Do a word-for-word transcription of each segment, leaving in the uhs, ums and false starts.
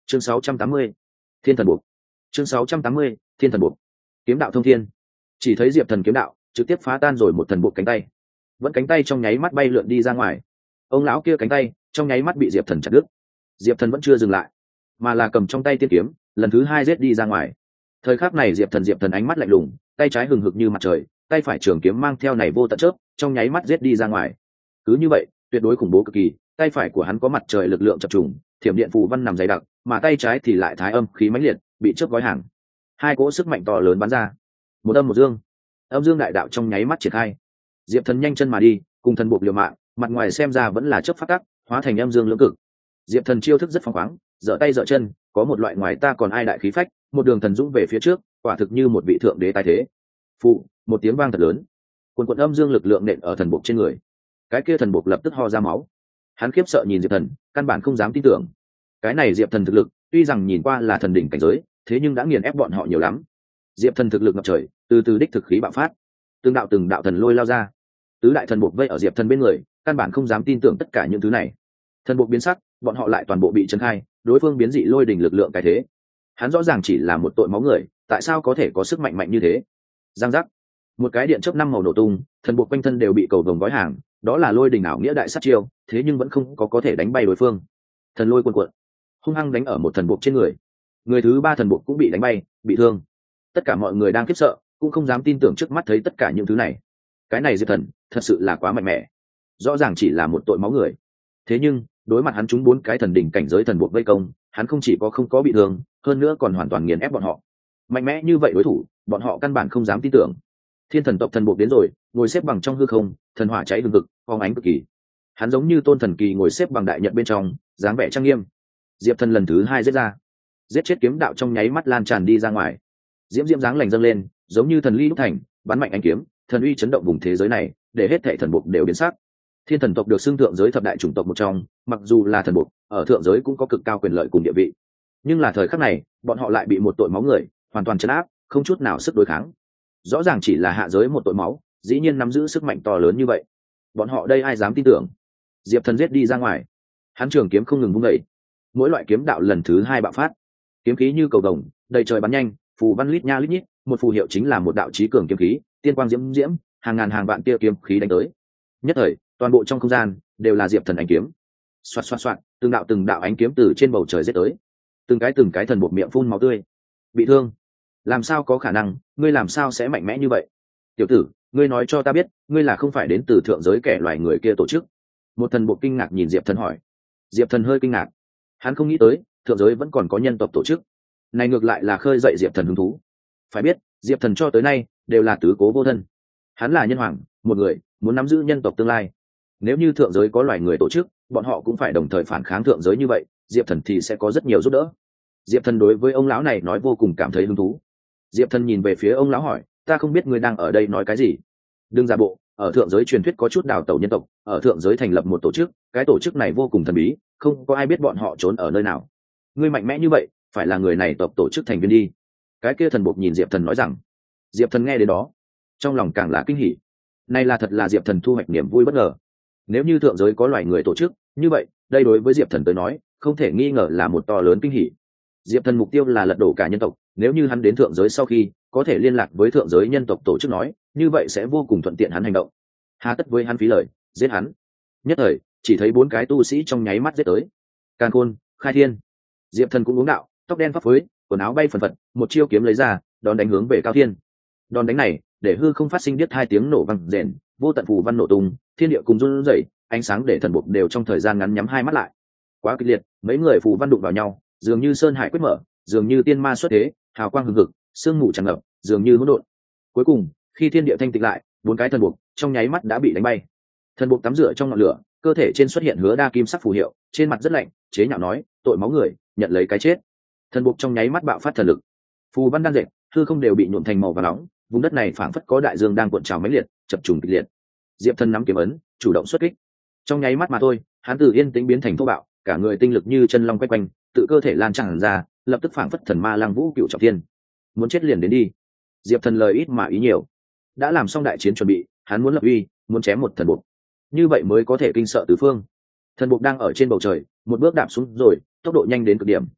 chương sáu trăm tám mươi, thiên thần buộc. chương sáu trăm tám mươi, thiên thần buộc. Kiếm đạo thông thiên. Chỉ thấy diệp thần kiếm đạo trực tiếp phá tan rồi một thần buộc cánh tay, vẫn cánh tay trong nháy mắt bay lượn đi ra ngoài. Ông lão kia cánh tay trong nháy mắt bị diệp thần chặt đứt. Diệp thần vẫn chưa dừng lại, mà là cầm trong tay tiên kiếm lần thứ hai giết đi ra ngoài. Thời khắc này diệp thần diệp thần ánh mắt lạnh lùng, tay trái hừng hực như mặt trời, tay phải trường kiếm mang theo này vô tận chớp trong nháy mắt giết đi ra ngoài. Cứ như vậy tuyệt đối khủng bố cực kỳ, tay phải của hắn có mặt trời lực lượng chập trùng, thiểm điện phù văn nằm dày đặc, mà tay trái thì lại thái âm khí mãnh liệt, bị chớp gói hàng. Hai cỗ sức mạnh to lớn bắn ra, một âm một dương. Âm dương đại đạo trong nháy mắt triển khai. Diệp thần nhanh chân mà đi, cùng thần buộc liều mạng, mặt ngoài xem ra vẫn là chớp phát tắc, hóa thành âm dương lưỡng cực. Diệp thần chiêu thức rất phóng khoáng, giở tay giở chân, có một loại ngoài ta còn ai đại khí phách, một đường thần dũng về phía trước, quả thực như một vị thượng đế tái thế. Phụ, một tiếng vang thật lớn, quần quần âm dương lực lượng nện ở thần buộc trên người. Cái kia thần buộc lập tức ho ra máu. Hắn khiếp sợ nhìn diệp thần, căn bản không dám tin tưởng. Cái này diệp thần thực lực tuy rằng nhìn qua là thần đỉnh cảnh giới, thế nhưng đã nghiền ép bọn họ nhiều lắm. Diệp thần thực lực ngập trời, từ từ đích thực khí bạo phát, từng đạo từng đạo thần lôi lao ra. Tứ đại thần buộc vây ở diệp thần bên người, căn bản không dám tin tưởng tất cả những thứ này. Thần buộc biến sắc, bọn họ lại toàn bộ bị chấn khai, đối phương biến dị lôi đỉnh lực lượng cái thế. Hắn rõ ràng chỉ là một tội máu người, tại sao có thể có sức mạnh mạnh như thế? Giang giác, một cái điện chớp năm màu nổ tung, thần buộc quanh thân đều bị cầu vồng gói hàng, đó là lôi đỉnh ảo nghĩa đại sát chiêu, thế nhưng vẫn không có có thể đánh bay đối phương. Thần lôi cuồn cuộn, hung hăng đánh ở một thần buộc trên người. Người thứ ba thần buộc cũng bị đánh bay, bị thương. Tất cả mọi người đang khiếp sợ, cũng không dám tin tưởng trước mắt thấy tất cả những thứ này. Cái này diệp thần thật sự là quá mạnh mẽ, rõ ràng chỉ là một tội máu người, thế nhưng đối mặt hắn trúng bốn cái thần đỉnh cảnh giới thần buộc vây công, hắn không chỉ có không có bị thương, hơn nữa còn hoàn toàn nghiền ép bọn họ. Mạnh mẽ như vậy đối thủ, bọn họ căn bản không dám tin tưởng. Thiên thần tộc thần buộc đến rồi, ngồi xếp bằng trong hư không, thần hỏa cháy hừng hực, phóng ánh cực kỳ. Hắn giống như tôn thần kỳ ngồi xếp bằng đại nhật bên trong, dáng vẻ trang nghiêm. Diệp thần lần thứ hai giết ra, giết chết kiếm đạo trong nháy mắt lan tràn đi ra ngoài. Diễm diễm dáng lành dâng lên, giống như thần ly đúc thành, bắn mạnh ánh kiếm, thần uy chấn động vùng thế giới này, để hết thảy thần buộc đều biến sắc. Thiên thần tộc được xưng thượng giới thập đại chủng tộc một trong, mặc dù là thần buộc, ở thượng giới cũng có cực cao quyền lợi cùng địa vị, nhưng là thời khắc này, bọn họ lại bị một tội máu người hoàn toàn trấn áp, không chút nào sức đối kháng. Rõ ràng chỉ là hạ giới một tội máu, dĩ nhiên nắm giữ sức mạnh to lớn như vậy. Bọn họ đây ai dám tin tưởng? Diệp thần giết đi ra ngoài, hắn trường kiếm không ngừng vung dậy, mỗi loại kiếm đạo lần thứ hai bạo phát, kiếm khí như cầu vồng, đầy trời bắn nhanh, phù văn lít nha lít nhít, một phù hiệu chính là một đạo chí cường kiếm khí, tiên quang diễm diễm, hàng ngàn hàng vạn tia kiếm khí đánh tới. Nhất thời, toàn bộ trong không gian đều là diệp thần ánh kiếm. Xoạt xoạt xoạt, từng đạo từng đạo ánh kiếm từ trên bầu trời giết tới. Từng cái từng cái thần buộc miệng phun máu tươi. Bị thương? Làm sao có khả năng, ngươi làm sao sẽ mạnh mẽ như vậy? Tiểu tử, ngươi nói cho ta biết, ngươi là không phải đến từ thượng giới kẻ loài người kia tổ chức? Một thần buộc kinh ngạc nhìn diệp thần hỏi. Diệp thần hơi kinh ngạc, hắn không nghĩ tới thượng giới vẫn còn có nhân tộc tổ chức này, ngược lại là khơi dậy diệp thần hứng thú. Phải biết diệp thần cho tới nay đều là tứ cố vô thân, hắn là nhân hoàng, một người muốn nắm giữ nhân tộc tương lai. Nếu như thượng giới có loài người tổ chức, bọn họ cũng phải đồng thời phản kháng thượng giới như vậy, diệp thần thì sẽ có rất nhiều giúp đỡ. Diệp thần đối với ông lão này nói vô cùng cảm thấy hứng thú. Diệp thần nhìn về phía ông lão hỏi, ta không biết ngươi đang ở đây nói cái gì. Đừng giả bộ, ở thượng giới truyền thuyết có chút đào tẩu nhân tộc, ở thượng giới thành lập một tổ chức, cái tổ chức này vô cùng thần bí, không có ai biết bọn họ trốn ở nơi nào. Ngươi mạnh mẽ như vậy, phải là người này tộc tổ chức thành viên đi. Cái kia thần buộc nhìn diệp thần nói rằng. Diệp thần nghe đến đó, trong lòng càng là kinh hỉ. Này là thật là diệp thần thu hoạch niềm vui bất ngờ. Nếu như thượng giới có loài người tổ chức như vậy, đây đối với diệp thần tới nói không thể nghi ngờ là một to lớn kinh hỉ. Diệp thần mục tiêu là lật đổ cả nhân tộc, nếu như hắn đến thượng giới sau khi có thể liên lạc với thượng giới nhân tộc tổ chức nói, như vậy sẽ vô cùng thuận tiện hắn hành động. Hà tất với hắn phí lời, giết hắn. Nhất thời chỉ thấy bốn cái tu sĩ trong nháy mắt giết tới. Càn Khôn, Khai Thiên. Diệp thần cũng uống đạo, tóc đen phấp phới, quần áo bay phần phật, một chiêu kiếm lấy ra, đón đánh hướng về Cao Thiên. Đòn đánh này để hư không phát sinh biết hai tiếng nổ vang rền, vô tận phù văn nổ tung, thiên địa cùng run rẩy, ánh sáng để thần buộc đều trong thời gian ngắn nhắm hai mắt lại. Quá kịch liệt, mấy người phù văn đụng vào nhau, dường như sơn hải quyết mở, dường như tiên ma xuất thế, hào quang hừng hực, sương mù tràn ngập, dường như hỗn độn. Cuối cùng, khi thiên địa thanh tịnh lại, bốn cái thần buộc trong nháy mắt đã bị đánh bay. Thần buộc tắm rửa trong ngọn lửa, cơ thể trên xuất hiện hứa đa kim sắc phù hiệu, trên mặt rất lạnh, chế nhạo nói, tội máu người, nhận lấy cái chết. Thần buộc trong nháy mắt bạo phát thần lực, phù văn đang dệt, hư không đều bị nhuộm thành màu vàng nóng, vùng đất này phảng phất có đại dương đang cuộn trào mãnh liệt, chập trùng kịch liệt. Diệp thần nắm kiếm ấn, chủ động xuất kích. Trong nháy mắt mà thôi, hắn từ yên tĩnh biến thành thô bạo, cả người tinh lực như chân long quay quanh, tự cơ thể lan tràn ra, lập tức phảng phất thần ma lăng vũ cựu trọng thiên. Muốn chết liền đến đi. Diệp thần lời ít mà ý nhiều, đã làm xong đại chiến chuẩn bị, hắn muốn lập uy, muốn chém một thần buộc, như vậy mới có thể kinh sợ tứ phương. Thần buộc đang ở trên bầu trời, một bước đạp xuống rồi, tốc độ nhanh đến cực điểm,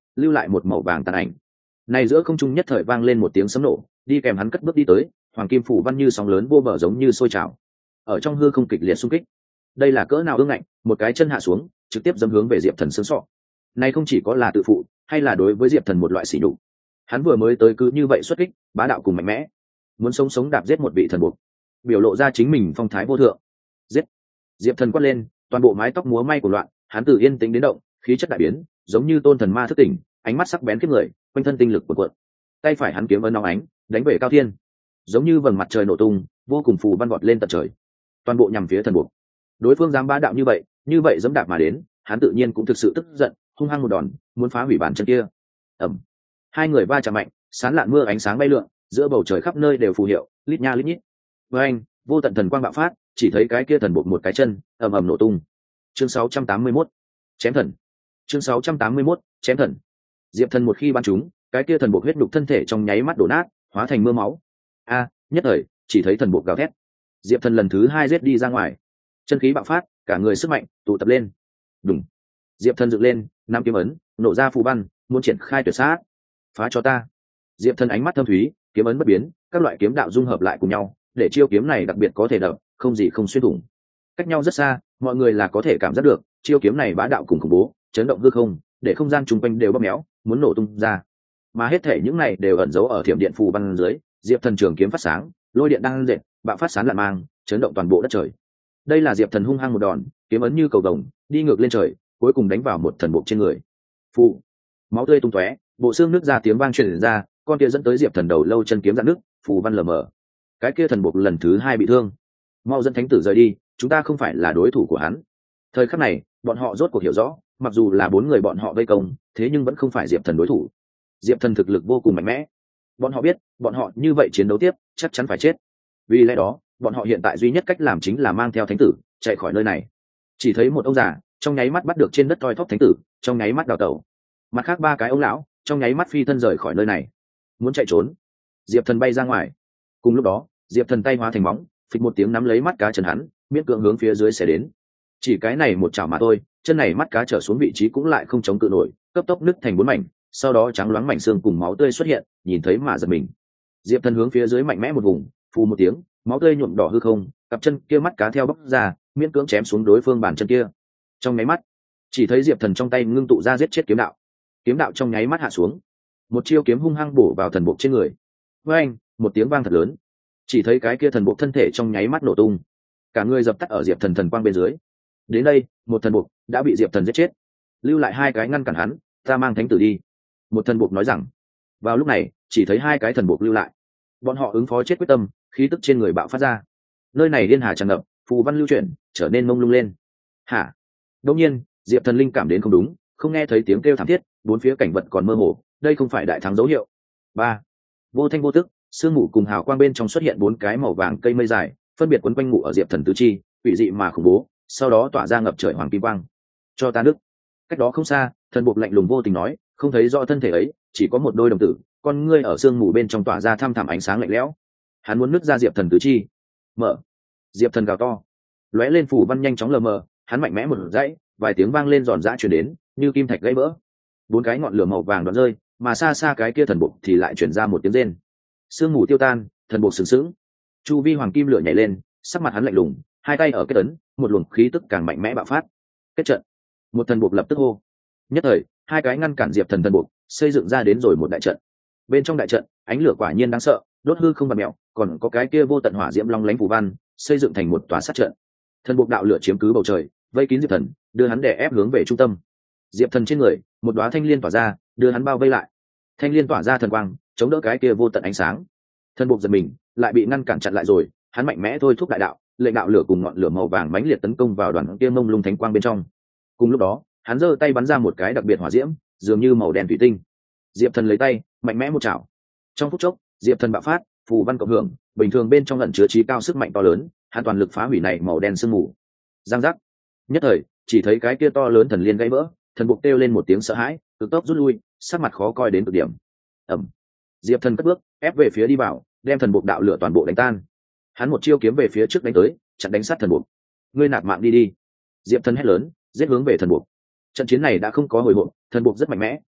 lưu lại một màu vàng tàn ảnh. Này giữa không trung nhất thời vang lên một tiếng sấm nổ, đi kèm hắn cất bước đi tới, hoàng kim phủ văn như sóng lớn vô bờ giống như sôi trào. Ở trong hư không kịch liệt xung kích. Đây là cỡ nào ương ngạnh, một cái chân hạ xuống, trực tiếp dẫm hướng về Diệp Thần xương sọ. Này không chỉ có là tự phụ, hay là đối với Diệp Thần một loại sỉ nhục. Hắn vừa mới tới cứ như vậy xuất kích, bá đạo cùng mạnh mẽ, muốn sống sống đạp giết một vị thần buộc, biểu lộ ra chính mình phong thái vô thượng. Giết! Diệp Thần quát lên, toàn bộ mái tóc múa may của loạn, hắn từ yên tĩnh đến động, khí chất đại biến, giống như tôn thần ma thức tỉnh, ánh mắt sắc bén kiếp người, quanh thân tinh lực cuộn cuộn. Tay phải hắn kiếm ấn nóng ánh, đánh về cao thiên, giống như vầng mặt trời nổ tung, vô cùng phù văn vọt lên tận trời, toàn bộ nhằm phía thần buộc. Đối phương dám bá đạo như vậy, như vậy dẫm đạp mà đến, hắn tự nhiên cũng thực sự tức giận, hung hăng một đòn, muốn phá hủy bàn chân kia. Ầm! Hai người va chạm mạnh, sán lạn mưa ánh sáng bay lượn, giữa bầu trời khắp nơi đều phù hiệu, lít nha lít nhít. Với anh, vô tận thần quang bạo phát, chỉ thấy cái kia thần buộc một cái chân, ầm ầm nổ tung. Chương sáu trăm tám mươi mốt, chém thần. Chương sáu trăm tám mươi mốt, chém thần. Diệp Thần một khi bắn trúng, cái kia thần buộc huyết đục thân thể trong nháy mắt đổ nát, hóa thành mưa máu. A, nhất thời, chỉ thấy thần buộc gào thét. Diệp Thần lần thứ hai giết đi ra ngoài, chân khí bạo phát, cả người sức mạnh tụ tập lên. Đùng. Diệp Thần dựng lên, năm kiếm ấn, nổ ra phù văn, muốn triển khai tuyệt sát. Phá cho ta. Diệp Thần ánh mắt thâm thúy, kiếm ấn bất biến, các loại kiếm đạo dung hợp lại cùng nhau, để chiêu kiếm này đặc biệt có thể đập, không gì không xuyên thủng. Cách nhau rất xa, mọi người là có thể cảm giác được, chiêu kiếm này bá đạo cùng khủng bố, chấn động hư không, để không gian chung quanh đều bóp méo, muốn nổ tung ra. Mà hết thể những này đều ẩn giấu ở thiểm điện phù văn dưới, Diệp Thần trường kiếm phát sáng, lôi điện đang dệt, bạo phát sáng lạn mang, chấn động toàn bộ đất trời. Đây là Diệp Thần hung hăng một đòn, kiếm ấn như cầu vồng, đi ngược lên trời, cuối cùng đánh vào một thần buộc trên người. Phù, máu tươi tung tóe, bộ xương nước ra tiếng vang truyền ra, con kia dẫn tới Diệp Thần đầu lâu chân kiếm rạn nước, phù văn lờ mờ. Cái kia thần buộc lần thứ hai bị thương. Mau dẫn thánh tử rời đi, chúng ta không phải là đối thủ của hắn. Thời khắc này, bọn họ rốt cuộc hiểu rõ, mặc dù là bốn người bọn họ vây công, thế nhưng vẫn không phải Diệp Thần đối thủ. Diệp Thần thực lực vô cùng mạnh mẽ. Bọn họ biết, bọn họ như vậy chiến đấu tiếp, chắc chắn phải chết. Vì lẽ đó, bọn họ hiện tại duy nhất cách làm chính là mang theo thánh tử, chạy khỏi nơi này. Chỉ thấy một ông già, trong nháy mắt bắt được trên đất toi thóp thánh tử, trong nháy mắt đào tẩu. Mặt khác ba cái ông lão, trong nháy mắt phi thân rời khỏi nơi này. Muốn chạy trốn. Diệp Thần bay ra ngoài. Cùng lúc đó, Diệp Thần tay hóa thành bóng, phịch một tiếng nắm lấy mắt cá chân hắn, miễn cưỡng hướng phía dưới sẽ đến. Chỉ cái này một chảo mà thôi, chân này mắt cá trở xuống vị trí cũng lại không chống cự nổi, cấp tốc nứt thành bốn mảnh, sau đó trắng loáng mảnh xương cùng máu tươi xuất hiện, nhìn thấy mà giật mình. Diệp Thần hướng phía dưới mạnh mẽ một vùng, phù một tiếng, máu tươi nhuộm đỏ hư không, cặp chân kia mắt cá theo bóc ra, miễn cưỡng chém xuống đối phương bàn chân kia. Trong nháy mắt, chỉ thấy Diệp Thần trong tay ngưng tụ ra giết chết kiếm đạo. Kiếm đạo trong nháy mắt hạ xuống, một chiêu kiếm hung hăng bổ vào thần buộc trên người. Với anh, một tiếng vang thật lớn, chỉ thấy cái kia thần buộc thân thể trong nháy mắt nổ tung, cả người dập tắt ở Diệp Thần thần quang bên dưới. Đến đây, một thần buộc đã bị Diệp Thần giết chết, lưu lại hai cái ngăn cản hắn, ta mang thánh tử đi. Một thần buộc nói rằng. Vào lúc này, chỉ thấy hai cái thần buộc lưu lại, bọn họ ứng phó chết quyết tâm, khí tức trên người bạo phát ra. Nơi này liên hà tràn ngập, phù văn lưu chuyển, trở nên mông lung lên. Hả? Đột nhiên, Diệp Thần linh cảm đến không đúng, không nghe thấy tiếng kêu thảm thiết, bốn phía cảnh vật còn mơ hồ, đây không phải đại thắng dấu hiệu. Ba. Vô thanh vô tức, sương mù cùng hào quang bên trong xuất hiện bốn cái màu vàng cây mây dài, phân biệt quấn quanh ngụ ở Diệp Thần tứ chi, quỷ dị mà khủng bố, sau đó tỏa ra ngập trời hoàng kim quang. Cho ta nước. Cách đó không xa, thần buộc lạnh lùng vô tình nói, không thấy rõ thân thể ấy, chỉ có một đôi đồng tử, con ngươi ở sương mù bên trong tỏa ra thăm thẳm ánh sáng lạnh lẽo. Hắn muốn nứt ra Diệp Thần tứ chi. Mở. Diệp Thần gào to, lóe lên phủ văn nhanh chóng lờ mờ, hắn mạnh mẽ một dãy, vài tiếng vang lên giòn giã truyền đến, như kim thạch gãy vỡ. Bốn cái ngọn lửa màu vàng đoạn rơi, mà xa xa cái kia thần buộc thì lại truyền ra một tiếng rên. Sương mù tiêu tan, thần buộc sừng sững, chu vi hoàng kim lửa nhảy lên, sắc mặt hắn lạnh lùng, hai tay ở kết ấn, một luồng khí tức càng mạnh mẽ bạo phát. Kết trận. Một thần buộc lập tức hô. Nhất thời, hai cái ngăn cản Diệp Thần thần buộc, xây dựng ra đến rồi một đại trận. Bên trong đại trận, ánh lửa quả nhiên đáng sợ, đốt hư không bạt mèo, còn có cái kia vô tận hỏa diễm long lánh phù văn, xây dựng thành một tòa sát trận. Thần buộc đạo lửa chiếm cứ bầu trời, vây kín Diệp Thần, đưa hắn đè ép hướng về trung tâm. Diệp Thần trên người, một đóa thanh liên tỏa ra, đưa hắn bao vây lại. Thanh liên tỏa ra thần quang, chống đỡ cái kia vô tận ánh sáng. Thần buộc giật mình, lại bị ngăn cản chặn lại rồi, hắn mạnh mẽ thôi thúc đại đạo, lệnh đạo lửa cùng ngọn lửa màu vàng mãnh liệt tấn công vào đoàn kia mông lung thánh quang bên trong. Cùng lúc đó, hắn giơ tay bắn ra một cái đặc biệt hỏa diễm, dường như màu đen thủy tinh. Diệp Thần lấy tay, mạnh mẽ một chảo. Trong phút chốc, Diệp Thần bạo phát, phù văn cộng hưởng, bình thường bên trong ẩn chứa trí cao sức mạnh to lớn, hắn toàn lực phá hủy này màu đen sương mù. Giang giác. Nhất thời, chỉ thấy cái kia to lớn thần liên gãy vỡ, thần buộc kêu lên một tiếng sợ hãi, cực tốc rút lui, sắc mặt khó coi đến cực điểm. Ầm. Diệp Thần cất bước, ép về phía đi vào, đem thần buộc đạo lửa toàn bộ đánh tan. Hắn một chiêu kiếm về phía trước đánh tới, chặn đánh sát thần buộc. Ngươi nạp mạng đi đi. Diệp Thần hét lớn, giết hướng về thần buộc. Trận chiến này đã không có hồi hộp, thần buộc rất mạnh mẽ,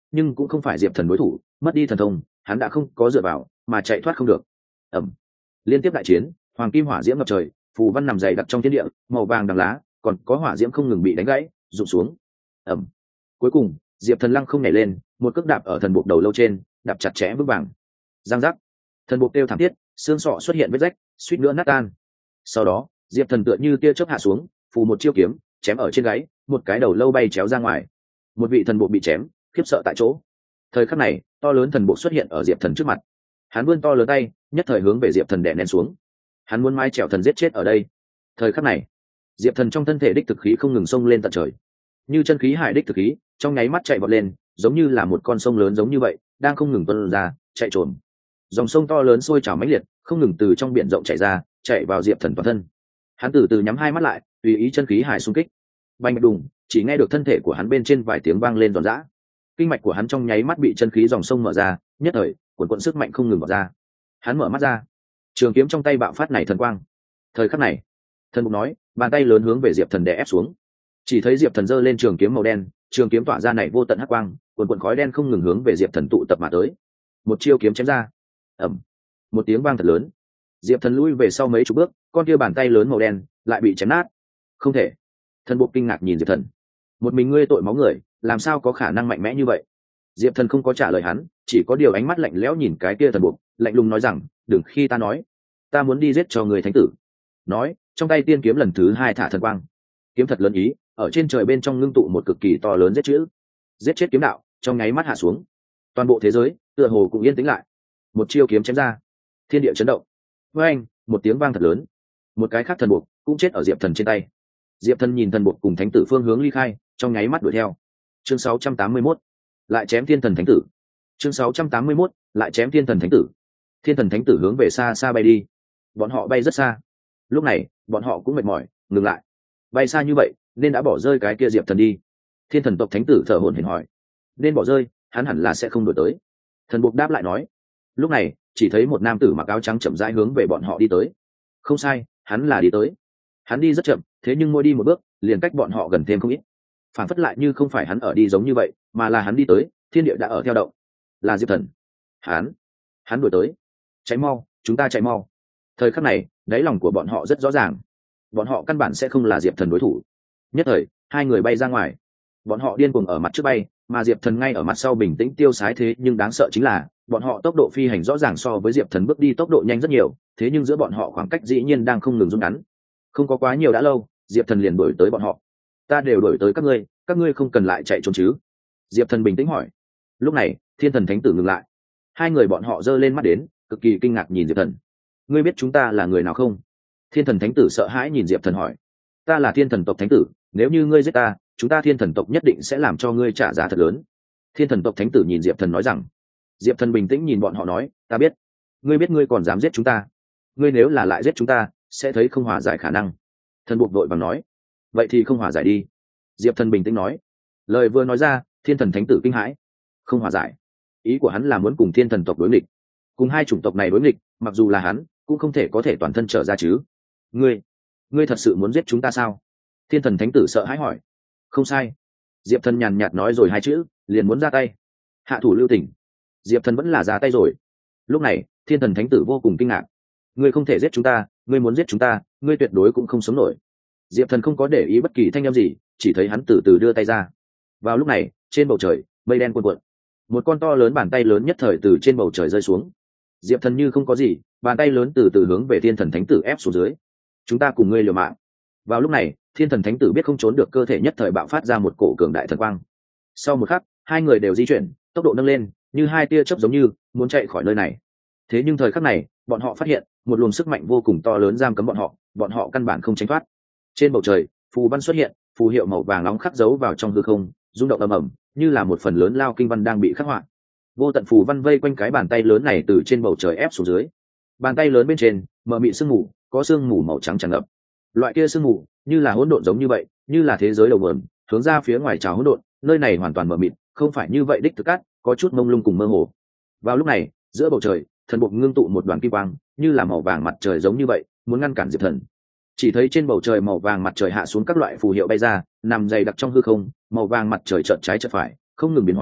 nhưng cũng không phải diệp thần đối thủ, mất đi thần thông hắn đã không có dựa vào mà chạy thoát không được. ẩm Liên tiếp đại chiến, hoàng kim hỏa diễm ngập trời, phù văn nằm dày đặc trong thiên địa, màu vàng đằng lá còn có hỏa diễm không ngừng bị đánh gãy rụng xuống. ẩm Cuối cùng diệp thần lăng không nhảy lên, một cước đạp ở thần buộc đầu lâu trên, đạp chặt chẽ vững vàng. Giang giác, thần buộc kêu thảm thiết, xương sọ xuất hiện vết rách, suýt nữa nát tan. Sau đó diệp thần tựa như tia chớp hạ xuống, phù một chiêu kiếm chém ở trên gáy, một cái đầu lâu bay chéo ra ngoài. Một vị thần buộc bị chém, khiếp sợ tại chỗ. Thời khắc này to lớn thần buộc xuất hiện ở diệp thần trước mặt, hắn vươn to lớn tay, nhất thời hướng về diệp thần đè nén xuống. Hắn muốn mai trèo thần giết chết ở đây. Thời khắc này diệp thần trong thân thể đích thực khí không ngừng xông lên tận trời, như chân khí hải đích thực khí trong nháy mắt chạy vọt lên, giống như là một con sông lớn giống như vậy đang không ngừng tuôn ra chạy trồn. Dòng sông to lớn sôi trào mãnh liệt, không ngừng từ trong biển rộng chạy ra, chạy vào diệp thần toàn thân. Hắn từ từ nhắm hai mắt lại, tùy ý chân khí hải xung kích. Bành bạch đùng, chỉ nghe được thân thể của hắn bên trên vài tiếng vang lên giòn giã. Kinh mạch của hắn trong nháy mắt bị chân khí dòng sông mở ra, nhất thời cuộn cuộn sức mạnh không ngừng mở ra. Hắn mở mắt ra, trường kiếm trong tay bạo phát này thần quang. Thời khắc này thần bục nói, bàn tay lớn hướng về diệp thần đè ép xuống. Chỉ thấy diệp thần giơ lên trường kiếm màu đen, trường kiếm tỏa ra này vô tận hắc quang, cuộn cuộn khói đen không ngừng hướng về diệp thần tụ tập mà tới. Một chiêu kiếm chém ra, ầm, một tiếng vang thật lớn, diệp thần lui về sau mấy chục bước, con kia bàn tay lớn màu đen lại bị chém nát. Không thể. Thần buộc kinh ngạc nhìn diệp thần, một mình ngươi tội máu người, làm sao có khả năng mạnh mẽ như vậy? Diệp thần không có trả lời hắn, chỉ có điều ánh mắt lạnh lẽo nhìn cái kia thần buộc, lạnh lùng nói rằng, đừng khi ta nói, ta muốn đi giết cho người thánh tử. Nói, trong tay tiên kiếm lần thứ hai thả thần quang, kiếm thật lớn ý, ở trên trời bên trong ngưng tụ một cực kỳ to lớn giết chữ, giết chết kiếm đạo trong nháy mắt hạ xuống. Toàn bộ thế giới tựa hồ cũng yên tĩnh lại. Một chiêu kiếm chém ra, thiên địa chấn động. Với anh, một tiếng vang thật lớn, một cái khác thần buộc cũng chết ở diệp thần trên tay. Diệp thần nhìn thần buộc cùng thánh tử phương hướng ly khai, trong nháy mắt đuổi theo. Chương sáu trăm tám mươi mốt, lại chém thiên thần thánh tử. Chương sáu trăm tám mươi mốt, lại chém thiên thần thánh tử. Thiên thần thánh tử hướng về xa xa bay đi, bọn họ bay rất xa. Lúc này bọn họ cũng mệt mỏi, ngừng lại. Bay xa như vậy nên đã bỏ rơi cái kia diệp thần đi. Thiên thần tộc thánh tử thở hổn hển hỏi, nên bỏ rơi, hắn hẳn là sẽ không đổi tới. Thần buộc đáp lại nói. Lúc này chỉ thấy một nam tử mặc áo trắng chậm rãi hướng về bọn họ đi tới. Không sai, hắn là đi tới. Hắn đi rất chậm, thế nhưng mỗi đi một bước liền cách bọn họ gần thêm không ít, phản phất lại như không phải hắn ở đi giống như vậy, mà là hắn đi tới, thiên địa đã ở theo động. Là diệp thần. Hắn hắn đuổi tới. Cháy mau, chúng ta chạy mau. Thời khắc này đáy lòng của bọn họ rất rõ ràng, bọn họ căn bản sẽ không là diệp thần đối thủ. Nhất thời hai người bay ra ngoài, bọn họ điên cuồng ở mặt trước bay, mà diệp thần ngay ở mặt sau bình tĩnh tiêu sái. Thế nhưng đáng sợ chính là bọn họ tốc độ phi hành rõ ràng so với diệp thần bước đi tốc độ nhanh rất nhiều, thế nhưng giữa bọn họ khoảng cách dĩ nhiên đang không ngừng rút ngắn. Không có quá nhiều đã lâu, diệp thần liền đuổi tới bọn họ. Ta đều đuổi tới các ngươi, các ngươi không cần lại chạy trốn chứ? Diệp thần bình tĩnh hỏi. Lúc này thiên thần thánh tử ngừng lại, hai người bọn họ giơ lên mắt đến, cực kỳ kinh ngạc nhìn diệp thần. Ngươi biết chúng ta là người nào không? Thiên thần thánh tử sợ hãi nhìn diệp thần hỏi. Ta là thiên thần tộc thánh tử, nếu như ngươi giết ta, chúng ta thiên thần tộc nhất định sẽ làm cho ngươi trả giá thật lớn. Thiên thần tộc thánh tử nhìn diệp thần nói rằng. Diệp thần bình tĩnh nhìn bọn họ nói, ta biết. Ngươi biết ngươi còn dám giết chúng ta, ngươi nếu là lại giết chúng ta sẽ thấy không hòa giải khả năng. Thần buộc đội bằng nói. Vậy thì không hòa giải đi. Diệp thần bình tĩnh nói. Lời vừa nói ra, thiên thần thánh tử kinh hãi. Không hòa giải, ý của hắn là muốn cùng thiên thần tộc đối nghịch, cùng hai chủng tộc này đối nghịch, mặc dù là hắn cũng không thể có thể toàn thân trở ra chứ. Ngươi, ngươi thật sự muốn giết chúng ta sao? Thiên thần thánh tử sợ hãi hỏi. Không sai. Diệp thần nhàn nhạt nói rồi hai chữ, liền muốn ra tay. Hạ thủ lưu tình. Diệp thần vẫn là ra tay rồi. Lúc này thiên thần thánh tử vô cùng kinh ngạc. Ngươi không thể giết chúng ta, ngươi muốn giết chúng ta, ngươi tuyệt đối cũng không sống nổi. Diệp thần không có để ý bất kỳ thanh âm gì, chỉ thấy hắn từ từ đưa tay ra. Vào lúc này trên bầu trời mây đen cuồn cuộn, một con to lớn bàn tay lớn nhất thời từ trên bầu trời rơi xuống. Diệp thần như không có gì, bàn tay lớn từ từ hướng về thiên thần thánh tử ép xuống dưới. Chúng ta cùng ngươi liều mạng. Vào lúc này thiên thần thánh tử biết không trốn được, cơ thể nhất thời bạo phát ra một cổ cường đại thần quang. Sau một khắc hai người đều di chuyển, tốc độ nâng lên, như hai tia chớp giống như muốn chạy khỏi nơi này. Thế nhưng thời khắc này bọn họ phát hiện một luồng sức mạnh vô cùng to lớn giam cấm bọn họ, bọn họ căn bản không tránh thoát. Trên bầu trời phù văn xuất hiện, phù hiệu màu vàng nóng khắc dấu vào trong hư không, rung động ầm ầm, như là một phần lớn lao kinh văn đang bị khắc họa. Vô tận phù văn vây quanh cái bàn tay lớn này từ trên bầu trời ép xuống dưới. Bàn tay lớn bên trên mờ mịt sương mù, có sương mù màu trắng tràn ngập. Loại kia sương mù như là hỗn độn giống như vậy, như là thế giới đầu nguồn hướng ra phía ngoài trào hỗn độn. Nơi này hoàn toàn mờ mịt, không phải như vậy đích thực cát, có chút mông lung cùng mơ hồ. Vào lúc này giữa bầu trời thần buộc ngưng tụ một đoàn kim quang, như là màu vàng mặt trời giống như vậy, muốn ngăn cản diệp thần. Chỉ thấy trên bầu trời màu vàng mặt trời hạ xuống các loại phù hiệu bay ra, nằm dày đặc trong hư không, màu vàng mặt trời chợt trái chợt phải, không ngừng biến hóa,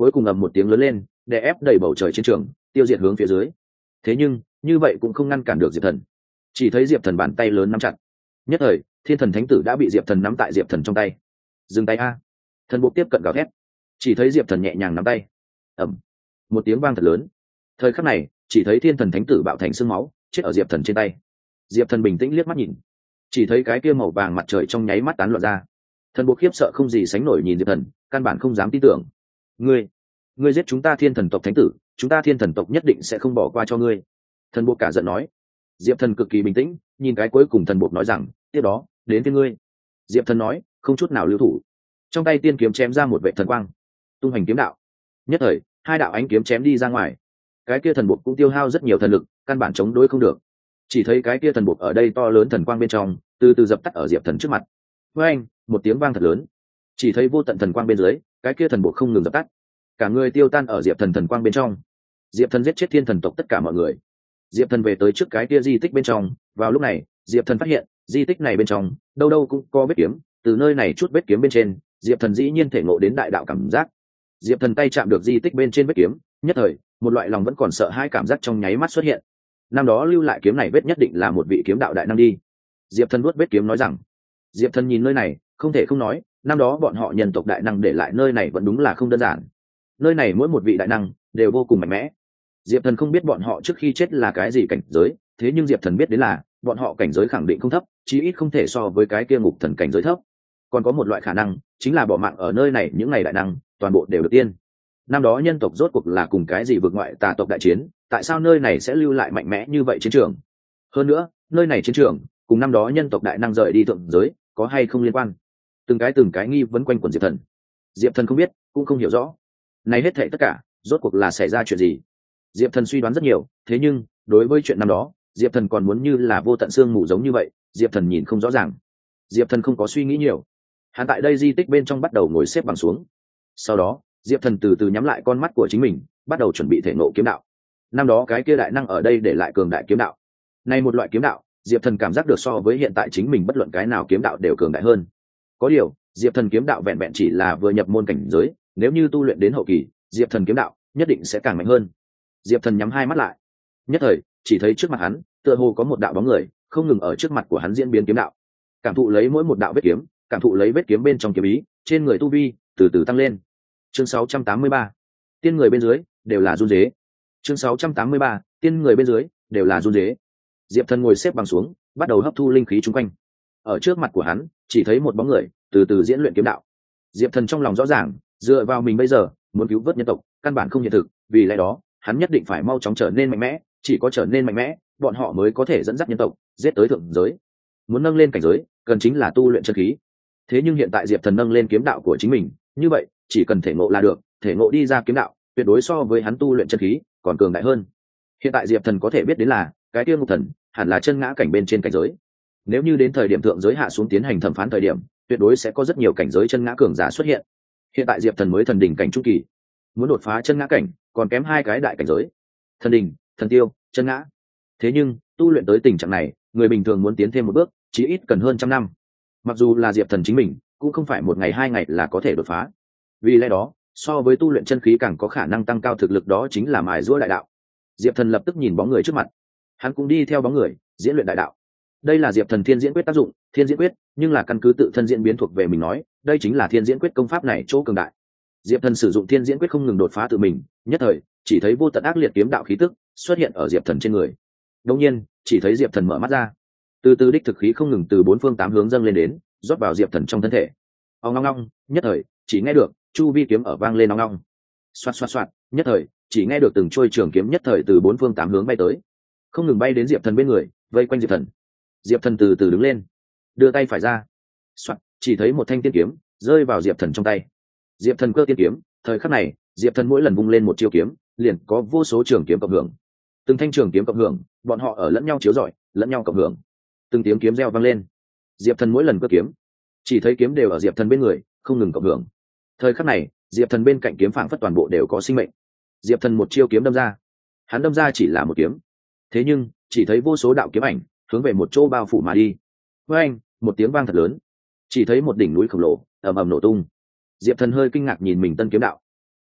cuối cùng ầm một tiếng lớn lên, đè ép đầy bầu trời chiến trường, tiêu diệt hướng phía dưới. Thế nhưng như vậy cũng không ngăn cản được Diệp Thần. Chỉ thấy Diệp Thần bàn tay lớn nắm chặt, nhất thời Thiên Thần Thánh Tử đã bị Diệp Thần nắm tại Diệp Thần trong tay. Dừng tay a! Thần buộc tiếp cận gào thét. Chỉ thấy Diệp Thần nhẹ nhàng nắm tay, ầm một tiếng vang thật lớn. Thời khắc này chỉ thấy Thiên Thần Thánh Tử bạo thành xương máu, chết ở Diệp Thần trên tay. Diệp Thần bình tĩnh liếc mắt nhìn, chỉ thấy cái kia màu vàng mặt trời trong nháy mắt tán loạn ra. Thần buộc khiếp sợ không gì sánh nổi nhìn Diệp Thần, căn bản không dám tin tưởng. Ngươi, ngươi giết chúng ta Thiên Thần tộc thánh tử, chúng ta Thiên Thần tộc nhất định sẽ không bỏ qua cho ngươi. Thần buộc cả giận nói. Diệp Thần cực kỳ bình tĩnh, nhìn cái cuối cùng thần buộc nói rằng, tiếp đó đến với ngươi. Diệp Thần nói, không chút nào lưu thủ, trong tay tiên kiếm chém ra một vệ thần quang, tung hành kiếm đạo. Nhất thời hai đạo ánh kiếm chém đi ra ngoài. Cái kia thần buộc cũng tiêu hao rất nhiều thần lực, căn bản chống đối không được. Chỉ thấy cái kia thần buộc ở đây to lớn thần quang bên trong, từ từ dập tắt ở Diệp Thần trước mặt. Với anh, một tiếng vang thật lớn. Chỉ thấy vô tận thần quang bên dưới, cái kia thần buộc không ngừng dập tắt, cả người tiêu tan ở Diệp Thần thần quang bên trong. Diệp Thần giết chết Thiên Thần tộc tất cả mọi người. Diệp Thần về tới trước cái kia di tích bên trong, vào lúc này Diệp Thần phát hiện di tích này bên trong đâu đâu cũng có vết kiếm, từ nơi này chút vết kiếm bên trên, Diệp Thần dĩ nhiên thể ngộ đến đại đạo cảm giác. Diệp Thần tay chạm được di tích bên trên vết kiếm, nhất thời một loại lòng vẫn còn sợ hai cảm giác trong nháy mắt xuất hiện. Năm đó lưu lại kiếm này vết nhất định là một vị kiếm đạo đại năng đi. Diệp Thần vuốt vết kiếm nói rằng. Diệp Thần nhìn nơi này, không thể không nói, năm đó bọn họ nhân tộc đại năng để lại nơi này vẫn đúng là không đơn giản. Nơi này mỗi một vị đại năng đều vô cùng mạnh mẽ. Diệp Thần không biết bọn họ trước khi chết là cái gì cảnh giới, thế nhưng Diệp Thần biết đến là bọn họ cảnh giới khẳng định không thấp, chí ít không thể so với cái kia ngục thần cảnh giới thấp. Còn có một loại khả năng, chính là bỏ mạng ở nơi này những ngày đại năng, toàn bộ đều được tiên. Năm đó nhân tộc rốt cuộc là cùng cái gì vượt ngoại tà tộc đại chiến, tại sao nơi này sẽ lưu lại mạnh mẽ như vậy chiến trường? Hơn nữa, nơi này chiến trường cùng năm đó nhân tộc đại năng rời đi thượng giới, có hay không liên quan? Từng cái từng cái nghi vấn quanh quẩn Diệp Thần. Diệp Thần không biết, cũng không hiểu rõ. Này hết thảy tất cả, rốt cuộc là xảy ra chuyện gì? Diệp Thần suy đoán rất nhiều, thế nhưng đối với chuyện năm đó, Diệp Thần còn muốn như là vô tận xương mù giống như vậy, Diệp Thần nhìn không rõ ràng. Diệp Thần không có suy nghĩ nhiều, hắn tại đây di tích bên trong bắt đầu ngồi xếp bằng xuống. Sau đó Diệp Thần từ từ nhắm lại con mắt của chính mình, bắt đầu chuẩn bị thể ngộ kiếm đạo. Năm đó cái kia đại năng ở đây để lại cường đại kiếm đạo, nay một loại kiếm đạo Diệp Thần cảm giác được so với hiện tại chính mình bất luận cái nào kiếm đạo đều cường đại hơn. Có điều Diệp Thần kiếm đạo vẹn vẹn chỉ là vừa nhập môn cảnh giới, nếu như tu luyện đến hậu kỳ, Diệp Thần kiếm đạo nhất định sẽ càng mạnh hơn. Diệp Thần nhắm hai mắt lại, nhất thời chỉ thấy trước mặt hắn tựa hồ có một đạo bóng người không ngừng ở trước mặt của hắn diễn biến kiếm đạo, cảm thụ lấy mỗi một đạo vết kiếm, cảm thụ lấy vết kiếm bên trong kiếm ý, trên người tu vi từ từ tăng lên. Chương sáu trăm tám mươi ba, tiên người bên dưới đều là run rế. Chương sáu trăm tám mươi ba, tiên người bên dưới đều là run rế. Diệp Thần ngồi xếp bằng xuống, bắt đầu hấp thu linh khí chung quanh. Ở trước mặt của hắn chỉ thấy một bóng người từ từ diễn luyện kiếm đạo. Diệp Thần trong lòng rõ ràng, dựa vào mình bây giờ muốn cứu vớt nhân tộc căn bản không hiện thực, vì lẽ đó hắn nhất định phải mau chóng trở nên mạnh mẽ, chỉ có trở nên mạnh mẽ bọn họ mới có thể dẫn dắt nhân tộc giết tới thượng giới. Muốn nâng lên cảnh giới cần chính là tu luyện chân khí. Thế nhưng hiện tại Diệp Thần nâng lên kiếm đạo của chính mình, như vậy chỉ cần thể ngộ là được, thể ngộ đi ra kiếm đạo tuyệt đối so với hắn tu luyện chân khí còn cường đại hơn. Hiện tại Diệp Thần có thể biết đến là cái tiêu ngục thần hẳn là chân ngã cảnh bên trên cảnh giới. Nếu như đến thời điểm thượng giới hạ xuống tiến hành thẩm phán thời điểm, tuyệt đối sẽ có rất nhiều cảnh giới chân ngã cường giả xuất hiện. Hiện tại Diệp Thần mới thần đỉnh cảnh trung kỳ, muốn đột phá chân ngã cảnh còn kém hai cái đại cảnh giới: thần đỉnh, thần tiêu, chân ngã. Thế nhưng tu luyện tới tình trạng này, người bình thường muốn tiến thêm một bước chí ít cần hơn trăm năm. Mặc dù là Diệp Thần chính mình cũng không phải một ngày hai ngày là có thể đột phá. Vì lẽ đó so với tu luyện chân khí càng có khả năng tăng cao thực lực đó chính là mài giũa đại đạo. Diệp Thần lập tức nhìn bóng người trước mặt, hắn cũng đi theo bóng người diễn luyện đại đạo. Đây là Diệp Thần Thiên Diễn Quyết tác dụng, Thiên Diễn Quyết nhưng là căn cứ tự thân diễn biến thuộc về mình nói, đây chính là Thiên Diễn Quyết công pháp này chỗ cường đại. Diệp Thần sử dụng Thiên Diễn Quyết không ngừng đột phá tự mình, nhất thời chỉ thấy vô tận ác liệt kiếm đạo khí tức xuất hiện ở Diệp Thần trên người. Đột nhiên, chỉ thấy Diệp Thần mở mắt ra, từ từ đích thực khí không ngừng từ bốn phương tám hướng dâng lên đến, rót vào Diệp Thần trong thân thể. Ong ong ong, nhất thời chỉ nghe được chu vi kiếm ở vang lên ong ong. Xoạt xoạt xoạt, nhất thời chỉ nghe được từng trôi trường kiếm nhất thời từ bốn phương tám hướng bay tới, không ngừng bay đến Diệp Thần bên người, vây quanh Diệp Thần. Diệp Thần từ từ đứng lên, đưa tay phải ra, xoạt, chỉ thấy một thanh tiên kiếm rơi vào Diệp Thần trong tay. Diệp Thần cơ tiên kiếm, thời khắc này Diệp Thần mỗi lần vung lên một chiêu kiếm, liền có vô số trường kiếm cộng hưởng. Từng thanh trường kiếm cộng hưởng, bọn họ ở lẫn nhau chiếu rọi, lẫn nhau cộng hưởng. Từng tiếng kiếm reo vang lên. Diệp Thần mỗi lần cơ kiếm, chỉ thấy kiếm đều ở Diệp Thần bên người, không ngừng cộng hưởng. Thời khắc này, Diệp Thần bên cạnh kiếm phảng phất toàn bộ đều có sinh mệnh. Diệp Thần một chiêu kiếm đâm ra, hắn đâm ra chỉ là một kiếm, thế nhưng chỉ thấy vô số đạo kiếm ảnh hướng về một chỗ bao phủ mà đi. Với anh, một tiếng vang thật lớn, chỉ thấy một đỉnh núi khổng lồ ầm ầm nổ tung. Diệp Thần hơi kinh ngạc nhìn mình tân kiếm đạo,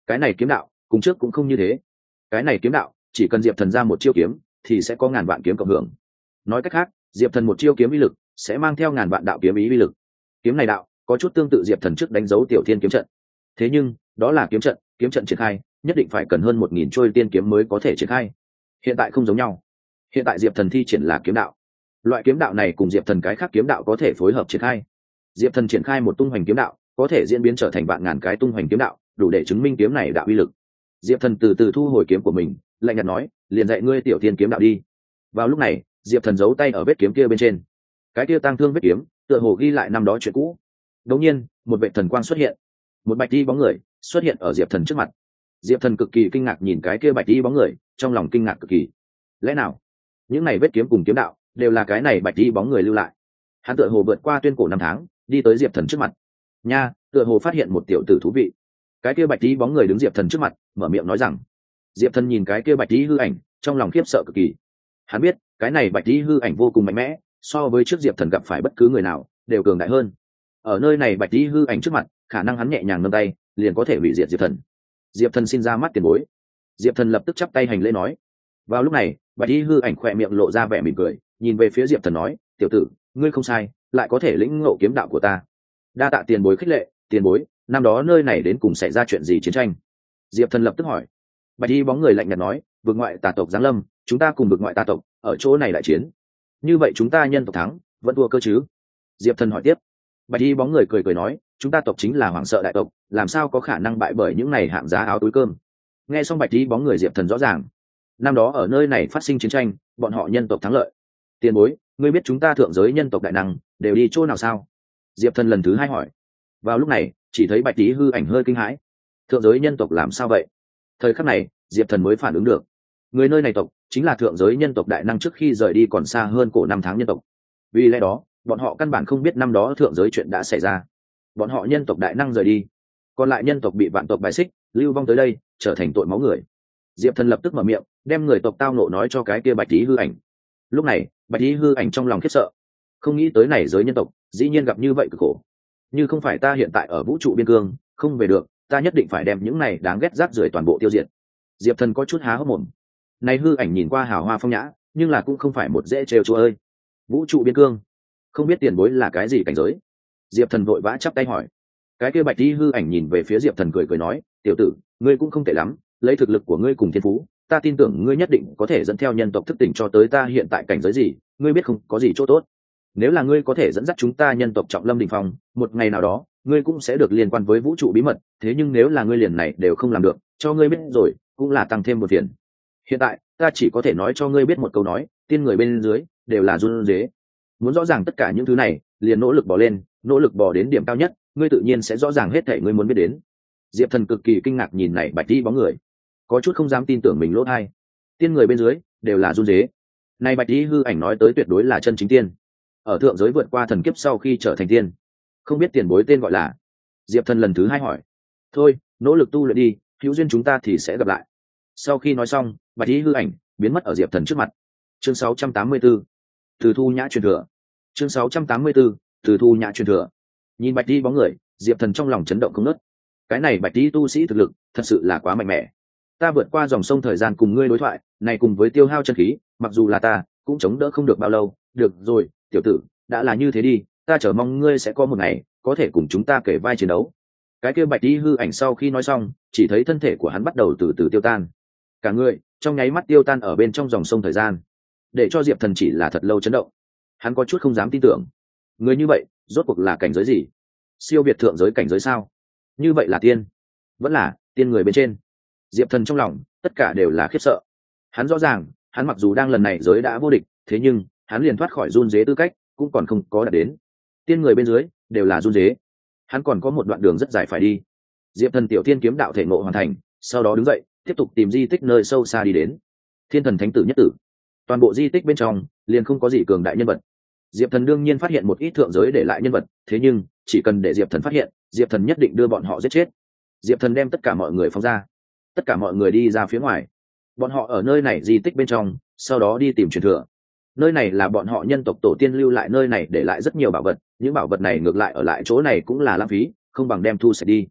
cái này kiếm đạo cùng trước cũng không như thế. Cái này kiếm đạo chỉ cần diệp thần ra một chiêu kiếm thì sẽ có ngàn vạn kiếm cộng hưởng. Nói cách khác, diệp thần một chiêu kiếm ý lực sẽ mang theo ngàn vạn đạo kiếm ý uy lực. Kiếm này đạo có chút tương tự diệp thần trước đánh dấu tiểu thiên kiếm trận, thế nhưng đó là kiếm trận, kiếm trận triển khai nhất định phải cần hơn một nghìn trôi tiên kiếm mới có thể triển khai. Hiện tại không giống nhau, hiện tại diệp thần thi triển là kiếm đạo. Loại kiếm đạo này cùng diệp thần cái khác kiếm đạo có thể phối hợp triển khai. Diệp thần triển khai một tung hoành kiếm đạo có thể diễn biến trở thành vạn ngàn cái tung hoành kiếm đạo, đủ để chứng minh kiếm này đạo uy lực. Diệp thần từ từ thu hồi kiếm của mình, lạnh nhạt nói, liền dạy ngươi tiểu thiên kiếm đạo đi. Vào lúc này, diệp thần giấu tay ở vết kiếm kia bên trên. Cái kia tang thương vết kiếm tựa hồ ghi lại năm đó chuyện cũ. Đột nhiên, một vệ thần quang xuất hiện, một bạch y bóng người xuất hiện ở diệp thần trước mặt. Diệp thần cực kỳ kinh ngạc nhìn cái kia bạch y bóng người, trong lòng kinh ngạc cực kỳ. Lẽ nào những này vết kiếm cùng kiếm đạo đều là cái này bạch y bóng người lưu lại? Hắn tựa hồ vượt qua tuyên cổ năm tháng, đi tới diệp thần trước mặt. Nha, tựa hồ phát hiện một tiểu tử thú vị. Cái kia bạch y bóng người đứng diệp thần trước mặt, mở miệng nói rằng. Diệp thần nhìn cái kia bạch y hư ảnh, trong lòng khiếp sợ cực kỳ. Hắn biết cái này bạch y hư ảnh vô cùng mạnh mẽ, so với trước diệp thần gặp phải bất cứ người nào đều cường đại hơn. Ở nơi này bạch y hư ảnh trước mặt, khả năng hắn nhẹ nhàng nâng tay liền có thể hủy diệt diệp thần. Diệp thần xin ra mắt tiền bối. Diệp thần lập tức chắp tay hành lễ nói. Vào lúc này, bạch y hư ảnh khỏe miệng lộ ra vẻ mỉm cười, nhìn về phía diệp thần nói, tiểu tử, ngươi không sai, lại có thể lĩnh ngộ kiếm đạo của ta. Đa tạ tiền bối khích lệ. Tiền bối, năm đó nơi này đến cùng xảy ra chuyện gì chiến tranh? Diệp thần lập tức hỏi. Bạch y bóng người lạnh nhạt nói, vực ngoại tà tộc giáng lâm, chúng ta cùng vực ngoại tà tộc ở chỗ này đại chiến. Như vậy chúng ta nhân tộc thắng vẫn thua cơ chứ? Diệp thần hỏi tiếp. Bạch y bóng người cười cười nói, chúng ta tộc chính là hoàng sợ đại tộc, làm sao có khả năng bại bởi những này hạng giá áo túi cơm? Nghe xong bạch y bóng người diệp thần rõ ràng, năm đó ở nơi này phát sinh chiến tranh, bọn họ nhân tộc thắng lợi. Tiền bối, ngươi biết chúng ta thượng giới nhân tộc đại năng đều đi chỗ nào sao? Diệp thần lần thứ hai hỏi. Vào lúc này, chỉ thấy bạch y hư ảnh hơi kinh hãi. Thượng giới nhân tộc làm sao vậy? Thời khắc này, diệp thần mới phản ứng được, người nơi này tộc chính là thượng giới nhân tộc đại năng trước khi rời đi còn xa hơn cổ năm tháng nhân tộc. Vì lẽ đó, bọn họ căn bản không biết năm đó thượng giới chuyện đã xảy ra. Bọn họ nhân tộc đại năng rời đi, còn lại nhân tộc bị vạn tộc bài xích, lưu vong tới đây, trở thành tội máu người. Diệp thần lập tức mở miệng, đem người tộc tao nộ nói cho cái kia bạch tí hư ảnh. Lúc này, bạch tí hư ảnh trong lòng khiếp sợ, không nghĩ tới này giới nhân tộc dĩ nhiên gặp như vậy cực khổ. Như không phải ta hiện tại ở vũ trụ biên cương không về được, ta nhất định phải đem những này đáng ghét rác rưởi toàn bộ tiêu diệt. Diệp thần có chút há hốc mồm. Này hư ảnh nhìn qua hào hoa phong nhã, nhưng là cũng không phải một dễ trêu chúa ơi. Vũ trụ biên cương, không biết tiền bối là cái gì cảnh giới? Diệp thần vội vã chắp tay hỏi. Cái kia bạch y hư ảnh nhìn về phía diệp thần cười cười nói, tiểu tử, ngươi cũng không tệ lắm, lấy thực lực của ngươi cùng thiên phú, ta tin tưởng ngươi nhất định có thể dẫn theo nhân tộc thức tỉnh cho tới ta hiện tại cảnh giới gì, ngươi biết không có gì chỗ tốt. Nếu là ngươi có thể dẫn dắt chúng ta nhân tộc trọng lâm đỉnh phong, một ngày nào đó ngươi cũng sẽ được liên quan với vũ trụ bí mật, thế nhưng nếu là ngươi liền này đều không làm được, cho ngươi biết rồi cũng là tăng thêm một phiền. Hiện tại ta chỉ có thể nói cho ngươi biết một câu nói, tiên người bên dưới đều là run rế. Muốn rõ ràng tất cả những thứ này, liền nỗ lực bỏ lên, nỗ lực bỏ đến điểm cao nhất, ngươi tự nhiên sẽ rõ ràng hết thảy ngươi muốn biết đến. Diệp thần cực kỳ kinh ngạc nhìn này bạch y bóng người, có chút không dám tin tưởng mình lỗ tai. Tiên người bên dưới đều là run rế. Này bạch y hư ảnh nói tới tuyệt đối là chân chính tiên, ở thượng giới vượt qua thần kiếp sau khi trở thành tiên. Không biết tiền bối tên gọi là? Diệp thần lần thứ hai hỏi. Thôi, nỗ lực tu luyện đi, hữu duyên chúng ta thì sẽ gặp lại. Sau khi nói xong, bạch y hư ảnh biến mất ở diệp thần trước mặt. Chương sáu trăm tám mươi tư, từ thu nhã truyền thừa. Chương sáu trăm tám mươi tư, từ thu nhã truyền thừa. Nhìn bạch y bóng người, diệp thần trong lòng chấn động không ngớt. Cái này bạch y tu sĩ thực lực thật sự là quá mạnh mẽ. Ta vượt qua dòng sông thời gian cùng ngươi đối thoại này, cùng với tiêu hao chân khí, mặc dù là ta cũng chống đỡ không được bao lâu. Được rồi, tiểu tử, đã là như thế đi, ta chờ mong ngươi sẽ có một ngày có thể cùng chúng ta kể vai chiến đấu. Cái kia bạch y hư ảnh sau khi nói xong, chỉ thấy thân thể của hắn bắt đầu từ từ tiêu tan, cả người trong nháy mắt tiêu tan ở bên trong dòng sông thời gian, để cho diệp thần chỉ là thật lâu chấn động. Hắn có chút không dám tin tưởng, người như vậy rốt cuộc là cảnh giới gì? Siêu việt thượng giới cảnh giới sao? Như vậy là tiên, vẫn là tiên người bên trên? Diệp thần trong lòng tất cả đều là khiếp sợ. Hắn rõ ràng, hắn mặc dù đang lần này giới đã vô địch, thế nhưng hắn liền thoát khỏi run dế tư cách cũng còn không có đạt đến. Tiên người bên dưới đều là run dế, hắn còn có một đoạn đường rất dài phải đi. Diệp thần tiểu thiên kiếm đạo thể ngộ hoàn thành, sau đó đứng dậy tiếp tục tìm di tích nơi sâu xa đi đến. Thiên thần thánh tử nhất tử, toàn bộ di tích bên trong liền không có gì cường đại nhân vật. Diệp thần đương nhiên phát hiện một ít thượng giới để lại nhân vật, thế nhưng chỉ cần để diệp thần phát hiện, diệp thần nhất định đưa bọn họ giết chết. Diệp thần đem tất cả mọi người phóng ra, tất cả mọi người đi ra phía ngoài. Bọn họ ở nơi này di tích bên trong, sau đó đi tìm truyền thừa. Nơi này là bọn họ nhân tộc tổ tiên lưu lại, nơi này để lại rất nhiều bảo vật, những bảo vật này ngược lại ở lại chỗ này cũng là lãng phí, không bằng đem thu sạch đi.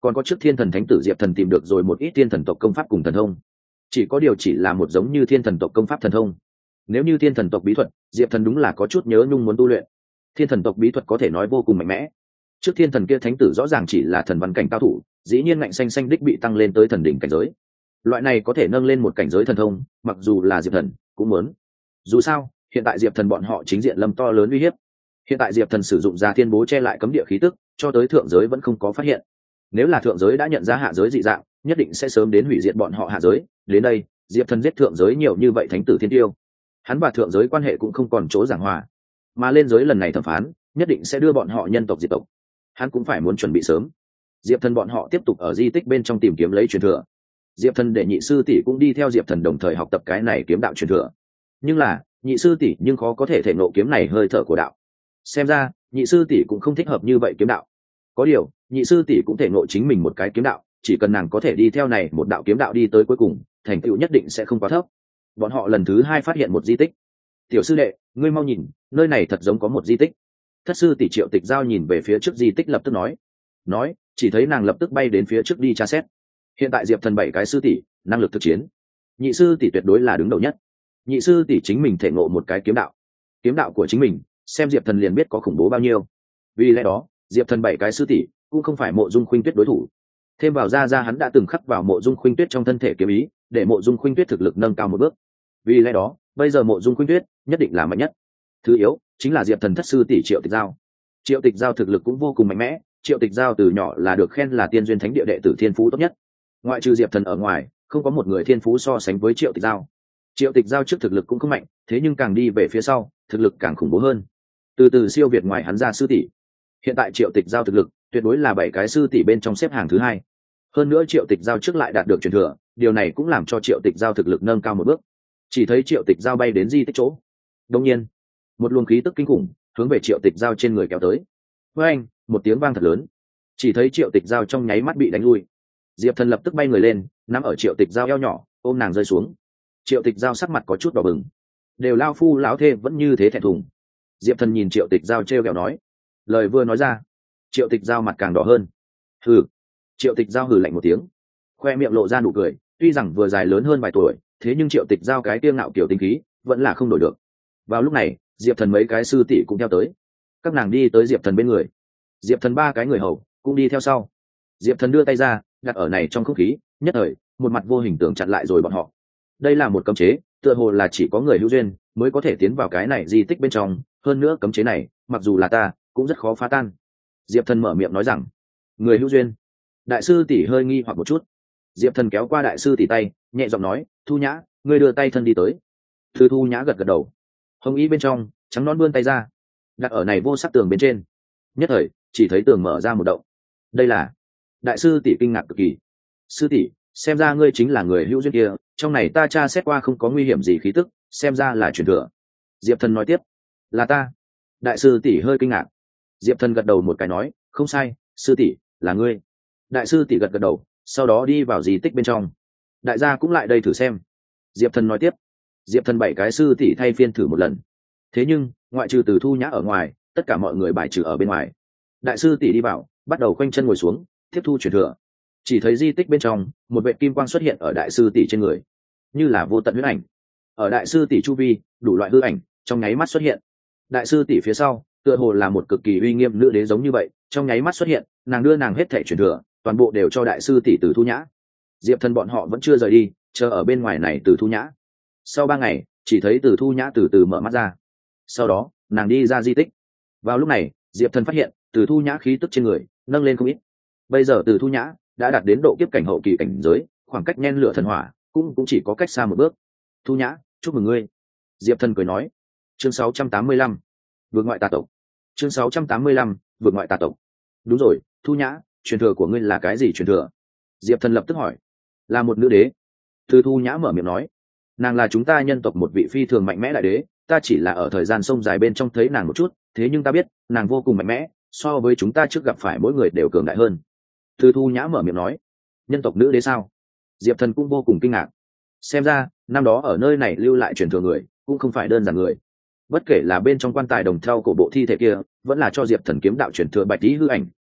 còn có trước thiên thần thánh tử diệp thần tìm được rồi một ít thiên thần tộc công pháp cùng thần thông, chỉ có điều chỉ là một giống như thiên thần tộc công pháp thần thông. Nếu như thiên thần tộc bí thuật, diệp thần đúng là có chút nhớ nhung muốn tu luyện. Thiên thần tộc bí thuật có thể nói vô cùng mạnh mẽ. Trước thiên thần kia thánh tử rõ ràng chỉ là thần văn cảnh cao thủ, dĩ nhiên ngạnh xanh xanh đích bị tăng lên tới thần đỉnh cảnh giới. Loại này có thể nâng lên một cảnh giới thần thông, mặc dù là diệp thần cũng muốn. Dù sao hiện tại diệp thần bọn họ chính diện lâm to lớn uy hiếp. Hiện tại diệp thần sử dụng ra thiên bố che lại cấm địa khí tức, cho tới thượng giới vẫn không có phát hiện. Nếu là thượng giới đã nhận ra hạ giới dị dạng, nhất định sẽ sớm đến hủy diệt bọn họ hạ giới. Đến đây diệp thần giết thượng giới nhiều như vậy thánh tử thiên tiêu, hắn và thượng giới quan hệ cũng không còn chỗ giảng hòa, mà lên giới lần này thẩm phán nhất định sẽ đưa bọn họ nhân tộc diệt tộc, hắn cũng phải muốn chuẩn bị sớm. Diệp thần bọn họ tiếp tục ở di tích bên trong tìm kiếm lấy truyền thừa. Diệp thần để nhị sư tỷ cũng đi theo diệp thần đồng thời học tập cái này kiếm đạo truyền thừa, nhưng là nhị sư tỷ nhưng khó có thể thể nộ kiếm này hơi thở của đạo. Xem ra nhị sư tỷ cũng không thích hợp như vậy kiếm đạo. Có điều nhị sư tỷ cũng thể nộ chính mình một cái kiếm đạo, chỉ cần nàng có thể đi theo này một đạo kiếm đạo đi tới cuối cùng, thành tựu nhất định sẽ không quá thấp. Bọn họ lần thứ hai phát hiện một di tích. Tiểu sư đệ, ngươi mau nhìn, nơi này thật giống có một di tích. Thất sư tỷ Triệu Tịch Giao nhìn về phía trước di tích lập tức nói nói chỉ thấy nàng lập tức bay đến phía trước đi tra xét. Hiện tại diệp thần bảy cái sư tỷ năng lực thực chiến, nhị sư tỷ tuyệt đối là đứng đầu nhất. Nhị sư tỷ chính mình thể ngộ một cái kiếm đạo, kiếm đạo của chính mình xem diệp thần liền biết có khủng bố bao nhiêu. Vì lẽ đó diệp thần bảy cái sư tỷ cũng không phải Mộ Dung Khuynh Tuyết đối thủ. Thêm vào ra ra hắn đã từng khắc vào Mộ Dung Khuynh Tuyết trong thân thể kiếm ý, để Mộ Dung Khuynh Tuyết thực lực nâng cao một bước. Vì lẽ đó bây giờ Mộ Dung Khuynh Tuyết nhất định là mạnh nhất. Thứ yếu chính là diệp thần thất sư tỷ Triệu Tịch Giao. Triệu Tịch Giao thực lực cũng vô cùng mạnh mẽ. Triệu Tịch Giao từ nhỏ là được khen là tiên duyên thánh địa đệ tử thiên phú tốt nhất, ngoại trừ diệp thần ở ngoài không có một người thiên phú so sánh với Triệu Tịch Giao. Triệu Tịch Giao trước thực lực cũng không mạnh, thế nhưng càng đi về phía sau thực lực càng khủng bố hơn, từ từ siêu việt ngoài hắn ra sư tỷ. Hiện tại Triệu Tịch Giao thực lực tuyệt đối là bảy cái sư tỷ bên trong xếp hàng thứ hai. Hơn nữa Triệu Tịch Giao trước lại đạt được truyền thừa, điều này cũng làm cho Triệu Tịch Giao thực lực nâng cao một bước. Chỉ thấy Triệu Tịch Giao bay đến di tích chỗ, đột nhiên một luồng khí tức kinh khủng hướng về Triệu Tịch Giao trên người kéo tới. Với anh một tiếng vang thật lớn, chỉ thấy Triệu Tịch Giao trong nháy mắt bị đánh lui. Diệp thần lập tức bay người lên, nắm ở Triệu Tịch Giao eo nhỏ, ôm nàng rơi xuống. Triệu Tịch Giao sắc mặt có chút đỏ bừng, đều lao phu lão thê vẫn như thế thẹn thùng. Diệp thần nhìn Triệu Tịch Giao trêu ghẹo nói, lời vừa nói ra Triệu Tịch Giao mặt càng đỏ hơn. Hừ. Triệu Tịch Giao hừ lạnh một tiếng, khoe miệng lộ ra nụ cười. Tuy rằng vừa dài lớn hơn vài tuổi, thế nhưng Triệu Tịch Giao cái tiêu ngạo kiểu tinh khí vẫn là không đổi được. Vào lúc này diệp thần mấy cái sư tỷ cũng theo tới, các nàng đi tới diệp thần bên người. Diệp thần ba cái người hầu cũng đi theo sau. Diệp thần đưa tay ra đặt ở này trong không khí, nhất thời một mặt vô hình tượng chặn lại rồi bọn họ. Đây là một cấm chế, tựa hồ là chỉ có người hữu duyên mới có thể tiến vào cái này di tích bên trong. Hơn nữa cấm chế này mặc dù là ta cũng rất khó phá tan. Diệp thần mở miệng nói rằng, người hữu duyên. Đại sư tỷ hơi nghi hoặc một chút. Diệp thần kéo qua đại sư tỷ tay, nhẹ giọng nói, Thu Nhã, ngươi đưa tay thân đi tới. Thư Thu Nhã gật gật đầu. Hồng ý bên trong trắng non vươn tay ra, đặt ở này vô sắc tường bên trên. Nhất thời chỉ thấy tường mở ra một động. Đây là... Đại sư tỷ kinh ngạc cực kỳ. Sư tỷ, xem ra ngươi chính là người hữu duyên kia, trong này ta tra xét qua không có nguy hiểm gì khí tức, xem ra là truyền thừa. Diệp thần nói tiếp, là ta. Đại sư tỷ hơi kinh ngạc. Diệp thần gật đầu một cái nói, không sai, sư tỷ là ngươi. Đại sư tỷ gật gật đầu, sau đó đi vào di tích bên trong. Đại gia cũng lại đây thử xem. Diệp thần nói tiếp. Diệp thần bảy cái sư tỷ thay phiên thử một lần, thế nhưng ngoại trừ từ Thu Nhã ở ngoài, tất cả mọi người bài trừ ở bên ngoài. Đại sư tỷ đi vào, bắt đầu khoanh chân ngồi xuống tiếp thu truyền thừa. Chỉ thấy di tích bên trong một vệt kim quang xuất hiện ở đại sư tỷ trên người, như là vô tận huyết ảnh. Ở đại sư tỷ chu vi đủ loại hư ảnh trong nháy mắt xuất hiện. Đại sư tỷ phía sau tựa hồ là một cực kỳ uy nghiêm nữ đế giống như vậy, trong nháy mắt xuất hiện, nàng đưa nàng hết thảy truyền thừa toàn bộ đều cho đại sư tỷ Từ Thu Nhã. Diệp thần bọn họ vẫn chưa rời đi, chờ ở bên ngoài này Từ Thu Nhã. Sau ba ngày chỉ thấy Từ Thu Nhã từ từ mở mắt ra, sau đó nàng đi ra di tích. Vào lúc này Diệp thần phát hiện Từ Thu Nhã khí tức trên người nâng lên không ít. Bây giờ Từ Thu Nhã đã đạt đến độ kiếp cảnh hậu kỳ cảnh giới, khoảng cách nhen lửa thần hỏa cũng cũng chỉ có cách xa một bước. Thu Nhã, chúc mừng ngươi. Diệp thần cười nói. Chương sáu trăm tám mươi lăm, vượt ngoại tà tộc. Chương sáu trăm tám mươi lăm, vượt ngoại tà tộc. Đúng rồi, Thu Nhã, truyền thừa của ngươi là cái gì truyền thừa? Diệp thần lập tức hỏi. Là một nữ đế. Từ Thu Nhã mở miệng nói. Nàng là chúng ta nhân tộc một vị phi thường mạnh mẽ đại đế, ta chỉ là ở thời gian sông dài bên trong thấy nàng một chút, thế nhưng ta biết nàng vô cùng mạnh mẽ, so với chúng ta trước gặp phải mỗi người đều cường đại hơn. Từ Thu Nhã mở miệng nói. Nhân tộc nữ đế sao? Diệp thần cũng vô cùng kinh ngạc. Xem ra năm đó ở nơi này lưu lại truyền thừa người cũng không phải đơn giản người. Bất kể là bên trong quan tài đồng thau cổ bộ thi thể kia, vẫn là cho Diệp thần kiếm đạo truyền thừa bạch tí hư ảnh,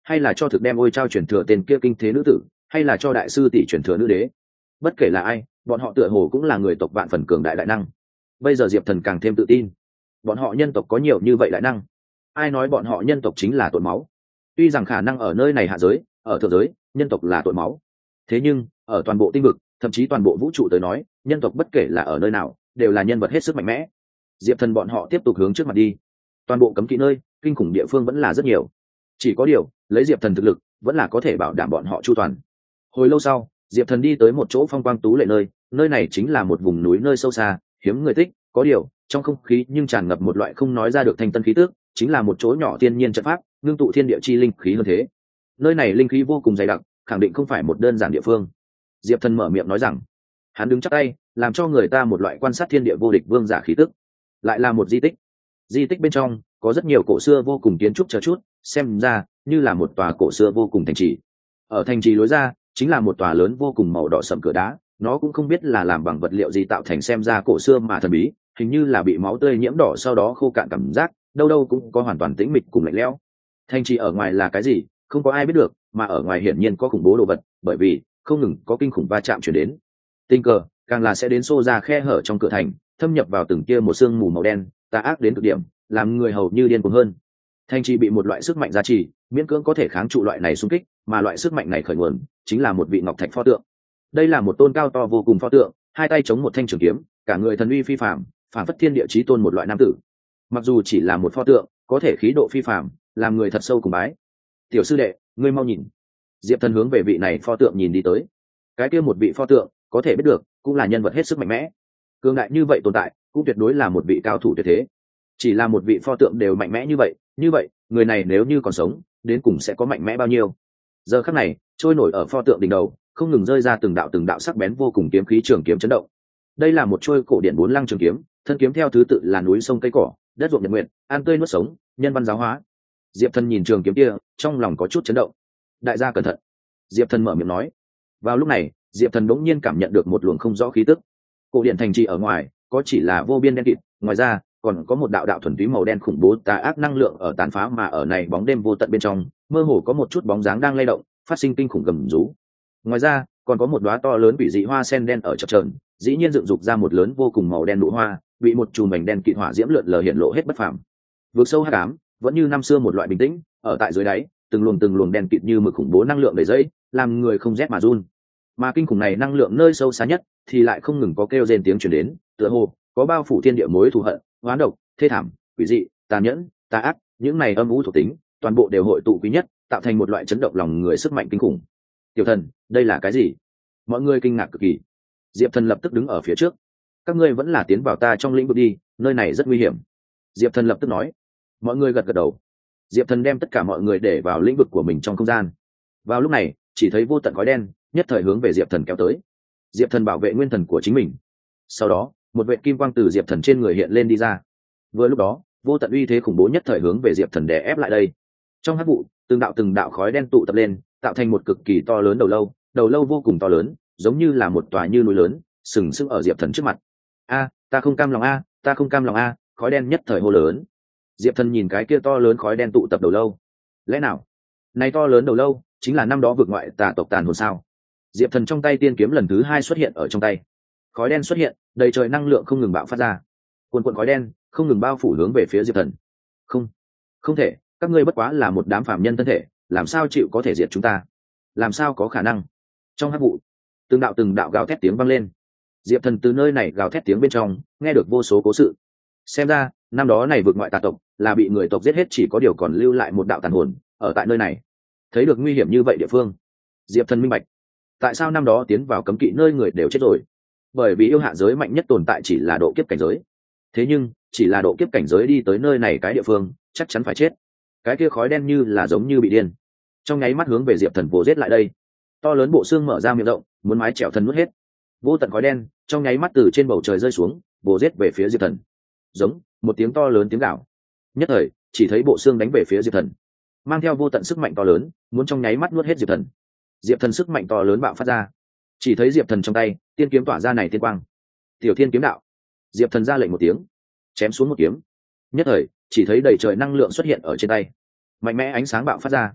hay là cho thực đem ôi trao chuyển thừa tên kia kinh thế nữ tử, hay là cho đại sư tỷ chuyển thừa nữ đế. Bất kể là ai, bọn họ tựa hồ cũng là người tộc vạn phần cường đại đại năng. Bây giờ Diệp Thần càng thêm tự tin, bọn họ nhân tộc có nhiều như vậy đại năng, ai nói bọn họ nhân tộc chính là tội máu. Tuy rằng khả năng ở nơi này hạ giới, ở thượng giới nhân tộc là tội máu, thế nhưng ở toàn bộ tinh vực, thậm chí toàn bộ vũ trụ tới nói, nhân tộc bất kể là ở nơi nào đều là nhân vật hết sức mạnh mẽ. Diệp Thần bọn họ tiếp tục hướng trước mặt đi, toàn bộ cấm kỵ nơi kinh khủng địa phương vẫn là rất nhiều, chỉ có điều lấy Diệp Thần thực lực vẫn là có thể bảo đảm bọn họ chu toàn. Hồi lâu sau, Diệp Thần đi tới một chỗ phong quang tú lệ nơi, nơi này chính là một vùng núi nơi sâu xa hiếm người tích, có điều trong không khí nhưng tràn ngập một loại không nói ra được thanh tân khí tước, chính là một chỗ nhỏ thiên nhiên trận pháp ngưng tụ thiên địa chi linh khí hơn thế. Nơi này linh khí vô cùng dày đặc, khẳng định không phải một đơn giản địa phương. Diệp Thần mở miệng nói rằng, hắn đứng chắp tay làm cho người ta một loại quan sát thiên địa vô địch vương giả khí tức. Lại là một di tích, di tích bên trong có rất nhiều cổ xưa vô cùng kiến trúc chờ chút, xem ra như là một tòa cổ xưa vô cùng thành trì. Ở thành trì lối ra chính là một tòa lớn vô cùng màu đỏ sẫm cửa đá, nó cũng không biết là làm bằng vật liệu gì tạo thành, xem ra cổ xưa mà thần bí, hình như là bị máu tươi nhiễm đỏ sau đó khô cạn cảm giác, đâu đâu cũng có hoàn toàn tĩnh mịch cùng lạnh lẽo. Thành trì ở ngoài là cái gì không có ai biết được, mà ở ngoài hiển nhiên có khủng bố đồ vật, bởi vì không ngừng có kinh khủng va chạm chuyển đến. Tình cờ càng là sẽ đến xô ra khe hở trong cửa thành, thâm nhập vào từng kia một sương mù màu đen tà ác đến cực điểm, làm người hầu như điên cuồng hơn. Thành trì bị một loại sức mạnh gia trì, miễn cưỡng có thể kháng trụ loại này xung kích, mà loại sức mạnh này khởi nguồn chính là một vị ngọc thạch pho tượng. Đây là một tôn cao to vô cùng pho tượng, hai tay chống một thanh trường kiếm, cả người thần uy phi phàm, phản phất thiên địa chí tôn một loại nam tử. Mặc dù chỉ là một pho tượng, có thể khí độ phi phàm, làm người thật sâu cùng bái. Tiểu sư đệ, ngươi mau nhìn. Diệp Thần hướng về vị này pho tượng nhìn đi tới. Cái kia một vị pho tượng, có thể biết được, cũng là nhân vật hết sức mạnh mẽ. Cường đại như vậy tồn tại, cũng tuyệt đối là một vị cao thủ tuyệt thế. Chỉ là một vị pho tượng đều mạnh mẽ như vậy, như vậy, người này nếu như còn sống, đến cùng sẽ có mạnh mẽ bao nhiêu. Giờ khắc này, trôi nổi ở pho tượng đỉnh đầu, không ngừng rơi ra từng đạo từng đạo sắc bén vô cùng kiếm khí trường kiếm chấn động. Đây là một trôi cổ điển bốn lăng trường kiếm, thân kiếm theo thứ tự là núi sông cây cỏ, đất ruộng nhật nguyện, an tươi nuốt sống, nhân văn giáo hóa. Diệp Thần nhìn trường kiếm kia, trong lòng có chút chấn động. Đại gia cẩn thận. Diệp Thần mở miệng nói. Vào lúc này, Diệp Thần đống nhiên cảm nhận được một luồng không rõ khí tức. Cổ điện thành trì ở ngoài có chỉ là vô biên đen kịt, ngoài ra còn có một đạo đạo thuần túy màu đen khủng bố tà ác năng lượng ở tàn phá, mà ở này bóng đêm vô tận bên trong, mơ hồ có một chút bóng dáng đang lay động, phát sinh kinh khủng gầm rú. Ngoài ra còn có một đóa to lớn bị dị hoa sen đen ở chập chờn, dĩ nhiên dựng dục ra một lớn vô cùng màu đen nụ hoa, bị một chùm mảnh đen kịt hỏa diễm lượn lờ hiện lộ hết bất phàm. Vượt sâu hắc ám, vẫn như năm xưa một loại bình tĩnh, ở tại dưới đáy, từng luồng từng luồng đen kịt như mực khủng bố năng lượng đầy dẫy, làm người không rét mà run. Mà kinh khủng này năng lượng nơi sâu xa nhất thì lại không ngừng có kêu rên tiếng truyền đến, tựa hồ có bao phủ thiên địa mối thù hận, oán độc, thê thảm, quỷ dị, tàn nhẫn, tà ác, những này âm u thuộc tính, toàn bộ đều hội tụ quý nhất, tạo thành một loại chấn động lòng người sức mạnh kinh khủng. Tiểu Thần, đây là cái gì? Mọi người kinh ngạc cực kỳ. Diệp Thần lập tức đứng ở phía trước. Các ngươi vẫn là tiến vào ta trong lĩnh vực đi, nơi này rất nguy hiểm. Diệp Thần lập tức nói. Mọi người gật gật đầu. Diệp Thần đem tất cả mọi người để vào lĩnh vực của mình trong không gian. Vào lúc này, chỉ thấy vô tận khói đen nhất thời hướng về Diệp Thần kéo tới. Diệp Thần bảo vệ nguyên thần của chính mình. Sau đó, một vệt kim quang từ Diệp Thần trên người hiện lên đi ra. Vừa lúc đó, vô tận uy thế khủng bố nhất thời hướng về Diệp Thần đè ép lại đây. Trong hắc vụ, từng đạo từng đạo khói đen tụ tập lên, tạo thành một cực kỳ to lớn đầu lâu, đầu lâu vô cùng to lớn, giống như là một tòa như núi lớn, sừng sững ở Diệp Thần trước mặt. A, ta không cam lòng a, ta không cam lòng a, khói đen nhất thời hô lớn. Diệp Thần nhìn cái kia to lớn khói đen tụ tập đầu lâu. Lẽ nào, này to lớn đầu lâu chính là năm đó vượt ngoại tà tộc tàn hồn sao? Diệp Thần trong tay tiên kiếm lần thứ hai xuất hiện ở trong tay. Khói đen xuất hiện, đầy trời năng lượng không ngừng bạo phát ra. Cuồn cuộn khói đen không ngừng bao phủ hướng về phía Diệp Thần. Không, không thể, các ngươi bất quá là một đám phàm nhân thân thể, làm sao chịu có thể diệt chúng ta? Làm sao có khả năng? Trong hắc vụ, từng đạo từng đạo gào thét tiếng vang lên. Diệp Thần từ nơi này gào thét tiếng bên trong nghe được vô số cố sự. Xem ra năm đó này vượt ngoại tà tộc là bị người tộc giết hết, chỉ có điều còn lưu lại một đạo tàn hồn ở tại nơi này. Thấy được nguy hiểm như vậy địa phương, Diệp Thần minh bạch tại sao năm đó tiến vào cấm kỵ nơi người đều chết rồi. Bởi vì yêu hạ giới mạnh nhất tồn tại chỉ là độ kiếp cảnh giới, thế nhưng chỉ là độ kiếp cảnh giới đi tới nơi này cái địa phương chắc chắn phải chết. Cái kia khói đen như là giống như bị điên, trong nháy mắt hướng về Diệp Thần vồ giết lại đây. To lớn bộ xương mở ra miệng rộng, muốn mái chèo thân nuốt hết. Vô tận khói đen trong nháy mắt từ trên bầu trời rơi xuống, vồ giết về phía Diệp Thần. Giống một tiếng to lớn tiếng gào, nhất thời chỉ thấy bộ xương đánh về phía Diệp Thần, mang theo vô tận sức mạnh to lớn, muốn trong nháy mắt nuốt hết Diệp Thần. Diệp Thần sức mạnh to lớn bạo phát ra, chỉ thấy Diệp Thần trong tay tiên kiếm tỏa ra này tiên quang. Tiểu Thiên kiếm đạo. Diệp Thần ra lệnh một tiếng, chém xuống một kiếm, nhất thời chỉ thấy đầy trời năng lượng xuất hiện ở trên tay, mạnh mẽ ánh sáng bạo phát ra.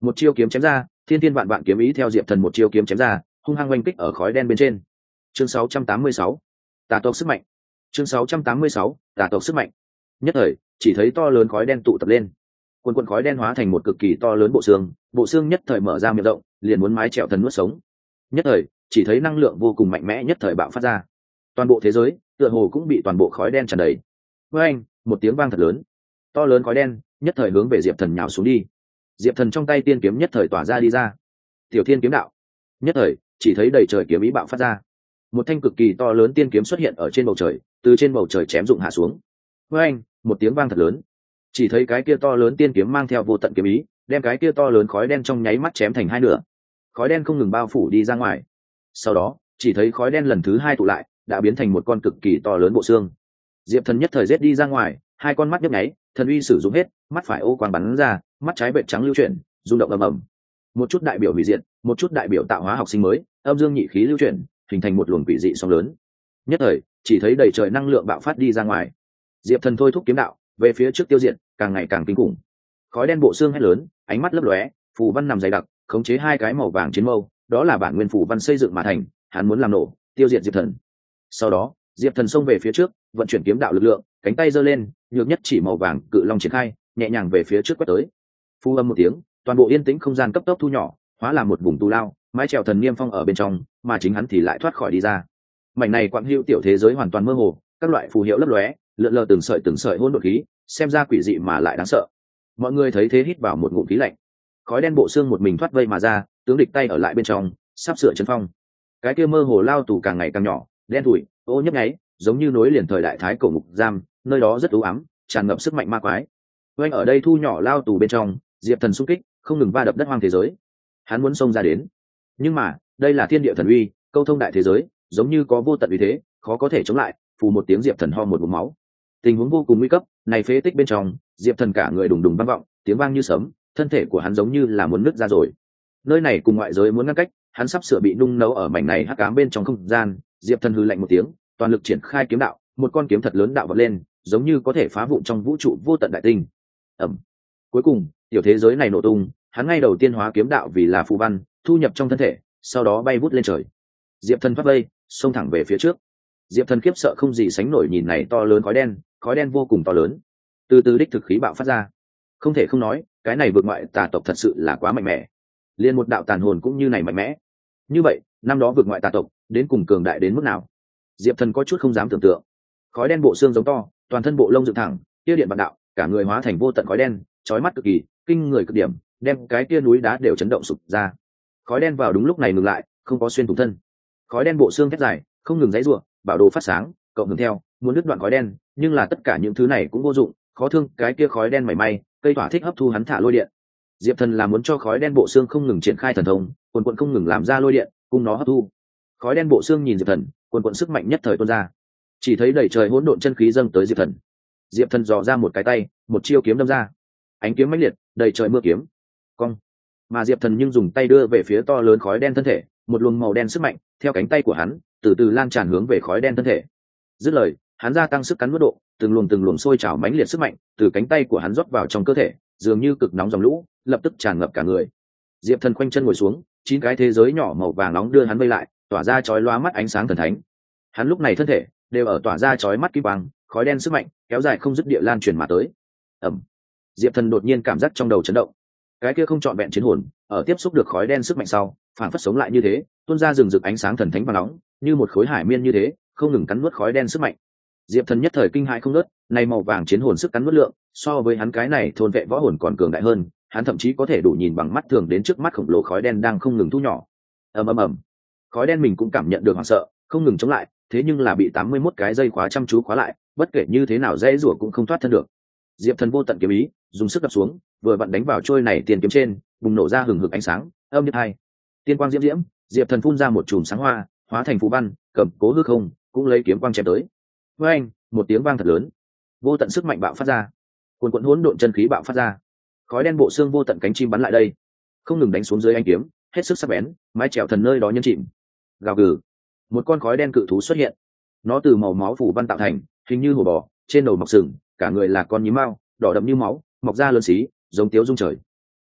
Một chiêu kiếm chém ra, thiên thiên vạn vạn kiếm ý theo diệp thần một chiêu kiếm chém ra, hung hăng oanh kích ở khói đen bên trên. Chương sáu trăm tám mươi sáu, tà tộc sức mạnh. Chương sáu trăm tám mươi sáu, tà tộc sức mạnh. Nhất thời, chỉ thấy to lớn khói đen tụ tập lên, quần quần khói đen hóa thành một cực kỳ to lớn bộ xương, bộ xương nhất thời mở ra miệng rộng, liền muốn mái chèo thần nuốt sống. Nhất thời, chỉ thấy năng lượng vô cùng mạnh mẽ nhất thời bạo phát ra, toàn bộ thế giới tựa hồ cũng bị toàn bộ khói đen tràn đầy. Với anh, một tiếng vang thật lớn, to lớn khói đen nhất thời hướng về diệp thần nhào xuống đi. Diệp thần trong tay tiên kiếm nhất thời tỏa ra đi ra, tiểu thiên kiếm đạo. Nhất thời, chỉ thấy đầy trời kiếm ý bạo phát ra, một thanh cực kỳ to lớn tiên kiếm xuất hiện ở trên bầu trời, từ trên bầu trời chém rụng hạ xuống. Với anh, một tiếng vang thật lớn, chỉ thấy cái kia to lớn tiên kiếm mang theo vô tận kiếm ý, đem cái kia to lớn khói đen trong nháy mắt chém thành hai nửa. Khói đen không ngừng bao phủ đi ra ngoài, sau đó chỉ thấy khói đen lần thứ hai tụ lại, đã biến thành một con cực kỳ to lớn bộ xương. Diệp thần nhất thời giết đi ra ngoài, hai con mắt nhấp nháy, thần uy sử dụng hết, mắt phải ô quang bắn ra, mắt trái bệch trắng lưu chuyển, rung động ầm ầm. Một chút đại biểu hủy diệt, một chút đại biểu tạo hóa học sinh mới, âm dương nhị khí lưu chuyển, hình thành một luồng quỷ dị sóng lớn. Nhất thời, chỉ thấy đầy trời năng lượng bạo phát đi ra ngoài. Diệp thần thôi thúc kiếm đạo, về phía trước tiêu diệt, càng ngày càng kinh khủng. Khói đen bộ xương hét lớn, ánh mắt lấp lóe, phù văn nằm dày đặc, khống chế hai cái màu vàng chiến mâu, đó là bản nguyên phù văn xây dựng mà thành, hắn muốn làm nổ, tiêu diệt Diệp thần. Sau đó, Diệp thần xông về phía trước, vận chuyển kiếm đạo lực lượng, cánh tay giơ lên, nhược nhất chỉ màu vàng cự long triển khai, nhẹ nhàng về phía trước quét tới. Phu âm một tiếng, toàn bộ yên tĩnh không gian cấp tốc thu nhỏ, hóa làm một vùng tu lao, mái chèo thần niêm phong ở bên trong, mà chính hắn thì lại thoát khỏi đi ra. Mảnh này quặng hữu tiểu thế giới hoàn toàn mơ hồ, các loại phù hiệu lấp lóe, lượn lờ từng sợi từng sợi hỗn độn khí, xem ra quỷ dị mà lại đáng sợ. Mọi người thấy thế hít vào một ngụm khí lạnh. Khói đen bộ xương một mình thoát vây mà ra, tướng địch tay ở lại bên trong, sắp sửa chấn phong. Cái kia mơ hồ lao tù càng ngày càng nhỏ, đen thủi, ô nhấp nháy, giống như nối liền thời đại thái cổ ngục giam, nơi đó rất u ám, tràn ngập sức mạnh ma quái. Oanh ở đây thu nhỏ lao tù bên trong, Diệp thần xung kích, không ngừng va đập đất hoang thế giới. Hắn muốn xông ra đến, nhưng mà đây là thiên địa thần uy, câu thông đại thế giới, giống như có vô tận uy thế, khó có thể chống lại. Phù một tiếng, Diệp thần ho một ngụm máu. Tình huống vô cùng nguy cấp, này phế tích bên trong, Diệp thần cả người đùng đùng vang vọng, tiếng vang như sấm, thân thể của hắn giống như là muốn nứt ra rồi. Nơi này cùng ngoại giới muốn ngăn cách, hắn sắp sửa bị nung nấu ở mảnh này hắc ám bên trong không gian. Diệp thần hừ lạnh một tiếng, toàn lực triển khai kiếm đạo, một con kiếm thật lớn đạo vọt lên, giống như có thể phá vụn trong vũ trụ vô tận đại tinh. Ẩm. Cuối cùng, tiểu thế giới này nổ tung, hắn ngay đầu tiên hóa kiếm đạo vì là phù văn, thu nhập trong thân thể, sau đó bay vút lên trời. Diệp thần phát vây, xông thẳng về phía trước. Diệp thần khiếp sợ không gì sánh nổi nhìn này to lớn khói đen, khói đen vô cùng to lớn, từ từ đích thực khí bạo phát ra. Không thể không nói, cái này vượt ngoại tà tộc thật sự là quá mạnh mẽ. Liên một đạo tàn hồn cũng như này mạnh mẽ. Như vậy, năm đó vượt ngoại tà tộc đến cùng cường đại đến mức nào? Diệp thần có chút không dám tưởng tượng. Khói đen bộ xương giống to, toàn thân bộ lông dựng thẳng, tia điện vạn đạo, cả người hóa thành vô tận khói đen, chói mắt cực kỳ, kinh người cực điểm, đem cái tia núi đá đều chấn động sụp ra. Khói đen vào đúng lúc này ngừng lại, không có xuyên thủng thân. Khói đen bộ xương thét dài, không ngừng giãy giụa, bảo đồ phát sáng, cộng hưởng theo, muốn đứt đoạn khói đen, nhưng là tất cả những thứ này cũng vô dụng, khó thương cái kia khói đen mảy may, cây tỏa thích hấp thu hắn thả lôi điện. Diệp thần là muốn cho khói đen bộ xương không ngừng triển khai thần thông, quần quần không ngừng làm ra lôi điện, cùng nó hấp thu. Khói đen bộ xương nhìn Diệp thần, quần quần sức mạnh nhất thời tuôn ra, chỉ thấy đầy trời hỗn độn chân khí dâng tới Diệp thần. Diệp thần dò ra một cái tay, một chiêu kiếm đâm ra, ánh kiếm mãnh liệt, đầy trời mưa kiếm, cong. Mà Diệp thần nhưng dùng tay đưa về phía to lớn khói đen thân thể, một luồng màu đen sức mạnh theo cánh tay của hắn từ từ lan tràn hướng về khói đen thân thể. Dứt lời, hắn gia tăng sức cắn nuốt độ, từng luồng từng luồng sôi trào mãnh liệt sức mạnh từ cánh tay của hắn rót vào trong cơ thể, dường như cực nóng dòng lũ, lập tức tràn ngập cả người. Diệp thần khoanh chân ngồi xuống, chín cái thế giới nhỏ màu vàng nóng đưa hắn vây lại, tỏa ra chói lóa mắt ánh sáng thần thánh. Hắn lúc này thân thể đều ở tỏa ra chói mắt kim quang, khói đen sức mạnh kéo dài không dứt địa lan truyền mà tới. Ầm. Diệp thần đột nhiên cảm giác trong đầu chấn động. Cái kia không trọn vẹn chiến hồn, ở tiếp xúc được khói đen sức mạnh sau, phản phất sống lại như thế, tuôn ra rừng rực ánh sáng thần thánh và nóng, như một khối hải miên như thế, không ngừng cắn nuốt khói đen sức mạnh. Diệp thần nhất thời kinh hãi không ngớt, này màu vàng chiến hồn sức cắn nuốt lượng, so với hắn cái này thôn vệ võ hồn còn cường đại hơn, hắn thậm chí có thể đủ nhìn bằng mắt thường đến trước mắt khổng lồ khói đen đang không ngừng thu nhỏ. Ầm ầm ầm. Khói đen mình cũng cảm nhận được hoảng sợ, không ngừng chống lại, thế nhưng là bị tám mươi mốt cái dây khóa chăm chú khóa lại, bất kể như thế nào dễ rủa cũng không thoát thân được. Diệp thần vô tận kiếm ý, dùng sức đập xuống, vừa vặn đánh vào trôi này tiền kiếm trên, bùng nổ ra hừng hực ánh sáng, âm nhật hai. Tiên quang diễm diễm, Diệp thần phun ra một chùm sáng hoa, hóa thành phù văn, cầm cố hư không, cũng lấy kiếm quang chém tới. Với anh, một tiếng vang thật lớn, vô tận sức mạnh bạo phát ra, cuồn cuộn hỗn độn chân khí bạo phát ra, khói đen bộ xương vô tận cánh chim bắn lại đây, không ngừng đánh xuống dưới anh kiếm, hết sức sắc bén, mái chèo thần nơi đó nhân chìm. Gào gừ, một con khói đen cự thú xuất hiện, nó từ màu máu phủ văn tạo thành, hình như hổ bò, trên đầu mọc sừng, cả người là con nhím mao, đỏ đậm như máu, mọc ra lớn xí, giống tiếu dung trời.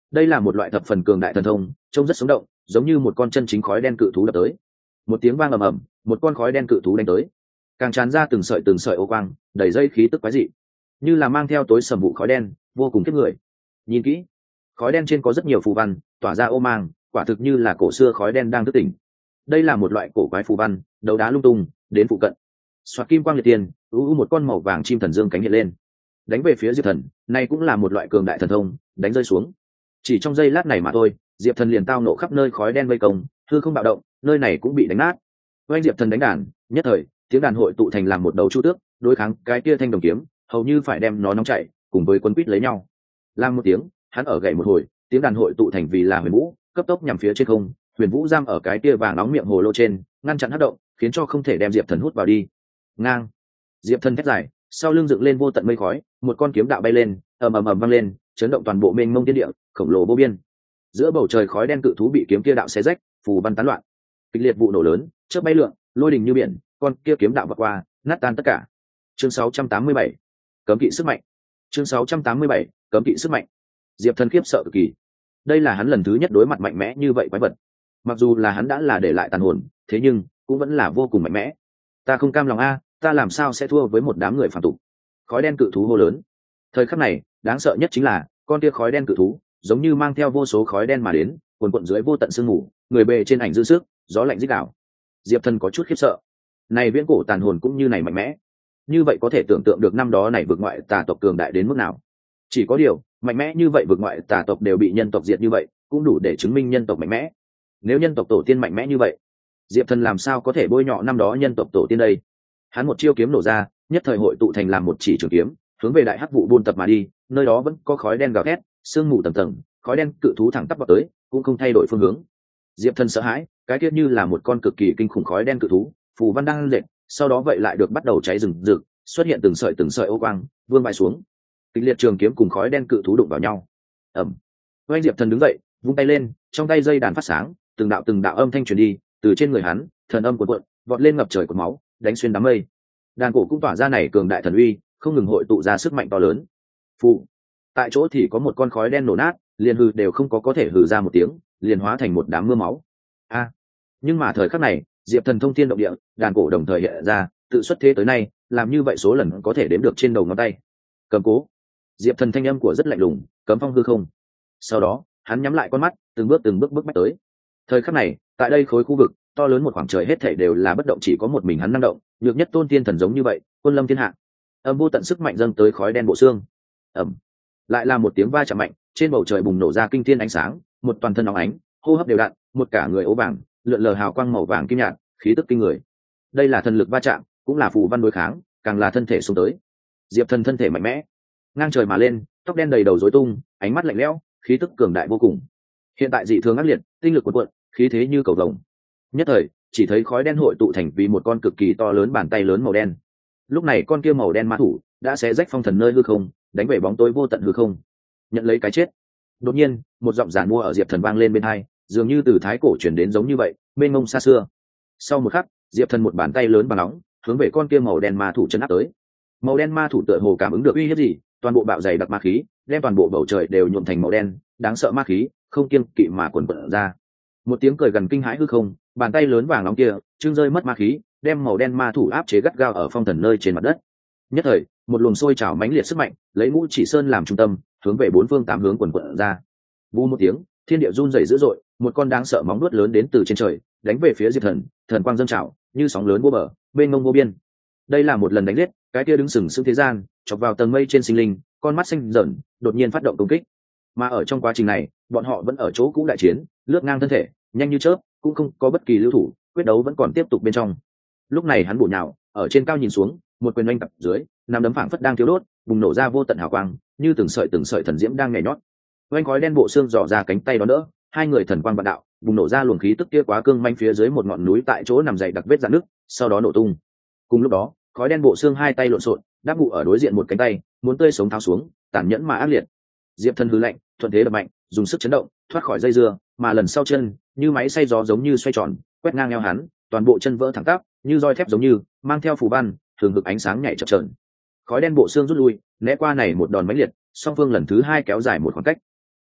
đây là một loại thập phần cường đại thần thông, trông rất sống động, giống như một con chân chính khói đen cự thú đập tới. Một tiếng vang ầm ầm, một con khói đen cự thú đánh tới, càng tràn ra từng sợi từng sợi ô quang, đầy dây khí tức quái dị, như là mang theo tối sầm vụ khói đen, vô cùng kiếp người. Nhìn kỹ, khói đen trên có rất nhiều phù văn, tỏa ra ô mang, quả thực như là cổ xưa khói đen đang thức tỉnh. Đây là một loại cổ quái phù văn, đấu đá lung tung, đến phụ cận. Xoạt kim quang liệt tiền, u u một con màu vàng chim thần dương cánh hiện lên, đánh về phía Diệp Thần. Này cũng là một loại cường đại thần thông, đánh rơi xuống. Chỉ trong giây lát này mà thôi, Diệp Thần liền tao nộ khắp nơi khói đen vây công, hư không bạo động, nơi này cũng bị đánh nát. Oanh Diệp Thần đánh đàn, nhất thời, tiếng đàn hội tụ thành làm một đầu chu tước, đối kháng cái kia thanh đồng kiếm, hầu như phải đem nó nóng chảy, cùng với quân quýt lấy nhau. Lam một tiếng, hắn ở gậy một hồi, tiếng đàn hội tụ thành vì là huyền vũ, cấp tốc nhằm phía trên không. Huyền vũ giam ở cái kia vàng nóng miệng hồ lô trên, ngăn chặn hất động, khiến cho không thể đem Diệp Thần hút vào đi. Ngang, Diệp Thần thét dài, sau lưng dựng lên vô tận mây khói, một con kiếm đạo bay lên, ầm ầm ầm vang lên, chấn động toàn bộ mênh mông thiên địa, khổng lồ vô biên. Giữa bầu trời khói đen cự thú bị kiếm kia đạo xé rách, phù văn tán loạn, kịch liệt vụ nổ lớn, chớp bay lượn, lôi đình như biển, con kia kiếm đạo vượt qua, nát tan tất cả. Chương sáu trăm tám mươi bảy, cấm kỵ sức mạnh. Chương sáu trăm tám mươi bảy, cấm kỵ sức mạnh. Diệp Thần khiếp sợ cực kỳ. Đây là hắn lần thứ nhất đối mặt mạnh mẽ như vậy quái vật. Mặc dù là hắn đã là để lại tàn hồn, thế nhưng cũng vẫn là vô cùng mạnh mẽ. Ta không cam lòng a, ta làm sao sẽ thua với một đám người phàm tục? Khói đen cự thú hô lớn. Thời khắc này, đáng sợ nhất chính là con kia khói đen cự thú, giống như mang theo vô số khói đen mà đến, cuồn cuộn dưới vô tận sương mù, người bề trên ảnh dư sức, gió lạnh rít đảo. Diệp Thần có chút khiếp sợ. Này viễn cổ tàn hồn cũng như này mạnh mẽ, như vậy có thể tưởng tượng được năm đó này vượt ngoại tà tộc cường đại đến mức nào. Chỉ có điều, mạnh mẽ như vậy vượt ngoại tà tộc đều bị nhân tộc diệt như vậy, cũng đủ để chứng minh nhân tộc mạnh mẽ. Nếu nhân tộc tổ tiên mạnh mẽ như vậy, Diệp Thần làm sao có thể bôi nhọ năm đó nhân tộc tổ tiên đây? Hắn một chiêu kiếm nổ ra, nhất thời hội tụ thành làm một chỉ trường kiếm, hướng về đại hắc vụ buôn tập mà đi. Nơi đó vẫn có khói đen gào thét, sương mù tầng tầng, khói đen cự thú thẳng tắp vào tới, cũng không thay đổi phương hướng. Diệp Thần sợ hãi, cái kia như là một con cực kỳ kinh khủng khói đen cự thú, phù văn đang lệch, sau đó vậy lại được bắt đầu cháy rừng rực, xuất hiện từng sợi từng sợi ô quang, vương bại xuống. Kịch liệt trường kiếm cùng khói đen cự thú đụng vào nhau. Ầm. Oanh Diệp Thần đứng dậy, vung tay lên, trong tay dây đàn phát sáng, từng đạo từng đạo âm thanh truyền đi, từ trên người hắn, thần âm cuộn cuộn, vọt lên ngập trời của máu, đánh xuyên đám mây. Đàn cổ cũng tỏa ra này cường đại thần uy, không ngừng hội tụ ra sức mạnh to lớn. Phụ. Tại chỗ thì có một con khói đen nổ nát, liền hừ đều không có có thể hừ ra một tiếng, liền hóa thành một đám mưa máu. A. À. Nhưng mà thời khắc này, Diệp Thần thông thiên động địa, đàn cổ đồng thời hiện ra, tự xuất thế tới nay, làm như vậy số lần có thể đếm được trên đầu ngón tay. Cầm cố. Diệp Thần thanh âm của rất lạnh lùng, cấm phong hư không. Sau đó, hắn nhắm lại con mắt, từng bước từng bước bước bách tới. Thời khắc này, tại đây khối khu vực to lớn một khoảng trời hết thảy đều là bất động, chỉ có một mình hắn năng động, nhược nhất tôn tiên thần giống như vậy, quân lâm thiên hạ. Âm vô tận sức mạnh dâng tới khói đen bộ xương. Ầm. Lại là một tiếng va chạm mạnh, trên bầu trời bùng nổ ra kinh thiên ánh sáng, một toàn thân nóng ánh, hô hấp đều đặn, một cả người ố vàng, lượn lờ hào quang màu vàng kim nhạt, khí tức kinh người. Đây là thần lực va chạm, cũng là phù văn đối kháng, càng là thân thể xuống tới. Diệp Thần thân thể mạnh mẽ, ngang trời mà lên, tóc đen đầy đầu rối tung, ánh mắt lạnh lẽo, khí tức cường đại vô cùng. Hiện tại dị thường ác liệt, tinh lực cuồn cuộn, khí thế như cầu vồng. Nhất thời, chỉ thấy khói đen hội tụ thành vì một con cực kỳ to lớn bàn tay lớn màu đen. Lúc này con kia màu đen ma thủ đã xé rách phong thần nơi hư không, đánh về bóng tối vô tận hư không, nhận lấy cái chết. Đột nhiên, một giọng giản mua ở Diệp Thần vang lên bên tai, dường như từ thái cổ truyền đến giống như vậy, mênh mông xa xưa. Sau một khắc, Diệp Thần một bàn tay lớn bằng nóng, hướng về con kia màu đen ma thủ chấn áp tới. Màu đen ma thủ tựa hồ cảm ứng được uy hiếp gì, toàn bộ bạo dày đặc ma khí, đem toàn bộ bầu trời đều nhuộm thành màu đen, đáng sợ ma khí, không kiêng kỵ mà quần quật ra. Một tiếng cười gần kinh hãi hư không, bàn tay lớn vàng nóng kia, trưng rơi mất ma khí, đem màu đen ma thủ áp chế gắt gao ở phong thần nơi trên mặt đất. Nhất thời, một luồng sôi trào mãnh liệt sức mạnh, lấy Ngũ Chỉ Sơn làm trung tâm, hướng về bốn phương tám hướng quần quật ra. Vù một tiếng, thiên địa run rẩy dữ dội, một con đáng sợ móng vuốt lớn đến từ trên trời, đánh về phía Diệp Thần, thần quang dâng trào, như sóng lớn vô bờ, mênh mông vô biên. Đây là một lần đánh giết, cái kia đứng sừng sững thế gian, chọc vào tầng mây trên sinh linh, con mắt xanh dởn, đột nhiên phát động công kích. Mà ở trong quá trình này, bọn họ vẫn ở chỗ cũ đại chiến, lướt ngang thân thể, nhanh như chớp, cũng không có bất kỳ lưu thủ, quyết đấu vẫn còn tiếp tục bên trong. Lúc này hắn bổ nhào, ở trên cao nhìn xuống, một quyền oanh tập dưới, nắm đấm phảng phất đang thiêu đốt, bùng nổ ra vô tận hào quang, như từng sợi từng sợi thần diễm đang nhảy nhót. Oanh khói đen bộ xương dò ra cánh tay đó đỡ, hai người thần quang vạn đạo, bùng nổ ra luồng khí tức kia quá cương manh phía dưới một ngọn núi tại chỗ nằm dày đặc vết rạn nứt, sau đó nổ tung. Cùng lúc đó, khói đen bộ xương hai tay lộn xộn, đáp ngụ ở đối diện một cánh tay, muốn tươi sống tháo xuống, tàn nhẫn mà ác liệt. Diệp Thần hư lạnh, thuận thế đập mạnh, dùng sức chấn động, thoát khỏi dây dưa, mà lần sau chân, như máy xay gió giống như xoay tròn, quét ngang eo hắn, toàn bộ chân vỡ thẳng tắp, như roi thép giống như, mang theo phù văn, thường hực ánh sáng nhảy chập chờn. Khói đen bộ xương rút lui, né qua này một đòn mãnh liệt, song phương lần thứ hai kéo dài một khoảng cách.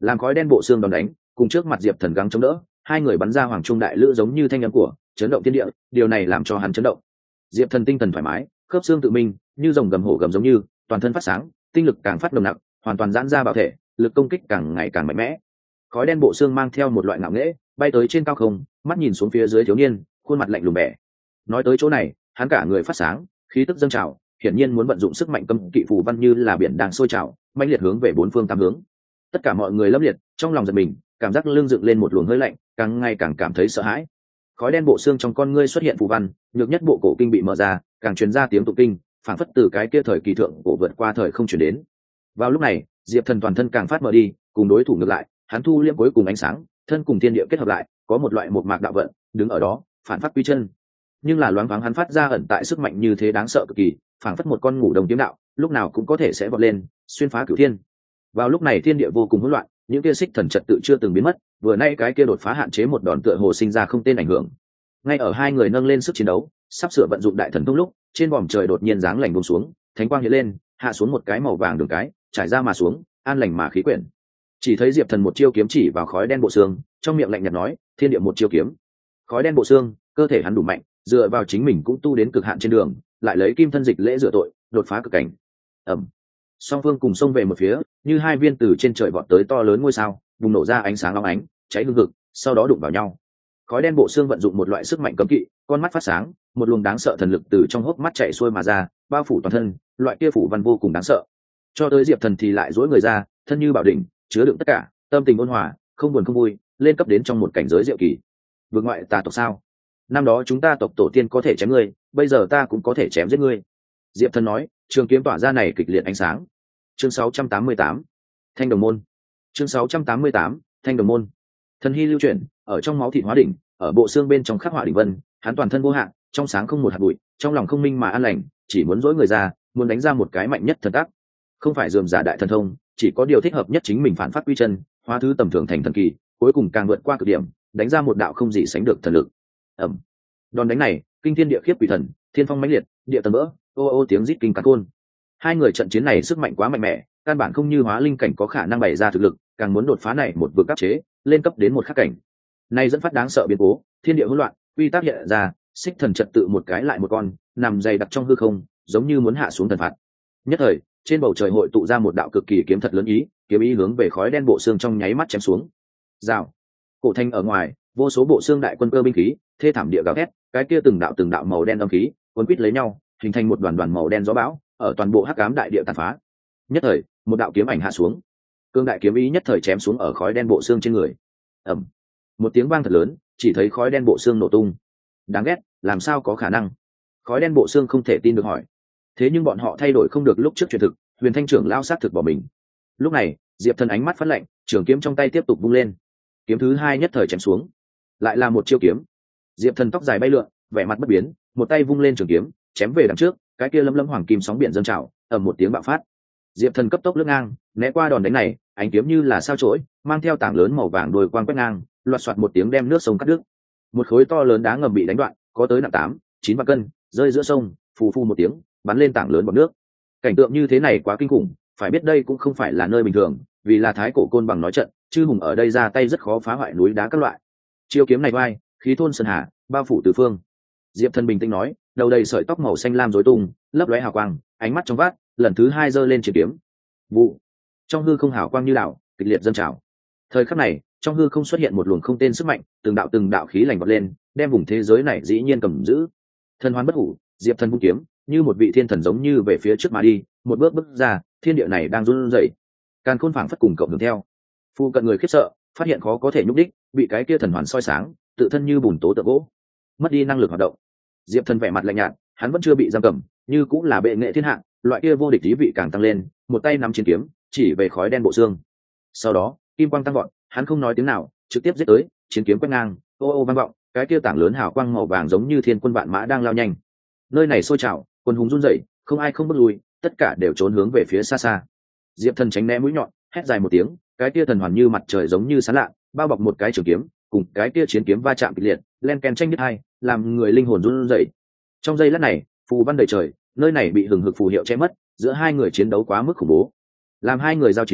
làm khói đen bộ xương đòn đánh cùng trước mặt diệp thần gắng chống đỡ, hai người bắn ra hoàng trung đại lữ giống như thanh âm của chấn động thiên địa, điều này làm cho hắn chấn động. Diệp thần tinh thần thoải mái, khớp xương tự minh như rồng gầm hổ gầm giống như toàn thân phát sáng, tinh lực càng phát nồng nặc, hoàn toàn giãn ra bảo thể, lực công kích càng ngày càng mạnh mẽ. Khói đen bộ xương mang theo một loại ngạo nghễ bay tới trên cao không, mắt nhìn xuống phía dưới thiếu niên, khuôn mặt lạnh lùng bẻ. Nói tới chỗ này, hắn cả người phát sáng, khí tức dâng trào, hiển nhiên muốn vận dụng sức mạnh cấm kỵ phù văn như là biển đang sôi trào, mãnh liệt hướng về bốn phương tám hướng. Tất cả mọi người lâm liệt, trong lòng giật mình, cảm giác lưng dựng lên một luồng hơi lạnh, càng ngày càng cảm thấy sợ hãi. Khói đen bộ xương trong con ngươi xuất hiện phù văn, nhược nhất bộ cổ kinh bị mở ra, càng truyền ra tiếng tụng kinh, phảng phất từ cái kia thời kỳ thượng cổ vượt qua thời không truyền đến. Vào lúc này, Diệp Thần toàn thân càng phát mở đi, cùng đối thủ ngược lại, hắn thu liễm cuối cùng ánh sáng, thân cùng thiên địa kết hợp lại, có một loại một mạc đạo vận, đứng ở đó, phản phát quy chân. Nhưng là loáng thoáng hắn phát ra ẩn tại sức mạnh như thế đáng sợ cực kỳ, phảng phất một con ngủ đồng kiếm đạo, lúc nào cũng có thể sẽ vọt lên, xuyên phá cửu thiên. Vào lúc này thiên địa vô cùng hỗn loạn, những kia xích thần trật tự chưa từng biến mất, vừa nay cái kia đột phá hạn chế một đòn tựa hồ sinh ra không tên ảnh hưởng. Ngay ở hai người nâng lên sức chiến đấu, sắp sửa vận dụng đại thần thông lúc, trên bầu trời đột nhiên giáng lành buông xuống, thánh quang hiện lên, hạ xuống một cái màu vàng đường cái, trải ra mà xuống, an lành mà khí quyển. Chỉ thấy Diệp Thần một chiêu kiếm chỉ vào khói đen bộ xương, trong miệng lạnh nhạt nói, thiên địa một chiêu kiếm. Khói đen bộ xương, cơ thể hắn đủ mạnh, dựa vào chính mình cũng tu đến cực hạn trên đường, lại lấy kim thân dịch lễ rửa tội, đột phá cực cảnh. Ầm. Song phương cùng xông về một phía, như hai viên từ trên trời vọt tới to lớn ngôi sao, bùng nổ ra ánh sáng long ánh, cháy hừng hực, sau đó đụng vào nhau. Khói đen bộ xương vận dụng một loại sức mạnh cấm kỵ, con mắt phát sáng, một luồng đáng sợ thần lực từ trong hốc mắt chạy xuôi mà ra, bao phủ toàn thân, loại kia phủ văn vô cùng đáng sợ. Cho tới Diệp Thần thì lại duỗi người ra, thân như bảo đỉnh, chứa đựng tất cả, tâm tình ôn hòa, không buồn không vui, lên cấp đến trong một cảnh giới diệu kỳ. Vượt ngoại tà tộc sao? Năm đó chúng ta tộc tổ tiên có thể chém ngươi, bây giờ ta cũng có thể chém giết ngươi. Diệp Thần nói, trường kiếm tỏa ra này kịch liệt ánh sáng. Chương sáu trăm tám mươi tám, Thanh Đồng môn. Chương sáu trăm tám mươi tám, Thanh Đồng môn. Thần hy lưu chuyển, ở trong máu thịt hóa đỉnh, ở bộ xương bên trong khắc họa đỉnh vân, hắn toàn thân vô hạn, trong sáng không một hạt bụi, trong lòng không minh mà an lành, chỉ muốn dỗi người ra, muốn đánh ra một cái mạnh nhất thần tác. Không phải dườm giả đại thần thông, chỉ có điều thích hợp nhất chính mình phản phát quy chân, hóa thứ tầm thường thành thần kỳ, cuối cùng càng vượt qua cực điểm, đánh ra một đạo không gì sánh được thần lực. Ầm. Đòn đánh này, kinh thiên địa khiếp quỷ thần, thiên phong mãnh liệt, địa tầng vỡ, ô ô tiếng rít kinh càn khôn. Hai người trận chiến này sức mạnh quá mạnh mẽ, căn bản không như hóa linh cảnh có khả năng bày ra thực lực, càng muốn đột phá này một vực áp chế, lên cấp đến một khắc cảnh. Này dẫn phát đáng sợ biến cố, thiên địa hỗn loạn, uy tắc hiện ra, xích thần trật tự một cái lại một con, nằm dày đặc trong hư không, giống như muốn hạ xuống thần phạt. Nhất thời, trên bầu trời hội tụ ra một đạo cực kỳ kiếm thật lớn ý, kiếm ý hướng về khói đen bộ xương trong nháy mắt chém xuống. Rào. Cổ thanh ở ngoài, vô số bộ xương đại quân cơ binh khí, thê thảm địa gào thét, cái kia từng đạo từng đạo màu đen âm khí, cuốn quít lấy nhau, hình thành một đoàn đoàn màu đen gió bão, ở toàn bộ hắc ám đại địa tàn phá. Nhất thời, một đạo kiếm ảnh hạ xuống, cương đại kiếm ý nhất thời chém xuống ở khói đen bộ xương trên người. Ầm. Một tiếng vang thật lớn, chỉ thấy khói đen bộ xương nổ tung. Đáng ghét, làm sao có khả năng? Khói đen bộ xương không thể tin được hỏi. Thế nhưng bọn họ thay đổi không được lúc trước truyền thực, Huyền Thanh trưởng lao sát thực bỏ mình. Lúc này, Diệp Thần ánh mắt phát lạnh, trường kiếm trong tay tiếp tục vung lên. Kiếm thứ hai nhất thời chém xuống, lại là một chiêu kiếm. Diệp Thần tóc dài bay lượn, vẻ mặt bất biến, một tay vung lên trường kiếm, chém về đằng trước, cái kia lấm lấm hoàng kim sóng biển dâng trào, ầm một tiếng bạo phát. Diệp Thần cấp tốc lướt ngang, né qua đòn đánh này, ánh kiếm như là sao chổi, mang theo tảng lớn màu vàng đuôi quang quét ngang, loạt soạt một tiếng đem nước sông cắt đứt. Một khối to lớn đá ngầm bị đánh đoạn, có tới nặng tám, chín vạn cân, rơi giữa sông, phù phù một tiếng, bắn lên tảng lớn bọt nước. Cảnh tượng như thế này quá kinh khủng, phải biết đây cũng không phải là nơi bình thường, vì là thái cổ côn bằng nói trận, chư hùng ở đây ra tay rất khó phá hoại núi đá các loại. Chiêu kiếm này vai, khí thôn sơn hà, bao phủ tứ phương. Diệp Thần bình tĩnh nói, đầu đầy sợi tóc màu xanh lam rối tung, lấp lóe hào quang, ánh mắt trong vát, lần thứ hai giơ lên triển kiếm. Vụ. Trong hư không hào quang như đảo, kịch liệt dâng trào. Thời khắc này, trong hư không xuất hiện một luồng không tên sức mạnh, từng đạo từng đạo khí lành vọt lên, đem vùng thế giới này dĩ nhiên cầm giữ. Thần hoán bất hủ, Diệp Thần vung kiếm, như một vị thiên thần giống như về phía trước mà đi, một bước bước ra, thiên địa này đang run rẩy. Càn khôn phảng phất cùng cộng hưởng theo. Phu cận người khiếp sợ, phát hiện khó có thể nhúc đích, bị cái kia thần hoàn soi sáng, tự thân như bùn tố tượng gỗ, mất đi năng lực hoạt động. Diệp Thần vẻ mặt lạnh nhạt, hắn vẫn chưa bị giam cầm, như cũng là bệ nghệ thiên hạ, loại kia vô địch ý vị càng tăng lên, một tay nắm chiến kiếm, chỉ về khói đen bộ xương. Sau đó, kim quang tăng vọt, hắn không nói tiếng nào, trực tiếp giết tới, chiến kiếm quét ngang, ô ô vang vọng, cái kia tảng lớn hào quang màu vàng giống như thiên quân vạn mã đang lao nhanh. Nơi này sôi trào, quân hùng run rẩy, không ai không bước lui, tất cả đều trốn hướng về phía xa xa. Diệp Thần tránh né mũi nhọn, hét dài một tiếng, cái kia thần hoàn như mặt trời giống như sáng lạ, bao bọc một cái trường kiếm, cùng cái kia chiến kiếm va chạm kịch liệt, len ken tranh biết hai, làm người linh hồn run rẩy. Trong giây lát này, phù văn đầy trời, nơi này bị hừng hực phù hiệu che mất, giữa hai người chiến đấu quá mức khủng bố. Làm hai người giao chiến,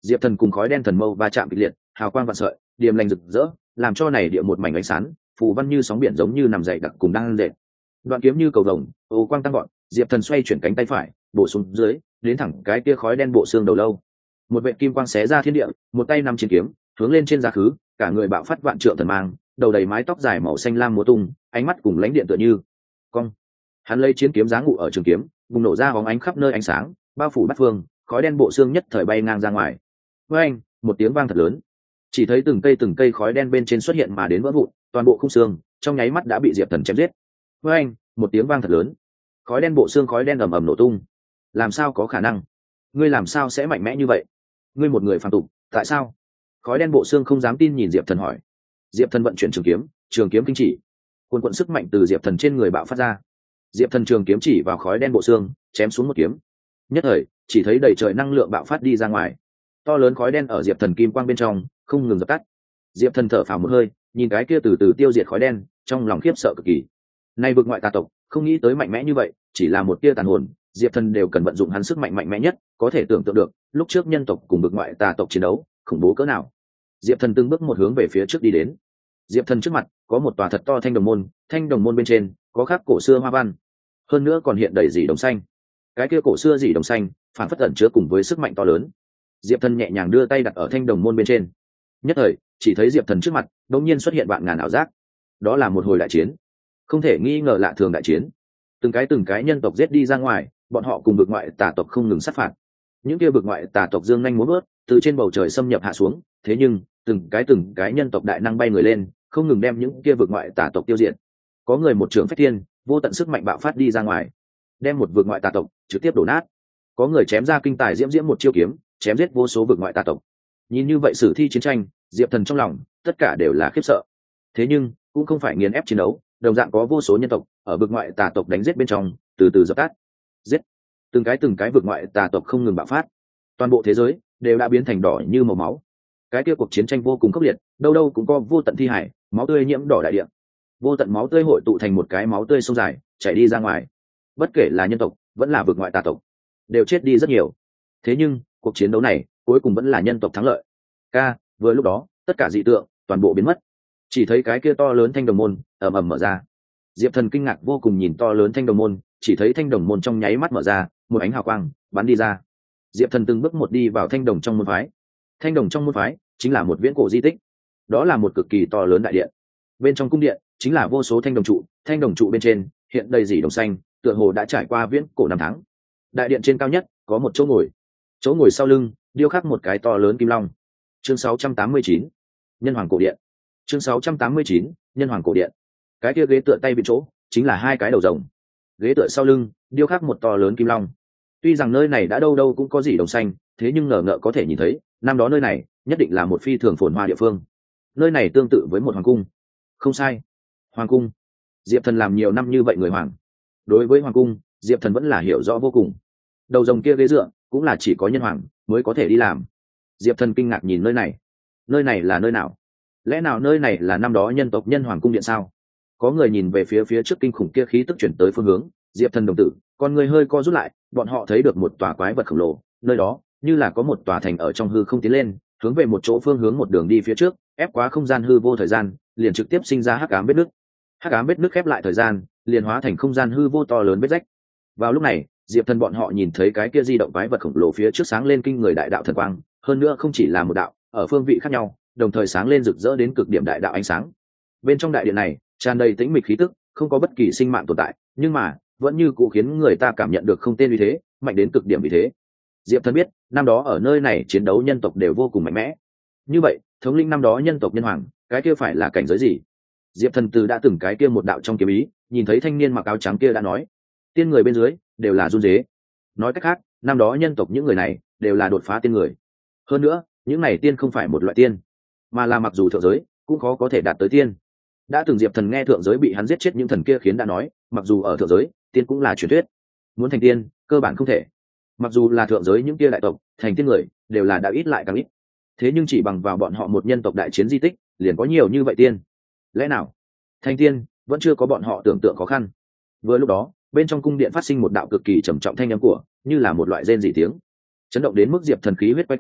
Diệp Thần cùng khói đen thần mâu va chạm kịch liệt, hào quang vạn sợi, điềm lành rực rỡ, làm cho này địa một mảnh ánh sáng, phù văn như sóng biển giống như nằm dậy đặc cùng đang dệt. Đoạn kiếm như cầu vồng, ô quang tăng gọn, Diệp Thần xoay chuyển cánh tay phải, bổ xuống dưới, đến thẳng cái kia khói đen bộ xương đầu lâu. Một vệt kim quang xé ra thiên địa, một tay nắm chiến kiếm, hướng lên trên giá khứ, cả người bạo phát vạn trượng thần mang, đầu đầy mái tóc dài màu xanh lam múa tung, ánh mắt cùng lãnh điện tựa như cong. Hắn lấy chiến kiếm giáng ngụ ở trường kiếm, bùng nổ ra bóng ánh khắp nơi ánh sáng, bao phủ bát phương, khói đen bộ xương nhất thời bay ngang ra ngoài. Với anh, một tiếng vang thật lớn, chỉ thấy từng cây từng cây khói đen bên trên xuất hiện mà đến vỡ vụn, toàn bộ khung xương trong nháy mắt đã bị Diệp Thần chém giết. Với anh, một tiếng vang thật lớn, khói đen bộ xương khói đen ầm ầm nổ tung. Làm sao có khả năng? Ngươi làm sao sẽ mạnh mẽ như vậy? Ngươi một người phàm tục, tại sao? Khói đen bộ xương không dám tin nhìn Diệp Thần hỏi. Diệp Thần vận chuyển trường kiếm, trường kiếm kinh chỉ, cuồn cuộn sức mạnh từ Diệp Thần trên người bạo phát ra. Diệp Thần trường kiếm chỉ vào khói đen bộ xương, chém xuống một kiếm. Nhất thời, chỉ thấy đầy trời năng lượng bạo phát đi ra ngoài. To lớn khói đen ở Diệp Thần kim quang bên trong không ngừng dập tắt. Diệp Thần thở phào một hơi, nhìn cái kia từ từ tiêu diệt khói đen, trong lòng khiếp sợ cực kỳ. Nay vực ngoại tà tộc, không nghĩ tới mạnh mẽ như vậy, chỉ là một tia tàn hồn, Diệp Thần đều cần vận dụng hắn sức mạnh mạnh mẽ nhất, có thể tưởng tượng được, lúc trước nhân tộc cùng vực ngoại tà tộc chiến đấu, khủng bố cỡ nào. Diệp Thần từng bước một hướng về phía trước đi đến. Diệp Thần trước mặt có một tòa thật to thanh đồng môn, thanh đồng môn bên trên có khắc cổ xưa hoa văn, hơn nữa còn hiện đầy dỉ đồng xanh. Cái kia cổ xưa dỉ đồng xanh phản phất ẩn chứa cùng với sức mạnh to lớn. Diệp Thần nhẹ nhàng đưa tay đặt ở thanh đồng môn bên trên, nhất thời chỉ thấy Diệp Thần trước mặt đột nhiên xuất hiện vạn ngàn ảo giác. Đó là một hồi đại chiến, không thể nghi ngờ lạ thường đại chiến. Từng cái từng cái nhân tộc giết đi ra ngoài, bọn họ cùng vực ngoại tà tộc không ngừng sát phạt. Những kia vực ngoại tà tộc dương nhanh múa vớt, từ trên bầu trời xâm nhập hạ xuống, thế nhưng từng cái từng cái nhân tộc đại năng bay người lên, không ngừng đem những kia vực ngoại tà tộc tiêu diệt. Có người một trường phách thiên, vô tận sức mạnh bạo phát đi ra ngoài, đem một vực ngoại tà tộc trực tiếp đổ nát. Có người chém ra kinh tài diễm diễm một chiêu kiếm, chém giết vô số vực ngoại tà tộc. Nhìn như vậy sử thi chiến tranh, Diệp Thần trong lòng tất cả đều là khiếp sợ. Thế nhưng cũng không phải nghiền ép chiến đấu, đồng dạng có vô số nhân tộc ở vực ngoại tà tộc đánh giết bên trong, từ từ dập tắt. Giết, từng cái từng cái vực ngoại tà tộc không ngừng bạo phát, toàn bộ thế giới đều đã biến thành đỏ như màu máu. Cái kia cuộc chiến tranh vô cùng khốc liệt, đâu đâu cũng có vô tận thi hải, máu tươi nhiễm đỏ đại địa, vô tận máu tươi hội tụ thành một cái máu tươi sông dài chảy đi ra ngoài. Bất kể là nhân tộc vẫn là vực ngoại tà tộc, đều chết đi rất nhiều. Thế nhưng cuộc chiến đấu này cuối cùng vẫn là nhân tộc thắng lợi. Ca, vừa lúc đó tất cả dị tượng toàn bộ biến mất, chỉ thấy cái kia to lớn thanh đồng môn ầm ầm mở ra. Diệp Thần kinh ngạc vô cùng nhìn to lớn thanh đồng môn, chỉ thấy thanh đồng môn trong nháy mắt mở ra, một ánh hào quang bắn đi ra. Diệp Thần từng bước một đi vào thanh đồng trong môn phái. Thanh đồng trong môn phái chính là một viễn cổ di tích, đó là một cực kỳ to lớn đại điện. Bên trong cung điện chính là vô số thanh đồng trụ, thanh đồng trụ bên trên hiện đầy dỉ đồng xanh, tựa hồ đã trải qua viễn cổ năm tháng. Đại điện trên cao nhất có một chỗ ngồi, chỗ ngồi sau lưng điêu khắc một cái to lớn kim long. Chương sáu trăm tám mươi chín, nhân hoàng cổ điện. Chương sáu trăm tám mươi chín, nhân hoàng cổ điện. Cái kia ghế tựa tay bị chỗ chính là hai cái đầu rồng, ghế tựa sau lưng điêu khắc một to lớn kim long. Tuy rằng nơi này đã đâu đâu cũng có dỉ đồng xanh, thế nhưng ngờ ngợ có thể nhìn thấy năm đó nơi này nhất định là một phi thường phồn hoa địa phương. Nơi này tương tự với một hoàng cung. Không sai, hoàng cung. Diệp Thần làm nhiều năm như vậy người hoàng, đối với hoàng cung Diệp Thần vẫn là hiểu rõ vô cùng. Đầu rồng kia ghế dựa cũng là chỉ có nhân hoàng mới có thể đi làm. Diệp Thần kinh ngạc nhìn nơi này, nơi này là nơi nào? Lẽ nào nơi này là năm đó nhân tộc nhân hoàng cung điện sao? Có người nhìn về phía phía trước kinh khủng kia khí tức chuyển tới phương hướng. Diệp Thần đồng tử con người hơi co rút lại, bọn họ thấy được một tòa quái vật khổng lồ, nơi đó như là có một tòa thành ở trong hư không tiến lên, hướng về một chỗ phương hướng một đường đi phía trước, ép quá không gian hư vô thời gian, liền trực tiếp sinh ra hắc ám vết nứt. Hắc ám vết nứt khép lại thời gian, liền hóa thành không gian hư vô to lớn vết rách. Vào lúc này, Diệp Thần bọn họ nhìn thấy cái kia di động quái vật khổng lồ phía trước sáng lên kinh người đại đạo thần quang, hơn nữa không chỉ là một đạo, ở phương vị khác nhau, đồng thời sáng lên rực rỡ đến cực điểm đại đạo ánh sáng. Bên trong đại điện này, tràn đầy tĩnh mịch khí tức, không có bất kỳ sinh mạng tồn tại, nhưng mà vẫn như cũ khiến người ta cảm nhận được không tên uy thế, mạnh đến cực điểm vì thế. Diệp Thần biết, năm đó ở nơi này chiến đấu nhân tộc đều vô cùng mạnh mẽ. Như vậy, thống lĩnh năm đó nhân tộc nhân hoàng, cái kia phải là cảnh giới gì? Diệp Thần từ đã từng cái kia một đạo trong kiếm ý, nhìn thấy thanh niên mặc áo trắng kia đã nói, tiên người bên dưới đều là run rế. Nói cách khác, năm đó nhân tộc những người này đều là đột phá tiên người. Hơn nữa, những này tiên không phải một loại tiên, mà là mặc dù thượng giới cũng khó có thể đạt tới tiên. Đã từng Diệp Thần nghe thượng giới bị hắn giết chết những thần kia khiến đã nói, mặc dù ở thượng giới, tiên cũng là truyền thuyết, muốn thành tiên cơ bản không thể. Mặc dù là thượng giới những kia đại tộc thành tiên người đều là đã ít lại càng ít, thế nhưng chỉ bằng vào bọn họ một nhân tộc đại chiến di tích liền có nhiều như vậy tiên. Lẽ nào thành tiên vẫn chưa có bọn họ tưởng tượng khó khăn? Vừa lúc đó, bên trong cung điện phát sinh một đạo cực kỳ trầm trọng thanh âm của, như là một loại rên rỉ tiếng, chấn động đến mức Diệp Thần khí huyết quay cuồng,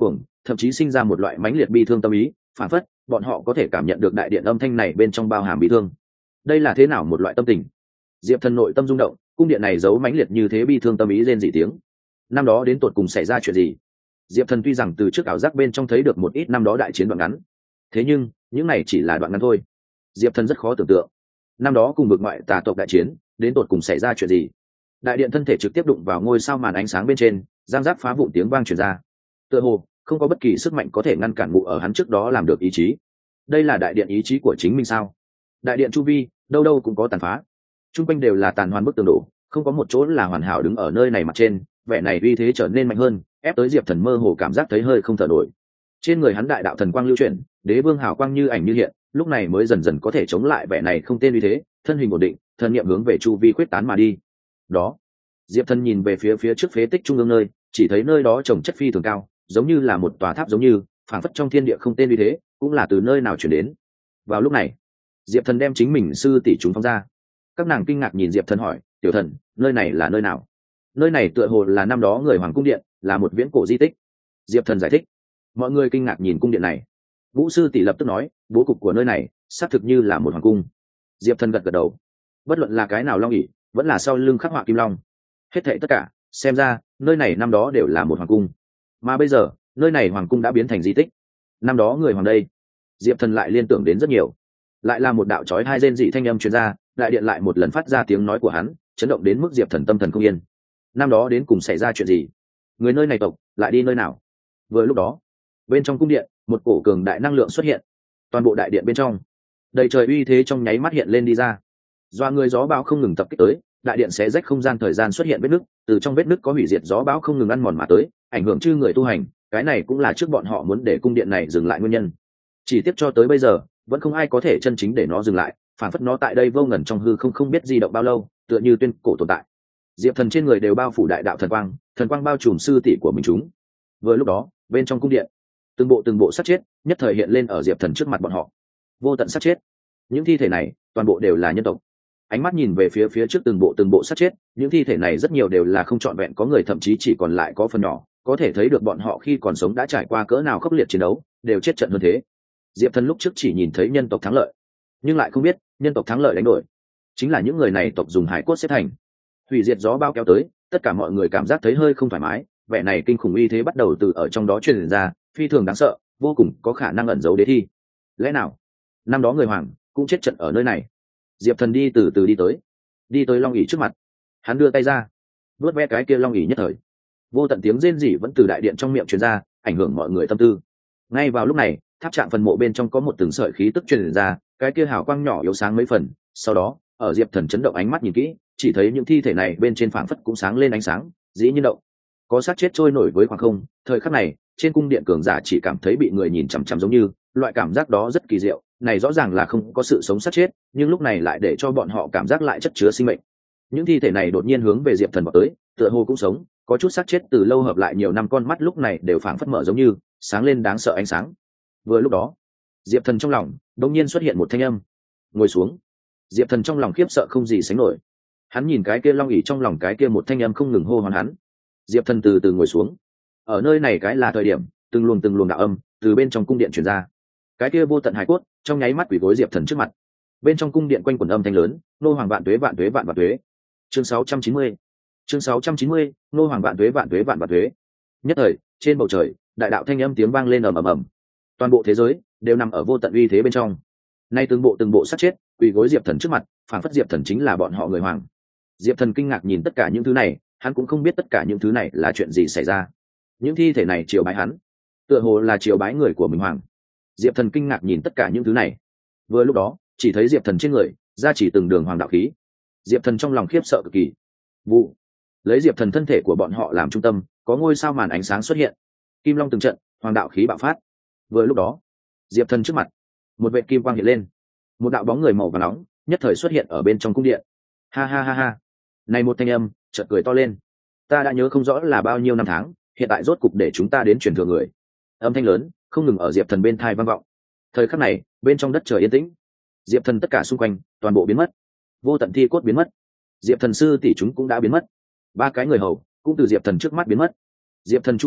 thậm chí sinh ra một loại mãnh liệt bi thương tâm ý, phản phất bọn họ có thể cảm nhận được đại điện âm thanh này bên trong bao hàm bi thương. Đây là thế nào một loại tâm tình? Diệp Thần nội tâm rung động, cung điện này giấu mãnh liệt như thế bi thương tâm ý rên rỉ tiếng. Năm đó đến tột cùng xảy ra chuyện gì? Diệp Thần tuy rằng từ trước ảo giác bên trong thấy được một ít năm đó đại chiến đoạn ngắn, thế nhưng những này chỉ là đoạn ngắn thôi. Diệp Thần rất khó tưởng tượng năm đó cùng vực ngoại tà tộc đại chiến đến tột cùng xảy ra chuyện gì. Đại điện thân thể trực tiếp đụng vào ngôi sao màn ánh sáng bên trên, giang giác phá vụn tiếng vang truyền ra. Tựa hồ không có bất kỳ sức mạnh có thể ngăn cản ngụ ở hắn trước đó làm được ý chí. Đây là đại điện ý chí của chính mình sao? Đại điện chu vi đâu đâu cũng có tàn phá, chung quanh đều là tàn hoàn bức tường đổ, không có một chỗ là hoàn hảo đứng ở nơi này mặt trên. Vẻ này uy thế trở nên mạnh hơn, ép tới Diệp Thần mơ hồ cảm giác thấy hơi không thở nổi. Trên người hắn đại đạo thần quang lưu chuyển, đế vương hào quang như ảnh như hiện, lúc này mới dần dần có thể chống lại vẻ này không tên uy thế, thân hình ổn định, thần niệm hướng về chu vi khuyết tán mà đi. Đó, Diệp Thần nhìn về phía phía trước phế tích trung ương nơi, chỉ thấy nơi đó trồng chất phi thường cao, giống như là một tòa tháp, giống như phảng phất trong thiên địa không tên uy thế cũng là từ nơi nào chuyển đến. Vào lúc này, Diệp Thần đem chính mình sư tỷ chúng phóng ra. Các nàng kinh ngạc nhìn Diệp Thần hỏi, tiểu thần, nơi này là nơi nào? Nơi này tựa hồ là năm đó người hoàng cung điện, là một viễn cổ di tích. Diệp Thần giải thích. Mọi người kinh ngạc nhìn cung điện này. Vũ sư tỷ lập tức nói, bố cục của nơi này xác thực như là một hoàng cung. Diệp Thần gật gật đầu. Bất luận là cái nào long ỷ, vẫn là sau lưng khắc họa kim long, hết thảy tất cả xem ra nơi này năm đó đều là một hoàng cung, mà bây giờ nơi này hoàng cung đã biến thành di tích. Năm đó người hoàng đây. Diệp Thần lại liên tưởng đến rất nhiều. Lại là một đạo chói hai rên dị thanh âm truyền ra, đại điện lại một lần phát ra tiếng nói của hắn, chấn động đến mức Diệp Thần tâm thần không yên. Năm đó đến cùng xảy ra chuyện gì? Người nơi này tộc lại đi nơi nào? Vừa lúc đó, bên trong cung điện, một cổ cường đại năng lượng xuất hiện. Toàn bộ đại điện bên trong, đầy trời uy thế trong nháy mắt hiện lên đi ra. Doa người gió bão không ngừng tập kích tới, đại điện xé rách không gian thời gian xuất hiện vết nứt, từ trong vết nứt có hủy diệt gió bão không ngừng ăn mòn mà tới, ảnh hưởng chư người tu hành. Cái này cũng là trước bọn họ muốn để cung điện này dừng lại nguyên nhân. Chỉ tiếp cho tới bây giờ, vẫn không ai có thể chân chính để nó dừng lại, phản phất nó tại đây vô ngần trong hư không không biết di động bao lâu, tựa như tuyên cổ tồn tại. Diệp Thần trên người đều bao phủ đại đạo thần quang, thần quang bao trùm sư tỷ của mình chúng. Vừa lúc đó, bên trong cung điện, từng bộ từng bộ sát chết nhất thời hiện lên ở Diệp Thần trước mặt bọn họ. Vô tận sát chết, những thi thể này toàn bộ đều là nhân tộc. Ánh mắt nhìn về phía phía trước từng bộ từng bộ sát chết, những thi thể này rất nhiều đều là không trọn vẹn, có người thậm chí chỉ còn lại có phần nhỏ, có thể thấy được bọn họ khi còn sống đã trải qua cỡ nào khốc liệt chiến đấu, đều chết trận hơn thế. Diệp Thần lúc trước chỉ nhìn thấy nhân tộc thắng lợi, nhưng lại không biết nhân tộc thắng lợi đánh đổi chính là những người này tộc dùng hải cốt xếp thành. Hủy diệt gió bao kéo tới, tất cả mọi người cảm giác thấy hơi không thoải mái, vẻ này kinh khủng uy thế bắt đầu từ ở trong đó truyền ra, phi thường đáng sợ, vô cùng có khả năng ẩn giấu đế thi. Lẽ nào năm đó người hoàng cũng chết trận ở nơi này? Diệp Thần đi từ từ đi tới, đi tới long ỷ trước mặt, hắn đưa tay ra, vuốt ve cái kia long ỷ, nhất thời vô tận tiếng rên rỉ vẫn từ đại điện trong miệng truyền ra, ảnh hưởng mọi người tâm tư. Ngay vào lúc này, tháp trạng phần mộ bên trong có một từng sợi khí tức truyền ra, cái kia hào quang nhỏ yếu sáng mấy phần, sau đó ở Diệp Thần chấn động ánh mắt nhìn kỹ, chỉ thấy những thi thể này bên trên phảng phất cũng sáng lên ánh sáng, dĩ nhiên động, có xác chết trôi nổi với khoảng không. Thời khắc này, trên cung điện cường giả chỉ cảm thấy bị người nhìn chằm chằm, giống như loại cảm giác đó rất kỳ diệu. Này rõ ràng là không có sự sống xác chết, nhưng lúc này lại để cho bọn họ cảm giác lại chất chứa sinh mệnh. Những thi thể này đột nhiên hướng về Diệp Thần vào tới, tựa hồ cũng sống, có chút xác chết từ lâu hợp lại nhiều năm con mắt lúc này đều phảng phất mở, giống như sáng lên đáng sợ ánh sáng. Vừa lúc đó, Diệp Thần trong lòng đột nhiên xuất hiện một thanh âm. Ngồi xuống. Diệp Thần trong lòng khiếp sợ không gì sánh nổi. Hắn nhìn cái kia long ỷ trong lòng, cái kia một thanh âm không ngừng hô hoán hắn. Diệp Thần từ từ ngồi xuống. Ở nơi này cái là thời điểm, từng luồng từng luồng đạo âm từ bên trong cung điện truyền ra. Cái kia vô tận hải cốt trong nháy mắt quỳ gối Diệp Thần trước mặt. Bên trong cung điện quanh quẩn âm thanh lớn, nô hoàng vạn tuế vạn tuế vạn vạn tuế. Chương sáu trăm chín mươi. Chương sáu trăm chín mươi, nô hoàng vạn tuế vạn tuế vạn vạn tuế. Nhất thời, trên bầu trời, đại đạo thanh âm tiếng vang lên ầm ầm ầm. Toàn bộ thế giới đều nằm ở vô tận uy thế bên trong. Nay từng bộ từng bộ sát chết quỳ gối Diệp Thần trước mặt, phảng phất Diệp Thần chính là bọn họ người hoàng. Diệp Thần kinh ngạc nhìn tất cả những thứ này, hắn cũng không biết tất cả những thứ này là chuyện gì xảy ra. Những thi thể này triều bái hắn, tựa hồ là triều bái người của mình hoàng. Diệp Thần kinh ngạc nhìn tất cả những thứ này. Vừa lúc đó, chỉ thấy Diệp Thần trên người ra chỉ từng đường hoàng đạo khí. Diệp Thần trong lòng khiếp sợ cực kỳ. Vụ, lấy Diệp Thần thân thể của bọn họ làm trung tâm, có ngôi sao màn ánh sáng xuất hiện, kim long từng trận, hoàng đạo khí bạo phát. Vừa lúc đó, Diệp Thần trước mặt, một vệt kim quang hiện lên, một đạo bóng người màu vàng nóng nhất thời xuất hiện ở bên trong cung điện. Ha ha ha ha, này một thanh âm chợt cười to lên. Ta đã nhớ không rõ là bao nhiêu năm tháng, hiện tại rốt cục để chúng ta đến truyền thừa người. Âm thanh lớn không ngừng ở Diệp Thần bên tai vang vọng. Thời khắc này, bên trong đất trời yên tĩnh. Diệp Thần tất cả xung quanh toàn bộ biến mất, vô tận thi cốt biến mất, Diệp Thần sư tỷ chúng cũng đã biến mất, ba cái người hầu cũng từ Diệp Thần trước mắt biến mất. Diệp Thần chu vi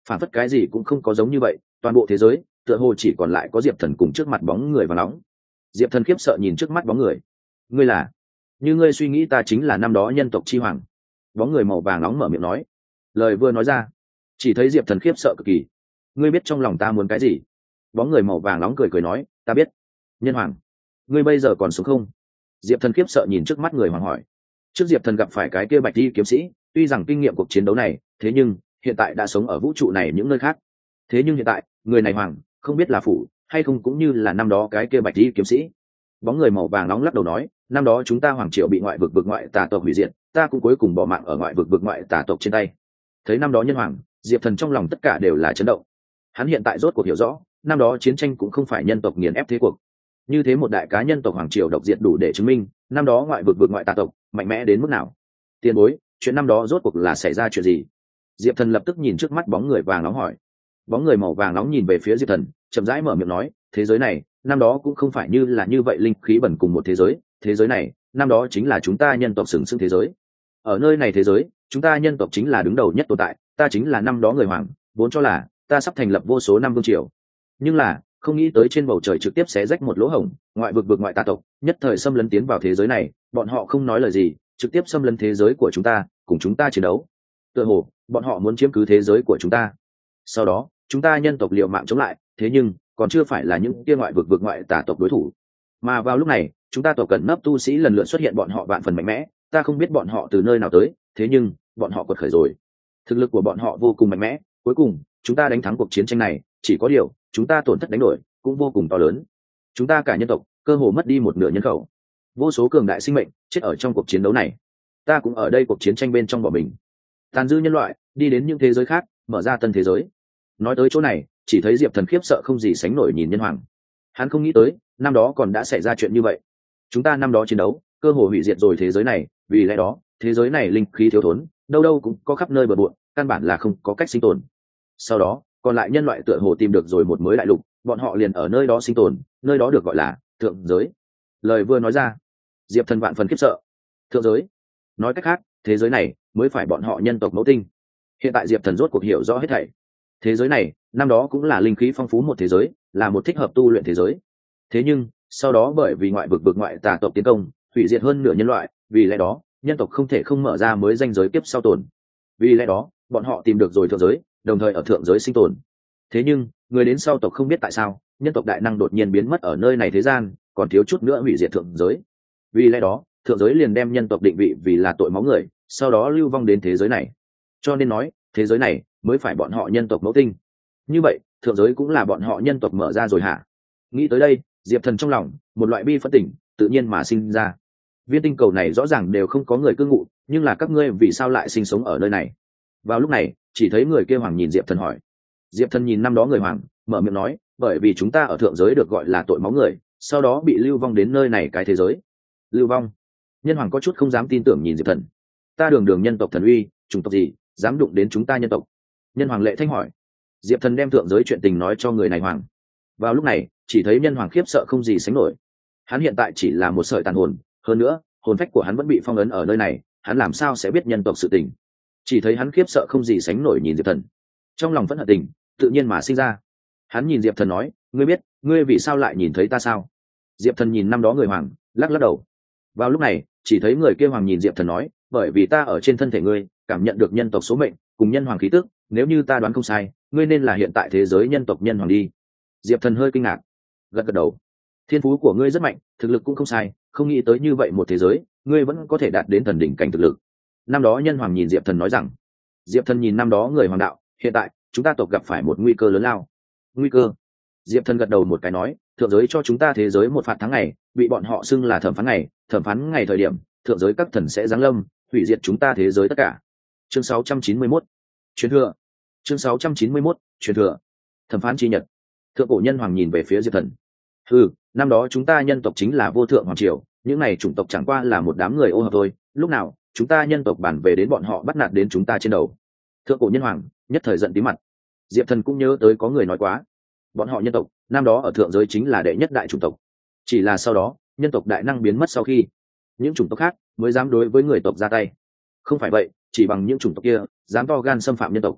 phản phất cái gì cũng không có giống như vậy, toàn bộ thế giới tựa hồ chỉ còn lại có Diệp Thần cùng trước mặt bóng người và nóng. Diệp Thần khiếp sợ nhìn trước mắt bóng người. Ngươi là? Như ngươi suy nghĩ ta chính là năm đó nhân tộc chi hoàng. Bóng người màu vàng nóng mở miệng nói. Lời vừa nói ra, chỉ thấy Diệp Thần khiếp sợ cực kỳ. Ngươi biết trong lòng ta muốn cái gì? Bóng người màu vàng nóng cười cười nói, ta biết. Nhân hoàng, ngươi bây giờ còn sống không? Diệp Thần khiếp sợ nhìn trước mắt người hoàng hỏi. Trước Diệp Thần gặp phải cái kia bạch y kiếm sĩ, tuy rằng kinh nghiệm cuộc chiến đấu này, thế nhưng hiện tại đã sống ở vũ trụ này những nơi khác. Thế nhưng hiện tại, người này hoàng, không biết là phủ hay không, cũng như là năm đó cái kia bạch y kiếm sĩ. Bóng người màu vàng nóng lắc đầu nói, năm đó chúng ta hoàng triều bị ngoại vực vực ngoại tà tộc hủy diệt, ta cũng cuối cùng bỏ mạng ở ngoại vực vực ngoại tà tộc trên tay. Thấy năm đó nhân hoàng, Diệp Thần trong lòng tất cả đều là chấn động. Hắn hiện tại rốt cuộc hiểu rõ, năm đó chiến tranh cũng không phải nhân tộc nghiền ép thế cuộc. Như thế một đại cá nhân tộc hoàng triều độc diệt đủ để chứng minh, năm đó ngoại vực vực ngoại tà tộc mạnh mẽ đến mức nào. Tiền bối, chuyện năm đó rốt cuộc là xảy ra chuyện gì? Diệp Thần lập tức nhìn trước mắt bóng người vàng nóng hỏi. Bóng người màu vàng nóng nhìn về phía Diệp Thần, chậm rãi mở miệng nói, thế giới này năm đó cũng không phải như là như vậy linh khí bẩn cùng một thế giới, thế giới này năm đó chính là chúng ta nhân tộc sừng sững thế giới. Ở nơi này thế giới, chúng ta nhân tộc chính là đứng đầu nhất tồn tại, ta chính là năm đó người hoàng, vốn cho là ta sắp thành lập vô số năm vương triều. Nhưng là không nghĩ tới trên bầu trời trực tiếp xé rách một lỗ hổng, ngoại vực vực ngoại tà tộc nhất thời xâm lấn tiến vào thế giới này, bọn họ không nói lời gì, trực tiếp xâm lấn thế giới của chúng ta, cùng chúng ta chiến đấu. Tựa hồ bọn họ muốn chiếm cứ thế giới của chúng ta. Sau đó chúng ta nhân tộc liều mạng chống lại, thế nhưng còn chưa phải là những kia ngoại vực vực ngoại tà tộc đối thủ. Mà vào lúc này chúng ta tộc cận nấp tu sĩ lần lượt xuất hiện, bọn họ vạn phần mạnh mẽ, ta không biết bọn họ từ nơi nào tới, thế nhưng bọn họ quật khởi rồi, thực lực của bọn họ vô cùng mạnh mẽ, cuối cùng chúng ta đánh thắng cuộc chiến tranh này. Chỉ có điều chúng ta tổn thất đánh đổi cũng vô cùng to lớn, chúng ta cả nhân tộc cơ hồ mất đi một nửa nhân khẩu, vô số cường đại sinh mệnh chết ở trong cuộc chiến đấu này. Ta cũng ở đây cuộc chiến tranh bên trong bỏ mình, tàn dư nhân loại đi đến những thế giới khác, mở ra tân thế giới. Nói tới chỗ này, chỉ thấy Diệp Thần khiếp sợ không gì sánh nổi nhìn nhân hoàng. Hắn không nghĩ tới năm đó còn đã xảy ra chuyện như vậy. Chúng ta năm đó chiến đấu cơ hồ hủy diệt rồi thế giới này, vì lẽ đó thế giới này linh khí thiếu thốn, đâu đâu cũng có khắp nơi bừa bộn, căn bản là không có cách sinh tồn. Sau đó còn lại nhân loại tựa hồ tìm được rồi một mới đại lục, bọn họ liền ở nơi đó sinh tồn, nơi đó được gọi là thượng giới. Lời vừa nói ra, Diệp Thần vạn phần khiếp sợ. Thượng giới, nói cách khác thế giới này mới phải bọn họ nhân tộc mẫu tinh. Hiện tại Diệp Thần rốt cuộc hiểu rõ hết thảy. Thế giới này năm đó cũng là linh khí phong phú một thế giới, là một thích hợp tu luyện thế giới. Thế nhưng sau đó bởi vì ngoại vực vực ngoại tà tộc tiến công, hủy diệt hơn nửa nhân loại, vì lẽ đó nhân tộc không thể không mở ra mới ranh giới kiếp sau tồn. Vì lẽ đó bọn họ tìm được rồi thượng giới, đồng thời ở thượng giới sinh tồn. Thế nhưng người đến sau tộc không biết tại sao nhân tộc đại năng đột nhiên biến mất ở nơi này thế gian, còn thiếu chút nữa hủy diệt thượng giới. Vì lẽ đó thượng giới liền đem nhân tộc định vị vì là tội máu người, sau đó lưu vong đến thế giới này. Cho nên nói thế giới này mới phải bọn họ nhân tộc mẫu tinh. Như vậy thượng giới cũng là bọn họ nhân tộc mở ra rồi hả? Nghĩ tới đây, Diệp Thần trong lòng một loại bi phẫn tỉnh tự nhiên mà sinh ra. Viên tinh cầu này rõ ràng đều không có người cư ngụ, nhưng là các ngươi vì sao lại sinh sống ở nơi này? Vào lúc này chỉ thấy người kia hoàng nhìn Diệp Thần hỏi. Diệp Thần nhìn năm đó người hoàng, mở miệng nói, bởi vì chúng ta ở thượng giới được gọi là tội máu người, sau đó bị lưu vong đến nơi này cái thế giới. Lưu vong? Nhân hoàng có chút không dám tin tưởng nhìn Diệp Thần. Ta đường đường nhân tộc thần uy, chủng tộc gì dám đụng đến chúng ta nhân tộc? Nhân hoàng lệ thanh hỏi. Diệp Thần đem thượng giới chuyện tình nói cho người này hoàng. Vào lúc này chỉ thấy nhân hoàng khiếp sợ không gì sánh nổi. Hắn hiện tại chỉ là một sợi tàn hồn, hơn nữa hồn phách của hắn vẫn bị phong ấn ở nơi này, hắn làm sao sẽ biết nhân tộc sự tình? Chỉ thấy hắn khiếp sợ không gì sánh nổi nhìn Diệp Thần, trong lòng vẫn hận tình tự nhiên mà sinh ra. Hắn nhìn Diệp Thần nói, ngươi biết ngươi vì sao lại nhìn thấy ta sao? Diệp Thần nhìn năm đó người hoàng, lắc lắc đầu. Vào lúc này chỉ thấy người kia hoàng nhìn Diệp Thần nói, bởi vì ta ở trên thân thể ngươi cảm nhận được nhân tộc số mệnh cùng nhân hoàng khí tức, nếu như ta đoán không sai, ngươi nên là hiện tại thế giới nhân tộc nhân hoàng đi. Diệp Thần hơi kinh ngạc, gật gật đầu. Thiên phú của ngươi rất mạnh, thực lực cũng không sai, không nghĩ tới như vậy một thế giới ngươi vẫn có thể đạt đến thần đỉnh cảnh thực lực. Năm đó nhân hoàng nhìn Diệp Thần nói rằng. Diệp Thần nhìn năm đó người hoàng đạo, hiện tại chúng ta tộc gặp phải một nguy cơ lớn lao. Nguy cơ? Diệp Thần gật đầu một cái nói, thượng giới cho chúng ta thế giới một phạt tháng ngày, bị bọn họ xưng là thẩm phán ngày, thẩm phán ngày thời điểm thượng giới các thần sẽ giáng lâm, hủy diệt chúng ta thế giới tất cả. Chương sáu trăm chín mươi mốt, truyền thừa. Chương sáu trăm chín mươi mốt, truyền thừa. Thẩm phán chi nhật. Thượng cổ nhân hoàng nhìn về phía Diệp Thần. Ừ, năm đó chúng ta nhân tộc chính là vô thượng hoàng triều, những này chủng tộc chẳng qua là một đám người ô hợp thôi, lúc nào chúng ta nhân tộc bản về đến bọn họ bắt nạt đến chúng ta trên đầu. Thượng cổ nhân hoàng nhất thời giận tí mặt. Diệp Thần cũng nhớ tới có người nói quá, bọn họ nhân tộc năm đó ở thượng giới chính là đệ nhất đại chủng tộc, chỉ là sau đó nhân tộc đại năng biến mất sau khi, những chủng tộc khác mới dám đối với người tộc ra tay. Không phải vậy, chỉ bằng những chủng tộc kia dám to gan xâm phạm nhân tộc,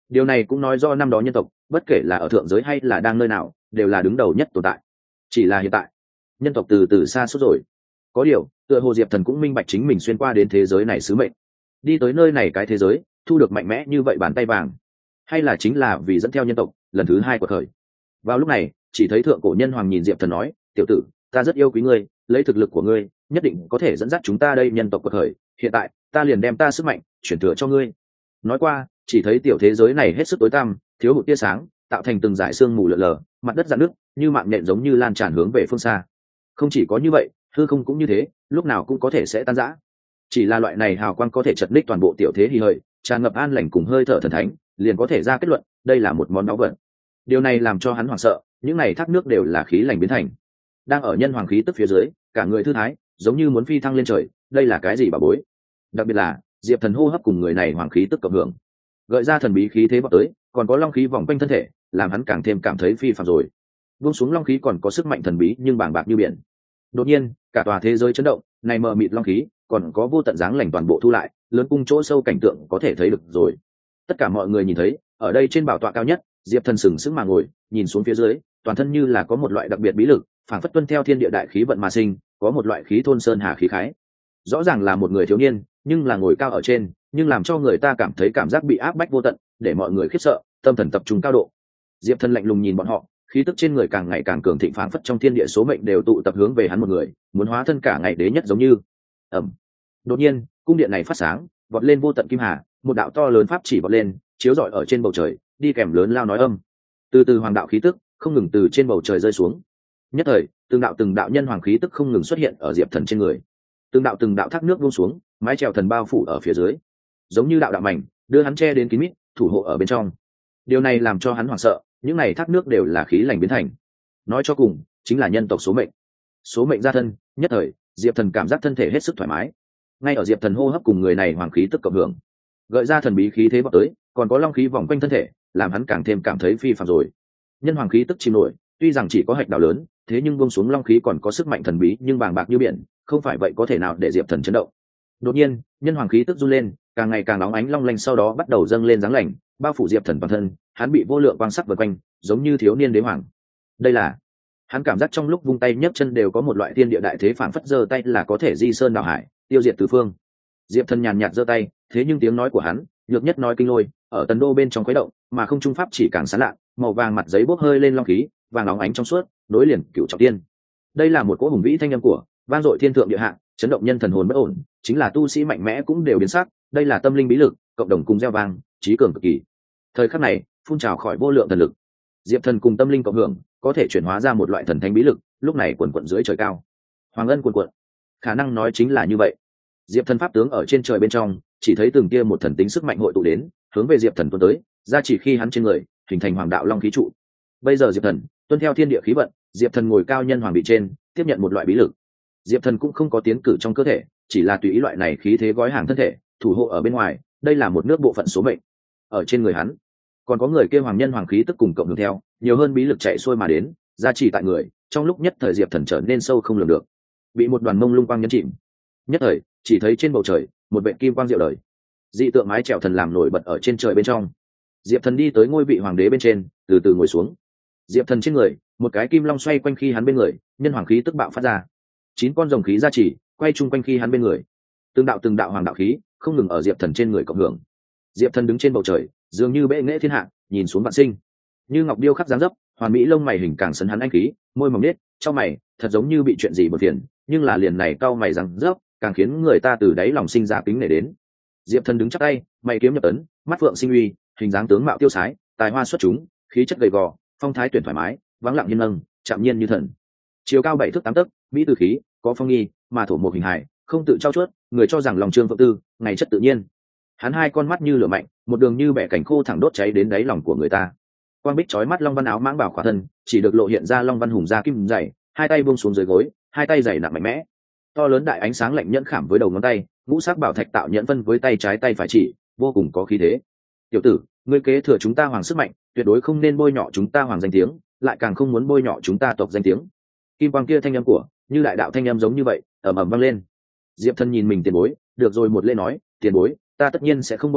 Điều này cũng nói do năm đó nhân tộc bất kể là ở thượng giới hay là đang nơi nào đều là đứng đầu nhất tồn tại. Chỉ là hiện tại nhân tộc từ từ xa suốt rồi. Có điều tựa hồ Diệp Thần cũng minh bạch chính mình xuyên qua đến thế giới này sứ mệnh, đi tới nơi này cái thế giới thu được mạnh mẽ như vậy bàn tay vàng, hay là chính là vì dẫn theo nhân tộc lần thứ hai của thời. Vào lúc này chỉ thấy thượng cổ nhân hoàng nhìn Diệp Thần nói, tiểu tử, ta rất yêu quý ngươi, lấy thực lực của ngươi nhất định có thể dẫn dắt chúng ta đây nhân tộc của thời, hiện tại ta liền đem ta sức mạnh chuyển thừa cho ngươi. Nói qua chỉ thấy tiểu thế giới này hết sức tối tăm, thiếu hụt tia sáng, tạo thành từng dải sương mù lờ lờ, mặt đất rạn nước như mạng nhện giống như lan tràn hướng về phương xa. Không chỉ có như vậy, hư không cũng như thế, lúc nào cũng có thể sẽ tan rã. Chỉ là loại này hào quang có thể chật ních toàn bộ tiểu thế hì hợi, tràn ngập an lành cùng hơi thở thần thánh, liền có thể ra kết luận đây là một món báu vật. Điều này làm cho hắn hoảng sợ, những này thác nước đều là khí lành biến thành. Đang ở nhân hoàng khí tức phía dưới, cả người thư thái, giống như muốn phi thăng lên trời, đây là cái gì bà bối? Đặc biệt là Diệp Thần hô hấp cùng người này hoàng khí tức cộng hưởng, gợi ra thần bí khí thế vọt tới, còn có long khí vòng quanh thân thể, làm hắn càng thêm cảm thấy phi phàm rồi. Buông xuống long khí còn có sức mạnh thần bí nhưng bàng bạc như biển. Đột nhiên cả tòa thế giới chấn động, này mờ mịt long khí còn có vô tận dáng lành toàn bộ thu lại, lớn cung chỗ sâu cảnh tượng có thể thấy được rồi. Tất cả mọi người nhìn thấy ở đây trên bảo tọa cao nhất, Diệp Thần sừng sững mà ngồi, nhìn xuống phía dưới, toàn thân như là có một loại đặc biệt bí lực, phảng phất tuân theo thiên địa đại khí vận mà sinh, có một loại khí thôn sơn hà khí khái. Rõ ràng là một người thiếu niên, nhưng là ngồi cao ở trên, nhưng làm cho người ta cảm thấy cảm giác bị áp bách vô tận, để mọi người khiếp sợ, tâm thần tập trung cao độ. Diệp Thần lạnh lùng nhìn bọn họ, khí tức trên người càng ngày càng cường thịnh, phảng phất trong thiên địa số mệnh đều tụ tập hướng về hắn một người, muốn hóa thân cả ngày đế nhất giống như. Ầm. Đột nhiên, cung điện này phát sáng, vọt lên vô tận kim hà, một đạo to lớn pháp chỉ vọt lên, chiếu rọi ở trên bầu trời, đi kèm lớn lao nói âm. Từ từ hoàng đạo khí tức không ngừng từ trên bầu trời rơi xuống. Nhất thời, từng đạo từng đạo nhân hoàng khí tức không ngừng xuất hiện ở Diệp Thần trên người. Từng đạo từng đạo thác nước buông xuống, mái chèo thần bao phủ ở phía dưới, giống như đạo đạo mảnh, đưa hắn che đến kín mít, thủ hộ ở bên trong. Điều này làm cho hắn hoảng sợ, những này thác nước đều là khí lành biến thành. Nói cho cùng, chính là nhân tộc số mệnh. Số mệnh gia thân, nhất thời, Diệp Thần cảm giác thân thể hết sức thoải mái. Ngay ở Diệp Thần hô hấp cùng người này hoàng khí tức cộng hưởng, gợi ra thần bí khí thế vọt tới, còn có long khí vòng quanh thân thể, làm hắn càng thêm cảm thấy phi phàm rồi. Nhân hoàng khí tức chìm nổi, tuy rằng chỉ có hạch đào lớn, thế nhưng buông xuống long khí còn có sức mạnh thần bí nhưng bàng bạc như biển, không phải vậy có thể nào để Diệp Thần chấn động. Đột nhiên, nhân hoàng khí tức run lên, càng ngày càng nóng ánh long lanh, sau đó bắt đầu dâng lên dáng lành, bao phủ Diệp Thần toàn thân, hắn bị vô lượng quang sắc vây quanh, giống như thiếu niên đế hoàng. Đây là, hắn cảm giác trong lúc vung tay nhấc chân đều có một loại thiên địa đại thế, phảng phất giơ tay là có thể di sơn đảo hải, tiêu diệt tứ phương. Diệp Thần nhàn nhạt giơ tay, thế nhưng tiếng nói của hắn, nhược nhất nói kinh lôi, ở tần đô bên trong khuấy động, mà không trung pháp chỉ càng sáng lạ, màu vàng mặt giấy bốc hơi lên long khí, vàng óng ánh trong suốt, nối liền cửu trọng tiên. Đây là một cỗ hùng vĩ thanh âm của, vang dội thiên thượng địa hạ, chấn động nhân thần hồn bất ổn, chính là tu sĩ mạnh mẽ cũng đều biến sắc, đây là tâm linh bí lực, cộng đồng cùng gieo vang, trí cường cực kỳ. Thời khắc này, phun trào khỏi vô lượng thần lực. Diệp Thần cùng tâm linh cộng hưởng, có thể chuyển hóa ra một loại thần thánh bí lực, lúc này quần quần dưới trời cao. Hoàng ân quần quần. Khả năng nói chính là như vậy. Diệp Thần pháp tướng ở trên trời bên trong, chỉ thấy từng kia một thần tính sức mạnh hội tụ đến, hướng về Diệp Thần tuôn tới, ra chỉ khi hắn trên người, hình thành hoàng đạo long khí trụ. Bây giờ Diệp Thần, tuân theo thiên địa khí vận, Diệp Thần ngồi cao nhân hoàng vị trên, tiếp nhận một loại bí lực. Diệp Thần cũng không có tiến cử trong cơ thể, chỉ là tùy ý loại này khí thế gói hàng thân thể, thủ hộ ở bên ngoài, đây là một nước bộ phận số mệnh. Ở trên người hắn, còn có người kia hoàng nhân hoàng khí tức cùng cộng hưởng theo, nhiều hơn bí lực chạy xuôi mà đến, gia trì tại người, trong lúc nhất thời Diệp Thần trở nên sâu không lường được, bị một đoàn mông lung quang nhấn chìm. Nhất thời, chỉ thấy trên bầu trời, một vệt kim quang diệu đời, dị tượng mái chèo thần làm nổi bật ở trên trời bên trong. Diệp Thần đi tới ngôi vị hoàng đế bên trên, từ từ ngồi xuống. Diệp Thần trên người, một cái kim long xoay quanh khi hắn bên người, nhân hoàng khí tức bạo phát ra. Chín con rồng khí gia trì, quay chung quanh khi hắn bên người. Từng đạo từng đạo hoàng đạo khí, không ngừng ở Diệp Thần trên người cộng hưởng. Diệp Thần đứng trên bầu trời, dường như bệ nghệ thiên hạ, nhìn xuống vạn sinh. Như ngọc điêu khắc dáng dấp, hoàn mỹ lông mày hình càng sấn hắn anh khí, môi mỏng nết, chau mày, thật giống như bị chuyện gì bực phiền, nhưng là liền này cau mày răng rớp, càng khiến người ta từ đáy lòng sinh ra kính nể đến. Diệp Thần đứng chắp tay, mày kiếm nhập ấn, mắt phượng sinh uy, hình dáng tướng mạo tiêu sái, tài hoa xuất chúng, khí chất gầy gò, phong thái tuyển thoải mái, vắng lặng hiên nâng, chạm nhiên như thần. Chiều cao bảy thước tám tấc, mỹ từ khí, có phong nghi, mà thổ một hình hài, không tự trao chuốt, người cho rằng lòng trương phượng tư, ngày chất tự nhiên. Hắn hai con mắt như lửa mạnh, một đường như bẻ cảnh khô thẳng đốt cháy đến đáy lòng của người ta. Quang bích chói mắt long văn áo mãng bảo khỏa thân, chỉ được lộ hiện ra long văn hùng da kim dày, hai tay buông xuống dưới gối, hai tay dày nặng mạnh mẽ. To lớn đại ánh sáng lạnh nhẫn khảm với đầu ngón tay, ngũ sắc bảo thạch tạo nhẫn vân với tay trái tay phải chỉ, vô cùng có khí thế. Tiểu tử, ngươi kế thừa chúng ta hoàng sức mạnh, tuyệt đối không nên bôi nhọ chúng ta hoàng danh tiếng, lại càng không muốn bôi nhọ chúng ta tộc danh tiếng. Kim quang kia thanh âm của, như đại đạo thanh âm giống như vậy, ầm ầm vang lên. Diệp Thần nhìn mình tiền bối, được rồi một lễ nói, tiền bối, ta tất nhiên sẽ không bôi nhọ,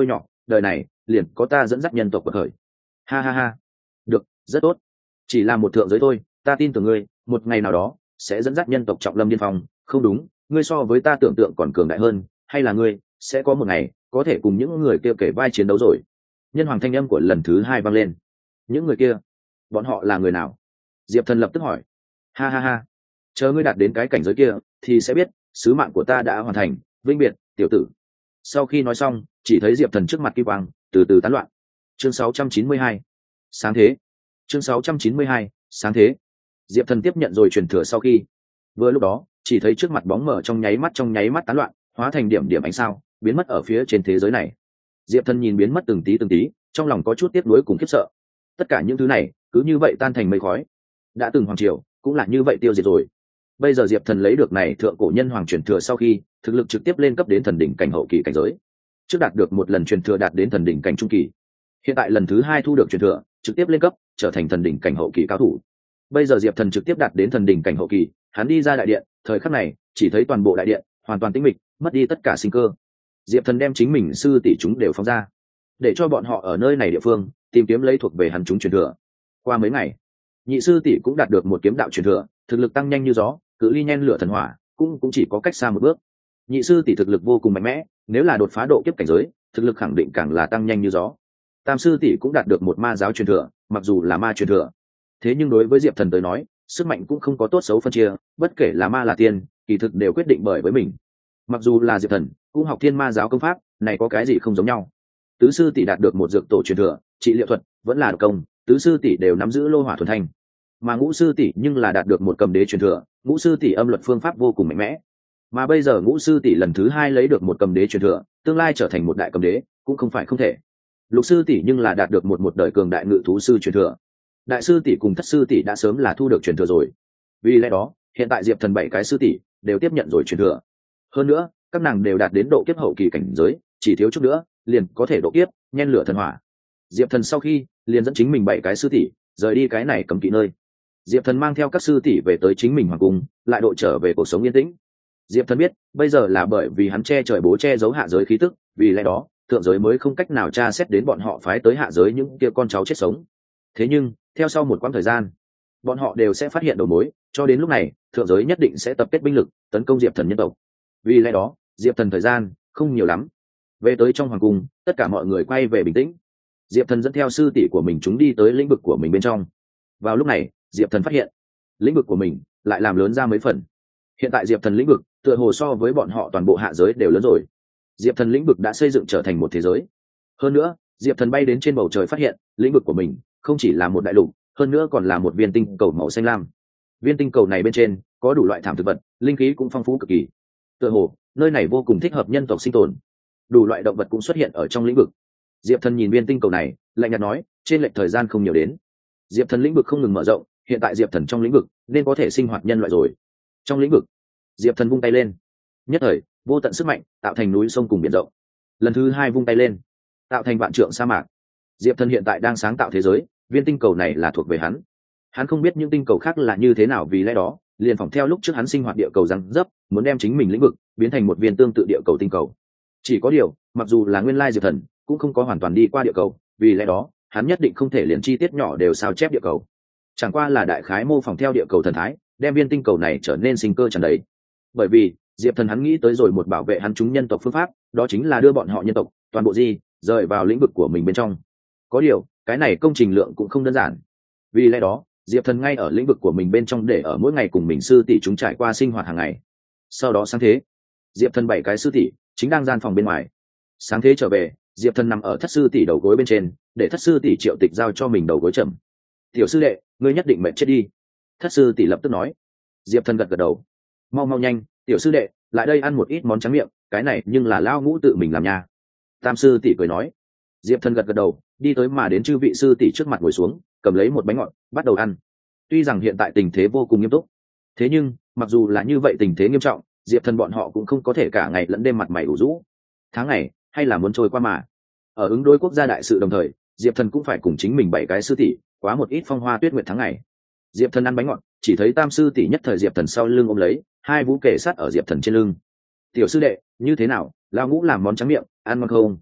đời này liền có ta dẫn dắt nhân tộc cuộc khởi. Ha ha ha, được, rất tốt, chỉ là một thượng giới thôi, ta tin tưởng ngươi một ngày nào đó sẽ dẫn dắt nhân tộc trọng lâm điên phong. Không đúng, ngươi so với ta tưởng tượng còn cường đại hơn, hay là ngươi sẽ có một ngày có thể cùng những người kia kể vai chiến đấu rồi. Nhân hoàng thanh âm của lần thứ hai vang lên. Những người kia, bọn họ là người nào? Diệp Thần lập tức hỏi. Ha ha ha, chờ ngươi đạt đến cái cảnh giới kia thì sẽ biết sứ mạng của ta đã hoàn thành, vĩnh biệt tiểu tử. Sau khi nói xong, chỉ thấy Diệp Thần trước mặt kim quang từ từ tán loạn. Chương sáu trăm chín mươi hai, sáng thế. Chương sáu trăm chín mươi hai, sáng thế. Diệp Thần tiếp nhận rồi truyền thừa sau khi, vừa lúc đó chỉ thấy trước mặt bóng mở trong nháy mắt trong nháy mắt tán loạn, hóa thành điểm điểm ánh sao, biến mất ở phía trên thế giới này. Diệp Thần nhìn biến mất từng tí từng tí, trong lòng có chút tiếc nuối cùng khiếp sợ. Tất cả những thứ này cứ như vậy tan thành mây khói. Đã từng hoàng triều cũng là như vậy tiêu diệt rồi. Bây giờ Diệp Thần lấy được này thượng cổ nhân hoàng truyền thừa sau khi, thực lực trực tiếp lên cấp đến thần đỉnh cảnh hậu kỳ cảnh giới. Trước đạt được một lần truyền thừa đạt đến thần đỉnh cảnh trung kỳ, hiện tại lần thứ hai thu được truyền thừa, trực tiếp lên cấp trở thành thần đỉnh cảnh hậu kỳ cao thủ. Bây giờ Diệp Thần trực tiếp đạt đến thần đỉnh cảnh hậu kỳ, hắn đi ra đại điện, thời khắc này chỉ thấy toàn bộ đại điện hoàn toàn tĩnh mịch, mất đi tất cả sinh cơ. Diệp Thần đem chính mình sư tỷ chúng đều phóng ra, để cho bọn họ ở nơi này địa phương tìm kiếm lấy thuộc về hắn chúng truyền thừa. Qua mấy ngày, nhị sư tỷ cũng đạt được một kiếm đạo truyền thừa, thực lực tăng nhanh như gió, cự ly nhen lửa thần hỏa cũng cũng chỉ có cách xa một bước. Nhị sư tỷ thực lực vô cùng mạnh mẽ, nếu là đột phá độ kiếp cảnh giới, thực lực khẳng định càng là tăng nhanh như gió. Tam sư tỷ cũng đạt được một ma giáo truyền thừa, mặc dù là ma truyền thừa, thế nhưng đối với Diệp Thần tới nói, sức mạnh cũng không có tốt xấu phân chia, bất kể là ma là tiên, kỳ thực đều quyết định bởi với mình. Mặc dù là Diệp Thần cũng học thiên ma giáo công pháp, này có cái gì không giống nhau. Tứ sư tỷ đạt được một dược tổ truyền thừa, trị liệu thuật vẫn là độc công, tứ sư tỷ đều nắm giữ lô hỏa thuần thanh. Mà ngũ sư tỷ nhưng là đạt được một cầm đế truyền thừa, ngũ sư tỷ âm luật phương pháp vô cùng mạnh mẽ. Mà bây giờ ngũ sư tỷ lần thứ hai lấy được một cầm đế truyền thừa, tương lai trở thành một đại cầm đế cũng không phải không thể. Lục sư tỷ nhưng là đạt được một một đời cường đại ngự thú sư truyền thừa. Đại sư tỷ cùng thất sư tỷ đã sớm là thu được truyền thừa rồi. Vì lẽ đó, hiện tại Diệp Thần bảy cái sư tỷ đều tiếp nhận rồi truyền thừa. Hơn nữa, các nàng đều đạt đến độ kiếp hậu kỳ cảnh giới, chỉ thiếu chút nữa liền có thể độ kiếp, nhen lửa thần hỏa. Diệp Thần sau khi liền dẫn chính mình bảy cái sư tỷ rời đi cái này cấm kỵ nơi. Diệp Thần mang theo các sư tỷ về tới chính mình hoàng cung, lại độ trở về cuộc sống yên tĩnh. Diệp Thần biết, bây giờ là bởi vì hắn che trời bố che giấu hạ giới khí tức, vì lẽ đó, thượng giới mới không cách nào tra xét đến bọn họ phái tới hạ giới những kia con cháu chết sống. Thế nhưng, theo sau một quãng thời gian, bọn họ đều sẽ phát hiện đầu mối, cho đến lúc này, thượng giới nhất định sẽ tập kết binh lực tấn công Diệp Thần nhân tộc. Vì lẽ đó, Diệp Thần thời gian không nhiều lắm. Về tới trong hoàng cung, tất cả mọi người quay về bình tĩnh. Diệp Thần dẫn theo sư tỷ của mình chúng đi tới lĩnh vực của mình bên trong. Vào lúc này, Diệp Thần phát hiện, lĩnh vực của mình lại làm lớn ra mấy phần. Hiện tại Diệp Thần lĩnh vực tựa hồ so với bọn họ toàn bộ hạ giới đều lớn rồi. Diệp Thần lĩnh vực đã xây dựng trở thành một thế giới. Hơn nữa, Diệp Thần bay đến trên bầu trời phát hiện, lĩnh vực của mình không chỉ là một đại lục, hơn nữa còn là một viên tinh cầu màu xanh lam. Viên tinh cầu này bên trên có đủ loại thảm thực vật, linh khí cũng phong phú cực kỳ. Tựa hồ, nơi này vô cùng thích hợp nhân tộc sinh tồn. Đủ loại động vật cũng xuất hiện ở trong lĩnh vực. Diệp Thần nhìn viên tinh cầu này, lạnh nhạt nói, trên lệch thời gian không nhiều đến. Diệp Thần lĩnh vực không ngừng mở rộng, hiện tại Diệp Thần trong lĩnh vực nên có thể sinh hoạt nhân loại rồi. Trong lĩnh vực, Diệp Thần vung tay lên, nhất thời vô tận sức mạnh tạo thành núi sông cùng biển rộng. Lần thứ hai vung tay lên, tạo thành vạn trượng sa mạc. Diệp Thần hiện tại đang sáng tạo thế giới, viên tinh cầu này là thuộc về hắn. Hắn không biết những tinh cầu khác là như thế nào, vì lẽ đó liền phỏng theo lúc trước hắn sinh hoạt địa cầu răng dấp, muốn đem chính mình lĩnh vực biến thành một viên tương tự địa cầu tinh cầu. Chỉ có điều, mặc dù là nguyên lai Diệp Thần cũng không có hoàn toàn đi qua địa cầu, vì lẽ đó hắn nhất định không thể liền chi tiết nhỏ đều sao chép địa cầu. Chẳng qua là đại khái mô phỏng theo địa cầu thần thái, đem viên tinh cầu này trở nên sinh cơ tràn đầy. Bởi vì Diệp Thần hắn nghĩ tới rồi một bảo vệ hắn chúng nhân tộc phương pháp, đó chính là đưa bọn họ nhân tộc toàn bộ di rời vào lĩnh vực của mình bên trong. Có điều, cái này công trình lượng cũng không đơn giản. Vì lẽ đó, Diệp Thần ngay ở lĩnh vực của mình bên trong để ở mỗi ngày cùng mình sư tỷ chúng trải qua sinh hoạt hàng ngày. Sau đó sáng thế, Diệp Thần bảy cái sư tỷ chính đang gian phòng bên ngoài. Sáng thế trở về, Diệp Thần nằm ở thất sư tỷ đầu gối bên trên, để thất sư tỷ Triệu Tịch giao cho mình đầu gối chậm. "Tiểu sư đệ, ngươi nhất định mệt chết đi." Thất sư tỷ lập tức nói. Diệp Thần gật gật đầu. "Mau mau nhanh, tiểu sư đệ, lại đây ăn một ít món tráng miệng, cái này nhưng là lao ngũ tự mình làm nha." Tam sư tỷ cười nói. Diệp Thần gật gật đầu, đi tới mà đến chư vị sư tỷ trước mặt ngồi xuống, cầm lấy một bánh ngọt, bắt đầu ăn. Tuy rằng hiện tại tình thế vô cùng nghiêm túc, thế nhưng mặc dù là như vậy tình thế nghiêm trọng, Diệp Thần bọn họ cũng không có thể cả ngày lẫn đêm mặt mày ủ rũ. Tháng ngày hay là muốn trôi qua mà. Ở ứng đối quốc gia đại sự đồng thời, Diệp Thần cũng phải cùng chính mình bảy cái sư tỷ quá một ít phong hoa tuyết nguyệt tháng ngày. Diệp Thần ăn bánh ngọt, chỉ thấy tam sư tỷ nhất thời Diệp Thần sau lưng ôm lấy, hai vũ kề sát ở Diệp Thần trên lưng. "Tiểu sư đệ, như thế nào, lao ngũ làm món tráng miệng, ăn ngon không?"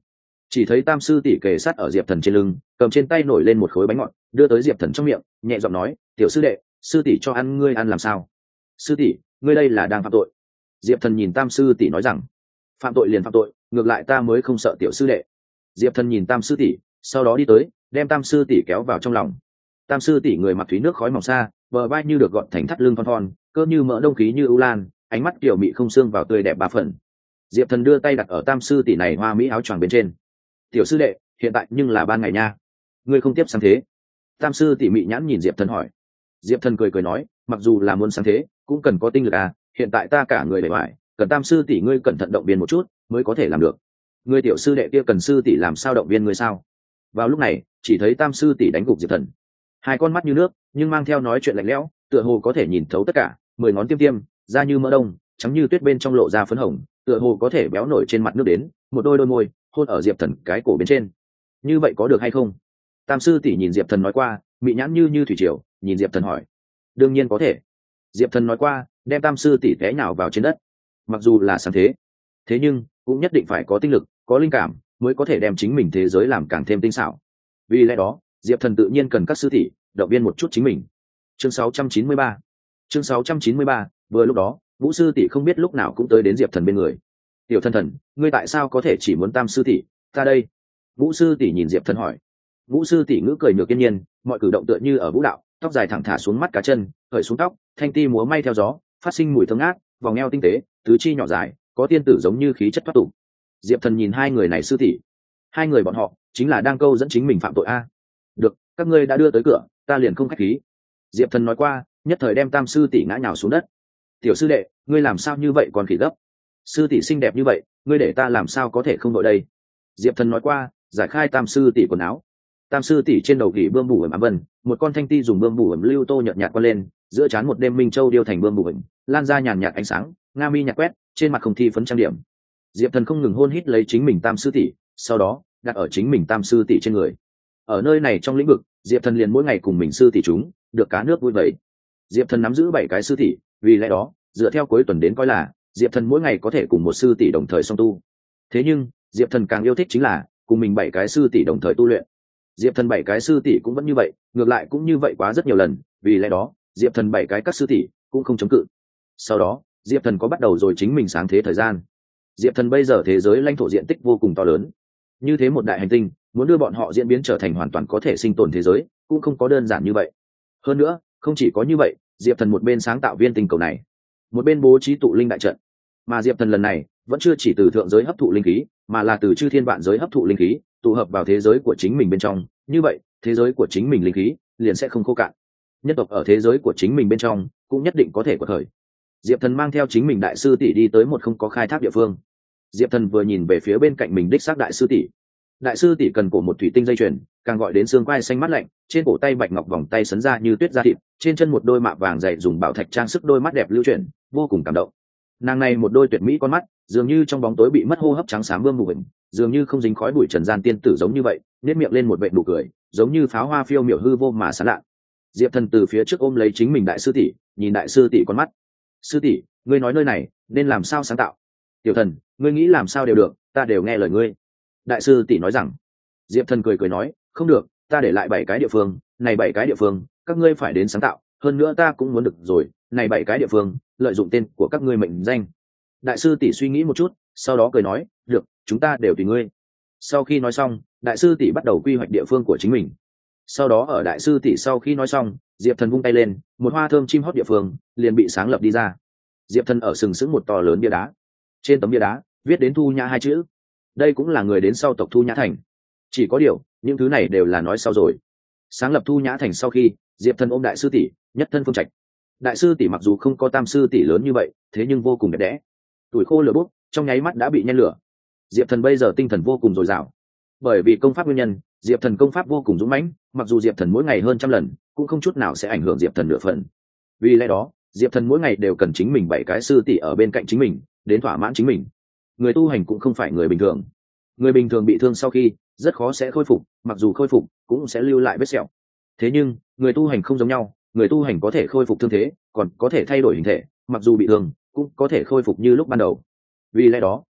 Chỉ thấy tam sư tỷ kề sát ở diệp thần trên lưng, cầm trên tay nổi lên một khối bánh ngọt đưa tới diệp thần trong miệng, nhẹ giọng nói: tiểu sư đệ, sư tỷ cho ăn, ngươi ăn làm sao? Sư tỷ, ngươi đây là đang phạm tội. Diệp thần nhìn tam sư tỷ nói rằng: phạm tội liền phạm tội, ngược lại ta mới không sợ tiểu sư đệ. Diệp thần nhìn tam sư tỷ, sau đó đi tới đem tam sư tỷ kéo vào trong lòng. Tam sư tỷ người mặc thúy nước khói mỏng xa, bờ vai như được gọn thành thắt lưng thon thon, cơ như mỡ đông khí như ưu lan, ánh mắt kiểu mị không xương vào tươi đẹp ba phần. Diệp thần đưa tay đặt ở tam sư tỷ này hoa mỹ áo choàng bên trên. tiểu sư đệ, hiện tại nhưng là ban ngày nha, ngươi không tiếp sáng thế? Tam sư tỷ mị nhãn nhìn diệp thần hỏi. Diệp thần cười cười nói: mặc dù là muốn sáng thế cũng cần có tinh lực à, hiện tại ta cả người bề ngoài cần tam sư tỷ ngươi cẩn thận động viên một chút mới có thể làm được. Ngươi tiểu sư đệ kia cần sư tỷ làm sao động viên ngươi sao? Vào lúc này chỉ thấy tam sư tỷ đánh gục diệp thần, hai con mắt như nước nhưng mang theo nói chuyện lạnh lẽo, tựa hồ có thể nhìn thấu tất cả, mười ngón tiêm tiêm, da như mỡ đông, trắng như tuyết, bên trong lộ ra phấn hồng, tựa hồ có thể béo nổi trên mặt nước đến, một đôi đôi môi hôn ở diệp thần cái cổ bên trên. Như vậy có được hay không? Tam sư tỷ nhìn diệp thần nói qua, mị nhãn như như thủy triều nhìn diệp thần hỏi. đương nhiên có thể. Diệp thần nói qua, đem tam sư tỷ té nhào vào trên đất. Mặc dù là sáng thế, thế nhưng cũng nhất định phải có tinh lực, có linh cảm mới có thể đem chính mình thế giới làm càng thêm tinh xảo. Vì lẽ đó diệp thần tự nhiên cần các sư tỷ động viên một chút chính mình. Chương sáu trăm chín mươi ba. Chương sáu trăm chín mươi ba. Vừa lúc đó vũ sư tỷ không biết lúc nào cũng tới đến diệp thần bên người. Tiểu thần thần, ngươi tại sao có thể chỉ muốn tam sư tỷ? Ta đây. Vũ sư tỷ nhìn diệp thần hỏi. Vũ sư tỷ ngữ cười nhược yên nhiên, mọi cử động tựa như ở vũ đạo, tóc dài thẳng thả xuống mắt cá chân, cởi xuống tóc, thanh ti múa may theo gió, phát sinh mùi thơm ngát, vòng eo tinh tế, tứ chi nhỏ dài, có tiên tử giống như khí chất thoát tục. Diệp thần nhìn hai người này sư tỷ, hai người bọn họ chính là đang câu dẫn chính mình phạm tội a. Được, các ngươi đã đưa tới cửa, ta liền không khách khí. Diệp thần nói qua, nhất thời đem tam sư tỷ ngã nhào xuống đất. Tiểu sư đệ, ngươi làm sao như vậy còn khỉ gấp? Sư tỷ xinh đẹp như vậy, ngươi để ta làm sao có thể không đội đây? Diệp thần nói qua, giải khai tam sư tỷ quần áo. Tam sư tỷ trên đầu gỉ bươm bù ẩm ám vân, một con thanh ti dùng bươm bù ẩm lưu tô nhợt nhạt qua lên, giữa trán một đêm minh châu điêu thành bươm bù ẩm, lan ra nhàn nhạt ánh sáng, nga mi nhạt quét, trên mặt không thi phấn trang điểm. Diệp thần không ngừng hôn hít lấy chính mình tam sư tỷ, sau đó đặt ở chính mình tam sư tỷ trên người. Ở nơi này trong lĩnh vực, Diệp thần liền mỗi ngày cùng mình sư tỷ chúng được cá nước vui vẩy. Diệp thần nắm giữ bảy cái sư tỷ, vì lẽ đó dựa theo cuối tuần đến coi là Diệp thần mỗi ngày có thể cùng một sư tỷ đồng thời song tu. Thế nhưng Diệp thần càng yêu thích chính là cùng mình bảy cái sư tỷ đồng thời tu luyện. Diệp thần bảy cái sư tỷ cũng vẫn như vậy, ngược lại cũng như vậy quá rất nhiều lần, vì lẽ đó Diệp thần bảy cái các sư tỷ cũng không chống cự. Sau đó Diệp thần có bắt đầu rồi chính mình sáng thế thời gian. Diệp thần bây giờ thế giới lãnh thổ diện tích vô cùng to lớn, như thế một đại hành tinh muốn đưa bọn họ diễn biến trở thành hoàn toàn có thể sinh tồn thế giới cũng không có đơn giản như vậy. Hơn nữa không chỉ có như vậy, Diệp thần một bên sáng tạo viên tinh cầu này, một bên bố trí tụ linh đại trận. Mà Diệp thần lần này vẫn chưa chỉ từ thượng giới hấp thụ linh khí, mà là từ chư thiên vạn giới hấp thụ linh khí, tụ hợp vào thế giới của chính mình bên trong. Như vậy thế giới của chính mình linh khí liền sẽ không khô cạn, nhất tộc ở thế giới của chính mình bên trong cũng nhất định có thể quật khởi. Diệp thần mang theo chính mình đại sư tỷ đi tới một không có khai thác địa phương. Diệp thần vừa nhìn về phía bên cạnh mình đích xác đại sư tỷ. Đại sư tỷ cần cổ một thủy tinh dây chuyền, càng gọi đến xương quai xanh mát lạnh, trên cổ tay bạch ngọc vòng tay sấn ra như tuyết da thịt, trên chân một đôi mạ vàng dày dùng bảo thạch trang sức đôi mắt đẹp lưu chuyển, vô cùng cảm động. Nàng này một đôi tuyệt mỹ con mắt, dường như trong bóng tối bị mất hô hấp trắng sáng bươm bù hình, dường như không dính khói bụi trần gian tiên tử giống như vậy, nét miệng lên một vệt nụ cười, giống như pháo hoa phiêu miểu hư vô mà sáng lạ. Diệp thần từ phía trước ôm lấy chính mình đại sư tỷ, nhìn đại sư tỷ con mắt. Sư tỷ, ngươi nói nơi này nên làm sao sáng tạo? Tiểu thần, ngươi nghĩ làm sao đều được, ta đều nghe lời ngươi. Đại sư tỷ nói rằng. Diệp thần cười cười nói, không được, ta để lại bảy cái địa phương, này bảy cái địa phương các ngươi phải đến sáng tạo, hơn nữa ta cũng muốn được rồi, này bảy cái địa phương lợi dụng tên của các ngươi mệnh danh. Đại sư tỷ suy nghĩ một chút, sau đó cười nói, được, chúng ta đều tùy ngươi. Sau khi nói xong, đại sư tỷ bắt đầu quy hoạch địa phương của chính mình. Sau đó ở đại sư tỷ sau khi nói xong, Diệp thần vung tay lên, một hoa thơm chim hót địa phương liền bị sáng lập đi ra. Diệp thần ở sừng sững một to lớn bia đá, trên tấm bia đá viết đến Thu Nhã hai chữ. Đây cũng là người đến sau tộc Thu Nhã Thành. Chỉ có điều những thứ này đều là nói sau rồi. Sáng lập Thu Nhã Thành sau khi, Diệp thần ôm đại sư tỷ nhất thân phương trạch. Đại sư tỷ mặc dù không có tam sư tỷ lớn như vậy, thế nhưng vô cùng đẹp đẽ, tuổi khô lửa bút, trong nháy mắt đã bị nhen lửa. Diệp thần bây giờ tinh thần vô cùng dồi dào, bởi vì công pháp nguyên nhân, Diệp thần công pháp vô cùng dũng mãnh, mặc dù Diệp thần mỗi ngày hơn trăm lần cũng không chút nào sẽ ảnh hưởng Diệp thần nửa phần. Vì lẽ đó Diệp thần mỗi ngày đều cần chính mình bảy cái sư tỷ ở bên cạnh chính mình đến thỏa mãn chính mình. Người tu hành cũng không phải người bình thường, người bình thường bị thương sau khi rất khó sẽ khôi phục, mặc dù khôi phục cũng sẽ lưu lại vết sẹo. Thế nhưng người tu hành không giống nhau, người tu hành có thể khôi phục thương thế, còn có thể thay đổi hình thể, mặc dù bị thương cũng có thể khôi phục như lúc ban đầu. Vì lẽ đó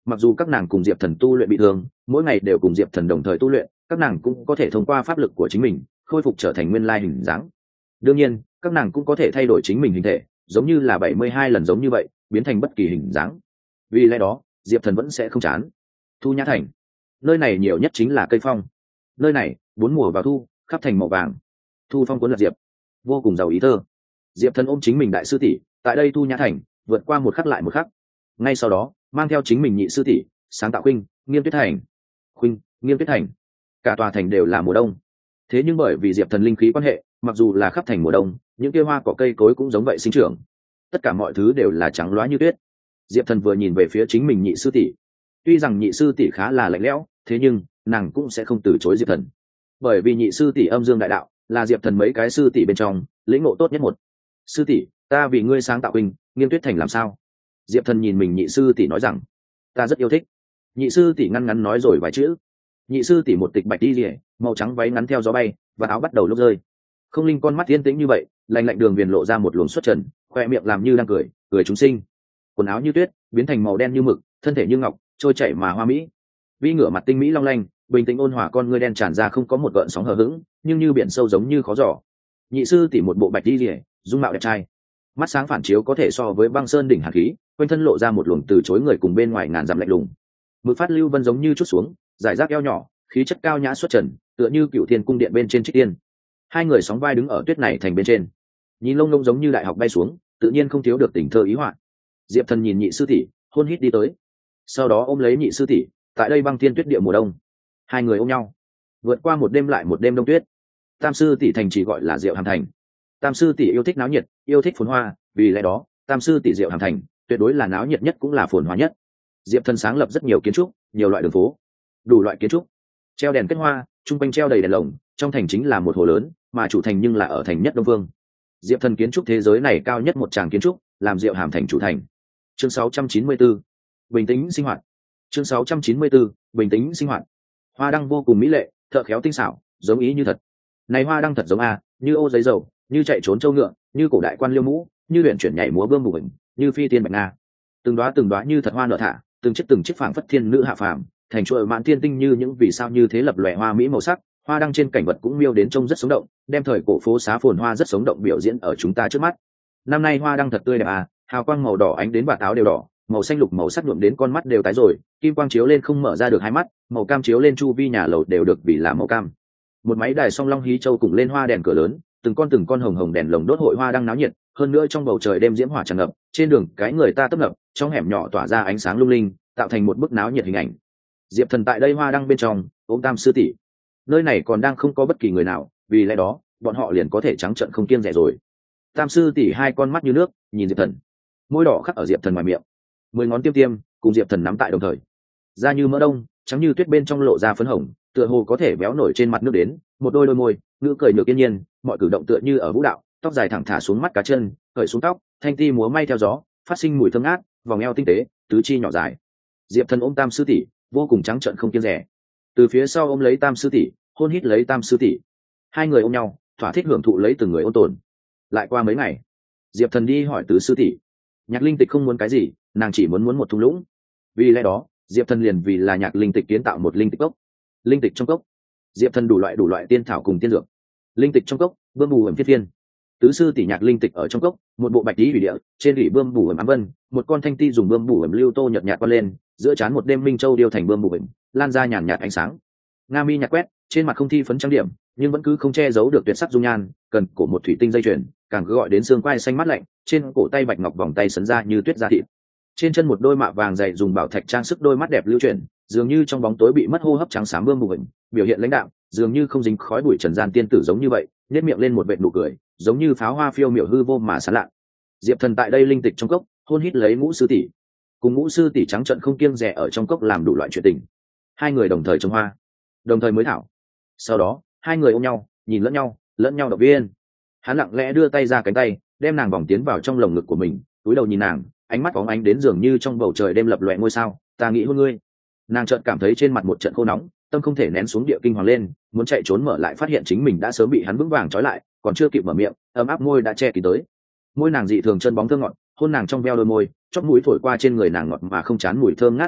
mặc dù các nàng cùng diệp thần tu luyện bị thương, mỗi ngày đều cùng diệp thần đồng thời tu luyện, các nàng cũng có thể thông qua pháp lực của chính mình khôi phục trở thành nguyên lai hình dáng. Đương nhiên các nàng cũng có thể thay đổi chính mình hình thể, giống như là bảy mươi hai lần giống như vậy biến thành bất kỳ hình dáng. Vì lẽ đó diệp thần vẫn sẽ không chán. Thu nhã thành, nơi này nhiều nhất chính là cây phong. Nơi này bốn mùa vào thu, khắp thành màu vàng. Thu phong cuốn lạc diệp, vô cùng giàu ý thơ. Diệp thần ôm chính mình đại sư tỷ tại đây thu nhã thành vượt qua một khắc lại một khắc. Ngay sau đó mang theo chính mình nhị sư tỷ sáng tạo khuynh nghiêm tuyết thành. Khuynh nghiêm tuyết thành, cả tòa thành đều là mùa đông. Thế nhưng bởi vì diệp thần linh khí quan hệ, mặc dù là khắp thành mùa đông, những kia hoa cỏ cây cối cũng giống vậy sinh trưởng, tất cả mọi thứ đều là trắng loá như tuyết. Diệp thần vừa nhìn về phía chính mình nhị sư tỷ, tuy rằng nhị sư tỷ khá là lạnh lẽo, thế nhưng nàng cũng sẽ không từ chối diệp thần, bởi vì nhị sư tỷ âm dương đại đạo là diệp thần mấy cái sư tỷ bên trong lĩnh ngộ tốt nhất một. Sư tỷ, ta vì ngươi sáng tạo hình nghiêng tuyết thành làm sao? Diệp thần nhìn mình nhị sư tỷ nói rằng, ta rất yêu thích. Nhị sư tỷ ngăn ngắn nói rồi vài chữ. Nhị sư tỷ một tịch bạch đi rỉa, màu trắng váy ngắn theo gió bay, và áo bắt đầu lúc rơi. Không linh con mắt yên tĩnh như vậy, lạnh lạnh đường viền lộ ra một luồng xuất trần, khoe miệng làm như đang cười, cười chúng sinh. Quần áo như tuyết biến thành màu đen như mực, thân thể như ngọc, trôi chảy mà hoa mỹ. Vi ngửa mặt tinh mỹ long lanh, bình tĩnh ôn hòa, con ngươi đen tràn ra không có một gợn sóng hờ hững, nhưng như biển sâu giống như khó giỏ. Nhị sư tỷ một bộ bạch đi rỉa, dung mạo đẹp trai, mắt sáng phản chiếu có thể so với băng sơn đỉnh hàn khí, quanh thân lộ ra một luồng từ chối người cùng bên ngoài ngàn dặm lạnh lùng. Mực phát lưu vân giống như chút xuống, giải rác eo nhỏ, khí chất cao nhã xuất trần, tựa như cựu thiên cung điện bên trên trích tiên. Hai người sóng vai đứng ở tuyết này thành bên trên, nhìn lông lông giống như đại học bay xuống, tự nhiên không thiếu được tình thơ ý họa. Diệp thần nhìn nhị sư tỷ, hôn hít đi tới, sau đó ôm lấy nhị sư tỷ. Tại đây băng thiên tuyết địa mùa đông, hai người ôm nhau vượt qua một đêm lại một đêm đông tuyết. Tam sư tỷ thành chỉ gọi là Diệu Hàm Thành. Tam sư tỷ yêu thích náo nhiệt, yêu thích phồn hoa, vì lẽ đó tam sư tỷ Diệu Hàm Thành tuyệt đối là náo nhiệt nhất cũng là phồn hoa nhất. Diệp thần sáng lập rất nhiều kiến trúc, nhiều loại đường phố, đủ loại kiến trúc, treo đèn kết hoa, trung quanh treo đầy đèn lồng. Trong thành chính là một hồ lớn, mà chủ thành nhưng là ở thành nhất đông vương. Diệp thần kiến trúc thế giới này cao nhất một tràng kiến trúc, làm Diệu Hàm Thành chủ thành. Chương sáu trăm chín mươi tư, bình tĩnh sinh hoạt. Chương sáu trăm chín mươi tư, bình tĩnh sinh hoạt. Hoa đăng vô cùng mỹ lệ, thợ khéo tinh xảo, giống ý như thật. Này hoa đăng thật giống a, như ô giấy dầu, như chạy trốn châu ngựa, như cổ đại quan liêu mũ, như luyện chuyển nhảy múa bươm bù hình, như phi tiên bạch nga. Từng đóa từng đóa như thật hoa nở thả, từng chiếc từng chiếc phảng phất thiên nữ hạ phàm, thành chuỗi mạn thiên tinh như những vì sao như thế lập lòe hoa mỹ màu sắc. Hoa đăng trên cảnh vật cũng miêu đến trông rất sống động, đem thời cổ phố xá phồn hoa rất sống động biểu diễn ở chúng ta trước mắt. Năm nay hoa đăng thật tươi đẹp à, hào quang màu đỏ ánh đến bạt áo đều đỏ, màu xanh lục màu sắc nhuộm đến con mắt đều tái rồi, kim quang chiếu lên không mở ra được hai mắt, màu cam chiếu lên chu vi nhà lầu đều được vì là màu cam. Một máy đài song long hí châu cùng lên hoa đèn cửa lớn, từng con từng con hồng hồng đèn lồng đốt hội hoa đang náo nhiệt, hơn nữa trong bầu trời đêm diễm hỏa tràn ngập, trên đường cái người ta tấp nập, trong hẻm nhỏ tỏa ra ánh sáng lung linh, tạo thành một bức náo nhiệt hình ảnh. Diệp thần tại đây hoa đăng bên trong ôm tam sư tỷ, nơi này còn đang không có bất kỳ người nào, vì lẽ đó bọn họ liền có thể trắng trợn không kiêng dè rồi. Tam sư tỷ hai con mắt như nước nhìn diệp thần, môi đỏ khắc ở diệp thần ngoài miệng, mười ngón tiêm tiêm cùng diệp thần nắm tại đồng thời, da như mỡ đông, trắng như tuyết bên trong lộ ra phấn hồng, tựa hồ có thể béo nổi trên mặt nước đến. Một đôi đôi môi, ngữ cười nhược yên nhiên, mọi cử động tựa như ở vũ đạo, tóc dài thẳng thả xuống mắt cá chân, cởi xuống tóc, thanh ti múa may theo gió, phát sinh mùi thơm ngát, vòng eo tinh tế, tứ chi nhỏ dài. Diệp thần ôm tam sư tỷ, vô cùng trắng trợn không kiêng dè, từ phía sau ôm lấy tam sư tỷ, hôn hít lấy tam sư tỷ. Hai người ôm nhau, thỏa thích hưởng thụ lấy từng người ôn tồn. Lại qua mấy ngày, Diệp thần đi hỏi tứ sư tỷ, Nhạc Linh Tịch không muốn cái gì, nàng chỉ muốn muốn một thung lũng. Vì lẽ đó diệp thần liền vì là Nhạc Linh Tịch kiến tạo một linh tịch cốc. Linh tịch trong cốc, diệp thần đủ loại đủ loại tiên thảo cùng tiên dược. Linh tịch trong cốc, bươm bù ẩm phiên phiên. Tứ sư tỷ Nhạc Linh Tịch ở trong cốc, một bộ bạch tí thủy địa, trên đỉ bươm bù ẩm ám vân, một con thanh ti dùng bươm bù ẩm lưu tô nhợt nhạt qua lên, giữa trán một đêm minh châu điêu thành bươm bù ẩm, lan ra nhàn nhạt ánh sáng. Nga mi nhạt quét, trên mặt không thi phấn trang điểm, nhưng vẫn cứ không che giấu được tuyệt sắc dung nhan, cần cổ một thủy tinh dây chuyền, càng cứ gọi đến xương quai xanh mát lạnh, trên cổ tay bạch ngọc vòng tay sấn ra như tuyết da thịt. Trên chân một đôi mạ vàng dày dùng bảo thạch trang sức, đôi mắt đẹp lưu chuyển, dường như trong bóng tối bị mất hô hấp trắng xám bươm bù hình, biểu hiện lãnh đạm, dường như không dính khói bụi trần gian tiên tử giống như vậy, nhếch miệng lên một vệt nụ cười, giống như pháo hoa phiêu miểu hư vô mà sáng lạ. Diệp thần tại đây linh tịch trong cốc, hôn hít lấy ngũ sư tỷ, cùng ngũ sư tỷ trắng trợn không kiêng dè ở trong cốc làm đủ loại chuyện tình. Hai người đồng thời trồng hoa, đồng thời mới thảo. Sau đó hai người ôm nhau, nhìn lẫn nhau, lẫn nhau động viên. Hắn lặng lẽ đưa tay ra cánh tay, đem nàng vòng tiến vào trong lồng ngực của mình, cúi đầu nhìn nàng, ánh mắt phóng ánh đến dường như trong bầu trời đêm lập loè ngôi sao. Ta nghĩ hôn ngươi. Nàng chợt cảm thấy trên mặt một trận khô nóng, tâm không thể nén xuống địa kinh hoàng lên, muốn chạy trốn mở lại, phát hiện chính mình đã sớm bị hắn vững vàng trói lại, còn chưa kịp mở miệng, ấm áp môi đã che kín tới. Môi nàng dị thường chân bóng thơm ngọt, hôn nàng trong veo đôi môi, chóp mũi thổi qua trên người nàng ngọt mà không chán mùi thơm ngát khí tức,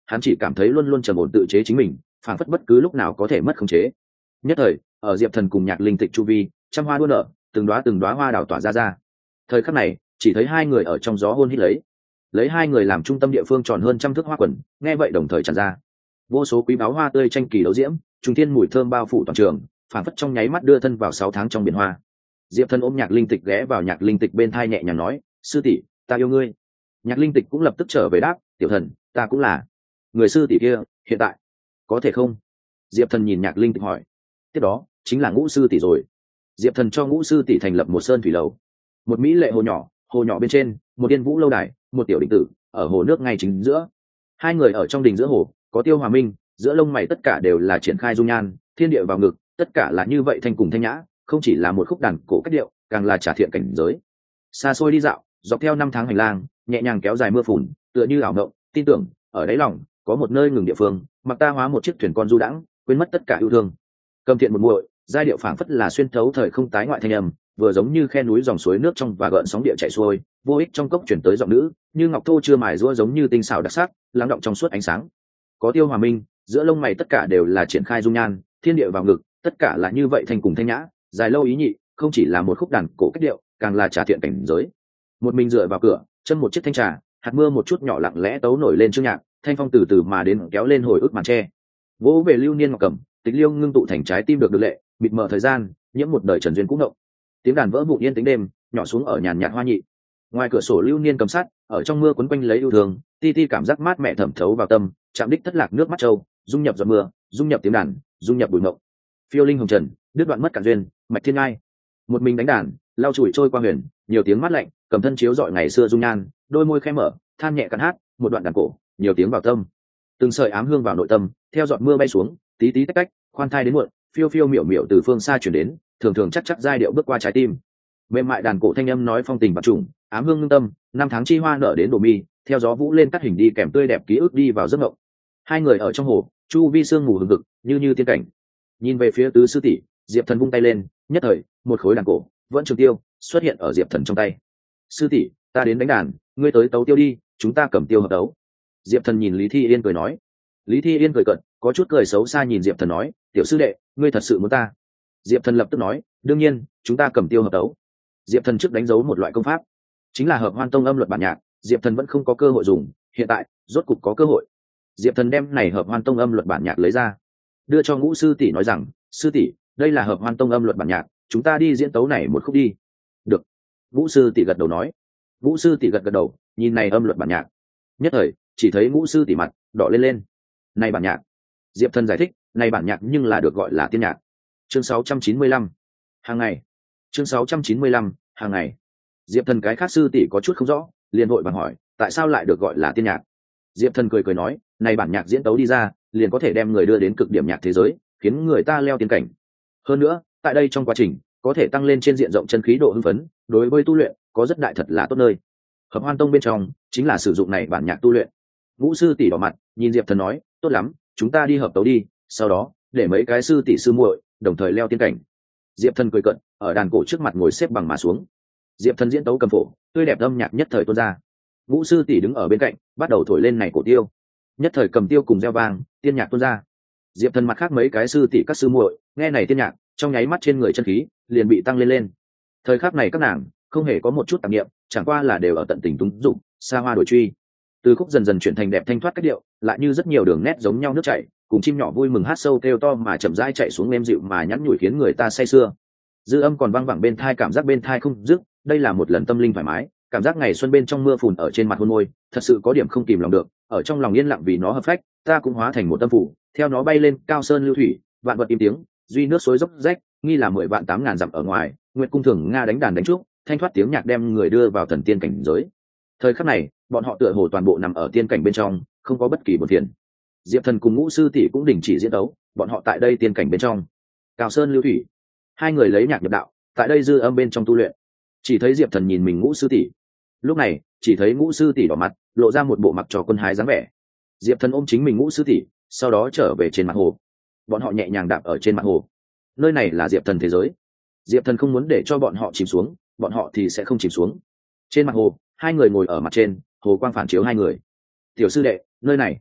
hắn chỉ cảm thấy luôn luôn trầm ổn tự chế chính mình, phảng phất bất cứ lúc nào có thể mất khống chế. Nhất thời, ở Diệp Thần cùng Nhạc Linh Tịch chu vi, trăm hoa đua nở, từng đóa từng đóa hoa đào tỏa ra ra. Thời khắc này, chỉ thấy hai người ở trong gió hôn hít lấy, lấy hai người làm trung tâm địa phương tròn hơn trăm thước hoa quần, nghe vậy đồng thời tràn ra. Vô số quý báu hoa tươi tranh kỳ đấu diễm, trùng thiên mùi thơm bao phủ toàn trường, phảng phất trong nháy mắt đưa thân vào sáu tháng trong biển hoa. Diệp Thần ôm Nhạc Linh Tịch ghé vào Nhạc Linh Tịch bên thai nhẹ nhàng nói, sư tỷ, ta yêu ngươi. Nhạc Linh Tịch cũng lập tức trở về đáp, tiểu thần, ta cũng là. Người sư tỷ kia, hiện tại có thể không? Diệp Thần nhìn Nhạc Linh Tịch hỏi. Tiếp đó chính là Ngũ sư tỷ rồi. Diệp Thần cho Ngũ sư tỷ thành lập một sơn thủy lầu, một mỹ lệ hồ nhỏ, hồ nhỏ bên trên một yên vũ lâu đài, một tiểu đình tử ở hồ nước ngay chính giữa. Hai người ở trong đình giữa hồ, có Tiêu Hòa Minh, giữa lông mày tất cả đều là triển khai dung nhan, thiên địa vào ngực, tất cả là như vậy thanh cùng thanh nhã, không chỉ là một khúc đàn cổ cách điệu, càng là trả thiện cảnh giới. Xa xôi đi dạo, dọc theo năm tháng hành lang, nhẹ nhàng kéo dài mưa phùn, tựa như ảo mộng, tin tưởng ở đáy lòng có một nơi ngừng địa phương, mặc ta hóa một chiếc thuyền con du đãng, quên mất tất cả yêu thương. Cầm thiện một muội, giai điệu phảng phất là xuyên thấu thời không tái ngoại thanh âm, vừa giống như khe núi dòng suối nước trong và gợn sóng địa chảy xuôi, vô ích trong cốc chuyển tới giọng nữ, như ngọc thô chưa mài rũa giống như tinh xảo đặc sắc, lắng động trong suốt ánh sáng. Có Tiêu Hòa Minh, giữa lông mày tất cả đều là triển khai dung nhan, thiên địa vào ngực, tất cả là như vậy thanh cùng thanh nhã, dài lâu ý nhị, không chỉ là một khúc đàn cổ cách điệu, càng là trà thiện cảnh giới. Một mình dựa vào cửa, chân một chiếc thanh trà, hạt mưa một chút nhỏ lặng lẽ tấu nổi lên chương nhạc, thanh phong từ từ mà đến kéo lên hồi ức màn tre. Vỗ về lưu niên ngọc cẩm, tịch liêu ngưng tụ thành trái tim được được lệ, mịt mờ thời gian, nhiễm một đời trần duyên cũng ngộng. Tiếng đàn vỡ vụn yên tĩnh đêm, nhỏ xuống ở nhàn nhạt hoa nhị. Ngoài cửa sổ lưu niên cầm sắt, ở trong mưa quấn quanh lấy yêu thương, ti ti cảm giác mát mẻ thẩm thấu vào tâm, chạm đích thất lạc nước mắt trâu, dung nhập giọt mưa, dung nhập tiếng đàn, dung nhập bụi ngộng. Phiêu linh hồng trần, đứt đoạn mất cả duyên, mạch thiên ngai. Một mình đánh đàn, lau chùi trôi qua huyền, nhiều tiếng mát lạnh, cầm thân chiếu dọi ngày xưa dung nhan, đôi môi khẽ mở, than nhẹ cắn hát, một đoạn đàn cổ, nhiều tiếng vào tâm. Từng sợi ám hương vào nội tâm, theo giọt mưa bay xuống, tí tí tách tách, khoan thai đến muộn, phiêu phiêu miểu miểu từ phương xa chuyển đến, thường thường chắc chắc giai điệu bước qua trái tim. Mềm mại đàn cổ thanh âm nói phong tình bạc trùng, ám hương ngưng tâm, năm tháng chi hoa nở đến đổ mi, theo gió vũ lên cắt hình đi kèm tươi đẹp ký ức đi vào giấc mộng. Hai người ở trong hồ, chu vi sương mù hừng hực, như như tiên cảnh. Nhìn về phía tứ sư tỷ, Diệp Thần vung tay lên, nhất thời, một khối đàn cổ, vẫn trường tiêu, xuất hiện ở Diệp Thần trong tay. Sư tỷ, ta đến đánh đàn, ngươi tới tấu tiêu đi, chúng ta cầm tiêu hợp tấu. Diệp Thần nhìn Lý Thi Yên cười nói. Lý Thi Yên cười cận, có chút cười xấu xa nhìn Diệp Thần nói, tiểu sư đệ, ngươi thật sự muốn ta? Diệp Thần lập tức nói, đương nhiên, chúng ta cầm tiêu hợp tấu. Diệp Thần trước đánh dấu một loại công pháp, chính là hợp hoan tông âm luật bản nhạc. Diệp Thần vẫn không có cơ hội dùng, hiện tại rốt cục có cơ hội. Diệp Thần đem này hợp hoan tông âm luật bản nhạc lấy ra, đưa cho Ngũ sư tỷ nói rằng, sư tỷ, đây là hợp hoan tông âm luật bản nhạc, chúng ta đi diễn tấu này một khúc đi. Được. Ngũ sư tỷ gật đầu nói. Ngũ sư tỷ gật gật đầu, nhìn này âm luật bản nhạc, nhất thời chỉ thấy Ngũ sư tỷ mặt đỏ lên lên. Này bản nhạc, Diệp Thần giải thích, này bản nhạc nhưng là được gọi là tiên nhạc. Chương sáu trăm chín mươi lăm, hàng ngày. Chương sáu trăm chín mươi lăm, hàng ngày. Diệp Thần cái khác sư tỷ có chút không rõ, liền vội vàng hỏi, tại sao lại được gọi là tiên nhạc? Diệp Thần cười cười nói, này bản nhạc diễn tấu đi ra, liền có thể đem người đưa đến cực điểm nhạc thế giới, khiến người ta leo tiên cảnh. Hơn nữa, tại đây trong quá trình, có thể tăng lên trên diện rộng chân khí độ hưng phấn, đối với tu luyện có rất đại thật là tốt nơi. Hợp hoan tông bên trong chính là sử dụng này bản nhạc tu luyện. Ngũ sư tỷ đỏ mặt, nhìn Diệp Thần nói, tốt lắm, chúng ta đi hợp tấu đi, sau đó để mấy cái sư tỷ sư muội đồng thời leo tiên cảnh. Diệp Thần cười cận, ở đàn cổ trước mặt ngồi xếp bằng mà xuống. Diệp Thần diễn tấu cầm phổ, tươi đẹp âm nhạc nhất thời tuôn ra. Ngũ sư tỷ đứng ở bên cạnh, bắt đầu thổi lên này cổ tiêu. Nhất thời cầm tiêu cùng reo vang, tiên nhạc tuôn ra. Diệp Thần mặt khác mấy cái sư tỷ các sư muội nghe này tiên nhạc, trong nháy mắt trên người chân khí liền bị tăng lên lên. Thời khắc này các nàng không hề có một chút tạp niệm, chẳng qua là đều ở tận tình túng dụng, xa hoa đổi truy. Từ khúc dần dần chuyển thành đẹp thanh thoát cách điệu, lại như rất nhiều đường nét giống nhau nước chảy, cùng chim nhỏ vui mừng hát sâu kêu to mà chậm rãi chạy xuống êm dịu mà nhắn nhủi khiến người ta say sưa. Dư âm còn vang vẳng bên thai, cảm giác bên thai không dứt, đây là một lần tâm linh thoải mái, cảm giác ngày xuân bên trong mưa phùn ở trên mặt hôn môi, thật sự có điểm không kìm lòng được, ở trong lòng yên lặng vì nó hợp phách, ta cũng hóa thành một tâm phủ, theo nó bay lên cao sơn lưu thủy, vạn vật im tiếng, duy nước suối dốc rách, nghi là mười vạn tám ngàn dặm ở ngoài, nguyệt cung thường nga đánh đàn đánh trúc, thanh thoát tiếng nhạc đem người đưa vào thần tiên cảnh giới. Thời khắc này, bọn họ tựa hồ toàn bộ nằm ở tiên cảnh bên trong, không có bất kỳ buồn phiền. Diệp Thần cùng Ngũ sư tỷ cũng đình chỉ diễn đấu, bọn họ tại đây tiên cảnh bên trong. Cao sơn lưu thủy, hai người lấy nhạc nhập đạo, tại đây dư âm bên trong tu luyện. Chỉ thấy Diệp Thần nhìn mình Ngũ sư tỷ, lúc này chỉ thấy Ngũ sư tỷ đỏ mặt, lộ ra một bộ mặc trò quân hái dáng vẻ. Diệp Thần ôm chính mình Ngũ sư tỷ, sau đó trở về trên mặt hồ. Bọn họ nhẹ nhàng đạp ở trên mặt hồ. Nơi này là Diệp Thần thế giới. Diệp Thần không muốn để cho bọn họ chìm xuống, bọn họ thì sẽ không chìm xuống. Trên mặt hồ, hai người ngồi ở mặt trên, hồ quang phản chiếu hai người. Tiểu sư đệ, nơi này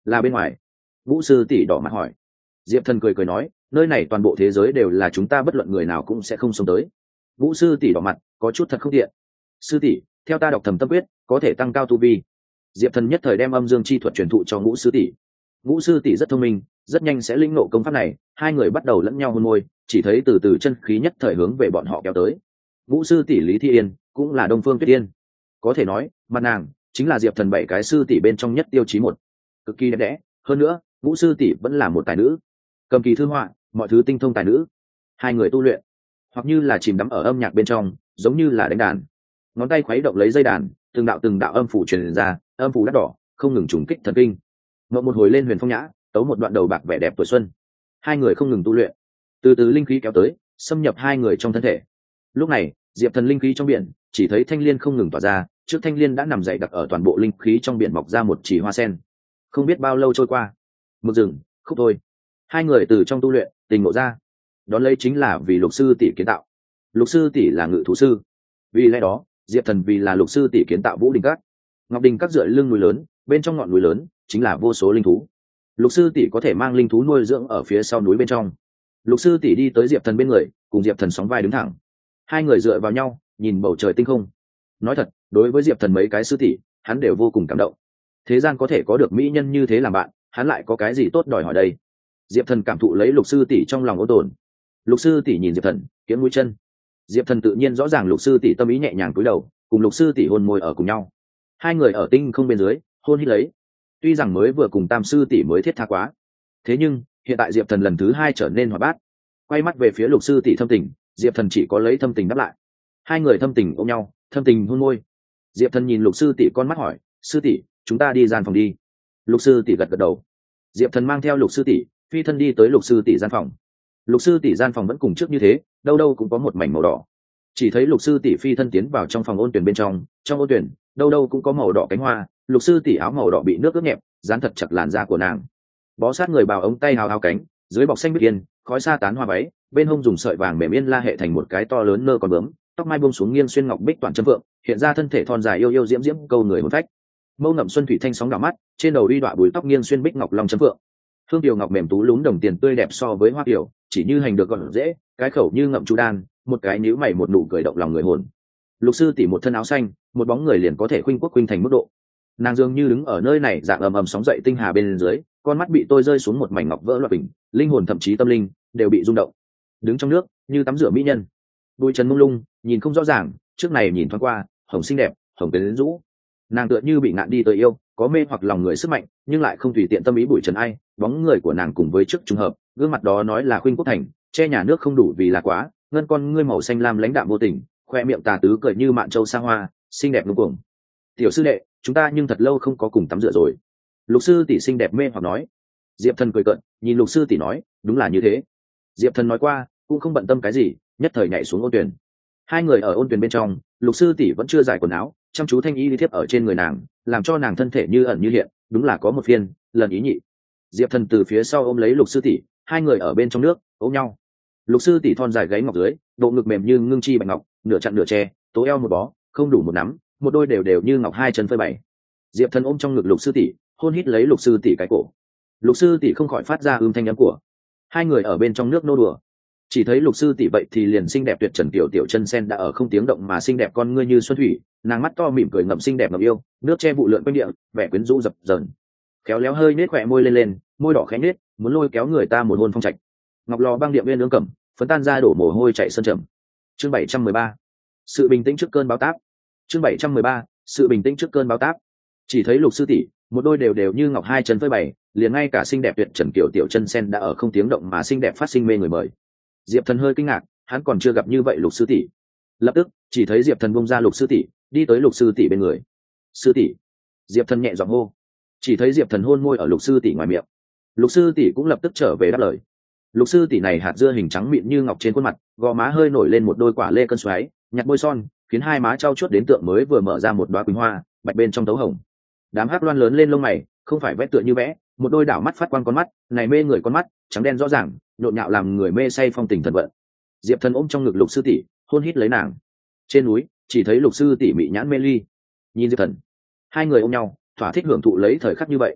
là bên ngoài. Vũ sư tỷ đỏ mặt hỏi. Diệp thần cười cười nói, nơi này toàn bộ thế giới đều là chúng ta, bất luận người nào cũng sẽ không sống tới. Vũ sư tỷ đỏ mặt, có chút thật không tiện. Sư tỷ, theo ta đọc thầm tâm quyết có thể tăng cao tu vi. Diệp thần nhất thời đem âm dương chi thuật truyền thụ cho ngũ sư tỷ. Ngũ sư tỷ rất thông minh, rất nhanh sẽ linh ngộ công pháp này. Hai người bắt đầu lẫn nhau hôn môi, chỉ thấy từ từ chân khí nhất thời hướng về bọn họ kéo tới. Ngũ sư tỷ Lý Thi Yên cũng là Đông Phương Tuyết Yên, có thể nói mặt nàng chính là Diệp thần bảy cái sư tỷ bên trong nhất tiêu chí một, cực kỳ đẹp đẽ. Hơn nữa ngũ sư tỷ vẫn là một tài nữ, cầm kỳ thư họa, mọi thứ tinh thông tài nữ. Hai người tu luyện hoặc như là chìm đắm ở âm nhạc bên trong, giống như là đánh đàn, ngón tay khuấy động lấy dây đàn, từng đạo từng đạo âm phủ truyền ra, âm phủ đắt đỏ không ngừng trùng kích thần kinh. Ngậm một hồi lên huyền phong nhã, tấu một đoạn đầu bạc vẻ đẹp tuổi xuân. Hai người không ngừng tu luyện, từ từ linh khí kéo tới, xâm nhập hai người trong thân thể. Lúc này Diệp thần linh khí trong biển, chỉ thấy thanh liên không ngừng tỏa ra, trước thanh liên đã nằm dậy đặc ở toàn bộ linh khí trong biển, mọc ra một chỉ hoa sen. Không biết bao lâu trôi qua, mực rừng khúc thôi, hai người từ trong tu luyện tình ngộ ra, đón lấy chính là vì lục sư tỷ kiến tạo. Lục sư tỷ là ngự thú sư, vì lẽ đó Diệp thần vì là lục sư tỷ kiến tạo Vũ Đình Các. Ngọc Đình Các dựa lưng núi lớn, bên trong ngọn núi lớn chính là vô số linh thú. Lục sư tỷ có thể mang linh thú nuôi dưỡng ở phía sau núi bên trong. Lục sư tỷ đi tới Diệp thần bên người, cùng Diệp thần sóng vai đứng thẳng, hai người dựa vào nhau nhìn bầu trời tinh không. Nói thật, đối với Diệp thần mấy cái sư tỷ, hắn đều vô cùng cảm động. Thế gian có thể có được mỹ nhân như thế làm bạn, hắn lại có cái gì tốt đòi hỏi đây. Diệp thần cảm thụ lấy lục sư tỷ trong lòng ôn tồn. Lục sư tỷ nhìn Diệp thần kiễng mũi chân. Diệp thần tự nhiên rõ ràng lục sư tỷ tâm ý, nhẹ nhàng cúi đầu cùng lục sư tỷ hôn môi ở cùng nhau. Hai người ở tinh không bên dưới hôn hít lấy. Tuy rằng mới vừa cùng tam sư tỷ mới thiết tha quá, thế nhưng hiện tại Diệp thần lần thứ hai trở nên hoạt bát. Quay mắt về phía lục sư tỷ thâm tình, Diệp thần chỉ có lấy thâm tình đáp lại. Hai người thâm tình ôm nhau, thâm tình hôn môi. Diệp thần nhìn lục sư tỷ con mắt hỏi, sư tỷ, chúng ta đi gian phòng đi. Lục sư tỷ gật gật đầu. Diệp thần mang theo lục sư tỷ phi thân đi tới lục sư tỷ gian phòng. Lục sư tỷ gian phòng vẫn cùng trước như thế, đâu đâu cũng có một mảnh màu đỏ. Chỉ thấy lục sư tỷ phi thân tiến vào trong phòng ôn tuyển bên trong, trong ôn tuyển đâu đâu cũng có màu đỏ cánh hoa. Lục sư tỷ áo màu đỏ bị nước ướt nhẹp, dán thật chặt làn da của nàng. Bó sát người bào ống tay hào hào cánh, dưới bọc xanh bích yên, khói sa tán hoa váy, bên hông dùng sợi vàng mềm yên la hệ thành một cái to lớn nơ con bướm, tóc mai buông xuống nghiêng xuyên ngọc bích toàn châm vượng, hiện ra thân thể thon dài yêu yêu diễm diễm câu người hồn phách. Mâu ngậm xuân thủy thanh sóng đảo mắt, trên đầu uy đọa bùi tóc nghiêng xuyên bích ngọc long châm vượng. Hương tiểu ngọc mềm tú lún đồng tiền tươi đẹp so với hoa tiểu, chỉ như hành được gọn dễ, cái khẩu như ngậm chu đan, một cái nhíu mày một nụ cười động lòng người hồn. Lục sư tỷ một thân áo xanh, một bóng người liền có thể khuynh quốc khuynh thành mức độ. Nàng dường như đứng ở nơi này dạng ầm ầm sóng dậy tinh hà bên dưới, con mắt bị tôi rơi xuống một mảnh ngọc vỡ loạn bình, linh hồn thậm chí tâm linh đều bị rung động. Đứng trong nước như tắm rửa mỹ nhân, đuôi chân mông lung, nhìn không rõ ràng, trước này nhìn thoáng qua, hồng xinh đẹp, hồng quyến rũ. Nàng tựa như bị ngạn đi tới yêu, có mê hoặc lòng người sức mạnh, nhưng lại không tùy tiện tâm ý bụi trần ai. Bóng người của nàng cùng với trước trùng hợp, gương mặt đó nói là khuynh quốc thành, che nhà nước không đủ vì là quá, ngân con ngươi màu xanh lam lãnh đạm vô tình, khoe miệng tà tứ cười như mạn châu xa hoa, xinh đẹp ngông cuồng. Tiểu sư đệ, chúng ta nhưng thật lâu không có cùng tắm rửa rồi. Lục sư tỷ xinh đẹp mê hoặc nói. Diệp thần cười cợt, nhìn lục sư tỷ nói, đúng là như thế. Diệp thần nói qua, cũng không bận tâm cái gì, nhất thời nhảy xuống ôn tuyển. Hai người ở ôn tuyển bên trong, lục sư tỷ vẫn chưa giải quần áo, chăm chú thanh y đi tiếp ở trên người nàng, làm cho nàng thân thể như ẩn như hiện, đúng là có một phiên lần ý nhị. Diệp thần từ phía sau ôm lấy lục sư tỷ, hai người ở bên trong nước ôm nhau. Lục sư tỷ thon dài gáy ngọc dưới, bộ ngực mềm như ngưng chi bạch ngọc, nửa chặn nửa che, tố eo một bó, không đủ một nắm, một đôi đều đều như ngọc hai chân phơi bày. Diệp thần ôm trong ngực lục sư tỷ, hôn hít lấy lục sư tỷ cái cổ. Lục sư tỷ không khỏi phát ra âm thanh âm của. Hai người ở bên trong nước nô đùa. Chỉ thấy lục sư tỷ vậy thì liền xinh đẹp tuyệt trần tiểu tiểu chân sen đã ở không tiếng động mà xinh đẹp con ngươi như xuân thủy, nàng mắt to mỉm cười ngậm xinh đẹp ngậm yêu, nước che vụ lượn quanh địa, vẻ quyến rũ dập dờn. Khéo léo hơi nết khỏe môi lên lên, môi đỏ khẽ nết, muốn lôi kéo người ta một hôn phong trạch. Ngọc lò băng điện viên lương cẩm, phấn tan ra đổ mồ hôi chạy sân trầm. Chương bảy trăm mười ba, sự bình tĩnh trước cơn bão táp. Chương bảy trăm mười ba, sự bình tĩnh trước cơn bão táp. Chỉ thấy lục sư tỷ, một đôi đều đều như ngọc hai chân phơi bày, liền ngay cả xinh đẹp tuyệt trần kiểu tiểu chân sen đã ở không tiếng động mà xinh đẹp phát sinh mê người mời. Diệp thần hơi kinh ngạc, hắn còn chưa gặp như vậy lục sư tỷ. Lập tức chỉ thấy Diệp thần bông ra lục sư tỷ, đi tới lục sư tỷ bên người. Sư tỷ. Diệp thần nhẹ giọng hô. Chỉ thấy Diệp thần hôn môi ở lục sư tỷ ngoài miệng. Lục sư tỷ cũng lập tức trở về đáp lời. Lục sư tỷ này hạt dưa hình trắng mịn như ngọc trên khuôn mặt, gò má hơi nổi lên một đôi quả lê cân xoáy, nhặt bôi son, khiến hai má trao chuốt đến tượng mới vừa mở ra một đóa quỳnh hoa, bạch bên trong tấu hồng. Đám hắc loan lớn lên lông mày, không phải vẽ tựa như vẽ, một đôi đảo mắt phát quang con mắt, này mê người con mắt, trắng đen rõ ràng, nhộn nhạo làm người mê say phong tình thần vận. Diệp thần ôm trong ngực lục sư tỷ, hôn hít lấy nàng. Trên núi chỉ thấy lục sư tỷ mị nhãn mê ly, nhìn Diệp thần, hai người ôm nhau, thỏa thích hưởng thụ lấy thời khắc như vậy.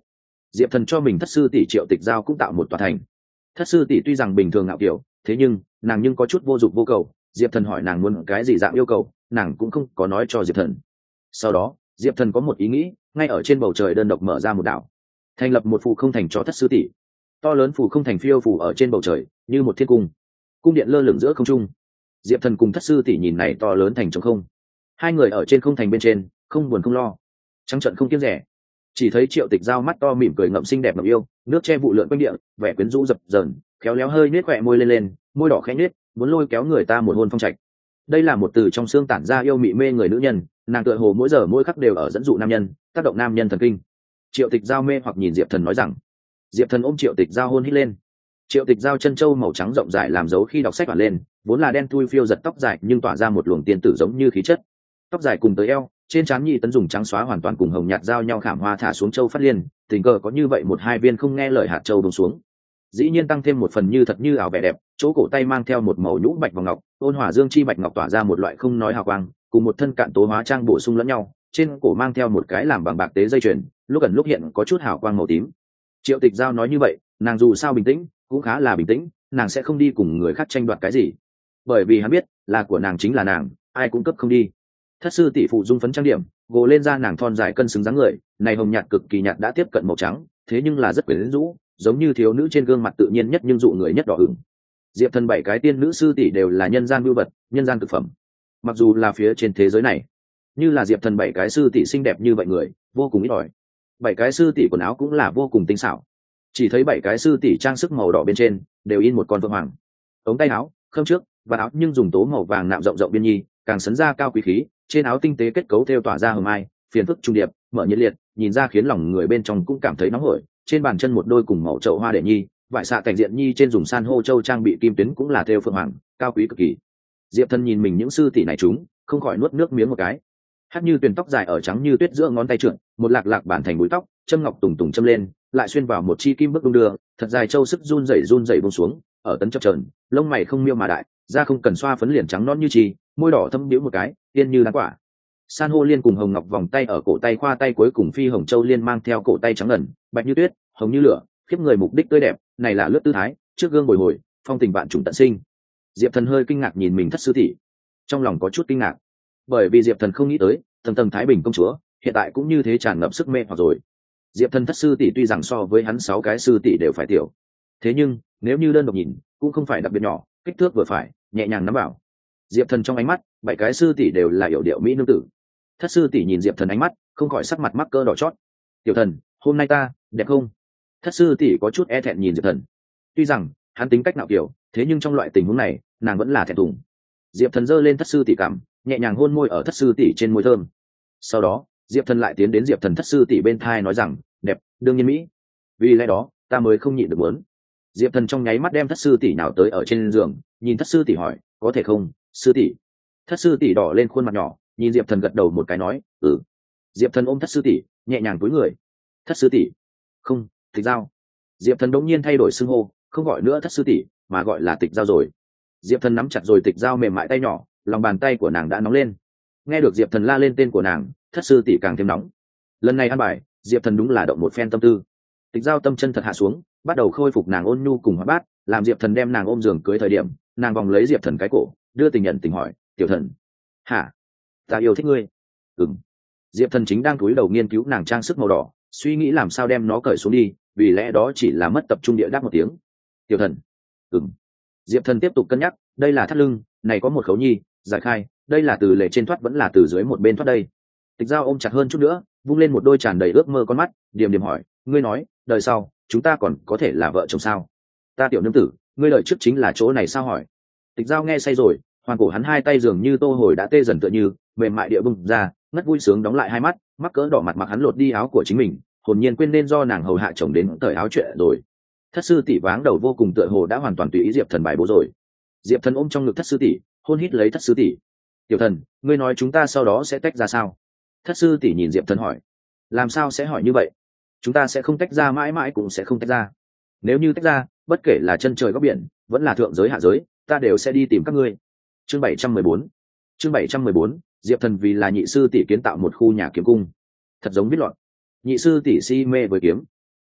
Diệp Thần cho mình thất sư tỷ Triệu Tịch Giao cũng tạo một tòa thành. Thất sư tỷ tuy rằng bình thường ngạo kiểu, thế nhưng nàng nhưng có chút vô dụng vô cầu. Diệp Thần hỏi nàng muốn cái gì dạng yêu cầu, nàng cũng không có nói cho Diệp Thần. Sau đó Diệp Thần có một ý nghĩ, ngay ở trên bầu trời đơn độc mở ra một đảo, thành lập một phù không thành cho thất sư tỷ. To lớn phù không thành phiêu phù ở trên bầu trời như một thiên cung, cung điện lơ lửng giữa không trung. Diệp Thần cùng thất sư tỷ nhìn này to lớn thành trống không, hai người ở trên không thành bên trên không buồn không lo, trắng trận không kiêng rẻ. Chỉ thấy Triệu Tịch Giao mắt to mỉm cười ngậm xinh đẹp ngậm yêu, nước che vụ lượn quanh địa, vẻ quyến rũ dập dờn, khéo léo hơi nết khỏe môi lên lên, môi đỏ khẽ nết, muốn lôi kéo người ta một hôn phong trạch. Đây là một từ trong xương tản ra yêu mị mê người nữ nhân, nàng tựa hồ mỗi giờ mỗi khắc đều ở dẫn dụ nam nhân, tác động nam nhân thần kinh. Triệu Tịch Giao mê hoặc nhìn Diệp Thần nói rằng. Diệp Thần ôm Triệu Tịch Giao hôn hít lên. Triệu Tịch Giao chân trâu màu trắng rộng rãi làm dấu khi đọc sách bản lên, vốn là đen thui phiêu giật tóc dài nhưng tỏa ra một luồng tiên tử giống như khí chất. Tóc dài cùng tới eo, trên trán nhị tấn dùng trắng xóa hoàn toàn cùng hồng nhạt giao nhau khảm hoa thả xuống châu phát liên, tình cờ có như vậy một hai viên không nghe lời hạt châu bông xuống. Dĩ nhiên tăng thêm một phần như thật như ảo vẻ đẹp, chỗ cổ tay mang theo một màu nhũ bạch vòng ngọc, ôn hòa dương chi bạch ngọc tỏa ra một loại không nói hào quang, cùng một thân cạn tố hóa trang bổ sung lẫn nhau, trên cổ mang theo một cái làm bằng bạc tế dây chuyền, lúc ẩn lúc hiện có chút hào quang màu tím. Triệu Tịch Giao nói như vậy, nàng dù sao bình tĩnh, cũng khá là bình tĩnh, nàng sẽ không đi cùng người khác tranh đoạt cái gì, bởi vì hắn biết là của nàng chính là nàng, ai cũng cấp không đi. Thất sư tỷ phụ dung phấn trang điểm, gồ lên ra nàng thon dài cân xứng dáng người, này hồng nhạt cực kỳ nhạt đã tiếp cận màu trắng, thế nhưng là rất quyến rũ, giống như thiếu nữ trên gương mặt tự nhiên nhất nhưng dụ người nhất đỏ ửng. Diệp Thần bảy cái tiên nữ sư tỷ đều là nhân gian bưu vật, nhân gian thực phẩm. Mặc dù là phía trên thế giới này, như là Diệp Thần bảy cái sư tỷ xinh đẹp như vậy người, vô cùng ít ỏi. Bảy cái sư tỷ quần áo cũng là vô cùng tinh xảo. Chỉ thấy bảy cái sư tỷ trang sức màu đỏ bên trên đều in một con vương hoàng. Ống tay áo, khâm trước và áo nhưng dùng tố màu vàng nạm rộng rộng biên nhi, càng sấn ra cao quý khí, trên áo tinh tế kết cấu thêu tỏa ra hồng ai, phiền phức trung điệp, mở nhiệt liệt, nhìn ra khiến lòng người bên trong cũng cảm thấy nóng hổi. Trên bàn chân một đôi cùng màu chậu hoa đệ nhi, vải xạ cảnh diện nhi trên dùng san hô châu trang bị kim tuyến cũng là thêu phượng hoàng, cao quý cực kỳ. Diệp Thần nhìn mình những sư tỷ này chúng, không khỏi nuốt nước miếng một cái. Hát như tuyền tóc dài ở trắng như tuyết giữa ngón tay trượt, một lạc lạc bản thành búi tóc, châm ngọc tùng tùng châm lên, lại xuyên vào một chi kim bước đung đưa, thật dài châu sức run rẩy run rẩy buông xuống, ở tấn chập chờn, lông mày không miêu mà đại, da không cần xoa phấn liền trắng non như chi, môi đỏ thâm điếu một cái, tiên như đá quả. San hô liên cùng hồng ngọc vòng tay ở cổ tay khoa tay cuối cùng phi hồng châu liên mang theo cổ tay trắng ngần, bạch như tuyết, hồng như lửa, khiếp người mục đích tươi đẹp, này là lướt tư thái, trước gương bồi hồi, phong tình bạn trùng tận sinh. Diệp Thần hơi kinh ngạc nhìn mình thất sư tỷ, trong lòng có chút kinh ngạc, bởi vì Diệp Thần không nghĩ tới, tầng tầng thái bình công chúa, hiện tại cũng như thế tràn ngập sức mê hoặc rồi. Diệp Thần thất sư tỷ tuy rằng so với hắn sáu cái sư tỷ đều phải tiểu, thế nhưng nếu như đơn độc nhìn, cũng không phải đặc biệt nhỏ, kích thước vừa phải, nhẹ nhàng nắm vào. Diệp Thần trong ánh mắt, bảy cái sư tỷ đều là yểu điệu mỹ nương tử. Thất sư tỷ nhìn Diệp Thần ánh mắt, không khỏi sắc mặt mắc cỡ đỏ chót. "Tiểu Thần, hôm nay ta đẹp không?" Thất sư tỷ có chút e thẹn nhìn Diệp Thần. Tuy rằng hắn tính cách nạo kiểu, thế nhưng trong loại tình huống này, nàng vẫn là thẹn thùng. Diệp Thần giơ lên thất sư tỷ cằm, nhẹ nhàng hôn môi ở thất sư tỷ trên môi thơm. Sau đó, Diệp Thần lại tiến đến Diệp Thần thất sư tỷ bên thai nói rằng, "Đẹp, đương nhiên mỹ. Vì lẽ đó, ta mới không nhịn được muốn." Diệp Thần trong nháy mắt đem thất sư tỷ nào tới ở trên giường, nhìn thất sư tỷ hỏi, "Có thể không, sư tỷ?" Thất sư tỷ đỏ lên khuôn mặt nhỏ, nhìn Diệp Thần gật đầu một cái nói, "Ừ." Diệp Thần ôm thất sư tỷ, nhẹ nhàng cúi người. "Thất sư tỷ." "Không, Tịch Giao." Diệp Thần đột nhiên thay đổi xưng hô, không gọi nữa thất sư tỷ, mà gọi là Tịch Giao rồi. Diệp Thần nắm chặt rồi Tịch Giao mềm mại tay nhỏ, lòng bàn tay của nàng đã nóng lên. Nghe được Diệp Thần la lên tên của nàng, thất sư tỷ càng thêm nóng. Lần này ăn bài, Diệp Thần đúng là động một phen tâm tư. Tịch Giao tâm chân thật hạ xuống, bắt đầu khôi phục nàng ôn nhu cùng hóa bát, làm Diệp Thần đem nàng ôm giường cưới thời điểm, nàng vòng lấy Diệp Thần cái cổ, đưa tình nhận tình hỏi, "Tiểu Thần, hả? Ta yêu thích ngươi." "Ừm." Diệp Thần chính đang cúi đầu nghiên cứu nàng trang sức màu đỏ, suy nghĩ làm sao đem nó cởi xuống đi, vì lẽ đó chỉ là mất tập trung địa đáp một tiếng. "Tiểu Thần." "Ừm." Diệp Thần tiếp tục cân nhắc, đây là thắt lưng, này có một khấu nhi, giải khai, đây là từ lề trên thoát vẫn là từ dưới một bên thoát đây. Tịch Giao ôm chặt hơn chút nữa, vung lên một đôi tràn đầy ước mơ con mắt, điềm điềm hỏi, "Ngươi nói, đời sau chúng ta còn có thể là vợ chồng sao?" "Ta tiểu nương tử, ngươi đời trước chính là chỗ này sao?" hỏi. Tịch Giao nghe say rồi, hoàn cổ hắn hai tay dường như tô hồi đã tê dần tựa như mềm mại địa bung ra, ngất vui sướng đóng lại hai mắt, mắc cỡ đỏ mặt mặc hắn lột đi áo của chính mình, hồn nhiên quên nên do nàng hầu hạ chồng đến cởi áo chuyện rồi. Thất sư tỷ váng đầu vô cùng tựa hồ đã hoàn toàn tùy ý Diệp Thần bài bố rồi. Diệp Thần ôm trong ngực thất sư tỷ, hôn hít lấy thất sư tỷ. "Tiểu Thần, ngươi nói chúng ta sau đó sẽ tách ra sao?" Thất sư tỷ nhìn Diệp Thần hỏi. "Làm sao sẽ hỏi như vậy? Chúng ta sẽ không tách ra, mãi mãi cũng sẽ không tách ra. Nếu như tách ra, bất kể là chân trời góc biển, vẫn là thượng giới hạ giới, ta đều sẽ đi tìm các ngươi." Chương bảy trăm mười bốn. Chương bảy trăm mười bốn, Diệp Thần vì là nhị sư tỷ kiến tạo một khu nhà kiếm cung. Thật giống biết lọt. Nhị sư tỷ si mê với kiếm.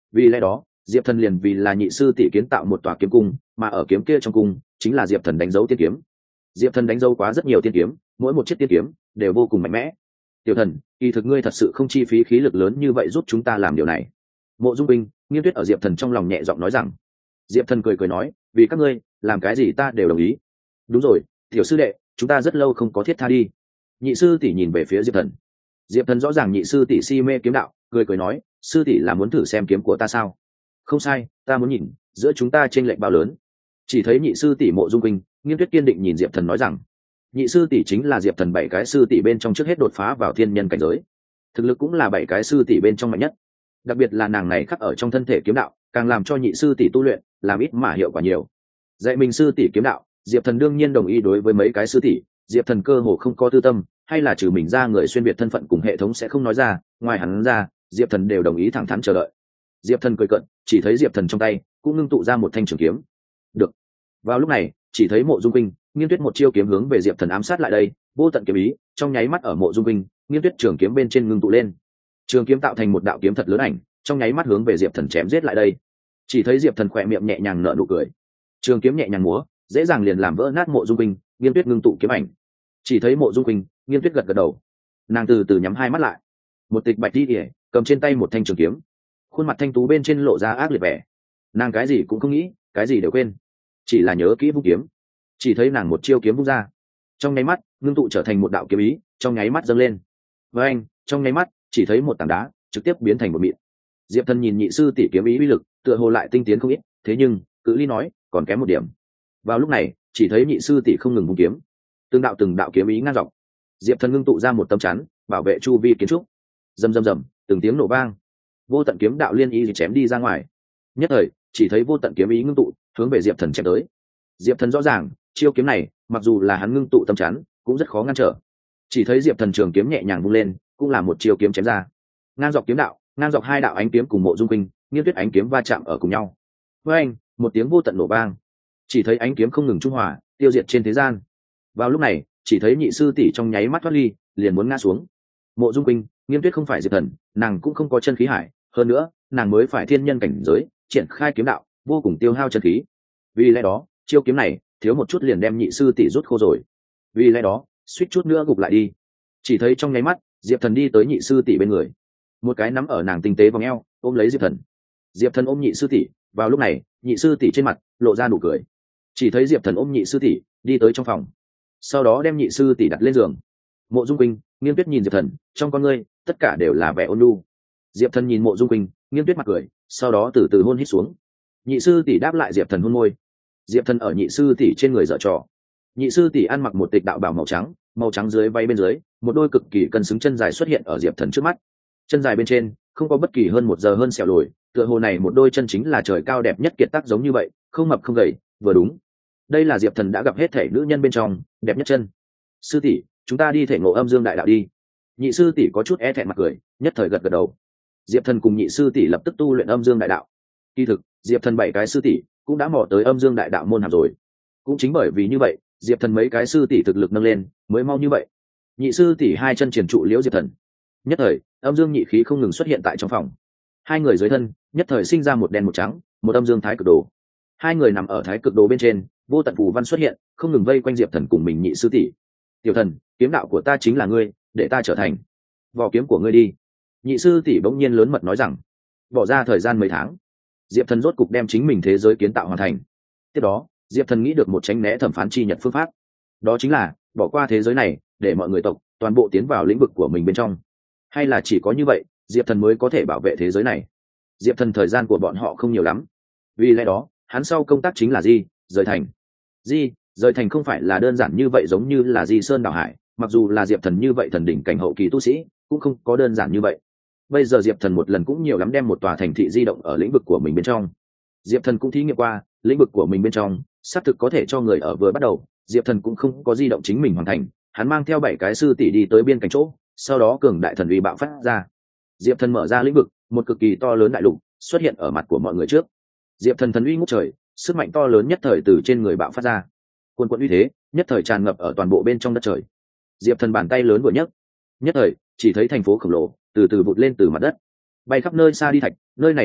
Vì lẽ đó diệp thần liền vì là nhị sư tỷ kiến tạo một tòa kiếm cung, mà ở kiếm kia trong cung chính là diệp thần đánh dấu tiên kiếm. Diệp thần đánh dấu quá rất nhiều tiên kiếm, mỗi một chiếc tiên kiếm đều vô cùng mạnh mẽ. Tiểu thần, kỳ thực ngươi thật sự không chi phí khí lực lớn như vậy giúp chúng ta làm điều này. Mộ Dung Binh, Nghiên Tuyết ở diệp thần trong lòng nhẹ giọng nói rằng. Diệp thần cười cười nói, vì các ngươi làm cái gì ta đều đồng ý. Đúng rồi, tiểu sư đệ, chúng ta rất lâu không có thiết tha đi. Nhị sư tỷ nhìn về phía diệp thần. Diệp thần rõ ràng nhị sư tỷ si mê kiếm đạo, cười cười nói, sư tỷ là muốn thử xem kiếm của ta sao? Không sai, ta muốn nhìn giữa chúng ta chênh lệch bao lớn. Chỉ thấy nhị sư tỷ Mộ Dung Binh, Nghiên Tuyết kiên định nhìn diệp thần nói rằng, nhị sư tỷ chính là diệp thần bảy cái sư tỷ bên trong trước hết đột phá vào thiên nhân cảnh giới, thực lực cũng là bảy cái sư tỷ bên trong mạnh nhất. Đặc biệt là nàng này khắc ở trong thân thể kiếm đạo, càng làm cho nhị sư tỷ tu luyện làm ít mà hiệu quả nhiều. Dạy mình sư tỷ kiếm đạo, diệp thần đương nhiên đồng ý. Đối với mấy cái sư tỷ, diệp thần cơ hồ không có tư tâm, hay là trừ mình ra người xuyên biệt thân phận cùng hệ thống sẽ không nói ra, ngoài hắn ra diệp thần đều đồng ý thẳng thắn chờ đợi. Diệp thần cười cận, chỉ thấy diệp thần trong tay cũng ngưng tụ ra một thanh trường kiếm. Được. Vào lúc này chỉ thấy Mộ Dung Binh, Nghiên Tuyết một chiêu kiếm hướng về diệp thần ám sát lại đây, vô tận kiếm ý trong nháy mắt ở Mộ Dung Binh, Nghiên Tuyết trường kiếm bên trên ngưng tụ lên. Trường kiếm tạo thành một đạo kiếm thật lớn ảnh, trong nháy mắt hướng về diệp thần chém giết lại đây. Chỉ thấy diệp thần khỏe miệng nhẹ nhàng nở nụ cười, trường kiếm nhẹ nhàng múa, dễ dàng liền làm vỡ nát Mộ Dung Binh, Nghiên Tuyết ngưng tụ kiếm ảnh. Chỉ thấy Mộ Dung Binh, Nghiên Tuyết gật gật đầu, nàng từ từ nhắm hai mắt lại. Một tịch bạch đi ỉa cầm trên tay một thanh trường kiếm, khuôn mặt thanh tú bên trên lộ ra ác liệt vẻ. Nàng cái gì cũng không nghĩ, cái gì đều quên, chỉ là nhớ kỹ vung kiếm. Chỉ thấy nàng một chiêu kiếm vung ra, trong nháy mắt ngưng tụ trở thành một đạo kiếm ý, trong nháy mắt dâng lên. Với anh, trong nháy mắt chỉ thấy một tảng đá trực tiếp biến thành một mịn. Diệp thần nhìn nhị sư tỷ kiếm ý uy lực tựa hồ lại tinh tiến không ít, thế nhưng cự ly nói còn kém một điểm. Vào lúc này chỉ thấy nhị sư tỷ không ngừng vung kiếm, từng đạo từng đạo kiếm ý ngang dọc. Diệp thần ngưng tụ ra một tấm chắn bảo vệ chu vi kiến trúc. Rầm rầm rầm, từng tiếng nổ vang, vô tận kiếm đạo liên ý chém đi ra ngoài. Nhất thời chỉ thấy vô tận kiếm ý ngưng tụ hướng về diệp thần chém tới. Diệp thần rõ ràng chiêu kiếm này mặc dù là hắn ngưng tụ tâm chắn cũng rất khó ngăn trở. Chỉ thấy diệp thần trường kiếm nhẹ nhàng vung lên, cũng là một chiêu kiếm chém ra. Ngang dọc kiếm đạo, ngang dọc hai đạo ánh kiếm cùng Mộ Dung Binh, Nghiên Tuyết ánh kiếm va chạm ở cùng nhau. Với anh, một tiếng vô tận nổ vang, chỉ thấy ánh kiếm không ngừng trung hòa, tiêu diệt trên thế gian. Vào lúc này chỉ thấy nhị sư tỷ trong nháy mắt thoát ly, liền muốn ngã xuống. Mộ Dung Binh, Nghiên Tuyết không phải diệp thần, nàng cũng không có chân khí hải, hơn nữa nàng mới phải thiên nhân cảnh giới, triển khai kiếm đạo vô cùng tiêu hao chân khí. Vì lẽ đó chiêu kiếm này thiếu một chút liền đem nhị sư tỷ rút khô rồi. Vì lẽ đó suýt chút nữa gục lại đi. Chỉ thấy trong nháy mắt diệp thần đi tới nhị sư tỷ bên người, một cái nắm ở nàng tinh tế vòng eo ôm lấy diệp thần. Diệp thần ôm nhị sư tỷ, vào lúc này nhị sư tỷ trên mặt lộ ra nụ cười. Chỉ thấy diệp thần ôm nhị sư tỷ đi tới trong phòng, sau đó đem nhị sư tỷ đặt lên giường. Mộ Dung Binh, Nghiên Tuyết nhìn diệp thần, trong con ngươi tất cả đều là vẻ ôn nhu. Diệp thần nhìn Mộ Dung Binh, Nghiên Tuyết mặt cười, sau đó từ từ hôn hít xuống. Nhị sư tỷ đáp lại diệp thần hôn môi. Diệp thần ở nhị sư tỷ trên người dở trò. Nhị sư tỷ ăn mặc một tịch đạo bào màu trắng, màu trắng dưới váy bên dưới một đôi cực kỳ cân xứng chân dài xuất hiện ở diệp thần trước mắt. Chân dài bên trên không có bất kỳ hơn một giờ hơn sẹo lồi, tựa hồ này một đôi chân chính là trời cao đẹp nhất kiệt tác giống như vậy, không mập không gầy, vừa đúng. Đây là diệp thần đã gặp hết thể nữ nhân bên trong đẹp nhất chân. Sư tỷ, chúng ta đi thể ngộ âm dương đại đạo đi. Nhị sư tỷ có chút e thẹn mặt cười, nhất thời gật gật đầu. Diệp thần cùng nhị sư tỷ lập tức tu luyện âm dương đại đạo. Kỳ thực diệp thần bảy cái sư tỷ cũng đã mò tới âm dương đại đạo môn hàm rồi. Cũng chính bởi vì như vậy diệp thần mấy cái sư tỷ thực lực nâng lên mới mau như vậy. Nhị sư tỷ hai chân triển trụ liễu diệp thần, nhất thời âm dương nhị khí không ngừng xuất hiện tại trong phòng. Hai người dưới thân nhất thời sinh ra một đen một trắng, một âm dương thái cực đồ. Hai người nằm ở thái cực đồ bên trên, vô tận phù văn xuất hiện không ngừng vây quanh diệp thần cùng mình nhị sư tỷ. Tiểu thần, kiếm đạo của ta chính là ngươi, để ta trở thành vỏ kiếm của ngươi đi. Nhị sư tỷ bỗng nhiên lớn mật nói rằng. Bỏ ra thời gian mấy tháng, diệp thần rốt cục đem chính mình thế giới kiến tạo hoàn thành. Tiếp đó diệp thần nghĩ được một tránh né thẩm phán chi nhật phương pháp, đó chính là bỏ qua thế giới này, để mọi người tộc toàn bộ tiến vào lĩnh vực của mình bên trong. Hay là chỉ có như vậy diệp thần mới có thể bảo vệ thế giới này. Diệp thần thời gian của bọn họ không nhiều lắm, vì lẽ đó hắn sau công tác chính là di rời thành. Di rời thành không phải là đơn giản như vậy, giống như là di sơn đảo hải, mặc dù là diệp thần như vậy thần đỉnh cảnh hậu kỳ tu sĩ cũng không có đơn giản như vậy. Bây giờ diệp thần một lần cũng nhiều lắm đem một tòa thành thị di động ở lĩnh vực của mình bên trong. Diệp thần cũng thí nghiệm qua, lĩnh vực của mình bên trong xác thực có thể cho người ở. Vừa bắt đầu diệp thần cũng không có di động chính mình hoàn thành, hắn mang theo bảy cái sư tỷ đi tới biên cảnh chỗ, sau đó cường đại thần uy bạo phát ra. Diệp thần mở ra lĩnh vực, một cực kỳ to lớn đại lục xuất hiện ở mặt của mọi người trước. Diệp thần thần uy ngút trời, sức mạnh to lớn nhất thời từ trên người bạo phát ra, quần quận uy thế nhất thời tràn ngập ở toàn bộ bên trong đất trời. Diệp thần bàn tay lớn vừa nhấc, nhất thời chỉ thấy thành phố khổng lồ từ từ vụt lên từ mặt đất, bay khắp nơi xa đi thạch. Nơi này thành thị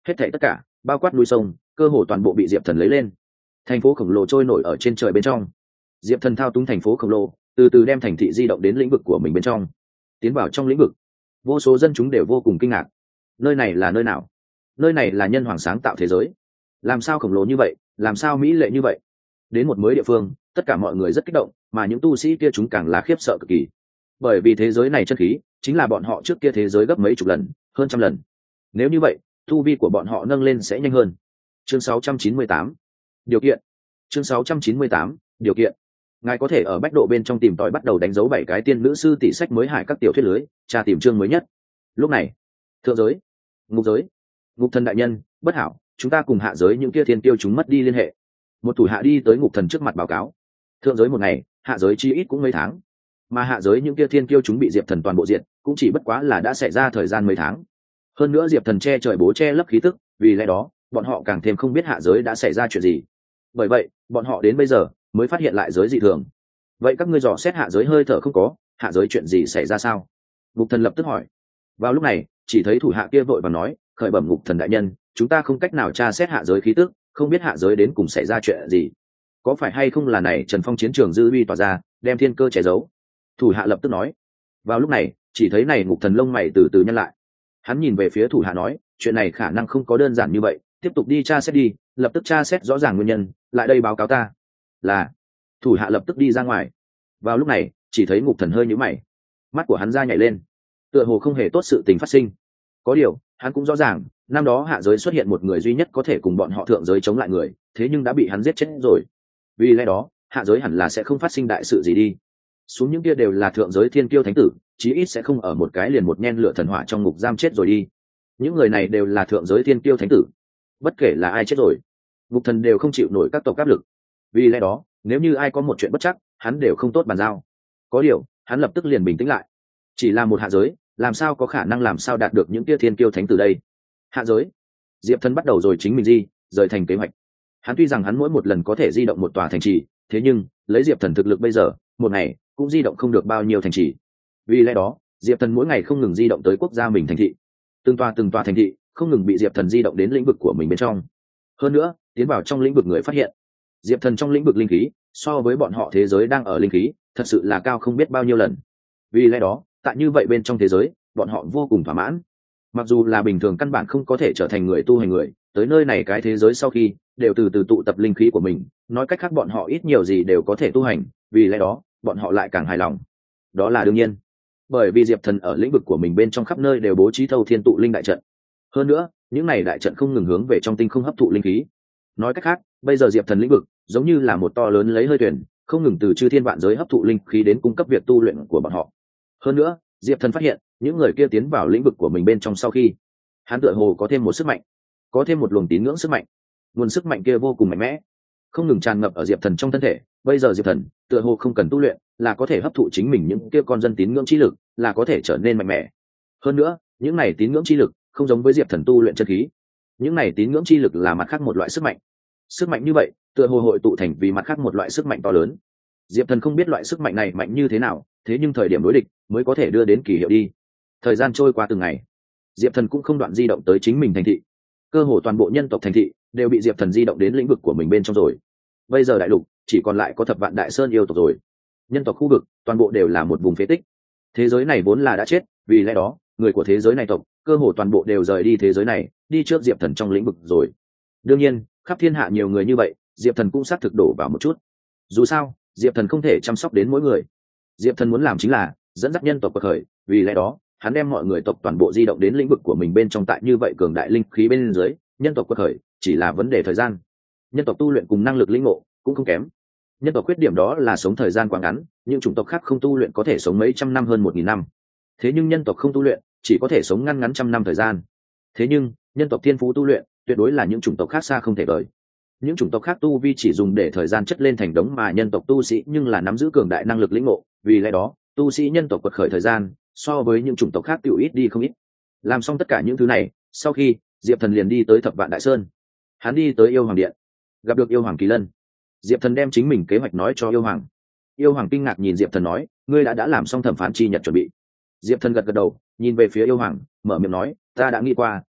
hết thảy tất cả bao quát núi sông cơ hồ toàn bộ bị diệp thần lấy lên. Thành phố khổng lồ trôi nổi ở trên trời bên trong, diệp thần thao túng thành phố khổng lồ từ từ đem thành thị di động đến lĩnh vực của mình bên trong, tiến vào trong lĩnh vực. Vô số dân chúng đều vô cùng kinh ngạc. Nơi này là nơi nào? Nơi này là nhân hoàng sáng tạo thế giới, làm sao khổng lồ như vậy, làm sao mỹ lệ như vậy? Đến một mới địa phương, tất cả mọi người rất kích động, mà những tu sĩ kia chúng càng là khiếp sợ cực kỳ, bởi vì thế giới này chân khí chính là bọn họ trước kia thế giới gấp mấy chục lần, hơn trăm lần. Nếu như vậy, tu vi của bọn họ nâng lên sẽ nhanh hơn. Chương sáu trăm chín mươi tám, điều kiện. Chương sáu trăm chín mươi tám, điều kiện. Ngài có thể ở bách độ bên trong tìm tòi bắt đầu đánh dấu bảy cái tiên nữ sư tỷ sách mới hải các tiểu thuyết lưới, tra tìm chương mới nhất. Lúc này, thượng giới, ngục giới, ngục thần đại nhân, bất hảo, chúng ta cùng hạ giới những kia thiên tiêu chúng mất đi liên hệ. Một thủ hạ đi tới ngục thần trước mặt báo cáo. Thượng giới một ngày, hạ giới chi ít cũng mấy tháng, mà hạ giới những kia thiên tiêu chúng bị diệp thần toàn bộ diện, cũng chỉ bất quá là đã xảy ra thời gian mấy tháng. Hơn nữa diệp thần che trời bố che lấp khí tức, vì lẽ đó bọn họ càng thêm không biết hạ giới đã xảy ra chuyện gì. Bởi vậy bọn họ đến bây giờ mới phát hiện lại giới dị thường. Vậy các ngươi dò xét hạ giới hơi thở không có, hạ giới chuyện gì xảy ra sao? Ngục thần lập tức hỏi. Vào lúc này chỉ thấy thủ hạ kia vội vàng nói, khởi bẩm ngục thần đại nhân, chúng ta không cách nào tra xét hạ giới khí tức, không biết hạ giới đến cùng xảy ra chuyện gì. Có phải hay không là này Trần Phong chiến trường dư uy tỏa ra, đem thiên cơ che giấu? Thủ hạ lập tức nói. Vào lúc này chỉ thấy này ngục thần lông mày từ từ nhăn lại, hắn nhìn về phía thủ hạ nói, chuyện này khả năng không có đơn giản như vậy, tiếp tục đi tra xét đi, lập tức tra xét rõ ràng nguyên nhân, lại đây báo cáo ta. Là. Thủ hạ lập tức đi ra ngoài. Vào lúc này chỉ thấy ngục thần hơi nhíu mày, mắt của hắn ra nhảy lên, tựa hồ không hề tốt sự tình phát sinh. Có điều hắn cũng rõ ràng, năm đó hạ giới xuất hiện một người duy nhất có thể cùng bọn họ thượng giới chống lại người, thế nhưng đã bị hắn giết chết rồi. Vì lẽ đó hạ giới hẳn là sẽ không phát sinh đại sự gì đi. Xuống những kia đều là thượng giới thiên kiêu thánh tử, chí ít sẽ không ở một cái liền một nhen lửa thần hỏa trong ngục giam chết rồi đi. Những người này đều là thượng giới thiên kiêu thánh tử, bất kể là ai chết rồi, ngục thần đều không chịu nổi các tộc áp lực. Vì lẽ đó nếu như ai có một chuyện bất chắc, hắn đều không tốt bàn giao. Có điều hắn lập tức liền bình tĩnh lại, chỉ là một hạ giới, làm sao có khả năng làm sao đạt được những kia thiên kiêu thánh tử đây? Hạ giới, diệp thần bắt đầu rồi chính mình di rời thành kế hoạch. Hắn tuy rằng hắn mỗi một lần có thể di động một tòa thành trì, thế nhưng lấy diệp thần thực lực bây giờ, một ngày cũng di động không được bao nhiêu thành trì. Vì lẽ đó diệp thần mỗi ngày không ngừng di động tới quốc gia mình thành thị, từng tòa từng tòa thành thị không ngừng bị diệp thần di động đến lĩnh vực của mình bên trong. Hơn nữa tiến vào trong lĩnh vực, người phát hiện diệp thần trong lĩnh vực linh khí so với bọn họ thế giới đang ở linh khí thật sự là cao không biết bao nhiêu lần. Vì lẽ đó tại như vậy bên trong thế giới, bọn họ vô cùng thỏa mãn. Mặc dù là bình thường căn bản không có thể trở thành người tu hành người, tới nơi này cái thế giới sau khi đều từ từ tụ tập linh khí của mình, nói cách khác bọn họ ít nhiều gì đều có thể tu hành, vì lẽ đó bọn họ lại càng hài lòng. Đó là đương nhiên, bởi vì diệp thần ở lĩnh vực của mình bên trong khắp nơi đều bố trí thâu thiên tụ linh đại trận. Hơn nữa những này đại trận không ngừng hướng về trong tinh không hấp thụ linh khí. Nói cách khác, bây giờ diệp thần lĩnh vực giống như là một to lớn lấy hơi thuyền, không ngừng từ chư thiên vạn giới hấp thụ linh khí đến cung cấp việc tu luyện của bọn họ. Hơn nữa diệp thần phát hiện những người kia tiến vào lĩnh vực của mình bên trong sau khi, hắn tựa hồ có thêm một sức mạnh, có thêm một luồng tín ngưỡng sức mạnh. Nguồn sức mạnh kia vô cùng mạnh mẽ, không ngừng tràn ngập ở diệp thần trong thân thể. Bây giờ diệp thần tựa hồ không cần tu luyện, là có thể hấp thụ chính mình những kia con dân tín ngưỡng chi lực, là có thể trở nên mạnh mẽ. Hơn nữa những này tín ngưỡng chi lực không giống với diệp thần tu luyện chân khí, những này tín ngưỡng chi lực là mặt khác một loại sức mạnh. Sức mạnh như vậy tựa hồ hội tụ thành vì mặt khác một loại sức mạnh to lớn. Diệp thần không biết loại sức mạnh này mạnh như thế nào, thế nhưng thời điểm đối địch mới có thể đưa đến kỳ hiệu đi. Thời gian trôi qua từng ngày, diệp thần cũng không đoạn di động tới chính mình thành thị. Cơ hồ toàn bộ nhân tộc thành thị đều bị diệp thần di động đến lĩnh vực của mình bên trong rồi. Bây giờ đại lục chỉ còn lại có thập vạn đại sơn yêu tộc rồi. Nhân tộc khu vực toàn bộ đều là một vùng phế tích. Thế giới này vốn là đã chết, vì lẽ đó người của thế giới này tộc cơ hồ toàn bộ đều rời đi thế giới này, đi trước diệp thần trong lĩnh vực rồi. Đương nhiên khắp thiên hạ nhiều người như vậy, diệp thần cũng xác thực đổ vào một chút. Dù sao diệp thần không thể chăm sóc đến mỗi người, diệp thần muốn làm chính là dẫn dắt nhân tộc bậc khởi. Vì lẽ đó hắn đem mọi người tộc toàn bộ di động đến lĩnh vực của mình bên trong. Tại như vậy cường đại linh khí bên dưới, nhân tộc bậc khởi chỉ là vấn đề thời gian. Nhân tộc tu luyện cùng năng lực linh ngộ cũng không kém. Nhân tộc khuyết điểm đó là sống thời gian quá ngắn, những chủng tộc khác không tu luyện có thể sống mấy trăm năm, hơn một nghìn năm. Thế nhưng nhân tộc không tu luyện chỉ có thể sống ngăn ngắn trăm năm thời gian. Thế nhưng nhân tộc thiên phú tu luyện tuyệt đối là những chủng tộc khác xa không thể đợi. Những chủng tộc khác tu vi chỉ dùng để thời gian chất lên thành đống, mà nhân tộc tu sĩ nhưng là nắm giữ cường đại năng lực lĩnh ngộ. Vì lẽ đó tu sĩ nhân tộc quật khởi thời gian so với những chủng tộc khác tiểu ít đi không ít. Làm xong tất cả những thứ này sau khi, diệp thần liền đi tới thập vạn đại sơn. Hắn đi tới yêu hoàng điện, gặp được yêu hoàng Kỳ Lân. Diệp thần đem chính mình kế hoạch nói cho yêu hoàng. Yêu hoàng kinh ngạc nhìn diệp thần nói, ngươi đã đã làm xong thẩm phán chi nhật chuẩn bị? Diệp thần gật gật đầu, nhìn về phía yêu hoàng, mở miệng nói, ta đã nghĩ qua,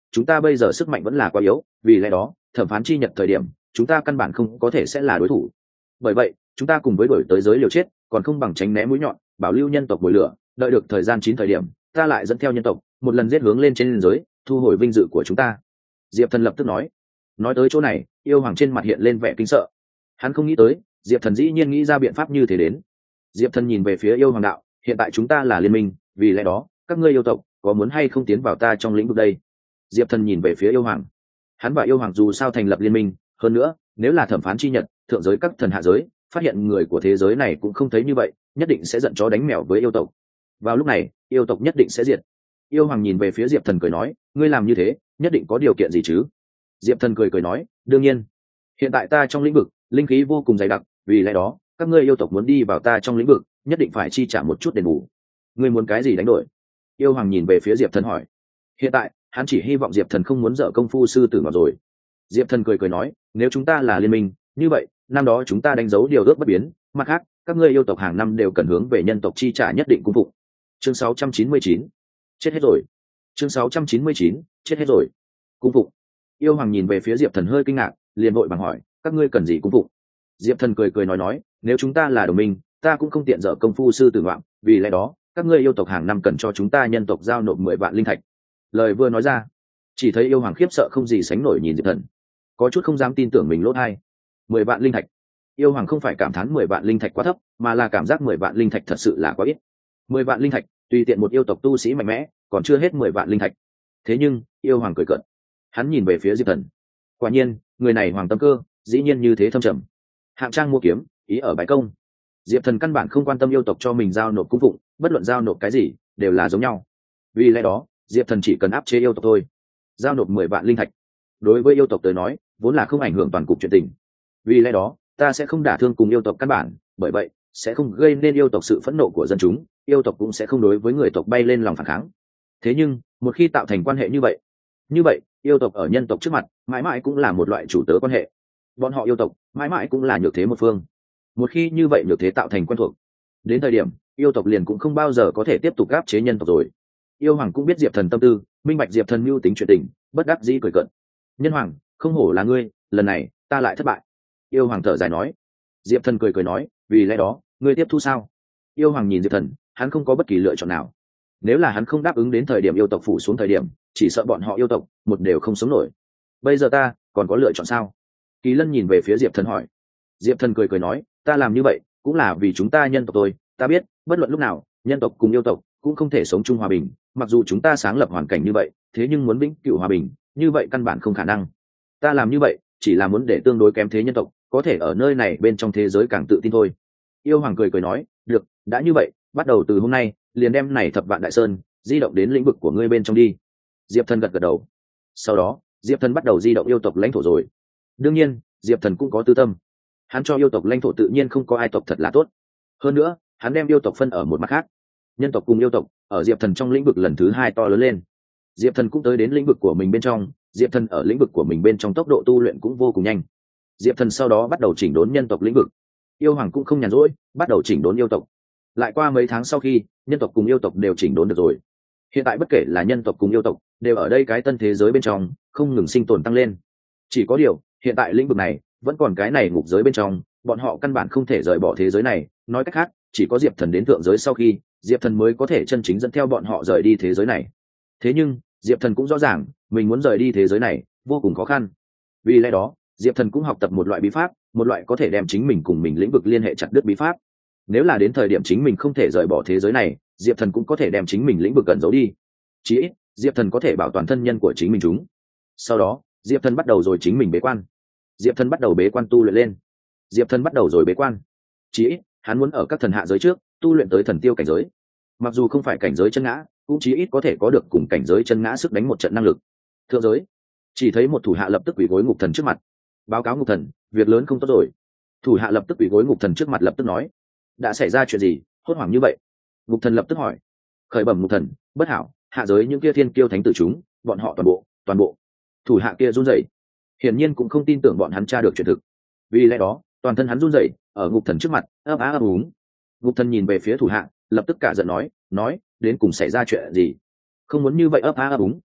chúng ta bây giờ sức mạnh vẫn là quá yếu, vì lẽ đó thẩm phán chi nhật thời điểm chúng ta căn bản không có thể sẽ là đối thủ. Bởi vậy chúng ta cùng với đổi tới giới liều chết còn không bằng tránh né mũi nhọn, bảo lưu nhân tộc bồi lửa, đợi được thời gian chín thời điểm ta lại dẫn theo nhân tộc một lần giết hướng lên trên liên giới, thu hồi vinh dự của chúng ta. Diệp Thần lập tức nói. Nói tới chỗ này, yêu hoàng trên mặt hiện lên vẻ kinh sợ. Hắn không nghĩ tới Diệp Thần dĩ nhiên nghĩ ra biện pháp như thế đến. Diệp Thần nhìn về phía yêu hoàng đạo, hiện tại chúng ta là liên minh, vì lẽ đó các ngươi yêu tộc có muốn hay không tiến vào ta trong lĩnh vực đây? Diệp Thần nhìn về phía yêu hoàng. Hắn và yêu hoàng dù sao thành lập liên minh, hơn nữa nếu là thẩm phán chi nhật thượng giới các thần hạ giới phát hiện người của thế giới này cũng không thấy như vậy, nhất định sẽ giận chó đánh mèo với yêu tộc. Vào lúc này yêu tộc nhất định sẽ diệt. Yêu hoàng nhìn về phía Diệp Thần cười nói, ngươi làm như thế nhất định có điều kiện gì chứ? Diệp Thần cười cười nói, đương nhiên, hiện tại ta trong lĩnh vực linh khí vô cùng dày đặc, vì lẽ đó các ngươi yêu tộc muốn đi vào ta trong lĩnh vực nhất định phải chi trả một chút đền bù. Ngươi muốn cái gì đánh đổi? Yêu hoàng nhìn về phía Diệp Thần hỏi. Hiện tại hắn chỉ hy vọng Diệp Thần không muốn dở công phu sư tử ngọc rồi. Diệp Thần cười cười nói, nếu chúng ta là liên minh như vậy năm đó chúng ta đánh dấu điều ước bất biến, mặt khác các ngươi yêu tộc hàng năm đều cần hướng về nhân tộc chi trả nhất định cung phụng. Chương sáu trăm chín mươi chín, chết hết rồi. Chương sáu trăm chín mươi chín, chết hết rồi. Cung phụng? Yêu hoàng nhìn về phía Diệp Thần hơi kinh ngạc, liền vội bằng hỏi, các ngươi cần gì cung phụng? Diệp Thần cười cười nói nói, nếu chúng ta là đồng minh ta cũng không tiện dở công phu sư tử ngoạm, vì lẽ đó các ngươi yêu tộc hàng năm cần cho chúng ta nhân tộc giao nộp mười vạn linh thạch. Lời vừa nói ra, chỉ thấy yêu hoàng khiếp sợ không gì sánh nổi nhìn Diệp Thần, có chút không dám tin tưởng mình lỗ tai. Mười vạn linh thạch? Yêu hoàng không phải cảm thán mười vạn linh thạch quá thấp, mà là cảm giác mười vạn linh thạch thật sự là quá ít. Mười vạn linh thạch tùy tiện một yêu tộc tu sĩ mạnh mẽ còn chưa hết mười vạn linh thạch. Thế nhưng yêu hoàng cười cợt, hắn nhìn về phía Diệp Thần. Quả nhiên người này hoàng tâm cơ dĩ nhiên như thế thâm trầm. Hạng trang mua kiếm, ý ở bãi công. Diệp Thần căn bản không quan tâm yêu tộc cho mình giao nộp cung phụng, bất luận giao nộp cái gì đều là giống nhau. Vì lẽ đó Diệp Thần chỉ cần áp chế yêu tộc thôi. Giao nộp mười vạn linh thạch đối với yêu tộc tới nói vốn là không ảnh hưởng toàn cục chuyện tình. Vì lẽ đó ta sẽ không đả thương cùng yêu tộc căn bản, bởi vậy sẽ không gây nên yêu tộc sự phẫn nộ của dân chúng, yêu tộc cũng sẽ không đối với người tộc bay lên lòng phản kháng. Thế nhưng một khi tạo thành quan hệ như vậy như vậy yêu tộc ở nhân tộc trước mặt mãi mãi cũng là một loại chủ tớ quan hệ, bọn họ yêu tộc mãi mãi cũng là nhược thế một phương. Một khi như vậy nhược thế tạo thành quen thuộc, đến thời điểm yêu tộc liền cũng không bao giờ có thể tiếp tục áp chế nhân tộc rồi. Yêu hoàng cũng biết Diệp Thần tâm tư, minh bạch Diệp Thần mưu tính chuyện tình, bất đắc dĩ cười cợt. Nhân hoàng, không hổ là ngươi, lần này ta lại thất bại. Yêu hoàng thở dài nói. Diệp Thần cười cười nói, vì lẽ đó ngươi tiếp thu sao? Yêu hoàng nhìn Diệp Thần, hắn không có bất kỳ lựa chọn nào. Nếu là hắn không đáp ứng đến thời điểm yêu tộc phủ xuống thời điểm, chỉ sợ bọn họ yêu tộc một đều không sống nổi. Bây giờ ta còn có lựa chọn sao? Kỳ Lân nhìn về phía Diệp Thần hỏi. Diệp Thần cười cười nói, ta làm như vậy cũng là vì chúng ta nhân tộc tôi, ta biết bất luận lúc nào nhân tộc cùng yêu tộc cũng không thể sống chung hòa bình, mặc dù chúng ta sáng lập hoàn cảnh như vậy, thế nhưng muốn vĩnh cửu hòa bình như vậy căn bản không khả năng. Ta làm như vậy chỉ là muốn để tương đối kém thế nhân tộc có thể ở nơi này bên trong thế giới càng tự tin thôi. Yêu hoàng cười cười nói, được, đã như vậy bắt đầu từ hôm nay liền đem này thập vạn đại sơn di động đến lĩnh vực của ngươi bên trong đi. Diệp Thần gật gật đầu. Sau đó Diệp Thần bắt đầu di động yêu tộc lãnh thổ rồi. Đương nhiên Diệp Thần cũng có tư tâm, hắn cho yêu tộc lãnh thổ tự nhiên không có ai tộc thật là tốt. Hơn nữa hắn đem yêu tộc phân ở một mặt khác, nhân tộc cùng yêu tộc ở Diệp Thần trong lĩnh vực lần thứ hai to lớn lên. Diệp Thần cũng tới đến lĩnh vực của mình bên trong, Diệp Thần ở lĩnh vực của mình bên trong tốc độ tu luyện cũng vô cùng nhanh. Diệp Thần sau đó bắt đầu chỉnh đốn nhân tộc lĩnh vực. Yêu hoàng cũng không nhàn rỗi, bắt đầu chỉnh đốn yêu tộc. Lại qua mấy tháng sau khi nhân tộc cùng yêu tộc đều chỉnh đốn được rồi, hiện tại bất kể là nhân tộc cùng yêu tộc đều ở đây cái tân thế giới bên trong không ngừng sinh tồn tăng lên. Chỉ có điều hiện tại lĩnh vực này vẫn còn cái này ngục giới bên trong, bọn họ căn bản không thể rời bỏ thế giới này. Nói cách khác, chỉ có Diệp Thần đến thượng giới sau khi Diệp Thần mới có thể chân chính dẫn theo bọn họ rời đi thế giới này. Thế nhưng Diệp Thần cũng rõ ràng mình muốn rời đi thế giới này vô cùng khó khăn. Vì lẽ đó Diệp Thần cũng học tập một loại bí pháp, một loại có thể đem chính mình cùng mình lĩnh vực liên hệ chặt đứt bí pháp. Nếu là đến thời điểm chính mình không thể rời bỏ thế giới này, Diệp Thần cũng có thể đem chính mình lĩnh vực gần giấu đi, chí ít Diệp Thần có thể bảo toàn thân nhân của chính mình chúng. Sau đó Diệp Thần bắt đầu rồi chính mình bế quan. Diệp Thần bắt đầu bế quan tu luyện lên. Diệp Thần bắt đầu rồi bế quan, chí ít hắn muốn ở các thần hạ giới trước tu luyện tới thần tiêu cảnh giới, mặc dù không phải cảnh giới chân ngã cũng chí ít có thể có được cùng cảnh giới chân ngã sức đánh một trận năng lực. Thượng giới chỉ thấy một thủ hạ lập tức quỳ gối ngục thần trước mặt, báo cáo ngục thần, việc lớn không tốt rồi. Thủ hạ lập tức quỳ gối ngục thần trước mặt lập tức nói, đã xảy ra chuyện gì hốt hoảng như vậy? Ngục thần lập tức hỏi. Khởi bẩm ngục thần, bất hảo, hạ giới những kia thiên kiêu thánh tử chúng, bọn họ toàn bộ toàn bộ thủ hạ kia run rẩy, hiển nhiên cũng không tin tưởng bọn hắn tra được chuyện thực. Vì lẽ đó toàn thân hắn run rẩy ở ngục thần trước mặt ấp á ấp úng. Ngục thần nhìn về phía thủ hạ lập tức cả giận nói nói đến cùng xảy ra chuyện gì? Không muốn như vậy ấp á ấp úng.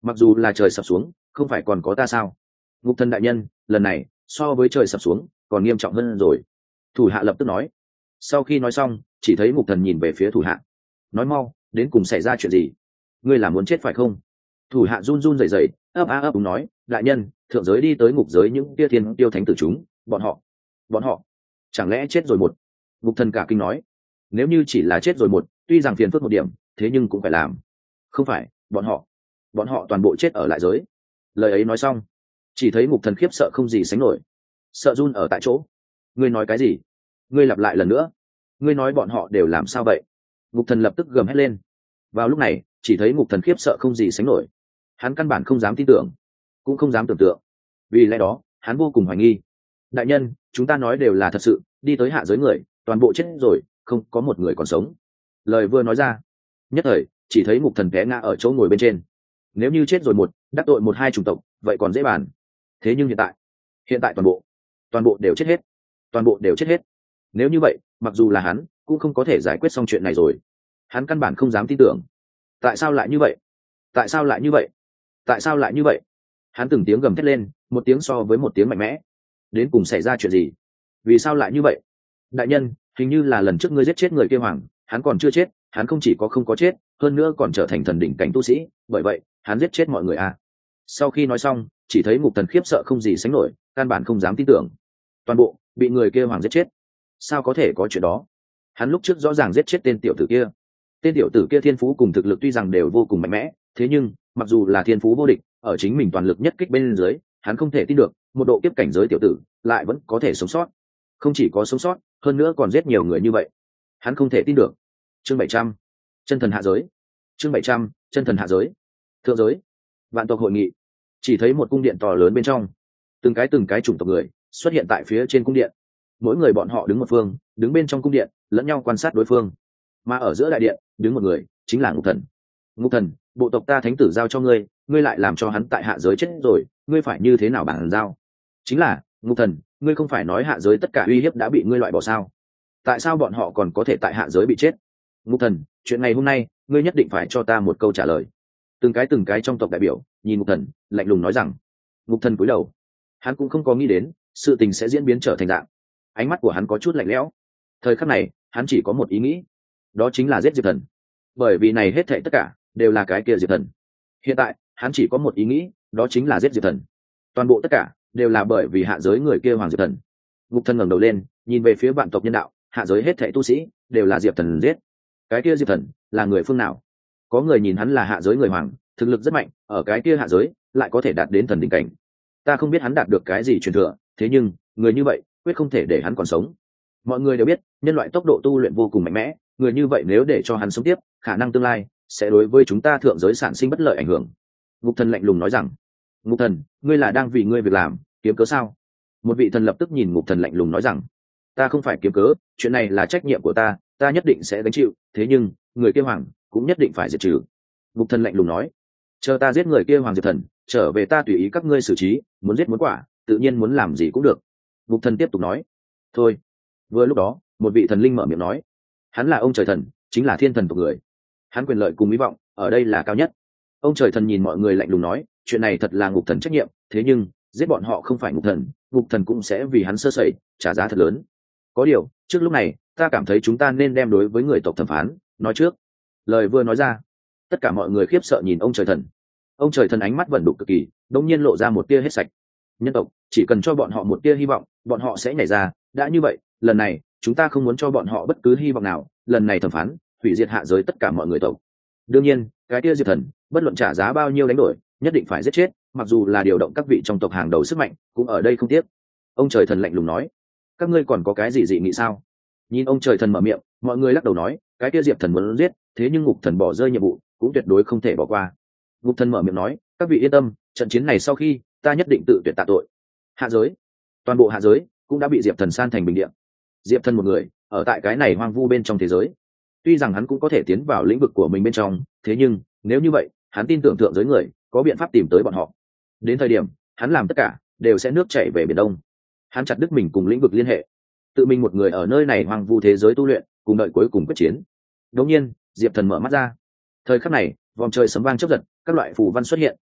mặc dù là trời sập xuống không phải còn có ta sao? Ngục thần đại nhân, lần này so với trời sập xuống còn nghiêm trọng hơn rồi. Thủ hạ lập tức nói. Sau khi nói xong chỉ thấy ngục thần nhìn về phía thủ hạ, nói mau, đến cùng xảy ra chuyện gì? Ngươi là muốn chết phải không? Thủ hạ run run rẩy rẩy, ấp a ấp đúng nói, đại nhân, thượng giới đi tới ngục giới những tia thiên tiêu thánh tử chúng, bọn họ bọn họ chẳng lẽ chết rồi một? Ngục thần cả kinh nói, nếu như chỉ là chết rồi một, tuy rằng phiền phức một điểm, thế nhưng cũng phải làm. Không phải, bọn họ bọn họ toàn bộ chết ở lại giới. Lời ấy nói xong chỉ thấy ngục thần khiếp sợ không gì sánh nổi, sợ run ở tại chỗ. Ngươi nói cái gì? Ngươi lặp lại lần nữa. Ngươi nói bọn họ đều làm sao vậy? Ngục thần lập tức gầm hét lên. Vào lúc này chỉ thấy ngục thần khiếp sợ không gì sánh nổi, hắn căn bản không dám tin tưởng, cũng không dám tưởng tượng. Vì lẽ đó hắn vô cùng hoài nghi. Đại nhân, chúng ta nói đều là thật sự, đi tới hạ giới người toàn bộ chết rồi, không có một người còn sống. Lời vừa nói ra nhất thời chỉ thấy ngục thần té ngã ở chỗ ngồi bên trên. Nếu như chết rồi một, đắc tội một hai chủng tộc vậy còn dễ bàn, thế nhưng hiện tại hiện tại toàn bộ toàn bộ đều chết hết, toàn bộ đều chết hết. Nếu như vậy mặc dù là hắn cũng không có thể giải quyết xong chuyện này rồi. Hắn căn bản không dám tin tưởng. Tại sao lại như vậy? Tại sao lại như vậy? Tại sao lại như vậy? Hắn từng tiếng gầm thét lên, một tiếng so với một tiếng mạnh mẽ. Đến cùng xảy ra chuyện gì? Vì sao lại như vậy? Đại nhân, hình như là lần trước ngươi giết chết người kia hoàng, hắn còn chưa chết, hắn không chỉ có không có chết, hơn nữa còn trở thành thần đỉnh cảnh tu sĩ, bởi vậy hắn giết chết mọi người à? Sau khi nói xong chỉ thấy ngục thần khiếp sợ không gì sánh nổi, căn bản không dám tin tưởng. Toàn bộ bị người kia hoàng giết chết. Sao có thể có chuyện đó? Hắn lúc trước rõ ràng giết chết tên tiểu tử kia. Tên tiểu tử kia thiên phú cùng thực lực tuy rằng đều vô cùng mạnh mẽ, thế nhưng mặc dù là thiên phú vô địch, ở chính mình toàn lực nhất kích bên dưới, hắn không thể tin được một độ kiếp cảnh giới tiểu tử lại vẫn có thể sống sót. Không chỉ có sống sót, hơn nữa còn giết nhiều người như vậy. Hắn không thể tin được. Chương bảy trăm, chân thần hạ giới. Chương bảy trăm, chân thần hạ giới. Thượng giới, vạn tộc hội nghị. Chỉ thấy một cung điện to lớn bên trong, từng cái từng cái chủng tộc người xuất hiện tại phía trên cung điện. Mỗi người bọn họ đứng một phương, đứng bên trong cung điện, lẫn nhau quan sát đối phương. Mà ở giữa đại điện đứng một người, chính là Ngục Thần. Ngục Thần, bộ tộc ta thánh tử giao cho ngươi, ngươi lại làm cho hắn tại hạ giới chết rồi, ngươi phải như thế nào bản giao? Chính là, Ngục Thần, ngươi không phải nói hạ giới tất cả uy hiếp đã bị ngươi loại bỏ sao? Tại sao bọn họ còn có thể tại hạ giới bị chết? Ngục Thần, chuyện này hôm nay ngươi nhất định phải cho ta một câu trả lời. Từng cái từng cái trong tộc đại biểu nhìn Ngục Thần, lạnh lùng nói rằng. Ngục Thần cúi đầu, hắn cũng không có nghĩ đến sự tình sẽ diễn biến trở thành dạng. Ánh mắt của hắn có chút lạnh lẽo. Thời khắc này hắn chỉ có một ý nghĩ, đó chính là giết Diệp Thần. Bởi vì này hết thảy tất cả đều là cái kia Diệp Thần. Hiện tại hắn chỉ có một ý nghĩ, đó chính là giết Diệp Thần. Toàn bộ tất cả đều là bởi vì hạ giới người kia hoàng Diệp Thần. Ngục Thần ngẩng đầu lên nhìn về phía vạn tộc nhân đạo, hạ giới hết thảy tu sĩ đều là Diệp Thần giết. Cái kia Diệp Thần là người phương nào? Có người nhìn hắn là hạ giới người hoàng, thực lực rất mạnh, ở cái kia hạ giới lại có thể đạt đến thần đỉnh cảnh. Ta không biết hắn đạt được cái gì truyền thừa, thế nhưng người như vậy quyết không thể để hắn còn sống. Mọi người đều biết nhân loại tốc độ tu luyện vô cùng mạnh mẽ, người như vậy nếu để cho hắn sống tiếp, khả năng tương lai sẽ đối với chúng ta thượng giới sản sinh bất lợi ảnh hưởng. Ngục Thần lạnh lùng nói rằng. Ngục Thần, ngươi là đang vì ngươi việc làm kiếm cớ sao? Một vị thần lập tức nhìn Ngục Thần lạnh lùng nói rằng. Ta không phải kiếm cớ, chuyện này là trách nhiệm của ta, ta nhất định sẽ gánh chịu, thế nhưng người kia hoàng cũng nhất định phải diệt trừ. Ngục Thần lạnh lùng nói. Chờ ta giết người kia hoàng Diệp Thần, trở về ta tùy ý các ngươi xử trí, muốn giết muốn quả, tự nhiên muốn làm gì cũng được. Ngục Thần tiếp tục nói. Thôi. Vừa lúc đó một vị thần linh mở miệng nói. Hắn là ông trời thần, chính là thiên thần tộc người, hắn quyền lợi cùng hy vọng ở đây là cao nhất. Ông trời thần nhìn mọi người lạnh lùng nói, chuyện này thật là Ngục Thần trách nhiệm, thế nhưng giết bọn họ không phải Ngục Thần, Ngục Thần cũng sẽ vì hắn sơ sẩy trả giá thật lớn. Có điều trước lúc này ta cảm thấy chúng ta nên đem đối với người tộc thẩm phán nói trước. Lời vừa nói ra tất cả mọi người khiếp sợ nhìn ông trời thần. Ông trời thần ánh mắt vẩn đục cực kỳ, đột nhiên lộ ra một tia hết sạch. Nhân tộc chỉ cần cho bọn họ một tia hy vọng, bọn họ sẽ nhảy ra. Đã như vậy, lần này chúng ta không muốn cho bọn họ bất cứ hy vọng nào, lần này thẩm phán hủy diệt hạ giới tất cả mọi người tộc. Đương nhiên cái tia Diệp Thần bất luận trả giá bao nhiêu đánh đổi nhất định phải giết chết, mặc dù là điều động các vị trong tộc hàng đầu sức mạnh cũng ở đây không tiếc. Ông trời thần lạnh lùng nói. Các ngươi còn có cái gì dị nghị sao? Nhìn ông trời thần mở miệng, mọi người lắc đầu nói, cái tia Diệp Thần muốn giết, thế nhưng Ngục Thần bỏ rơi nhiệm vụ cũng tuyệt đối không thể bỏ qua. Ngục Thần mở miệng nói, các vị yên tâm, trận chiến này sau khi ta nhất định tự tuyệt tạ tội. Hạ giới, toàn bộ hạ giới cũng đã bị Diệp Thần san thành bình địa. Diệp Thần một người ở tại cái này hoang vu bên trong thế giới, tuy rằng hắn cũng có thể tiến vào lĩnh vực của mình bên trong, thế nhưng nếu như vậy hắn tin tưởng thượng giới người có biện pháp tìm tới bọn họ. Đến thời điểm hắn làm tất cả đều sẽ nước chảy về biển đông. Hắn chặt đứt mình cùng lĩnh vực liên hệ, tự mình một người ở nơi này hoang vu thế giới tu luyện, cùng đợi cuối cùng quyết chiến. Đột nhiên Diệp Thần mở mắt ra. Thời khắc này vòng trời sấm vang chớp giật, các loại phù văn xuất hiện,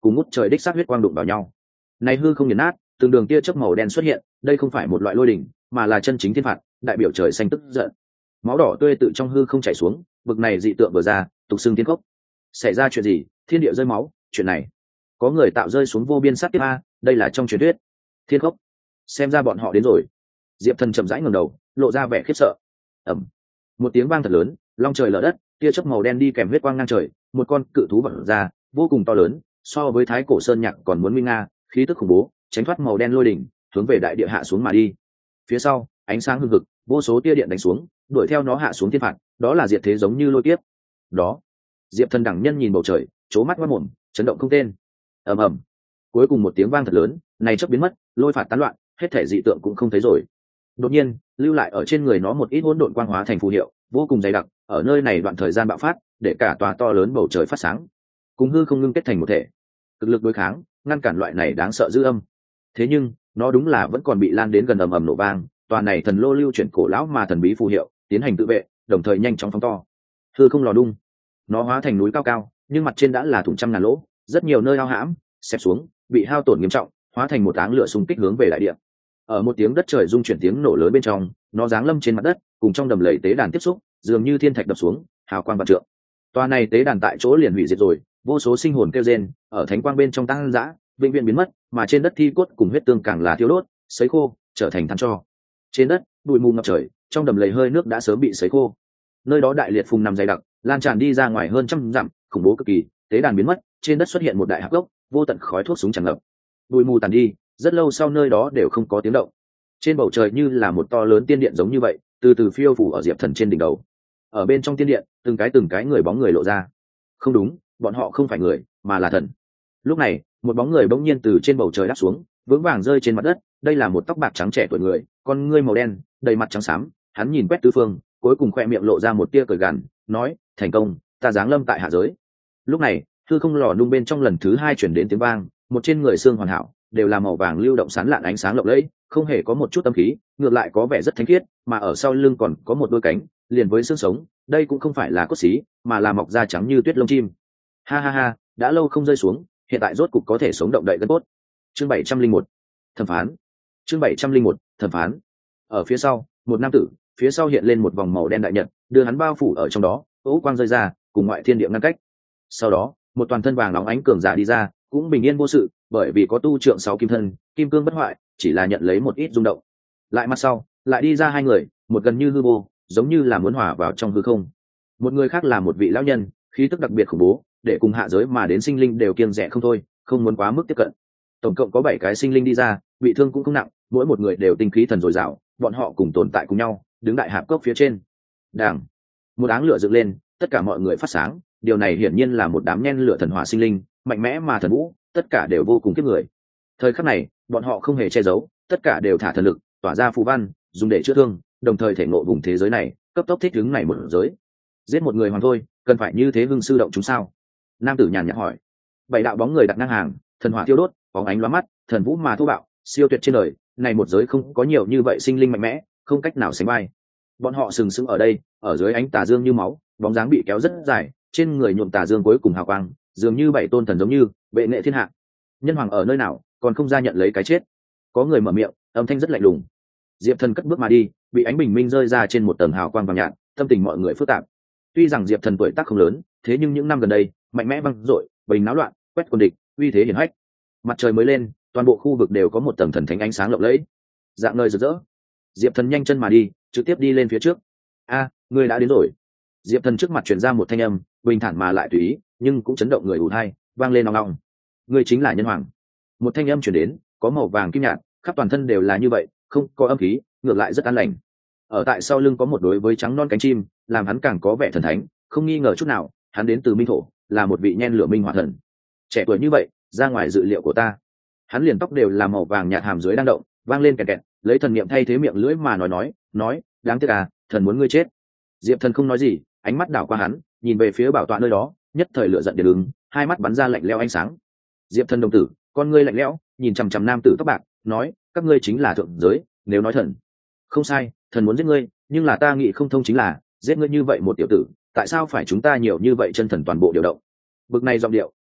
cùng ngút trời đích sát huyết quang đụng vào nhau. Này hư không nghiền nát, từng đường tia chớp màu đen xuất hiện, đây không phải một loại lôi đỉnh, mà là chân chính thiên phạt, đại biểu trời xanh tức giận. Máu đỏ tươi tự trong hư không chảy xuống, bực này dị tượng vừa ra, tục xương thiên khốc. Xảy ra chuyện gì? Thiên địa rơi máu, chuyện này, có người tạo rơi xuống vô biên sát tiếp a, đây là trong truyền thuyết. Thiên khốc, xem ra bọn họ đến rồi. Diệp Thần chậm rãi ngẩng đầu, lộ ra vẻ khiếp sợ. Ầm, một tiếng vang thật lớn, long trời lở đất, tia chớp màu đen đi kèm huyết quang ngang trời, một con cự thú vọt ra, vô cùng to lớn, so với thái cổ sơn nhạc còn muốn nguy nga, khí tức khủng bố, tránh thoát màu đen lôi đỉnh, hướng về đại địa hạ xuống mà đi. Phía sau, ánh sáng hừng hực, vô số tia điện đánh xuống, đuổi theo nó hạ xuống thiên phạt, đó là diệt thế giống như lôi kiếp. Đó, Diệp Thần đẳng nhân nhìn bầu trời, chố mắt ngoác mồm, chấn động không tên. Ầm ầm, cuối cùng một tiếng vang thật lớn, này chớp biến mất, lôi phạt tán loạn, hết thể dị tượng cũng không thấy rồi. Đột nhiên, lưu lại ở trên người nó một ít hỗn độn quang hóa thành phù hiệu, vô cùng dày đặc, ở nơi này đoạn thời gian bạo phát, để cả tòa to lớn bầu trời phát sáng, cùng hư không ngưng kết thành một thể, cực lực đối kháng, ngăn cản loại này đáng sợ dư âm. Thế nhưng, nó đúng là vẫn còn bị lan đến gần ầm ầm nổ vang, tòa này thần lô lưu chuyển cổ lão mà thần bí phù hiệu, tiến hành tự vệ, đồng thời nhanh chóng phóng to. Hư không lò đung, nó hóa thành núi cao cao, nhưng mặt trên đã là thủng trăm ngàn lỗ, rất nhiều nơi hao hãm, xẹp xuống, bị hao tổn nghiêm trọng, hóa thành một áng lửa xung kích hướng về đại địa. Ở một tiếng đất trời rung chuyển tiếng nổ lớn bên trong, nó giáng lâm trên mặt đất, cùng trong đầm lầy tế đàn tiếp xúc, dường như thiên thạch đập xuống, hào quang vạn trượng. Tòa này tế đàn tại chỗ liền hủy diệt rồi, vô số sinh hồn kêu rên, ở thánh quang bên trong tăng dã, vĩnh viễn biến mất, mà trên đất thi cốt cùng huyết tương càng là thiêu đốt, sấy khô, trở thành than tro. Trên đất, bụi mù ngập trời, trong đầm lầy hơi nước đã sớm bị sấy khô. Nơi đó đại liệt phùng nằm dày đặc, lan tràn đi ra ngoài hơn trăm dặm, khủng bố cực kỳ. Tế đàn biến mất, trên đất xuất hiện một đại hạp gốc, vô tận khói thuốc súng tràn ngập. Bụi mù tàn đi, rất lâu sau nơi đó đều không có tiếng động. Trên bầu trời như là một to lớn tiên điện giống như vậy, từ từ phiêu phủ ở Diệp Thần trên đỉnh đầu. Ở bên trong tiên điện, từng cái từng cái người bóng người lộ ra. Không đúng, bọn họ không phải người, mà là thần. Lúc này, một bóng người bỗng nhiên từ trên bầu trời đáp xuống, vững vàng rơi trên mặt đất. Đây là một tóc bạc trắng trẻ tuổi người, con ngươi màu đen, đầy mặt trắng xám. Hắn nhìn quét tứ phương, cuối cùng khoe miệng lộ ra một tia cười gằn, nói: thành công, ta giáng lâm tại hạ giới. Lúc này, hư không lò nung bên trong lần thứ hai chuyển đến tiếng vang, một trên người xương hoàn hảo, đều là màu vàng lưu động sán lạn ánh sáng lộng lẫy, không hề có một chút tâm khí, ngược lại có vẻ rất thánh khiết, mà ở sau lưng còn có một đôi cánh, liền với xương sống, đây cũng không phải là cốt xí, mà là mọc da trắng như tuyết lông chim. Ha ha ha, đã lâu không rơi xuống, hiện tại rốt cục có thể sống động đậy gân cốt. Chương bảy trăm linh một, thẩm phán. Chương bảy trăm linh một, thẩm phán. Ở phía sau, một nam tử, phía sau hiện lên một vòng màu đen đại nhật, đưa hắn bao phủ ở trong đó, ố quang rơi ra, cùng ngoại thiên địa ngăn cách. Sau đó, một toàn thân vàng nóng ánh cường giả đi ra, cũng bình yên vô sự, bởi vì có tu trượng sáu kim thân, kim cương bất hoại, chỉ là nhận lấy một ít rung động. Lại mặt sau, lại đi ra hai người, một gần như hư vô, giống như là muốn hòa vào trong hư không. Một người khác là một vị lão nhân, khí tức đặc biệt khủng bố, để cùng hạ giới mà đến sinh linh đều kiêng dè không thôi, không muốn quá mức tiếp cận. Tổng cộng có bảy cái sinh linh đi ra, bị thương cũng không nặng, mỗi một người đều tinh khí thần dồi dào, bọn họ cùng tồn tại cùng nhau, đứng đại hạp cốc phía trên. Đảng, một áng lửa dựng lên, tất cả mọi người phát sáng, điều này hiển nhiên là một đám nhen lửa thần hỏa sinh linh, mạnh mẽ mà thần vũ, tất cả đều vô cùng kiếp người. Thời khắc này, bọn họ không hề che giấu, tất cả đều thả thần lực, tỏa ra phù văn, dùng để chữa thương, đồng thời thể ngộ vùng thế giới này, cấp tốc thích ứng này một giới. Giết một người hoàng thôi, cần phải như thế hưng sư động chúng sao? Nam tử nhàn nhạt hỏi. Bảy đạo bóng người đặt ngang hàng, thần hỏa thiêu đốt, bóng ánh lóa mắt, thần vũ mà thô bạo, siêu tuyệt trên đời, này một giới không có nhiều như vậy sinh linh mạnh mẽ, không cách nào sánh vai. Bọn họ sừng sững ở đây, ở dưới ánh tà dương như máu, bóng dáng bị kéo rất dài, trên người nhuộm tà dương cuối cùng hào quang, dường như bảy tôn thần giống như bệ nghệ thiên hạ. Nhân hoàng ở nơi nào, còn không ra nhận lấy cái chết? Có người mở miệng, âm thanh rất lạnh lùng. Diệp Thần cất bước mà đi, bị ánh bình minh rơi ra trên một tầng hào quang vàng nhạt, tâm tình mọi người phức tạp. Tuy rằng Diệp Thần tuổi tác không lớn, thế nhưng những năm gần đây, mạnh mẽ vang dội, bình náo loạn, quét quân địch, uy thế hiển hách. Mặt trời mới lên, toàn bộ khu vực đều có một tầng thần thánh ánh sáng lộng lẫy, dạng nơi rực rỡ. Diệp Thần nhanh chân mà đi, trực tiếp đi lên phía trước. A, người đã đến rồi. Diệp Thần trước mặt truyền ra một thanh âm, bình thản mà lại tùy ý, nhưng cũng chấn động người ù tai, vang lên ong ong. Người chính là nhân hoàng. Một thanh âm truyền đến, có màu vàng kim nhạt, khắp toàn thân đều là như vậy, không có âm khí, ngược lại rất an lành. Ở tại sau lưng có một đối với trắng non cánh chim, làm hắn càng có vẻ thần thánh, không nghi ngờ chút nào, hắn đến từ minh thổ, là một vị nhen lửa minh hỏa thần. Trẻ tuổi như vậy, ra ngoài dự liệu của ta. Hắn liền tóc đều là màu vàng nhạt, hàm dưới đang động, vang lên kẹt kẹt, lấy thần niệm thay thế miệng lưỡi mà nói nói, nói, đáng tiếc à, thần muốn ngươi chết. Diệp Thần không nói gì, ánh mắt đảo qua hắn, nhìn về phía bảo tọa nơi đó, nhất thời lửa giận điên ứng, hai mắt bắn ra lạnh lẽo ánh sáng. Diệp Thần đồng tử, con ngươi lạnh lẽo, nhìn chằm chằm nam tử tóc bạc, nói, các ngươi chính là thượng giới, nếu nói thần. Không sai, thần muốn giết ngươi, nhưng là ta nghĩ không thông chính là, giết ngươi như vậy một tiểu tử, tại sao phải chúng ta nhiều như vậy chân thần toàn bộ điều động? Bực này giọng điệu,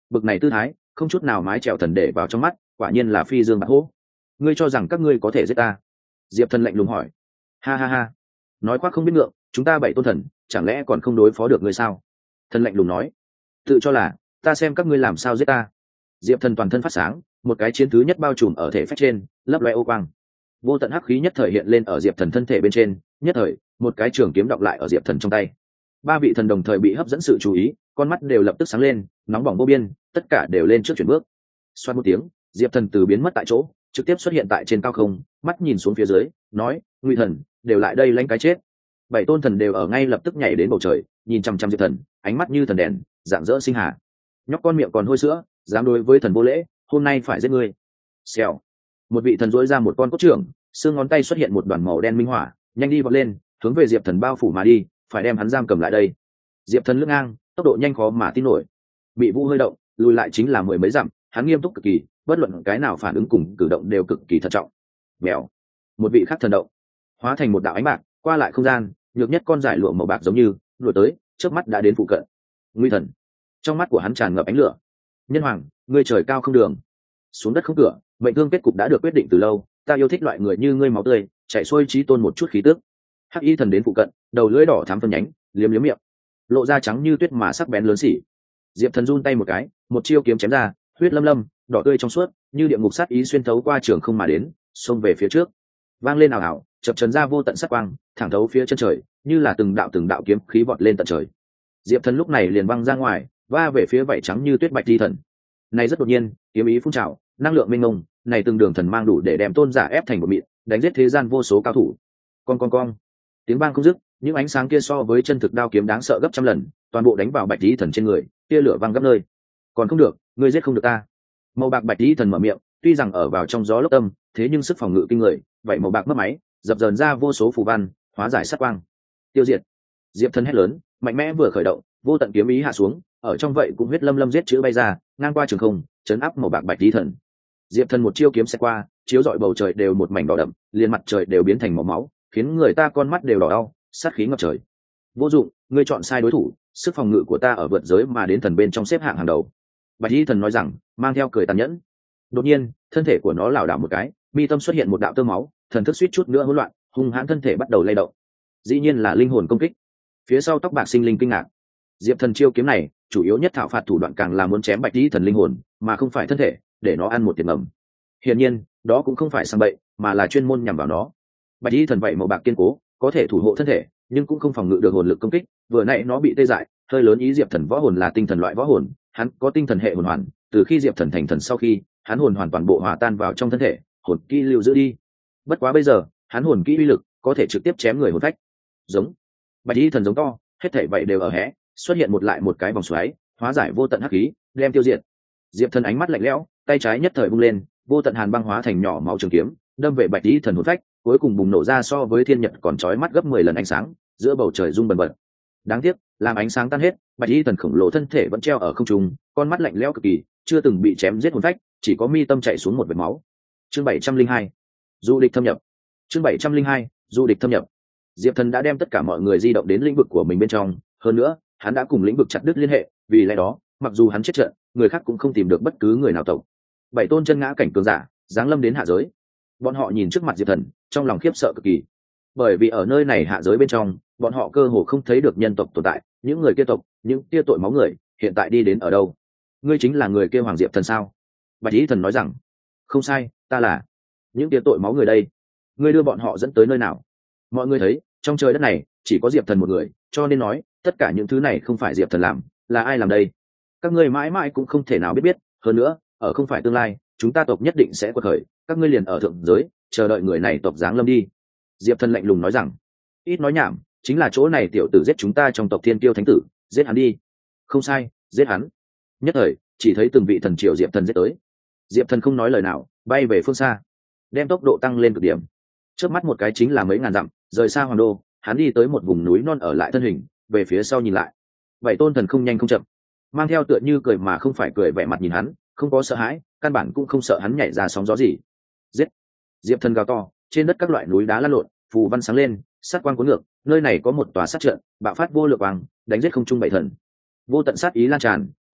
bực này tư thái không chút nào mái trèo thần để vào trong mắt, quả nhiên là phi dương bạc hố. Ngươi cho rằng các ngươi có thể giết ta? Diệp thần lạnh lùng hỏi. Ha ha ha, nói khoác không biết ngượng, chúng ta bảy tôn thần chẳng lẽ còn không đối phó được ngươi sao? Thần lạnh lùng nói. Tự cho là ta xem các ngươi làm sao giết ta. Diệp thần toàn thân phát sáng, một cái chiến thứ nhất bao trùm ở thể phách trên, lấp loe ô quang. Vô tận hắc khí nhất thời hiện lên ở Diệp thần thân thể bên trên, nhất thời một cái trường kiếm đọng lại ở Diệp thần trong tay. Ba vị thần đồng thời bị hấp dẫn sự chú ý, con mắt đều lập tức sáng lên, nóng bỏng vô biên, tất cả đều lên trước chuyển bước. Xoát một tiếng, Diệp thần từ biến mất tại chỗ, trực tiếp xuất hiện tại trên cao không, mắt nhìn xuống phía dưới, nói: Ngụy thần, đều lại đây lãnh cái chết. Bảy tôn thần đều ở ngay lập tức nhảy đến bầu trời, nhìn chăm chăm Diệp thần, ánh mắt như thần đèn, rạng rỡ sinh hà. Nhóc con miệng còn hôi sữa, dám đối với thần vô lễ, hôm nay phải giết ngươi. Xèo. Một vị thần dỗi ra một con cốt trưởng, xương ngón tay xuất hiện một đoàn màu đen minh hỏa, nhanh đi vọt lên, hướng về Diệp thần bao phủ mà đi, phải đem hắn giam cầm lại đây. Diệp thần lướt ngang, tốc độ nhanh khó mà tin nổi. Bị Vũ hơi động, lùi lại chính là mười mấy dặm, hắn nghiêm túc cực kỳ, bất luận cái nào phản ứng cùng cử động đều cực kỳ thận trọng. Mèo. Một vị khác thần động, hóa thành một đạo ánh bạc, qua lại không gian, nhược nhất con giải lụa màu bạc giống như đuổi tới, chớp mắt đã đến phụ cận. Nguy thần. Trong mắt của hắn tràn ngập ánh lửa. Nhân hoàng, ngươi trời cao không đường, xuống đất không cửa, mệnh thương kết cục đã được quyết định từ lâu, ta yêu thích loại người như ngươi máu tươi, chạy xuôi trí tôn một chút khí tước. Hắc y thần đến phụ cận, đầu lưỡi đỏ thắm phân nhánh, liếm liếm miệng, lộ ra trắng như tuyết mà sắc bén lớn xỉ. Diệp thần run tay một cái, một chiêu kiếm chém ra, huyết lâm lâm, đỏ tươi trong suốt, như địa ngục sát ý xuyên thấu qua trường không mà đến, xông về phía trước, vang lên ảo ảo, chập trần ra vô tận sắc quang, thẳng thấu phía chân trời, như là từng đạo từng đạo kiếm khí vọt lên tận trời. Diệp thần lúc này liền văng ra ngoài, va về phía vảy trắng như tuyết bạch di thần. Này rất đột nhiên, kiếm ý phun trào, năng lượng mênh mông, này từng đường thần mang đủ để đem tôn giả ép thành một mịn, đánh giết thế gian vô số cao thủ. Con con con, tiếng vang không dứt, những ánh sáng kia so với chân thực đao kiếm đáng sợ gấp trăm lần, toàn bộ đánh vào bạch di thần trên người, tia lửa văng gấp nơi. Còn không được, ngươi giết không được ta. Màu bạc bạch di thần mở miệng, tuy rằng ở vào trong gió lốc âm, thế nhưng sức phòng ngự kinh người, vậy màu bạc mất máy, dập dờn ra vô số phù văn, hóa giải sát quang. Tiêu diệt. Diệp thần hét lớn, mạnh mẽ vừa khởi động, vô tận kiếm ý hạ xuống, ở trong vậy cũng huyết lâm lâm giết chữ bay ra, ngang qua trường không, chấn áp màu bạc bạch di thần. Diệp thần một chiêu kiếm sẽ qua, chiếu rọi bầu trời đều một mảnh đỏ đậm, liền mặt trời đều biến thành màu máu, khiến người ta con mắt đều đỏ đau, sát khí ngập trời. Vô dụng, ngươi chọn sai đối thủ, sức phòng ngự của ta ở vượt giới mà đến thần bên trong xếp hạng hàng đầu. Bạch di thần nói rằng, mang theo cười tàn nhẫn. Đột nhiên, thân thể của nó lảo đảo một cái, mi tâm xuất hiện một đạo tơ máu, thần thức suýt chút nữa hỗn loạn, hung hãn thân thể bắt đầu lay động. Dĩ nhiên là linh hồn công kích. Phía sau tóc bạc sinh linh kinh ngạc. Diệp thần chiêu kiếm này, chủ yếu nhất thảo phạt thủ đoạn càng là muốn chém bạch di thần linh hồn, mà không phải thân thể, để nó ăn một tiền ngầm. Hiển nhiên, đó cũng không phải sang bậy, mà là chuyên môn nhằm vào nó. Bạch di thần vậy màu bạc kiên cố, có thể thủ hộ thân thể, nhưng cũng không phòng ngự được hồn lực công kích. Vừa nãy nó bị tê dại, hơi lớn ý Diệp thần võ hồn là tinh thần loại võ hồn, hắn có tinh thần hệ hồn hoàn, từ khi Diệp thần thành thần sau khi, hắn hồn hoàn toàn bộ hòa tan vào trong thân thể, hồn kỹ lưu giữ đi. Bất quá bây giờ, hắn hồn kỹ uy lực có thể trực tiếp chém người hồn phách. Giống. Bạch di thần giống to, hết thảy vậy đều ở hé, xuất hiện một lại một cái vòng xoáy, hóa giải vô tận hắc khí, đem tiêu diệt. Diệp thần ánh mắt lạnh lẽo, tay trái nhất thời vung lên, vô tận hàn băng hóa thành nhỏ máu trường kiếm, đâm về bạch di thần hồn phách, cuối cùng bùng nổ ra so với thiên nhật còn chói mắt gấp mười lần ánh sáng, giữa bầu trời rung bần bật. Đáng tiếc, làm ánh sáng tan hết, bạch di thần khổng lồ thân thể vẫn treo ở không trung, con mắt lạnh lẽo cực kỳ, chưa từng bị chém giết hồn phách, chỉ có mi tâm chảy xuống một vệt máu. Chương bảy trăm linh hai, du địch thâm nhập. Chương bảy trăm linh hai, du địch thâm nhập. Diệp thần đã đem tất cả mọi người di động đến lĩnh vực của mình bên trong, hơn nữa, hắn đã cùng lĩnh vực chặt đứt liên hệ, vì lẽ đó, mặc dù hắn chết trận, người khác cũng không tìm được bất cứ người nào tộc. Bảy tôn chân ngã cảnh cường giả, giáng lâm đến hạ giới. Bọn họ nhìn trước mặt Diệp thần, trong lòng khiếp sợ cực kỳ. Bởi vì ở nơi này hạ giới bên trong, bọn họ cơ hồ không thấy được nhân tộc tồn tại, những người kia tộc, những kia tội máu người, hiện tại đi đến ở đâu? Ngươi chính là người kia Hoàng Diệp thần sao? Bạch y thần nói rằng, không sai, ta là. Những kia tội máu người đây, ngươi đưa bọn họ dẫn tới nơi nào? Mọi người thấy, trong trời đất này chỉ có Diệp thần một người, cho nên nói tất cả những thứ này không phải Diệp thần làm, là ai làm đây? Các ngươi mãi mãi cũng không thể nào biết biết. Hơn nữa, ở không phải tương lai, chúng ta tộc nhất định sẽ quật khởi, các ngươi liền ở thượng giới chờ đợi người này tộc giáng lâm đi. Diệp thần lạnh lùng nói rằng, ít nói nhảm, chính là chỗ này tiểu tử giết chúng ta trong tộc thiên kiêu thánh tử, giết hắn đi. Không sai, giết hắn. Nhất thời chỉ thấy từng vị thần triều Diệp thần giết tới. Diệp thần không nói lời nào, bay về phương xa, đem tốc độ tăng lên cực điểm. Trước mắt một cái chính là mấy ngàn dặm, rời xa hoàng đô, hắn đi tới một vùng núi non ở lại thân hình, về phía sau nhìn lại. Bảy tôn thần không nhanh không chậm, mang theo tựa như cười mà không phải cười vẻ mặt nhìn hắn, không có sợ hãi, căn bản cũng không sợ hắn nhảy ra sóng gió gì. Giết! Diệp thần gào to, trên đất các loại núi đá lăn lộn, phù văn sáng lên, sát quang cuốn ngược, nơi này có một tòa sát trận, bạo phát vô lượng quang, đánh giết không trung bảy thần. Vô tận sát ý lan tràn,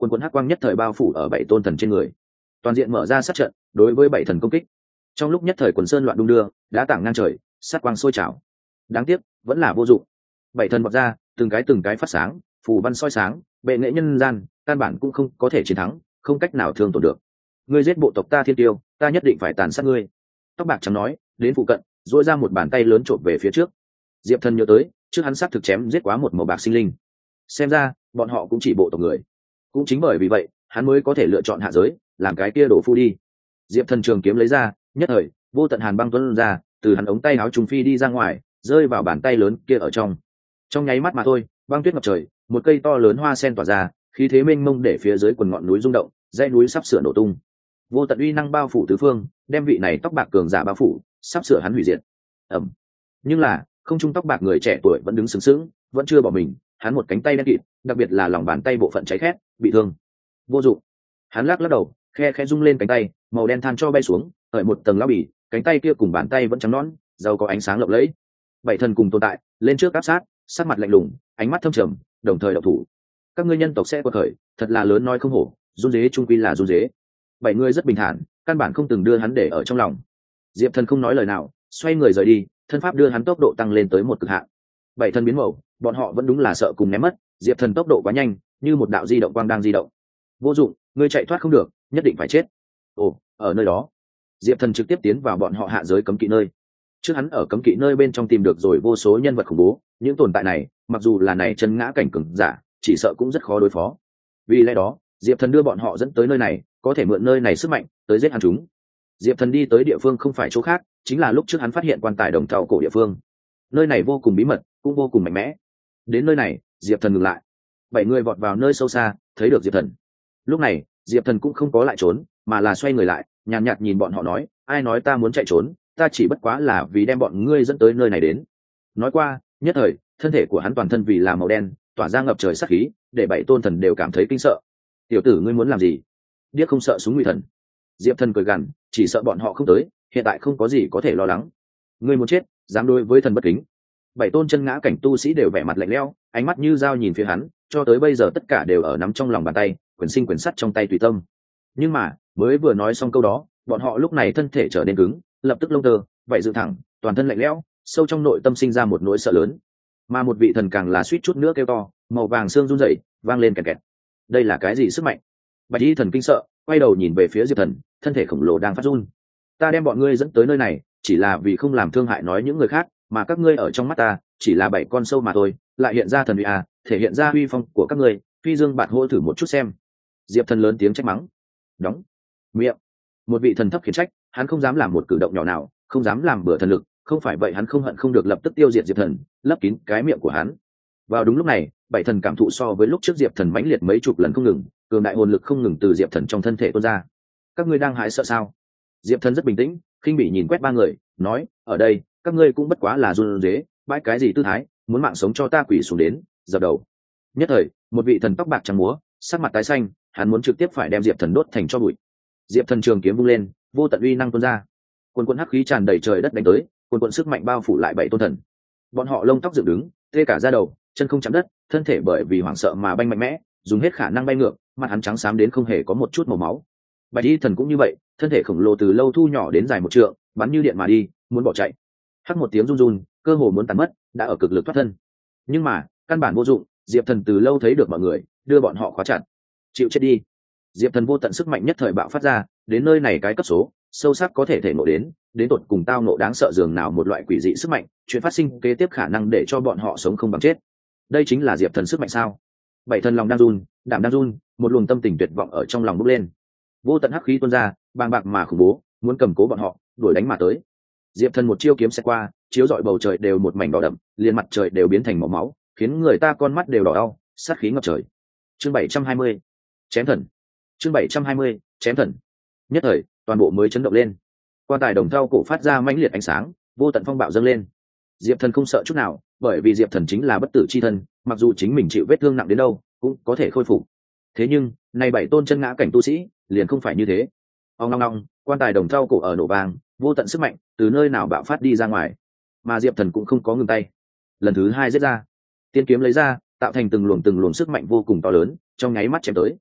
quần quần hắc quang nhất thời bao phủ ở bảy tôn thần trên người, toàn diện mở ra sát trận đối với bảy thần công kích. Trong lúc nhất thời quần sơn loạn đung đưa, đá tảng ngang trời, sát quang sôi trào. Đáng tiếc vẫn là vô dụng. Bảy thần bật ra, từng cái từng cái phát sáng, phù văn soi sáng, bệ nghệ nhân gian, căn bản cũng không có thể chiến thắng, không cách nào thương tổn được. Ngươi giết bộ tộc ta thiên tiêu, ta nhất định phải tàn sát ngươi. Tóc bạc trắng nói, đến phụ cận, duỗi ra một bàn tay lớn trộm về phía trước. Diệp Thần nhớ tới, trước hắn sát thực chém giết quá một màu bạc sinh linh. Xem ra, bọn họ cũng chỉ bộ tộc người. Cũng chính bởi vì vậy, hắn mới có thể lựa chọn hạ giới, làm cái kia đổ phu đi. Diệp Thần trường kiếm lấy ra, nhất thời, vô tận hàn băng tuôn ra, từ hắn ống tay áo trùng phi đi ra ngoài, rơi vào bàn tay lớn kia ở trong. Trong nháy mắt mà thôi, băng tuyết ngập trời, một cây to lớn hoa sen tỏa ra, khí thế mênh mông để phía dưới quần ngọn núi rung động, dãy núi sắp sửa nổ tung. Vô tận uy năng bao phủ tứ phương, đem vị này tóc bạc cường giả bao phủ, sắp sửa hắn hủy diệt. Ầm. Nhưng là, không trung tóc bạc người trẻ tuổi vẫn đứng sướng sướng, vẫn chưa bỏ mình, hắn một cánh tay đen kịt, đặc biệt là lòng bàn tay bộ phận cháy khét, bị thương. Vô dụng. Hắn lắc lắc đầu, khe khẽ rung lên cánh tay, màu đen than cho bay xuống, ở một tầng lao bì, cánh tay kia cùng bàn tay vẫn trắng nõn, giàu có ánh sáng lộng lẫy. Bảy thần cùng tồn tại, lên trước áp sát, sắc mặt lạnh lùng, ánh mắt thâm trầm, đồng thời động thủ. Các ngươi nhân tộc sẽ quật khởi, thật là lớn nói không hổ, run rế trung quy là run rế. Bảy người rất bình thản, căn bản không từng đưa hắn để ở trong lòng. Diệp Thần không nói lời nào, xoay người rời đi, thân pháp đưa hắn tốc độ tăng lên tới một cực hạn. Bảy thần biến màu, bọn họ vẫn đúng là sợ cùng ném mất. Diệp Thần tốc độ quá nhanh, như một đạo di động quang đang di động. Vô dụng, ngươi chạy thoát không được, nhất định phải chết. Ồ, ở nơi đó, Diệp Thần trực tiếp tiến vào bọn họ hạ giới cấm kỵ nơi. Trước hắn ở cấm kỵ nơi bên trong tìm được rồi vô số nhân vật khủng bố, những tồn tại này, mặc dù là này chân ngã cảnh cường giả, chỉ sợ cũng rất khó đối phó. Vì lẽ đó, Diệp Thần đưa bọn họ dẫn tới nơi này, có thể mượn nơi này sức mạnh tới giết hắn chúng. Diệp Thần đi tới địa phương không phải chỗ khác, chính là lúc trước hắn phát hiện quan tài đồng thau cổ địa phương. Nơi này vô cùng bí mật, cũng vô cùng mạnh mẽ. Đến nơi này, Diệp Thần ngừng lại. Bảy người vọt vào nơi sâu xa, thấy được Diệp Thần. Lúc này, Diệp Thần cũng không có lại trốn, mà là xoay người lại, nhàn nhạt, nhạt nhìn bọn họ nói, ai nói ta muốn chạy trốn, ta chỉ bất quá là vì đem bọn ngươi dẫn tới nơi này đến. Nói qua, nhất thời, thân thể của hắn toàn thân vì là màu đen, tỏa ra ngập trời sát khí, để bảy tôn thần đều cảm thấy kinh sợ. Tiểu tử ngươi muốn làm gì? Điếc không sợ súng ngụy thần. Diệp Thần cười gằn, chỉ sợ bọn họ không tới, hiện tại không có gì có thể lo lắng. Ngươi muốn chết, dám đối với thần bất kính. Bảy tôn chân ngã cảnh tu sĩ đều vẻ mặt lạnh lẽo, ánh mắt như dao nhìn phía hắn, cho tới bây giờ tất cả đều ở nắm trong lòng bàn tay, quyển sinh quyển sắt trong tay tùy tâm. Nhưng mà, mới vừa nói xong câu đó, bọn họ lúc này thân thể trở nên cứng, lập tức lông tơ, vảy dựng thẳng, toàn thân lạnh lẽo, sâu trong nội tâm sinh ra một nỗi sợ lớn. Mà một vị thần càng là suýt chút nữa kêu to, màu vàng xương run rẩy, vang lên kẹt kẹt. Đây là cái gì sức mạnh? Bạch Y thần kinh sợ, quay đầu nhìn về phía Diệp Thần, thân thể khổng lồ đang phát run. Ta đem bọn ngươi dẫn tới nơi này, chỉ là vì không làm thương hại nói những người khác, mà các ngươi ở trong mắt ta, chỉ là bảy con sâu mà thôi, lại hiện ra thần uy à, thể hiện ra uy phong của các ngươi, phi dương bạt hô thử một chút xem. Diệp Thần lớn tiếng trách mắng. Đóng miệng. Một vị thần thấp khiển trách, hắn không dám làm một cử động nhỏ nào, không dám làm bừa thần lực, không phải vậy hắn không hận không được lập tức tiêu diệt Diệp Thần, lấp kín cái miệng của hắn. Vào đúng lúc này, bảy thần cảm thụ so với lúc trước Diệp Thần mãnh liệt mấy chục lần không ngừng, cường đại hồn lực không ngừng từ Diệp Thần trong thân thể tuôn ra. Các ngươi đang hãi sợ sao? Diệp Thần rất bình tĩnh, khinh bỉ nhìn quét ba người, nói, ở đây, các ngươi cũng bất quá là run rế, bãi cái gì tư thái, muốn mạng sống cho ta quỷ xuống đến, dập đầu. Nhất thời, một vị thần tóc bạc trắng múa, sắc mặt tái xanh, hắn muốn trực tiếp phải đem Diệp Thần đốt thành tro bụi. Diệp Thần trường kiếm vung lên, vô tận uy năng tuôn ra, quần quần hắc khí tràn đầy trời đất đánh tới, quần quần sức mạnh bao phủ lại bảy tôn thần. Bọn họ lông tóc dựng đứng, tê cả da đầu, chân không chạm đất, thân thể bởi vì hoảng sợ mà banh mạnh mẽ, dùng hết khả năng bay ngược, mặt hắn trắng xám đến không hề có một chút màu máu. Bạch Y thần cũng như vậy, thân thể khổng lồ từ lâu thu nhỏ đến dài một trượng, bắn như điện mà đi, muốn bỏ chạy. Hắc một tiếng run run, cơ hồ muốn tàn mất, đã ở cực lực thoát thân. Nhưng mà, căn bản vô dụng, Diệp Thần từ lâu thấy được mọi người, đưa bọn họ khóa chặt. Chịu chết đi. Diệp Thần vô tận sức mạnh nhất thời bạo phát ra, đến nơi này cái cấp số, sâu sắc có thể thể ngộ đến, đến tột cùng tao ngộ đáng sợ dường nào một loại quỷ dị sức mạnh, chuyện phát sinh kế tiếp khả năng để cho bọn họ sống không bằng chết. Đây chính là Diệp Thần sức mạnh sao? Bảy thần lòng đang run, đảm đang run, một luồng tâm tình tuyệt vọng ở trong lòng bốc lên. Vô tận hắc khí tuôn ra, bàng bạc mà khủng bố, muốn cầm cố bọn họ, đuổi đánh mà tới. Diệp Thần một chiêu kiếm sẽ qua, chiếu rọi bầu trời đều một mảnh đỏ đậm, liền mặt trời đều biến thành màu máu, khiến người ta con mắt đều đỏ đau, sát khí ngập trời. Chương bảy trăm hai mươi, chém thần. Chương bảy trăm hai mươi, chém thần. Nhất thời, toàn bộ mới chấn động lên. Quan tài đồng thau cổ phát ra mãnh liệt ánh sáng, vô tận phong bạo dâng lên. Diệp Thần không sợ chút nào, bởi vì Diệp Thần chính là bất tử chi thân, mặc dù chính mình chịu vết thương nặng đến đâu, cũng có thể khôi phục. Thế nhưng, này bảy tôn chân ngã cảnh tu sĩ, liền không phải như thế. Ong ong ong, quan tài đồng thau cổ ở nổ vang, vô tận sức mạnh từ nơi nào bạo phát đi ra ngoài, mà Diệp Thần cũng không có ngừng tay. Lần thứ hai giết ra, tiên kiếm lấy ra, tạo thành từng luồng từng luồng sức mạnh vô cùng to lớn, trong nháy mắt chém tới.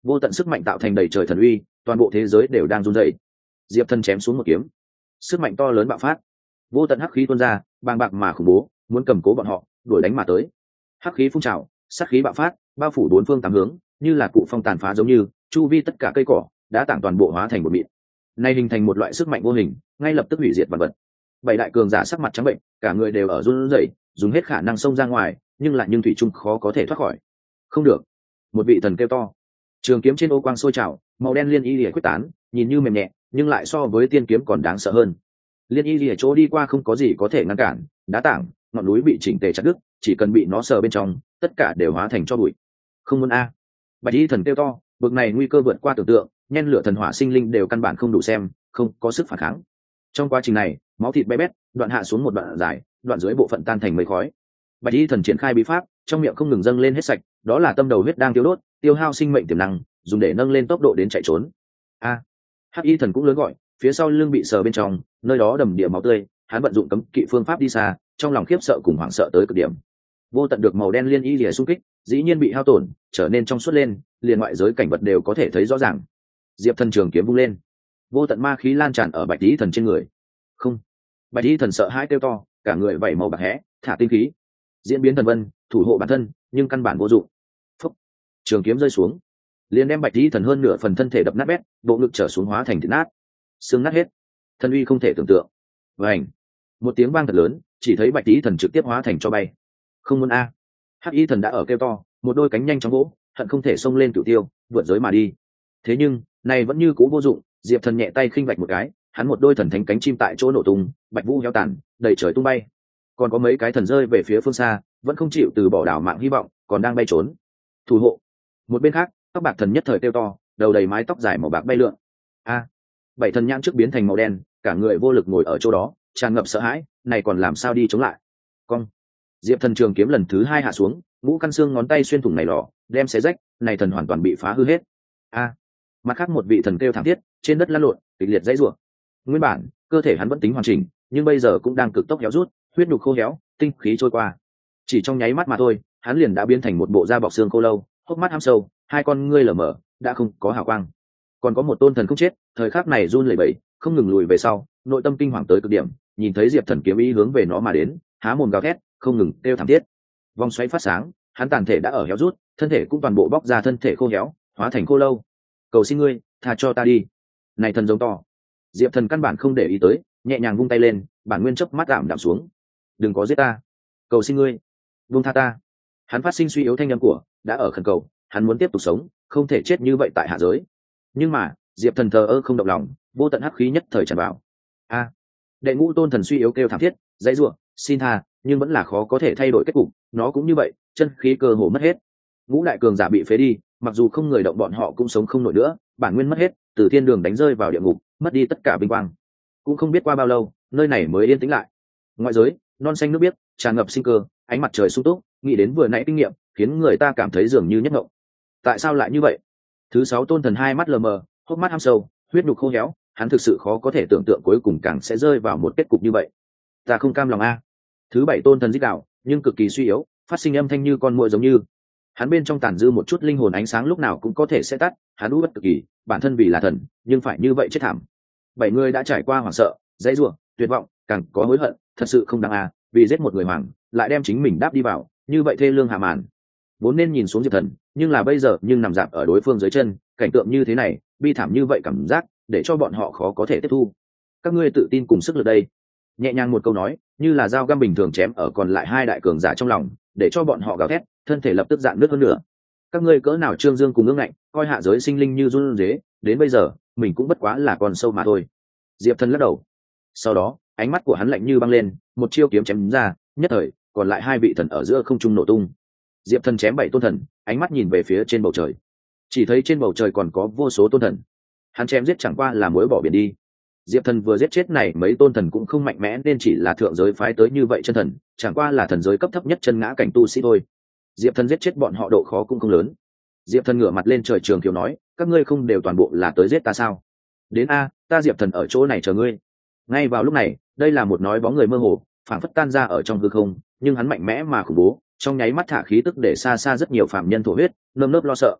vô tận sức mạnh tạo thành đầy trời thần uy, toàn bộ thế giới đều đang run rẩy. Diệp thần chém xuống một kiếm, sức mạnh to lớn bạo phát, vô tận hắc khí tuôn ra, bàng bạc mà khủng bố, muốn cầm cố bọn họ, đuổi đánh mà tới. Hắc khí phun trào, sát khí bạo phát, bao phủ bốn phương tám hướng, như là cụ phong tàn phá giống như, chu vi tất cả cây cỏ đã tảng toàn bộ hóa thành một mịn. Nay hình thành một loại sức mạnh vô hình, ngay lập tức hủy diệt vạn vật. Bảy đại cường giả sắc mặt trắng bệnh, cả người đều ở run rẩy, dùng hết khả năng xông ra ngoài, nhưng lại nhưng thủy chung khó có thể thoát khỏi. Không được! Một vị thần kêu to. Trường kiếm trên ô quang sôi trào, màu đen liên y lìa quyết tán, nhìn như mềm nhẹ, nhưng lại so với tiên kiếm còn đáng sợ hơn. Liên y lìa chỗ đi qua không có gì có thể ngăn cản, đá tảng, ngọn núi bị chỉnh tề chặt đứt, chỉ cần bị nó sờ bên trong, tất cả đều hóa thành cho bụi. Không muốn a! Bạch y thần kêu to, bực này nguy cơ vượt qua tưởng tượng, nhen lửa thần hỏa sinh linh đều căn bản không đủ xem, không có sức phản kháng. Trong quá trình này, máu thịt bé bét, đoạn hạ xuống một đoạn dài, đoạn dưới bộ phận tan thành mây khói. Bạch y thần triển khai bí pháp, trong miệng không ngừng dâng lên hết sạch, đó là tâm đầu huyết đang tiêu đốt, tiêu hao sinh mệnh tiềm năng, dùng để nâng lên tốc độ đến chạy trốn. A! Hắc y thần cũng lớn gọi, phía sau lưng bị sờ bên trong, nơi đó đầm địa máu tươi, hắn vận dụng cấm kỵ phương pháp đi xa, trong lòng khiếp sợ cùng hoảng sợ tới cực điểm. Vô tận được màu đen liên y lìa xung kích, dĩ nhiên bị hao tổn, trở nên trong suốt lên, liền ngoại giới cảnh vật đều có thể thấy rõ ràng. Diệp thần trường kiếm vung lên, vô tận ma khí lan tràn ở bạch y thần trên người. Không! Bạch y thần sợ hãi kêu to, cả người vẩy màu bạc hẽ, thả tinh khí, diễn biến thần vân, thủ hộ bản thân, nhưng căn bản vô dụng. Phúc! Trường kiếm rơi xuống, liền đem bạch y thần hơn nửa phần thân thể đập nát bét, bộ ngực trở xuống hóa thành thịt nát, xương nát hết, thân uy không thể tưởng tượng. Vành! Một tiếng vang thật lớn, chỉ thấy bạch y thần trực tiếp hóa thành cho bay. Không muốn a! Hắc y thần đã ở kêu to, một đôi cánh nhanh chóng vỗ, hận không thể xông lên cửu tiêu, vượt giới mà đi. Thế nhưng này vẫn như cũ vô dụng, Diệp thần nhẹ tay khinh vạch một cái, hắn một đôi thần thánh cánh chim tại chỗ nổ tung, bạch vũ heo tàn, đầy trời tung bay. Còn có mấy cái thần rơi về phía phương xa, vẫn không chịu từ bỏ đảo mạng hy vọng, còn đang bay trốn. Thủ hộ! Một bên khác, tóc bạc thần nhất thời kêu to, đầu đầy mái tóc dài màu bạc bay lượn. A! Bảy thần nhãn trước biến thành màu đen, cả người vô lực ngồi ở chỗ đó, tràn ngập sợ hãi, này còn làm sao đi chống lại? Cong! Diệp thần trường kiếm lần thứ hai hạ xuống, ngũ căn xương ngón tay xuyên thủng này lò, đem xé rách, này thần hoàn toàn bị phá hư hết. A! Mặt khác một vị thần kêu thảm thiết, trên đất lăn lộn, kịch liệt dãy rủa. Nguyên bản, cơ thể hắn vẫn tính hoàn chỉnh, nhưng bây giờ cũng đang cực tốc héo rút, huyết nhục khô héo, tinh khí trôi qua. Chỉ trong nháy mắt mà thôi, hắn liền đã biến thành một bộ da bọc xương khô lâu, hốc mắt hăm sâu, hai con ngươi lờ mờ, đã không có hào quang. Còn có một tôn thần không chết, thời khắc này run lẩy bẩy, không ngừng lùi về sau, nội tâm kinh hoàng tới cực điểm, nhìn thấy Diệp thần kiếm ý hướng về nó mà đến, há mồm gào thét, không ngừng kêu thảm thiết. Vòng xoáy phát sáng, hắn tàn thể đã ở héo rút, thân thể cũng toàn bộ bóc ra thân thể khô héo, hóa thành khô lâu. Cầu xin ngươi, tha cho ta đi. Này thần giống to. Diệp thần căn bản không để ý tới, nhẹ nhàng vung tay lên, bản nguyên chớp mắt giảm đạm xuống. Đừng có giết ta, cầu xin ngươi, vung tha ta. Hắn phát sinh suy yếu thanh âm của, đã ở khẩn cầu, hắn muốn tiếp tục sống, không thể chết như vậy tại hạ giới. Nhưng mà Diệp thần thờ ơ không động lòng, vô tận hắc khí nhất thời tràn vào. A! Đệ ngũ tôn thần suy yếu kêu thảm thiết, dãy rủa, xin tha, nhưng vẫn là khó có thể thay đổi kết cục, nó cũng như vậy, chân khí cơ hồ mất hết. Ngũ đại cường giả bị phế đi, mặc dù không người động bọn họ cũng sống không nổi nữa, bản nguyên mất hết, từ thiên đường đánh rơi vào địa ngục, mất đi tất cả vinh quang. Cũng không biết qua bao lâu, nơi này mới yên tĩnh lại. Ngoại giới, non xanh nước biếc, tràn ngập sinh cơ, ánh mặt trời sung túc, nghĩ đến vừa nãy kinh nghiệm, khiến người ta cảm thấy dường như nhất ngộng. Tại sao lại như vậy? Thứ sáu tôn thần hai mắt lờ mờ, hốc mắt hăm sâu, huyết nhục khô héo, hắn thực sự khó có thể tưởng tượng cuối cùng càng sẽ rơi vào một kết cục như vậy. Ta không cam lòng a. Thứ bảy tôn thần rít gào, nhưng cực kỳ suy yếu, phát sinh âm thanh như con muỗi giống như. Hắn bên trong tàn dư một chút linh hồn ánh sáng lúc nào cũng có thể sẽ tắt, hắn u bất cực kỳ, bản thân vì là thần, nhưng phải như vậy chết thảm. Bảy người đã trải qua hoảng sợ, dãy rủa, tuyệt vọng, càng có hối hận, thật sự không đáng a, vì giết một người hoàng, lại đem chính mình đáp đi vào, như vậy thê lương hạ màn. Vốn nên nhìn xuống Diệp thần, nhưng là bây giờ nhưng nằm dạp ở đối phương dưới chân, cảnh tượng như thế này, bi thảm như vậy cảm giác, để cho bọn họ khó có thể tiếp thu. Các ngươi tự tin cùng sức lực đây. Nhẹ nhàng một câu nói, như là dao găm bình thường chém ở còn lại hai đại cường giả trong lòng, để cho bọn họ gào thét, thân thể lập tức dạn nứt hơn nữa. Các ngươi cỡ nào trương dương cùng ương ngạnh, coi hạ giới sinh linh như run rế, đến bây giờ, mình cũng bất quá là con sâu mà thôi. Diệp thần lắc đầu. Sau đó, ánh mắt của hắn lạnh như băng lên, một chiêu kiếm chém ra, nhất thời, còn lại hai vị thần ở giữa không trung nổ tung. Diệp thần chém bảy tôn thần, ánh mắt nhìn về phía trên bầu trời, chỉ thấy trên bầu trời còn có vô số tôn thần. Hắn chém giết chẳng qua là muối bỏ biển đi. Diệp thần vừa giết chết này mấy tôn thần cũng không mạnh mẽ, nên chỉ là thượng giới phái tới như vậy chân thần, chẳng qua là thần giới cấp thấp nhất chân ngã cảnh tu sĩ thôi. Diệp thần giết chết bọn họ độ khó cũng không lớn. Diệp thần ngửa mặt lên trời trường kiều nói, các ngươi không đều toàn bộ là tới giết ta sao? Đến a, ta Diệp thần ở chỗ này chờ ngươi. Ngay vào lúc này, đây là một nói bóng người mơ hồ, phảng phất tan ra ở trong hư không, nhưng hắn mạnh mẽ mà khủng bố, trong nháy mắt thả khí tức để xa xa rất nhiều phạm nhân thổ huyết, nơm nớp lo sợ.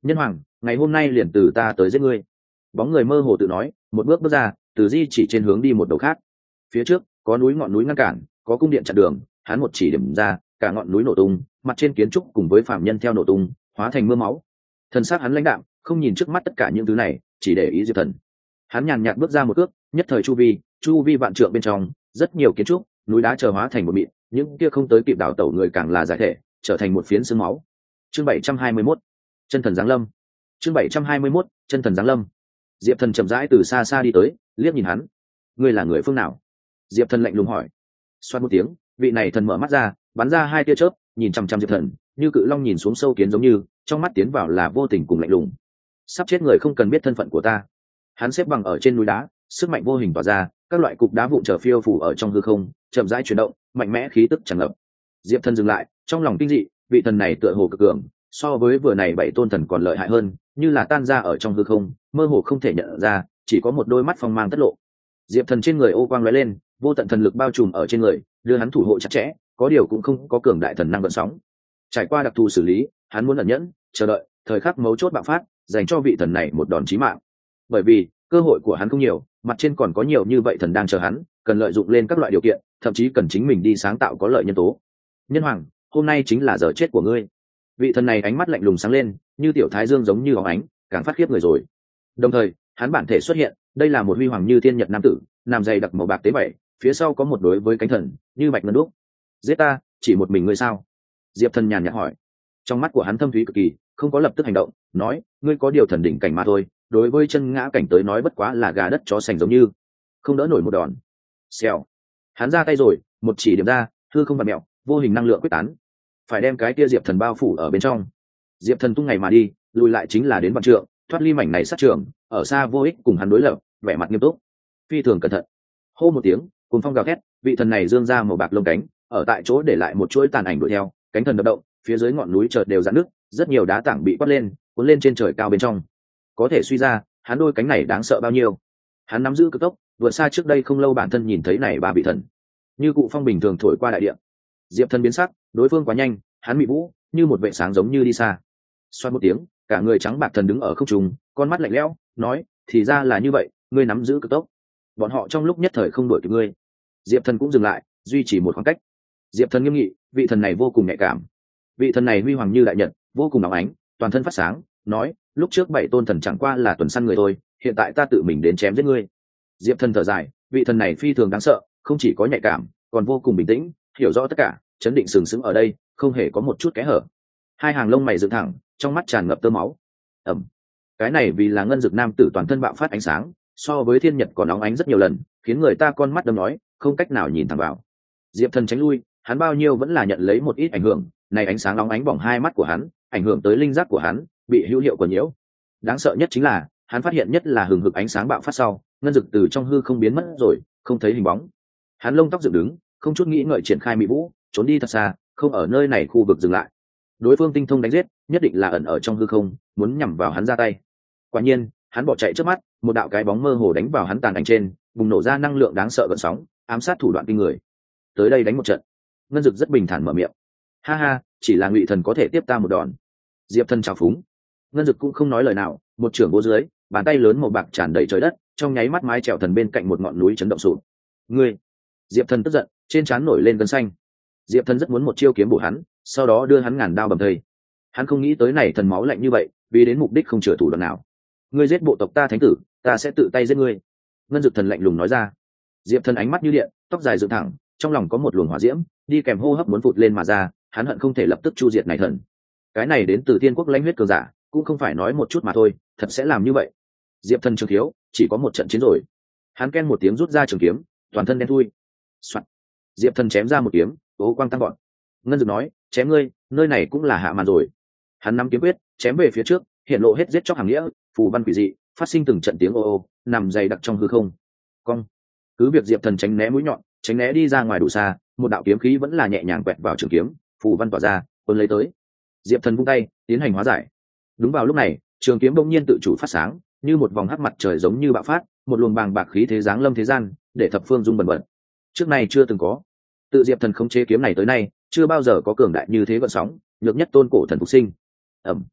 Nhân hoàng, ngày hôm nay liền từ ta tới giết ngươi. Bóng người mơ hồ tự nói, một bước bước ra, từ di chỉ trên hướng đi một đầu khác. Phía trước có núi ngọn núi ngăn cản, có cung điện chặn đường, hắn một chỉ điểm ra, cả ngọn núi nổ tung, mặt trên kiến trúc cùng với phạm nhân theo nổ tung, hóa thành mưa máu. Thần sắc hắn lãnh đạm, không nhìn trước mắt tất cả những thứ này, chỉ để ý Diệp Thần. Hắn nhàn nhạt bước ra một bước, nhất thời chu vi, chu vi vạn trượng bên trong, rất nhiều kiến trúc, núi đá chờ hóa thành một mịn, những kia không tới kịp đảo tẩu người càng là giải thể, trở thành một phiến xương máu. Chương bảy trăm hai mươi mốt, chân thần giáng lâm. Chương bảy trăm hai mươi mốt, chân thần giáng lâm. Diệp Thần chậm rãi từ xa xa đi tới, liếc nhìn hắn. Ngươi là người phương nào? Diệp Thần lạnh lùng hỏi. Xoát một tiếng, vị này thần mở mắt ra, bắn ra hai tia chớp, nhìn chằm chằm Diệp Thần, như cự long nhìn xuống sâu kiến giống như, trong mắt tiến vào là vô tình cùng lạnh lùng. Sắp chết người không cần biết thân phận của ta. Hắn xếp bằng ở trên núi đá, sức mạnh vô hình tỏa ra, các loại cục đá vụn trở phiêu phủ ở trong hư không, chậm rãi chuyển động, mạnh mẽ khí tức tràn ngập. Diệp Thần dừng lại, trong lòng kinh dị, vị thần này tựa hồ cực cường, so với vừa này bảy tôn thần còn lợi hại hơn, như là tan ra ở trong hư không, mơ hồ không thể nhận ra, chỉ có một đôi mắt phong mang tất lộ. Diệp Thần trên người ô quang lóe lên, vô tận thần lực bao trùm ở trên người, đưa hắn thủ hộ chặt chẽ, có điều cũng không có cường đại thần năng gợn sóng. Trải qua đặc thù xử lý, hắn muốn ẩn nhẫn, chờ đợi, thời khắc mấu chốt bạo phát, dành cho vị thần này một đòn chí mạng. Bởi vì, cơ hội của hắn không nhiều, mặt trên còn có nhiều như vậy thần đang chờ hắn, cần lợi dụng lên các loại điều kiện, thậm chí cần chính mình đi sáng tạo có lợi nhân tố. Nhân hoàng, hôm nay chính là giờ chết của ngươi. Vị thần này ánh mắt lạnh lùng sáng lên, như tiểu thái dương giống như óng ánh, càng phát khiếp người rồi. Đồng thời, hắn bản thể xuất hiện, đây là một huy hoàng như thiên nhật nam tử, nằm dày đặc màu bạc tế bảy, phía sau có một đối với cánh thần, như bạch ngân đúc. Giết ta, chỉ một mình ngươi sao? Diệp Thần nhàn nhạt hỏi. Trong mắt của hắn thâm thúy cực kỳ, không có lập tức hành động, nói, ngươi có điều thần đỉnh cảnh mà thôi, đối với chân ngã cảnh tới nói bất quá là gà đất chó sành giống như, không đỡ nổi một đòn. Xèo. Hắn ra tay rồi, một chỉ điểm ra, hư không vặn mèo, vô hình năng lượng quyết tán, phải đem cái kia Diệp Thần bao phủ ở bên trong. Diệp Thần tung ngày mà đi, lùi lại chính là đến vạn trượng, thoát ly mảnh này sát trường, ở xa vô ích cùng hắn đối lập, vẻ mặt nghiêm túc, phi thường cẩn thận. Hô một tiếng, cuồng phong gào thét, vị thần này dương ra màu bạc lông cánh, ở tại chỗ để lại một chuỗi tàn ảnh đuổi theo, cánh thần đập động, phía dưới ngọn núi chợt đều giãn nước, rất nhiều đá tảng bị quát lên, cuốn lên trên trời cao bên trong. Có thể suy ra, hắn đôi cánh này đáng sợ bao nhiêu. Hắn nắm giữ cực tốc, vượt xa trước đây không lâu bản thân nhìn thấy này ba vị thần, như cụ phong bình thường thổi qua đại địa. Diệp Thần biến sắc, đối phương quá nhanh, hắn bị vũ, như một vệ sáng giống như đi xa. Xoát một tiếng, cả người trắng bạc thần đứng ở không trung, con mắt lạnh lẽo, nói, thì ra là như vậy, ngươi nắm giữ cực tốc. Bọn họ trong lúc nhất thời không đuổi kịp ngươi. Diệp Thần cũng dừng lại, duy trì một khoảng cách. Diệp Thần nghiêm nghị, vị thần này vô cùng nhạy cảm. Vị thần này huy hoàng như đại nhật, vô cùng óng ánh, toàn thân phát sáng, nói, lúc trước bảy tôn thần chẳng qua là tuần săn người thôi, hiện tại ta tự mình đến chém giết ngươi. Diệp Thần thở dài, vị thần này phi thường đáng sợ, không chỉ có nhạy cảm, còn vô cùng bình tĩnh, hiểu rõ tất cả, chấn định sừng sững ở đây, không hề có một chút kẽ hở. Hai hàng lông mày dựng thẳng, trong mắt tràn ngập tơ máu. Ẩm. Cái này vì là ngân dực nam tử toàn thân bạo phát ánh sáng, so với thiên nhật còn óng ánh rất nhiều lần, khiến người ta con mắt đâm nói, không cách nào nhìn thẳng vào. Diệp Thần tránh lui, hắn bao nhiêu vẫn là nhận lấy một ít ảnh hưởng, này ánh sáng óng ánh bỏng hai mắt của hắn, ảnh hưởng tới linh giác của hắn, bị hữu hiệu của nhiễu. Đáng sợ nhất chính là, hắn phát hiện nhất là hừng hực ánh sáng bạo phát sau, ngân dực từ trong hư không biến mất rồi, không thấy hình bóng. Hắn lông tóc dựng đứng, không chút nghĩ ngợi triển khai mỹ vũ, trốn đi thật xa, không ở nơi này khu vực dừng lại. Đối phương tinh thông đánh giết, nhất định là ẩn ở trong hư không, muốn nhắm vào hắn ra tay. Quả nhiên, hắn bỏ chạy trước mắt, một đạo cái bóng mơ hồ đánh vào hắn tàn ảnh trên, bùng nổ ra năng lượng đáng sợ gợn sóng, ám sát thủ đoạn kinh người. Tới đây đánh một trận. Ngân Dực rất bình thản mở miệng. Ha ha, chỉ là Ngụy Thần có thể tiếp ta một đòn. Diệp Thần chào phúng. Ngân Dực cũng không nói lời nào, một trưởng vô dưới, bàn tay lớn màu bạc tràn đầy trời đất, trong nháy mắt mái chèo thần bên cạnh một ngọn núi chấn động sụp. Ngươi! Diệp Thần tức giận, trên trán nổi lên gân xanh. Diệp Thần rất muốn một chiêu kiếm bổ hắn, sau đó đưa hắn ngàn đao bầm thây. Hắn không nghĩ tới này thần máu lạnh như vậy, vì đến mục đích không chừa thủ đoạn nào. Ngươi giết bộ tộc ta thánh tử, ta sẽ tự tay giết ngươi. Ngân Dực Thần lạnh lùng nói ra. Diệp Thần ánh mắt như điện, tóc dài dựng thẳng, trong lòng có một luồng hỏa diễm, đi kèm hô hấp muốn phụt lên mà ra, hắn hận không thể lập tức chu diệt này thần. Cái này đến từ Thiên Quốc lãnh huyết cường giả, cũng không phải nói một chút mà thôi, thật sẽ làm như vậy. Diệp Thần trường thiếu, chỉ có một trận chiến rồi. Hắn ken một tiếng rút ra trường kiếm, toàn thân đen thui. Soạn. Diệp Thần chém ra một kiếm, tố quang tăng gọn. Ngân Dực nói, chém ngươi, nơi này cũng là hạ màn rồi. Hắn nắm kiếm quyết, chém về phía trước, hiện lộ hết giết chóc hàng nghĩa, phù văn quỷ dị, phát sinh từng trận tiếng ô ô, nằm dày đặc trong hư không. Cong. Cứ việc Diệp Thần tránh né mũi nhọn, tránh né đi ra ngoài đủ xa, một đạo kiếm khí vẫn là nhẹ nhàng quẹt vào trường kiếm, phù văn tỏa ra, cuốn lấy tới. Diệp Thần vung tay, tiến hành hóa giải. Đúng vào lúc này, trường kiếm bỗng nhiên tự chủ phát sáng, như một vòng hắc mặt trời giống như bạo phát, một luồng bàng bạc khí thế giáng lâm thế gian, để thập phương rung bần bật. Trước này chưa từng có. Tự Diệp Thần khống chế kiếm này tới nay, chưa bao giờ có cường đại như thế gợn sóng, nhược nhất tôn cổ thần phục sinh. Ầm.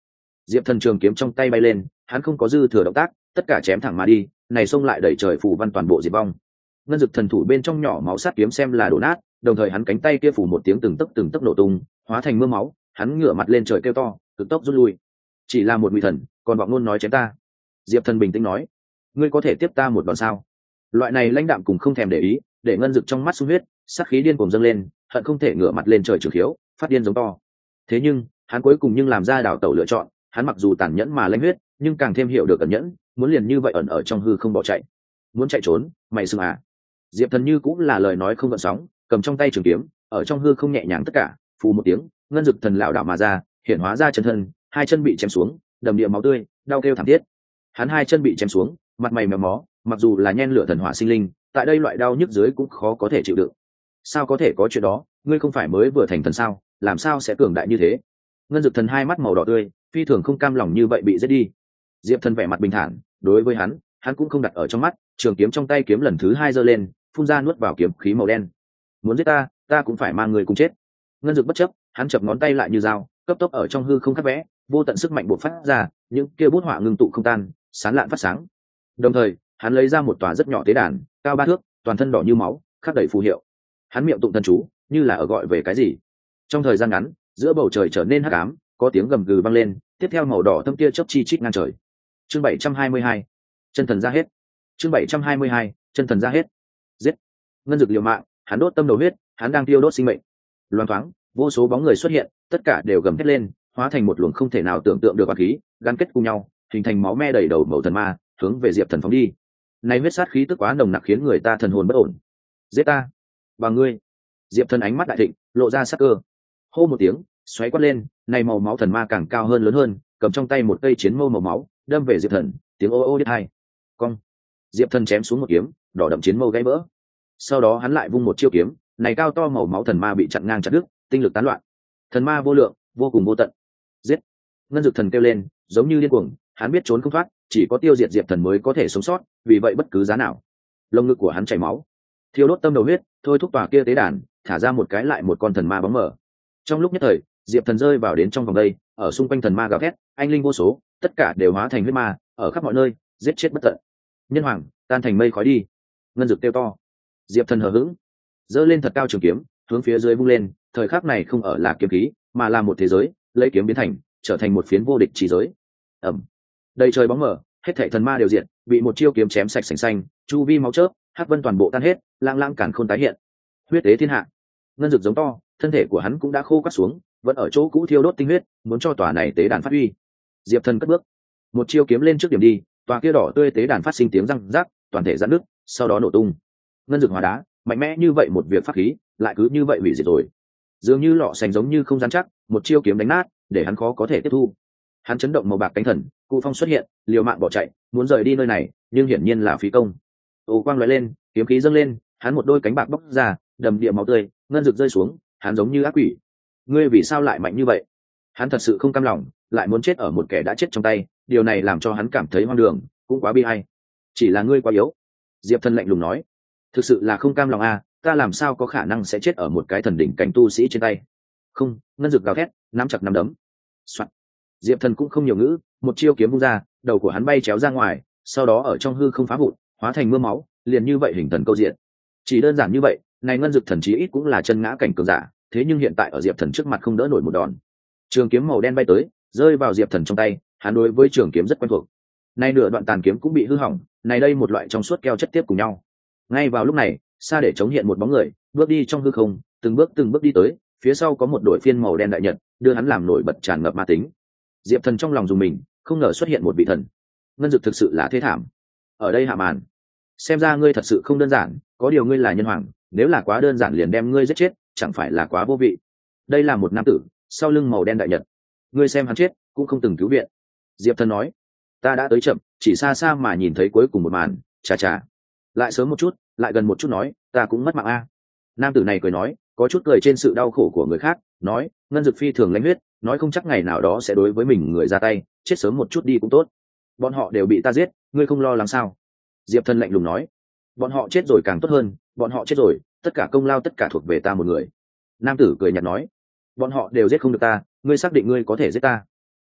Diệp Thần trường kiếm trong tay bay lên, hắn không có dư thừa động tác, tất cả chém thẳng mà đi, này xông lại đẩy trời phủ văn toàn bộ diệt vong. Ngân Dực thần thủ bên trong nhỏ máu sát kiếm xem là đổ nát, đồng thời hắn cánh tay kia phủ một tiếng từng tấc từng tấc nổ tung, hóa thành mưa máu, hắn ngửa mặt lên trời kêu to, cực tốc rút lui. Chỉ là một nguy thần, còn bọn ngôn nói chém ta. Diệp Thần bình tĩnh nói, ngươi có thể tiếp ta một đòn sao? Loại này lãnh đạm cùng không thèm để ý, để Ngân Dực trong mắt sung huyết, sát khí điên cuồng dâng lên, hận không thể ngửa mặt lên trời trường khiếu, phát điên giống to. Thế nhưng, hắn cuối cùng nhưng làm ra đảo tẩu lựa chọn, hắn mặc dù tàn nhẫn mà lãnh huyết, nhưng càng thêm hiểu được ẩn nhẫn, muốn liền như vậy ẩn ở trong hư không bỏ chạy. Muốn chạy trốn, mày xưng à? Diệp Thần như cũng là lời nói không gợn sóng, cầm trong tay trường kiếm, ở trong hư không nhẹ nhàng tất cả, phù một tiếng, Ngân Dực thần lão đảo mà ra, hiện hóa ra chân thân, hai chân bị chém xuống, đầm địa máu tươi, đau kêu thảm thiết. Hắn hai chân bị chém xuống, mặt mày méo mó, mặc dù là nhen lửa thần hỏa sinh linh, tại đây loại đau nhức dưới cũng khó có thể chịu đựng. Sao có thể có chuyện đó, ngươi không phải mới vừa thành thần sao, làm sao sẽ cường đại như thế? Ngân Dực thần hai mắt màu đỏ tươi, phi thường không cam lòng như vậy bị giết đi. Diệp Thần vẻ mặt bình thản, đối với hắn, hắn cũng không đặt ở trong mắt, trường kiếm trong tay kiếm lần thứ hai giơ lên, phun ra nuốt vào kiếm khí màu đen. Muốn giết ta, ta cũng phải mang người cùng chết. Ngân Dực bất chấp, hắn chập ngón tay lại như dao, cấp tốc ở trong hư không khắc vẽ, vô tận sức mạnh bộc phát ra, những kia bút họa ngưng tụ không tan, sáng lạn phát sáng. Đồng thời, hắn lấy ra một tòa rất nhỏ tế đàn, cao ba thước, toàn thân đỏ như máu, khắc đầy phù hiệu. Hắn miệng tụng thần chú, như là ở gọi về cái gì. Trong thời gian ngắn, giữa bầu trời trở nên hắc ám, có tiếng gầm gừ vang lên, tiếp theo màu đỏ thâm kia chớp chi chít ngang trời. Chương bảy trăm hai mươi hai, chân thần ra hết. Chương bảy trăm hai mươi hai, chân thần ra hết. Giết. Ngân Dực liều mạng, hắn đốt tâm đầu huyết, hắn đang tiêu đốt sinh mệnh. Loan thoáng, vô số bóng người xuất hiện, tất cả đều gầm thét lên, hóa thành một luồng không thể nào tưởng tượng được oán khí, gắn kết cùng nhau, hình thành máu me đầy đầu mẩu thần ma, hướng về Diệp Thần phóng đi. Này huyết sát khí tức quá nồng nặc khiến người ta thần hồn bất ổn. Giết ta, và ngươi. Diệp Thần ánh mắt đại thịnh, lộ ra sắc cơ. Hô một tiếng, xoáy quát lên, này màu máu thần ma càng cao hơn lớn hơn, cầm trong tay một cây chiến mâu màu máu, đâm về Diệp Thần, tiếng ô ô đứt hai. Cong. Diệp Thần chém xuống một kiếm, đỏ đậm chiến mâu gãy vỡ. Sau đó hắn lại vung một chiêu kiếm, này cao to màu máu thần ma bị chặn ngang chặt đứt, tinh lực tán loạn. Thần ma vô lượng, vô cùng vô tận. Giết. Ngân Dực thần kêu lên, giống như điên cuồng, hắn biết trốn không thoát, chỉ có tiêu diệt Diệp Thần mới có thể sống sót, vì vậy bất cứ giá nào. Lồng ngực của hắn chảy máu, thiêu đốt tâm đầu huyết, thôi thúc tòa kia tế đàn, thả ra một cái lại một con thần ma bóng mờ. Trong lúc nhất thời, Diệp Thần rơi vào đến trong vòng đây, ở xung quanh thần ma gào thét, anh linh vô số, tất cả đều hóa thành huyết ma, ở khắp mọi nơi, giết chết bất tận. Nhân hoàng, tan thành mây khói đi. Ngân Dực kêu to. Diệp Thần hờ hững, giơ lên thật cao trường kiếm, hướng phía dưới vung lên, thời khắc này không ở là kiếm khí, mà là một thế giới, lấy kiếm biến thành, trở thành một phiến vô địch chỉ giới. Ầm. Đầy trời bóng mờ, hết thảy thần ma đều diệt, bị một chiêu kiếm chém sạch sành xanh, chu vi máu chớp, hắc vân toàn bộ tan hết, lang lang cản khôn tái hiện. Huyết tế thiên hạ. Ngân Dực giống to, thân thể của hắn cũng đã khô quắt xuống, vẫn ở chỗ cũ thiêu đốt tinh huyết, muốn cho tòa này tế đàn phát huy. Diệp Thần cất bước, một chiêu kiếm lên trước điểm đi, tòa kia đỏ tươi tế đàn phát sinh tiếng răng rắc, toàn thể giãn nứt, sau đó nổ tung. Ngân Dực hóa đá, mạnh mẽ như vậy một việc pháp khí, lại cứ như vậy hủy diệt rồi. Dường như lọ sành giống như không rắn chắc, một chiêu kiếm đánh nát, để hắn khó có thể tiếp thu. Hắn chấn động màu bạc cánh thần, cụ phong xuất hiện, liều mạng bỏ chạy, muốn rời đi nơi này, nhưng hiển nhiên là phí công. Ô quang lóe lên, kiếm khí dâng lên, hắn một đôi cánh bạc bóc ra, đầm địa máu tươi, Ngân Dực rơi xuống, hắn giống như ác quỷ. Ngươi vì sao lại mạnh như vậy? Hắn thật sự không cam lòng, lại muốn chết ở một kẻ đã chết trong tay, điều này làm cho hắn cảm thấy hoang đường, cũng quá bi ai. Chỉ là ngươi quá yếu. Diệp Thần lạnh lùng nói, thực sự là không cam lòng à, ta làm sao có khả năng sẽ chết ở một cái thần đỉnh cảnh tu sĩ trên tay? Không. Ngân Dực gào thét, nắm chặt nắm đấm. Soạn. Diệp Thần cũng không nhiều ngữ, một chiêu kiếm vung ra, đầu của hắn bay chéo ra ngoài, sau đó ở trong hư không phá vụn, hóa thành mưa máu, liền như vậy hình thần câu diện. Chỉ đơn giản như vậy, này Ngân Dực thần chí ít cũng là chân ngã cảnh cường giả, thế nhưng hiện tại ở Diệp Thần trước mặt không đỡ nổi một đòn. Trường kiếm màu đen bay tới, rơi vào Diệp Thần trong tay, hắn đối với trường kiếm rất quen thuộc. Nay nửa đoạn tàn kiếm cũng bị hư hỏng, này đây một loại trong suốt keo chất tiếp cùng nhau. Ngay vào lúc này, xa để chống hiện một bóng người, bước đi trong hư không, từng bước từng bước đi tới, phía sau có một đội phiên màu đen đại nhật, đưa hắn làm nổi bật tràn ngập ma tính. Diệp Thần trong lòng dùng mình, không ngờ xuất hiện một vị thần. Ngân Dực thực sự là thế thảm. Ở đây hạ màn. Xem ra ngươi thật sự không đơn giản, có điều ngươi là nhân hoàng, nếu là quá đơn giản liền đem ngươi giết chết, chẳng phải là quá vô vị. Đây là một nam tử, sau lưng màu đen đại nhật. Ngươi xem hắn chết, cũng không từng cứu viện. Diệp Thần nói, ta đã tới chậm, chỉ xa xa mà nhìn thấy cuối cùng một màn, chà chà. Lại sớm một chút, lại gần một chút nói, ta cũng mất mạng a. Nam tử này cười nói, có chút cười trên sự đau khổ của người khác, nói, Ngân Dực phi thường lãnh huyết, nói không chắc ngày nào đó sẽ đối với mình người ra tay, chết sớm một chút đi cũng tốt. Bọn họ đều bị ta giết, ngươi không lo lắng sao? Diệp Thần lạnh lùng nói, bọn họ chết rồi càng tốt hơn, bọn họ chết rồi, tất cả công lao tất cả thuộc về ta một người. Nam tử cười nhạt nói, bọn họ đều giết không được ta, ngươi xác định ngươi có thể giết ta?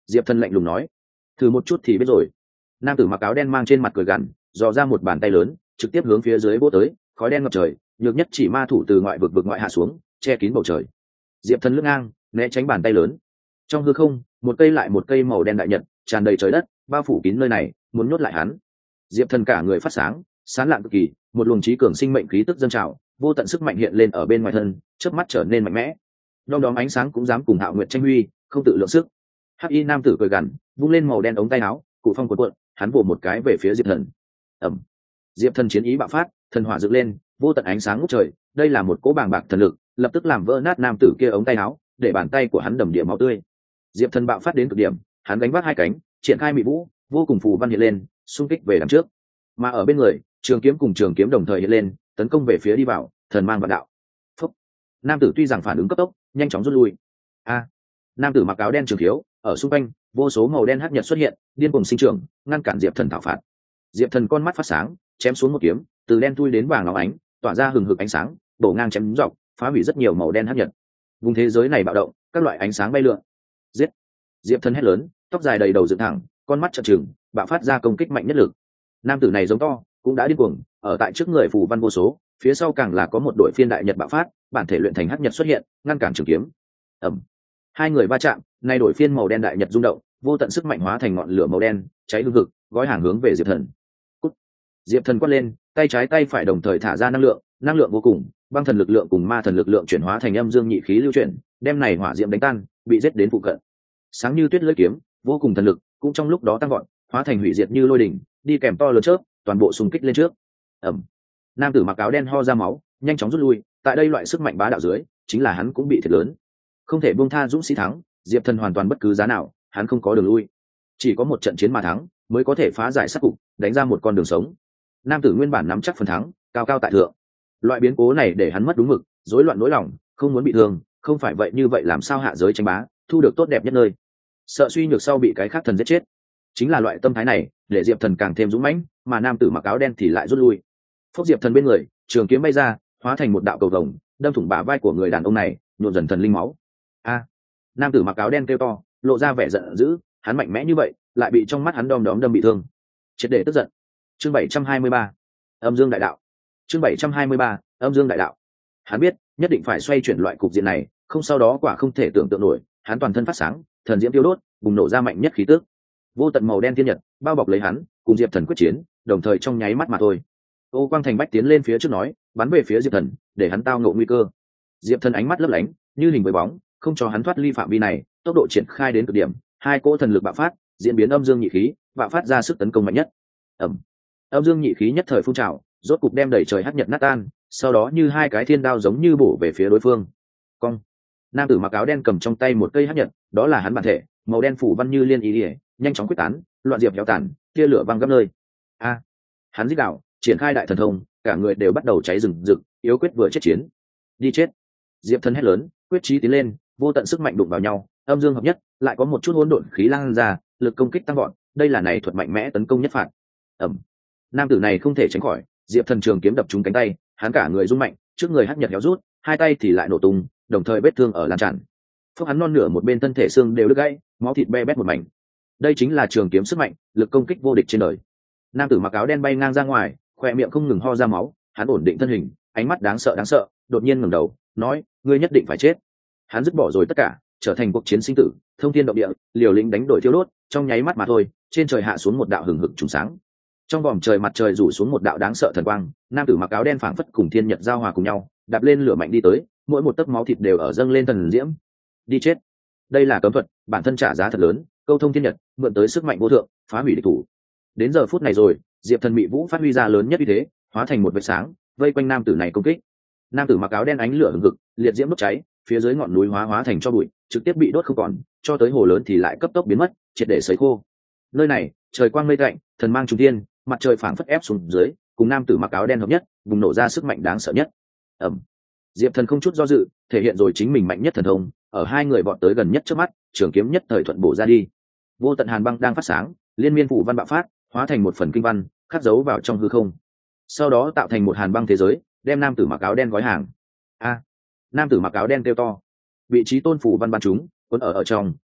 Diệp Thần lạnh lùng nói. Thử một chút thì biết rồi. Nam tử mặc áo đen mang trên mặt cười gằn, dò ra một bàn tay lớn, trực tiếp hướng phía dưới vỗ tới, khói đen ngập trời, nhược nhất chỉ ma thủ từ ngoại vực vực ngoại hạ xuống, che kín bầu trời. Diệp Thần lướt ngang, né tránh bàn tay lớn. Trong hư không, một cây lại một cây màu đen đại nhật tràn đầy trời đất, bao phủ kín nơi này, muốn nuốt lại hắn. Diệp Thần cả người phát sáng, sáng lạng cực kỳ, một luồng trí cường sinh mệnh khí tức dâng trào, vô tận sức mạnh hiện lên ở bên ngoài thân, chớp mắt trở nên mạnh mẽ. Đom đóm ánh sáng cũng dám cùng Hạo Nguyệt tranh huy, không tự lượng sức. Hắc y nam tử cười gằn, vung lên màu đen ống tay áo, cụ phong cuộn cuộn, hắn vồ một cái về phía Diệp Thần. Ầm. Diệp Thần chiến ý bạo phát, thần hỏa dựng lên, vô tận ánh sáng ngút trời, đây là một cỗ bàng bạc thần lực, lập tức làm vỡ nát nam tử kia ống tay áo, để bàn tay của hắn đầm địa máu tươi. Diệp Thần bạo phát đến cực điểm, hắn đánh vác hai cánh, triển khai mị vũ, vô cùng phù văn hiện lên, xung kích về đằng trước. Mà ở bên người, trường kiếm cùng trường kiếm đồng thời hiện lên, tấn công về phía đi vào, thần mang vạn đạo. Phúc. Nam tử tuy rằng phản ứng cấp tốc, nhanh chóng rút lui. A. Nam tử mặc áo đen trường thiếu, ở xung quanh, vô số màu đen hắc nhật xuất hiện, điên cuồng sinh trưởng, ngăn cản Diệp Thần thảo phạt. Diệp Thần con mắt phát sáng, chém xuống một kiếm, từ đen thui đến vàng óng ánh, tỏa ra hừng hực ánh sáng, bổ ngang chém dọc, phá hủy rất nhiều màu đen hắc nhật. Vùng thế giới này bạo động, các loại ánh sáng bay lượn. Giết! Diệp Thần hét lớn, tóc dài đầy đầu dựng thẳng, con mắt trợn trừng, bạo phát ra công kích mạnh nhất lực. Nam tử này giống to, cũng đã điên cuồng, ở tại trước người phù văn vô số, phía sau càng là có một đội phiên đại nhật bạo phát, bản thể luyện thành hắc nhật xuất hiện, ngăn cản trường kiếm. Ầm. Hai người va chạm, nay đổi phiên màu đen đại nhật rung động, vô tận sức mạnh hóa thành ngọn lửa màu đen, cháy hừng hực, gói hàng hướng về Diệp Thần. Cút. Diệp Thần quát lên, tay trái tay phải đồng thời thả ra năng lượng, năng lượng vô cùng, băng thần lực lượng cùng ma thần lực lượng chuyển hóa thành âm dương nhị khí lưu chuyển, đem này hỏa diệm đánh tan, bị giết đến phụ cận. Sáng như tuyết lưỡi kiếm, vô cùng thần lực, cũng trong lúc đó tăng vọt, hóa thành hủy diệt như lôi đỉnh, đi kèm to lớn chớp, toàn bộ xung kích lên trước. Ầm. Nam tử mặc áo đen ho ra máu, nhanh chóng rút lui, tại đây loại sức mạnh bá đạo dưới, chính là hắn cũng bị thiệt lớn. Không thể buông tha dũng sĩ thắng, Diệp Thần hoàn toàn bất cứ giá nào, hắn không có đường lui. Chỉ có một trận chiến mà thắng, mới có thể phá giải sát cục, đánh ra một con đường sống. Nam tử nguyên bản nắm chắc phần thắng, cao cao tại thượng. Loại biến cố này để hắn mất đúng mực, rối loạn nỗi lòng, không muốn bị thương, không phải vậy như vậy làm sao hạ giới tranh bá, thu được tốt đẹp nhất nơi. Sợ suy nhược sau bị cái khác thần giết chết. Chính là loại tâm thái này, để Diệp Thần càng thêm dũng mãnh, mà nam tử mặc áo đen thì lại rút lui. Phốc Diệp Thần bên người, trường kiếm bay ra, hóa thành một đạo cầu vồng, đâm thủng bả vai của người đàn ông này, nhuộm dần thần linh máu. A. Nam tử mặc áo đen kêu to, lộ ra vẻ giận dữ, hắn mạnh mẽ như vậy, lại bị trong mắt hắn đom đóm đâm bị thương. Triệt để tức giận. Chương bảy trăm hai mươi ba, Âm Dương Đại Đạo. Chương bảy trăm hai mươi ba, Âm Dương Đại Đạo. Hắn biết, nhất định phải xoay chuyển loại cục diện này, không sau đó quả không thể tưởng tượng nổi, hắn toàn thân phát sáng, thần diễm tiêu đốt, bùng nổ ra mạnh nhất khí tức. Vô tận màu đen thiên nhật bao bọc lấy hắn, cùng Diệp Thần quyết chiến, đồng thời trong nháy mắt mà thôi. Ô Quang Thành Bách tiến lên phía trước nói, bắn về phía Diệp Thần, để hắn tao ngộ nguy cơ. Diệp Thần ánh mắt lấp lánh, như hình với bóng, không cho hắn thoát ly phạm vi này, tốc độ triển khai đến cực điểm, hai cỗ thần lực bạo phát, diễn biến âm dương nhị khí, bạo phát ra sức tấn công mạnh nhất. Ầm. Âm dương nhị khí nhất thời phun trào, rốt cục đem đẩy trời hắc nhật nát tan, sau đó như hai cái thiên đao giống như bổ về phía đối phương. Cong. Nam tử mặc áo đen cầm trong tay một cây hắc nhật, đó là hắn bản thể, màu đen phủ văn như liên ý ỉa, nhanh chóng quyết tán, loạn diệp héo tàn, tia lửa văng gấp nơi. A. Hắn rít gào, triển khai đại thần thông, cả người đều bắt đầu cháy rừng rực, yếu quyết vừa chết chiến. Đi chết. Diệp Thần hét lớn, quyết chí tiến lên, vô tận sức mạnh đụng vào nhau, âm dương hợp nhất, lại có một chút hỗn độn khí lan ra, lực công kích tăng vọt, đây là này thuật mạnh mẽ tấn công nhất phạt. Ầm. Nam tử này không thể tránh khỏi, Diệp Thần trường kiếm đập trúng cánh tay, hắn cả người rung mạnh, trước người hắc nhật héo rút, hai tay thì lại nổ tung, đồng thời vết thương ở lan tràn. Phốc hắn non nửa một bên thân thể xương đều đứt gãy, máu thịt be bét một mảnh. Đây chính là trường kiếm sức mạnh, lực công kích vô địch trên đời. Nam tử mặc áo đen bay ngang ra ngoài, khoe miệng không ngừng ho ra máu, hắn ổn định thân hình, ánh mắt đáng sợ đáng sợ, đột nhiên ngẩng đầu, nói, ngươi nhất định phải chết. Hắn dứt bỏ rồi tất cả, trở thành cuộc chiến sinh tử, thông thiên động địa, liều lĩnh đánh đổi thiêu đốt, trong nháy mắt mà thôi, trên trời hạ xuống một đạo hừng hực trùng sáng. Trong vòm trời mặt trời rủ xuống một đạo đáng sợ thần quang, nam tử mặc áo đen phảng phất cùng thiên nhật giao hòa cùng nhau, đạp lên lửa mạnh đi tới, mỗi một tấc máu thịt đều ở dâng lên thần diễm. Đi chết. Đây là cấm thuật, bản thân trả giá thật lớn, câu thông thiên nhật, mượn tới sức mạnh vô thượng, phá hủy địch thủ. Đến giờ phút này rồi, Diệp Thần Mị Vũ phát huy ra lớn nhất uy thế, hóa thành một vệt sáng, vây quanh nam tử này công kích. Nam tử mặc áo đen ánh lửa hừng hực, liệt diễm đốt cháy, phía dưới ngọn núi hóa hóa thành tro bụi, trực tiếp bị đốt không còn, cho tới hồ lớn thì lại cấp tốc biến mất, triệt để sấy khô. Nơi này, trời quang mây tạnh, thần mang trùng thiên, mặt trời phảng phất ép xuống dưới, cùng nam tử mặc áo đen hợp nhất, bùng nổ ra sức mạnh đáng sợ nhất. Ầm. Diệp Thần không chút do dự, thể hiện rồi chính mình mạnh nhất thần thông, ở hai người vọt tới gần nhất trước mắt, trường kiếm nhất thời thuận bổ ra đi. Vô tận hàn băng đang phát sáng, liên miên phủ văn bạo phát, hóa thành một phần kinh văn, khắc dấu vào trong hư không. Sau đó tạo thành một hàn băng thế giới, đem nam tử mặc áo đen gói hàng. A. Nam tử mặc áo đen kêu to. Vị trí tôn phủ văn ban chúng, cuốn ở ở trong,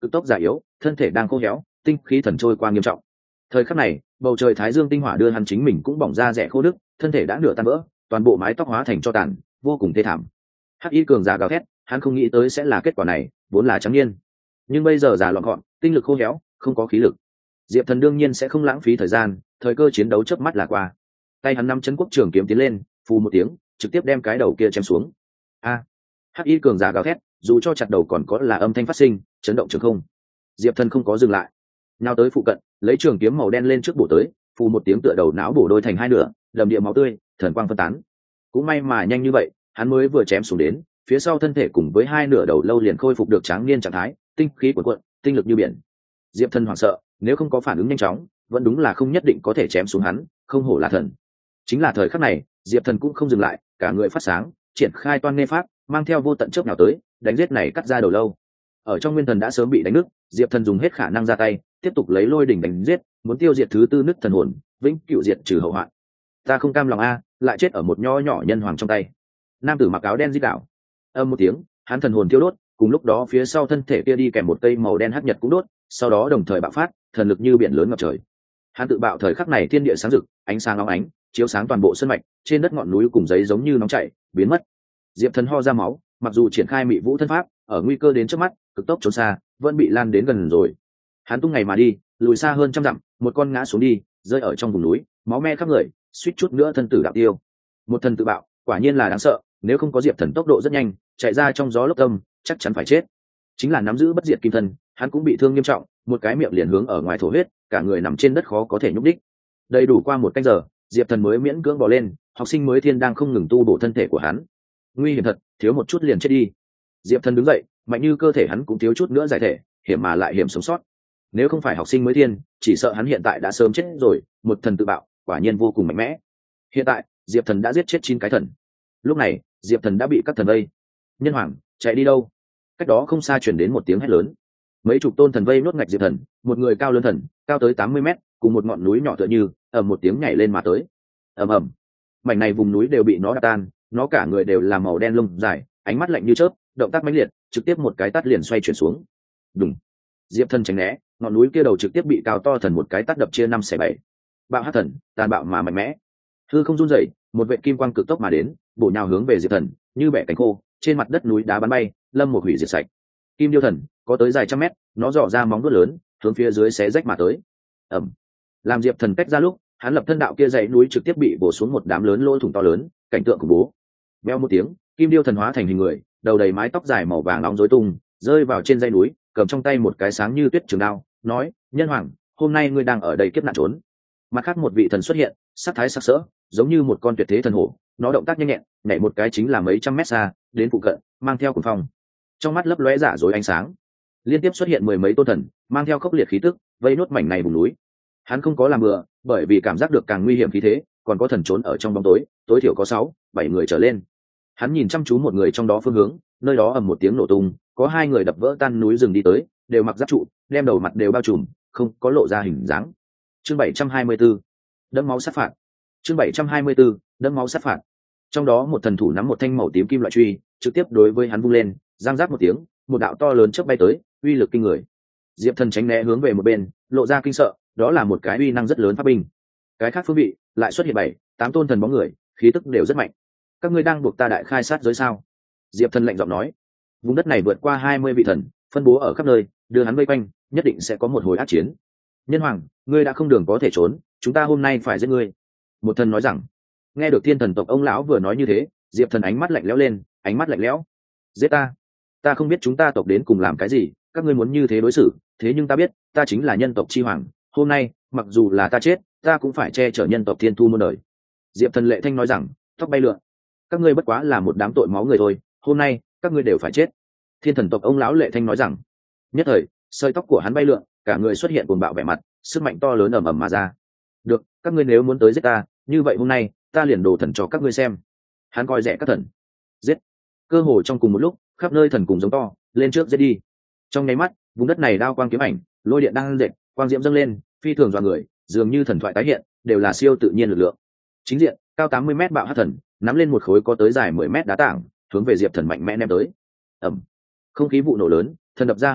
cực tốc già yếu, thân thể đang khô héo, tinh khí thần trôi qua nghiêm trọng. Thời khắc này, bầu trời thái dương tinh hỏa đưa hắn chính mình cũng bỏng ra rẻ khô đứt, thân thể đã nửa tan vỡ, toàn bộ mái tóc hóa thành tro tàn, vô cùng thê thảm. Hắc Y cường giả gào thét, hắn không nghĩ tới sẽ là kết quả này, vốn là trắng niên, nhưng bây giờ già lọn gọn, tinh lực khô héo, không có khí lực. Diệp Thần đương nhiên sẽ không lãng phí thời gian, thời cơ chiến đấu chớp mắt là qua. Tay hắn năm chân quốc trường kiếm tiến lên, phù một tiếng, trực tiếp đem cái đầu kia chém xuống. A! Hắc Y cường giả gào thét, dù cho chặt đầu còn có là âm thanh phát sinh, chấn động trường không. Diệp Thần không có dừng lại, nào tới phụ cận, lấy trường kiếm màu đen lên trước bổ tới, phù một tiếng tựa đầu não bổ đôi thành hai nửa, đầm địa máu tươi, thần quang phân tán. Cũng may mà nhanh như vậy, hắn mới vừa chém xuống đến, phía sau thân thể cùng với hai nửa đầu lâu liền khôi phục được tráng niên trạng thái, tinh khí cuồn cuộn, tinh lực như biển. Diệp Thần hoảng sợ, nếu không có phản ứng nhanh chóng, vẫn đúng là không nhất định có thể chém xuống hắn, không hổ là thần. Chính là thời khắc này, Diệp Thần cũng không dừng lại, cả người phát sáng, triển khai toan nghe pháp, mang theo vô tận chớp nào tới, đánh giết này cắt ra đầu lâu. Ở trong nguyên thần đã sớm bị đánh nứt, Diệp Thần dùng hết khả năng ra tay, tiếp tục lấy lôi đỉnh đánh giết, muốn tiêu diệt thứ tư nứt thần hồn, vĩnh cửu diệt trừ hậu hoạn. Ta không cam lòng a, lại chết ở một nho nhỏ nhân hoàng trong tay. Nam tử mặc áo đen di đạo. Âm một tiếng, hắn thần hồn thiêu đốt, cùng lúc đó phía sau thân thể kia đi kèm một cây màu đen hắc nhật cũng đốt, sau đó đồng thời bạo phát, thần lực như biển lớn ngập trời. Hắn tự bạo thời khắc này thiên địa sáng rực, ánh sáng óng ánh, chiếu sáng toàn bộ sơn mạch, trên đất ngọn núi cùng giấy giống như nóng chảy, biến mất. Diệp Thần ho ra máu, mặc dù triển khai mị vũ thân pháp, ở nguy cơ đến trước mắt, cực tốc trốn xa, vẫn bị lan đến gần rồi. Hắn tung ngày mà đi, lùi xa hơn trăm dặm, một con ngã xuống đi, rơi ở trong vùng núi, máu me khắp người, suýt chút nữa thân tử đạo tiêu. Một thần tự bạo, quả nhiên là đáng sợ, nếu không có Diệp Thần tốc độ rất nhanh, chạy ra trong gió lốc tâm, chắc chắn phải chết. Chính là nắm giữ bất diệt kim thân, hắn cũng bị thương nghiêm trọng, một cái miệng liền hướng ở ngoài thổ huyết, cả người nằm trên đất khó có thể nhúc đích. Đầy đủ qua một canh giờ, Diệp Thần mới miễn cưỡng bò lên, học sinh mới thiên đang không ngừng tu bổ thân thể của hắn. Nguy hiểm thật, thiếu một chút liền chết đi. Diệp Thần đứng dậy, mạnh như cơ thể hắn cũng thiếu chút nữa giải thể, hiểm mà lại hiểm sống sót. Nếu không phải học sinh mới thiên, chỉ sợ hắn hiện tại đã sớm chết rồi. Một thần tự bạo, quả nhiên vô cùng mạnh mẽ. Hiện tại, Diệp Thần đã giết chết chín cái thần. Lúc này, Diệp Thần đã bị các thần vây. Nhân hoàng, chạy đi đâu? Cách đó không xa truyền đến một tiếng hét lớn. Mấy chục tôn thần vây nuốt ngạch Diệp Thần, một người cao lớn thần, cao tới tám mươi mét, cùng một ngọn núi nhỏ tựa như, ầm một tiếng nhảy lên mà tới. Ầm ầm. Mảnh này vùng núi đều bị nó đập tan, nó cả người đều là màu đen lông dài, ánh mắt lạnh như chớp, động tác mãnh liệt, trực tiếp một cái tát liền xoay chuyển xuống. Đùng. Diệp Thần tránh né, ngọn núi kia đầu trực tiếp bị cao to thần một cái tát đập chia năm xẻ bảy. Bạo hắc thần, tàn bạo mà mạnh mẽ. Hư không run rẩy, một vệ kim quang cực tốc mà đến, bổ nhào hướng về Diệp Thần, như bẻ cánh khô, trên mặt đất núi đá bắn bay, lâm một hủy diệt sạch. Kim điêu thần, có tới dài trăm mét, nó dò ra móng vuốt lớn, hướng phía dưới xé rách mà tới. Ầm. Làm Diệp Thần cách ra lúc, hắn lập thân đạo kia dãy núi trực tiếp bị bổ xuống một đám lớn lỗ thủng to lớn, cảnh tượng khủng bố. Beo một tiếng, kim điêu thần hóa thành hình người, đầu đầy mái tóc dài màu vàng nóng rối tung, rơi vào trên dãy núi, cầm trong tay một cái sáng như tuyết trường đao, nói: "Nhân hoàng, hôm nay ngươi đang ở đây kiếp nạn trốn." Mặt khác một vị thần xuất hiện, sắc thái sắc sỡ, giống như một con tuyệt thế thần hổ, nó động tác nhanh nhẹn, nhảy một cái chính là mấy trăm mét xa, đến phụ cận, mang theo cuồng phong. Trong mắt lấp lóe giả dối ánh sáng. Liên tiếp xuất hiện mười mấy tôn thần, mang theo khốc liệt khí tức, vây nốt mảnh này vùng núi. Hắn không có làm bừa, bởi vì cảm giác được càng nguy hiểm khí thế, còn có thần trốn ở trong bóng tối, tối thiểu có sáu, bảy người trở lên. Hắn nhìn chăm chú một người trong đó phương hướng, nơi đó ầm một tiếng nổ tung, có hai người đập vỡ tan núi rừng đi tới, đều mặc giáp trụ, đem đầu mặt đều bao trùm, không có lộ ra hình dáng. Chương bảy trăm hai mươi tư, đẫm máu sát phạt. Chương bảy trăm hai mươi tư, đẫm máu sát phạt. Trong đó một thần thủ nắm một thanh màu tím kim loại truy, trực tiếp đối với hắn vung lên, giang giáp một tiếng, một đạo to lớn chớp bay tới, uy lực kinh người. Diệp Thần tránh né hướng về một bên, lộ ra kinh sợ, đó là một cái uy năng rất lớn pháp binh. Cái khác phương vị lại xuất hiện bảy, tám tôn thần bóng người, khí tức đều rất mạnh. Các ngươi đang buộc ta đại khai sát giới sao? Diệp Thần lạnh giọng nói. Vùng đất này vượt qua hai mươi vị thần, phân bố ở khắp nơi, đưa hắn vây quanh, nhất định sẽ có một hồi ác chiến. Nhân hoàng, ngươi đã không đường có thể trốn, chúng ta hôm nay phải giết ngươi. Một thần nói rằng. Nghe được thiên thần tộc ông lão vừa nói như thế, Diệp Thần ánh mắt lạnh lẽo lên, ánh mắt lạnh lẽo. Giết ta? Ta không biết chúng ta tộc đến cùng làm cái gì, các ngươi muốn như thế đối xử, thế nhưng ta biết, ta chính là nhân tộc chi hoàng, hôm nay, mặc dù là ta chết, ta cũng phải che chở nhân tộc thiên thu muôn đời. Diệp Thần lệ thanh nói rằng, tóc bay lượn. Các ngươi bất quá là một đám tội máu người thôi, hôm nay, các ngươi đều phải chết. Thiên thần tộc ông lão lệ thanh nói rằng. Nhất thời, sợi tóc của hắn bay lượn, cả người xuất hiện cuồng bạo vẻ mặt, sức mạnh to lớn ầm ầm mà ra. Được, các ngươi nếu muốn tới giết ta, như vậy hôm nay, ta liền đồ thần cho các ngươi xem. Hắn coi rẻ các thần. Giết. Cơ hồ trong cùng một lúc, khắp nơi thần cùng giống to, lên trước giết đi. Trong nháy mắt, vùng đất này đao quang kiếm ảnh, lôi điện đang dệt, quang diễm dâng lên, phi thường dọa người, dường như thần thoại tái hiện, đều là siêu tự nhiên lực lượng. Chính diện, cao tám mươi mét bạo hắc thần, nắm lên một khối có tới dài mười mét đá tảng, hướng về Diệp Thần mạnh mẽ ném tới. Ầm. Không khí vụ nổ lớn, thần đập ra hòn đá,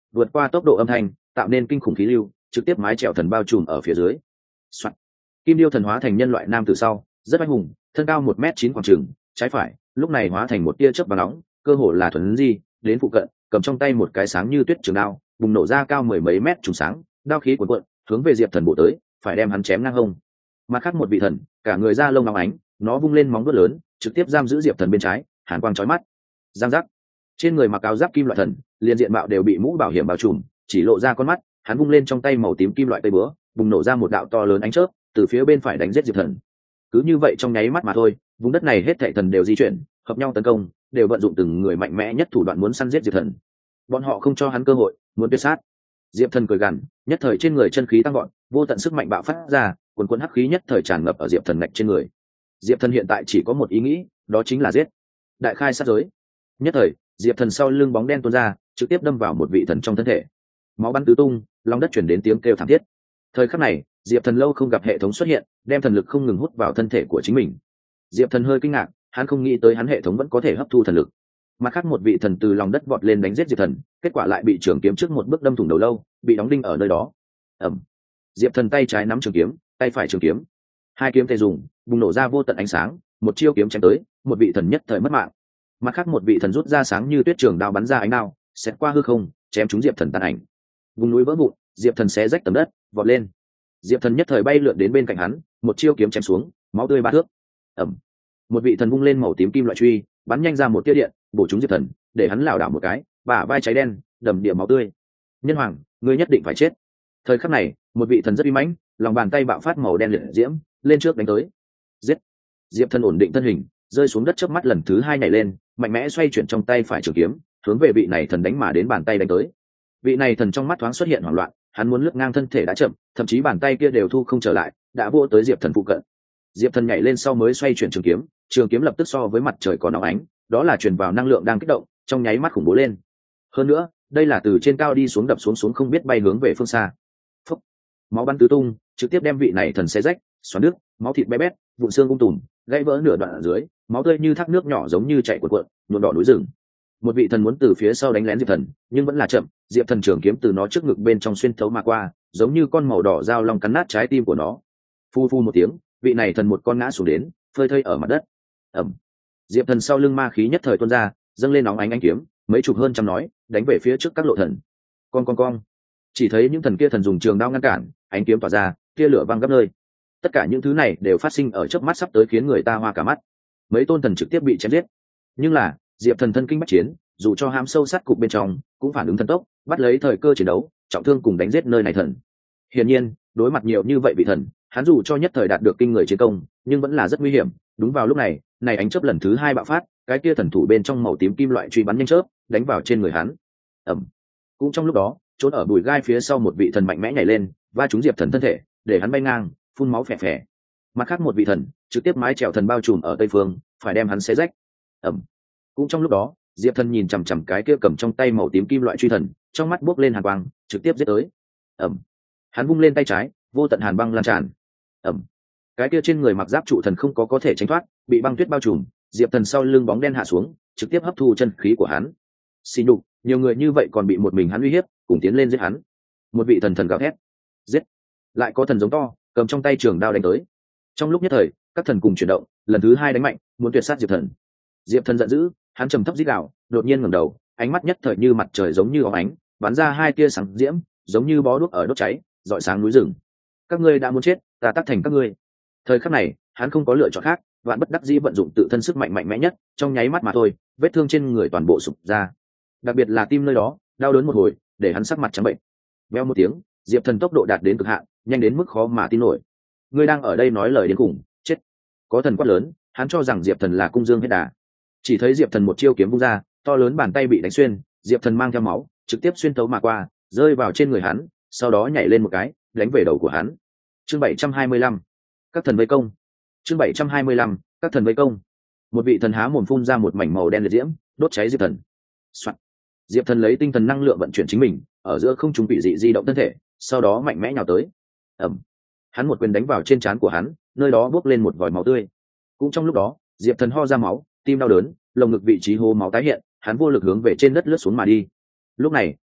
vượt qua tốc độ âm thanh tạo nên kinh khủng khí lưu, trực tiếp mái trèo thần bao trùm ở phía dưới. Soạn. Kim điêu thần hóa thành nhân loại nam từ sau, rất anh hùng, thân cao một mét chín khoảng trường, trái phải lúc này hóa thành một tia chớp và nóng, cơ hồ là thuần di đến phụ cận, cầm trong tay một cái sáng như tuyết trường đao, bùng nổ ra cao mười mấy mét trùng sáng, đao khí cuồn cuộn hướng về diệp thần bộ tới, phải đem hắn chém ngang hông. Mặt khác một vị thần, cả người da lông óng ánh, nó vung lên móng vuốt lớn, trực tiếp giam giữ diệp thần bên trái, hàn quang chói mắt. Giang giác. Trên người mặc áo giáp kim loại thần, liền diện mạo đều bị mũ bảo hiểm bao trùm, chỉ lộ ra con mắt, hắn vung lên trong tay màu tím kim loại cây búa, bùng nổ ra một đạo to lớn ánh chớp, từ phía bên phải đánh giết diệp thần. Cứ như vậy trong nháy mắt mà thôi, vùng đất này hết thảy thần đều di chuyển, hợp nhau tấn công, đều vận dụng từng người mạnh mẽ nhất thủ đoạn muốn săn giết diệp thần. Bọn họ không cho hắn cơ hội, muốn tuyệt sát. Diệp thần cười gằn, nhất thời trên người chân khí tăng gọn, vô tận sức mạnh bạo phát ra, cuồn cuộn hắc khí nhất thời tràn ngập ở diệp thần ngạch trên người. Diệp thần hiện tại chỉ có một ý nghĩ, đó chính là giết. Đại khai sát giới. Nhất thời, diệp thần sau lưng bóng đen tuôn ra, trực tiếp đâm vào một vị thần trong thân thể. Máu bắn tứ tung, lòng đất chuyển đến tiếng kêu thảm thiết. Thời khắc này, diệp thần lâu không gặp hệ thống xuất hiện, đem thần lực không ngừng hút vào thân thể của chính mình. Diệp thần hơi kinh ngạc, hắn không nghĩ tới hắn hệ thống vẫn có thể hấp thu thần lực. Mặt khác một vị thần từ lòng đất vọt lên đánh giết diệp thần, kết quả lại bị trường kiếm trước một bước đâm thủng đầu lâu, bị đóng đinh ở nơi đó. Ẩm. Diệp thần tay trái nắm trường kiếm, tay phải trường kiếm, hai kiếm tề dùng, bùng nổ ra vô tận ánh sáng, một chiêu kiếm chém tới, một vị thần nhất thời mất mạng. Mặt khác một vị thần rút ra sáng như tuyết trường đao bắn ra ánh đao, xẹt qua hư không, chém trúng diệp thần tàn ảnh. Vùng núi vỡ vụn, diệp thần xé rách tầm đất, vọt lên. Diệp thần nhất thời bay lượn đến bên cạnh hắn, một chiêu kiếm chém xuống, máu tươi ba thước. Ẩm. Một vị thần vung lên màu tím kim loại truy, bắn nhanh ra một tia điện, bổ trúng diệp thần, để hắn lảo đảo một cái, bả vai cháy đen, đầm địa máu tươi. Nhân hoàng, ngươi nhất định phải chết. Thời khắc này, một vị thần rất uy mãnh, lòng bàn tay bạo phát màu đen liệt diễm, lên trước đánh tới. Giết. Diệp thần ổn định thân hình, rơi xuống đất chớp mắt lần thứ hai nhảy lên, mạnh mẽ xoay chuyển trong tay phải trường kiếm, hướng về vị này thần đánh mà đến bàn tay đánh tới. Vị này thần trong mắt thoáng xuất hiện hoảng loạn, hắn muốn lướt ngang thân thể đã chậm, thậm chí bàn tay kia đều thu không trở lại, đã vô tới diệp thần phụ cận. Diệp thần nhảy lên sau mới xoay chuyển trường kiếm, trường kiếm lập tức so với mặt trời còn nóng ánh, đó là truyền vào năng lượng đang kích động, trong nháy mắt khủng bố lên. Hơn nữa, đây là từ trên cao đi xuống đập xuống xuống không biết bay hướng về phương xa. Phúc. Máu bắn tứ tung, trực tiếp đem vị này thần xé rách, xoắn nước, máu thịt bé bét, vụn xương ung tùm, gãy vỡ nửa đoạn ở dưới, máu tươi như thác nước nhỏ giống như chảy cuộn cuộn, nhuộm đỏ núi rừng. Một vị thần muốn từ phía sau đánh lén diệp thần, nhưng vẫn là chậm, diệp thần trường kiếm từ nó trước ngực bên trong xuyên thấu mà qua, giống như con màu đỏ dao long cắn nát trái tim của nó. Phu phu một tiếng, vị này thần một con ngã xuống đến, phơi thây ở mặt đất. Ẩm. Diệp thần sau lưng ma khí nhất thời tuôn ra, dâng lên nóng ánh ánh kiếm, mấy chục hơn trăm nói, đánh về phía trước các lộ thần. Con con con. Chỉ thấy những thần kia thần dùng trường đao ngăn cản, ánh kiếm tỏa ra, tia lửa văng gấp nơi. Tất cả những thứ này đều phát sinh ở chớp mắt sắp tới khiến người ta hoa cả mắt. Mấy tôn thần trực tiếp bị chém giết. Nhưng là, diệp thần thân kinh bách chiến, dù cho hám sâu sát cục bên trong, cũng phản ứng thần tốc, bắt lấy thời cơ chiến đấu, trọng thương cùng đánh giết nơi này thần. Hiển nhiên, đối mặt nhiều như vậy vị thần, hắn dù cho nhất thời đạt được kinh người chiến công, nhưng vẫn là rất nguy hiểm. Đúng vào lúc này, này ánh chớp lần thứ hai bạo phát, cái kia thần thủ bên trong màu tím kim loại truy bắn nhanh chớp, đánh vào trên người hắn. Ẩm. Cũng trong lúc đó, trốn ở bụi gai phía sau một vị thần mạnh mẽ nhảy lên, va trúng diệp thần thân thể, để hắn bay ngang, phun máu phè phè. Mặt khác một vị thần trực tiếp mái trèo thần bao trùm ở tây phương, phải đem hắn xé rách. Ẩm. Cũng trong lúc đó, diệp thần nhìn chằm chằm cái kia cầm trong tay màu tím kim loại truy thần, trong mắt buốc lên hàn quang, trực tiếp giết tới. Ẩm. Hắn vung lên tay trái, vô tận hàn băng lan tràn. Ẩm. Cái kia trên người mặc giáp trụ thần không có có thể tránh thoát, bị băng tuyết bao trùm, diệp thần sau lưng bóng đen hạ xuống, trực tiếp hấp thu chân khí của hắn. Xì nhục, nhiều người như vậy còn bị một mình hắn uy hiếp, cùng tiến lên giết hắn. Một vị thần thần gào thét, giết. Lại có thần giống to, cầm trong tay trường đao đánh tới. Trong lúc nhất thời, các thần cùng chuyển động, lần thứ hai đánh mạnh, muốn tuyệt sát diệp thần. Diệp thần giận dữ, hắn trầm thấp rít gào, đột nhiên ngẩng đầu, ánh mắt nhất thời như mặt trời giống như óng ánh, bắn ra hai tia sáng diễm, giống như bó đuốc ở đốt cháy, rọi sáng núi rừng. Các ngươi đã muốn chết, ta tác thành các ngươi. Thời khắc này, hắn không có lựa chọn khác, vạn bất đắc dĩ vận dụng tự thân sức mạnh mạnh mẽ nhất, trong nháy mắt mà thôi, vết thương trên người toàn bộ sụp ra. Đặc biệt là tim nơi đó, đau đớn một hồi, để hắn sắc mặt trắng bệnh. Veo một tiếng, diệp thần tốc độ đạt đến cực hạn, nhanh đến mức khó mà tin nổi. Ngươi đang ở đây nói lời đến cùng, chết. Có thần quát lớn, hắn cho rằng diệp thần là cung dương hết đà. Chỉ thấy diệp thần một chiêu kiếm vung ra, to lớn bàn tay bị đánh xuyên, diệp thần mang theo máu, trực tiếp xuyên thấu mà qua, rơi vào trên người hắn, sau đó nhảy lên một cái, đánh về đầu của hắn. Chương bảy trăm hai mươi lăm, các thần vây công. Chương bảy trăm hai mươi lăm, các thần vây công. Một vị thần há mồm phun ra một mảnh màu đen liệt diễm, đốt cháy diệp thần. Soạn. Diệp thần lấy tinh thần năng lượng vận chuyển chính mình, ở giữa không trung bị dị di động thân thể, sau đó mạnh mẽ nhào tới. Ẩm. Hắn một quyền đánh vào trên trán của hắn, nơi đó bốc lên một vòi máu tươi. Cũng trong lúc đó, diệp thần ho ra máu, tim đau đớn, lồng ngực vị trí hố máu tái hiện, hắn vô lực hướng về trên đất lướt xuống mà đi. Lúc này,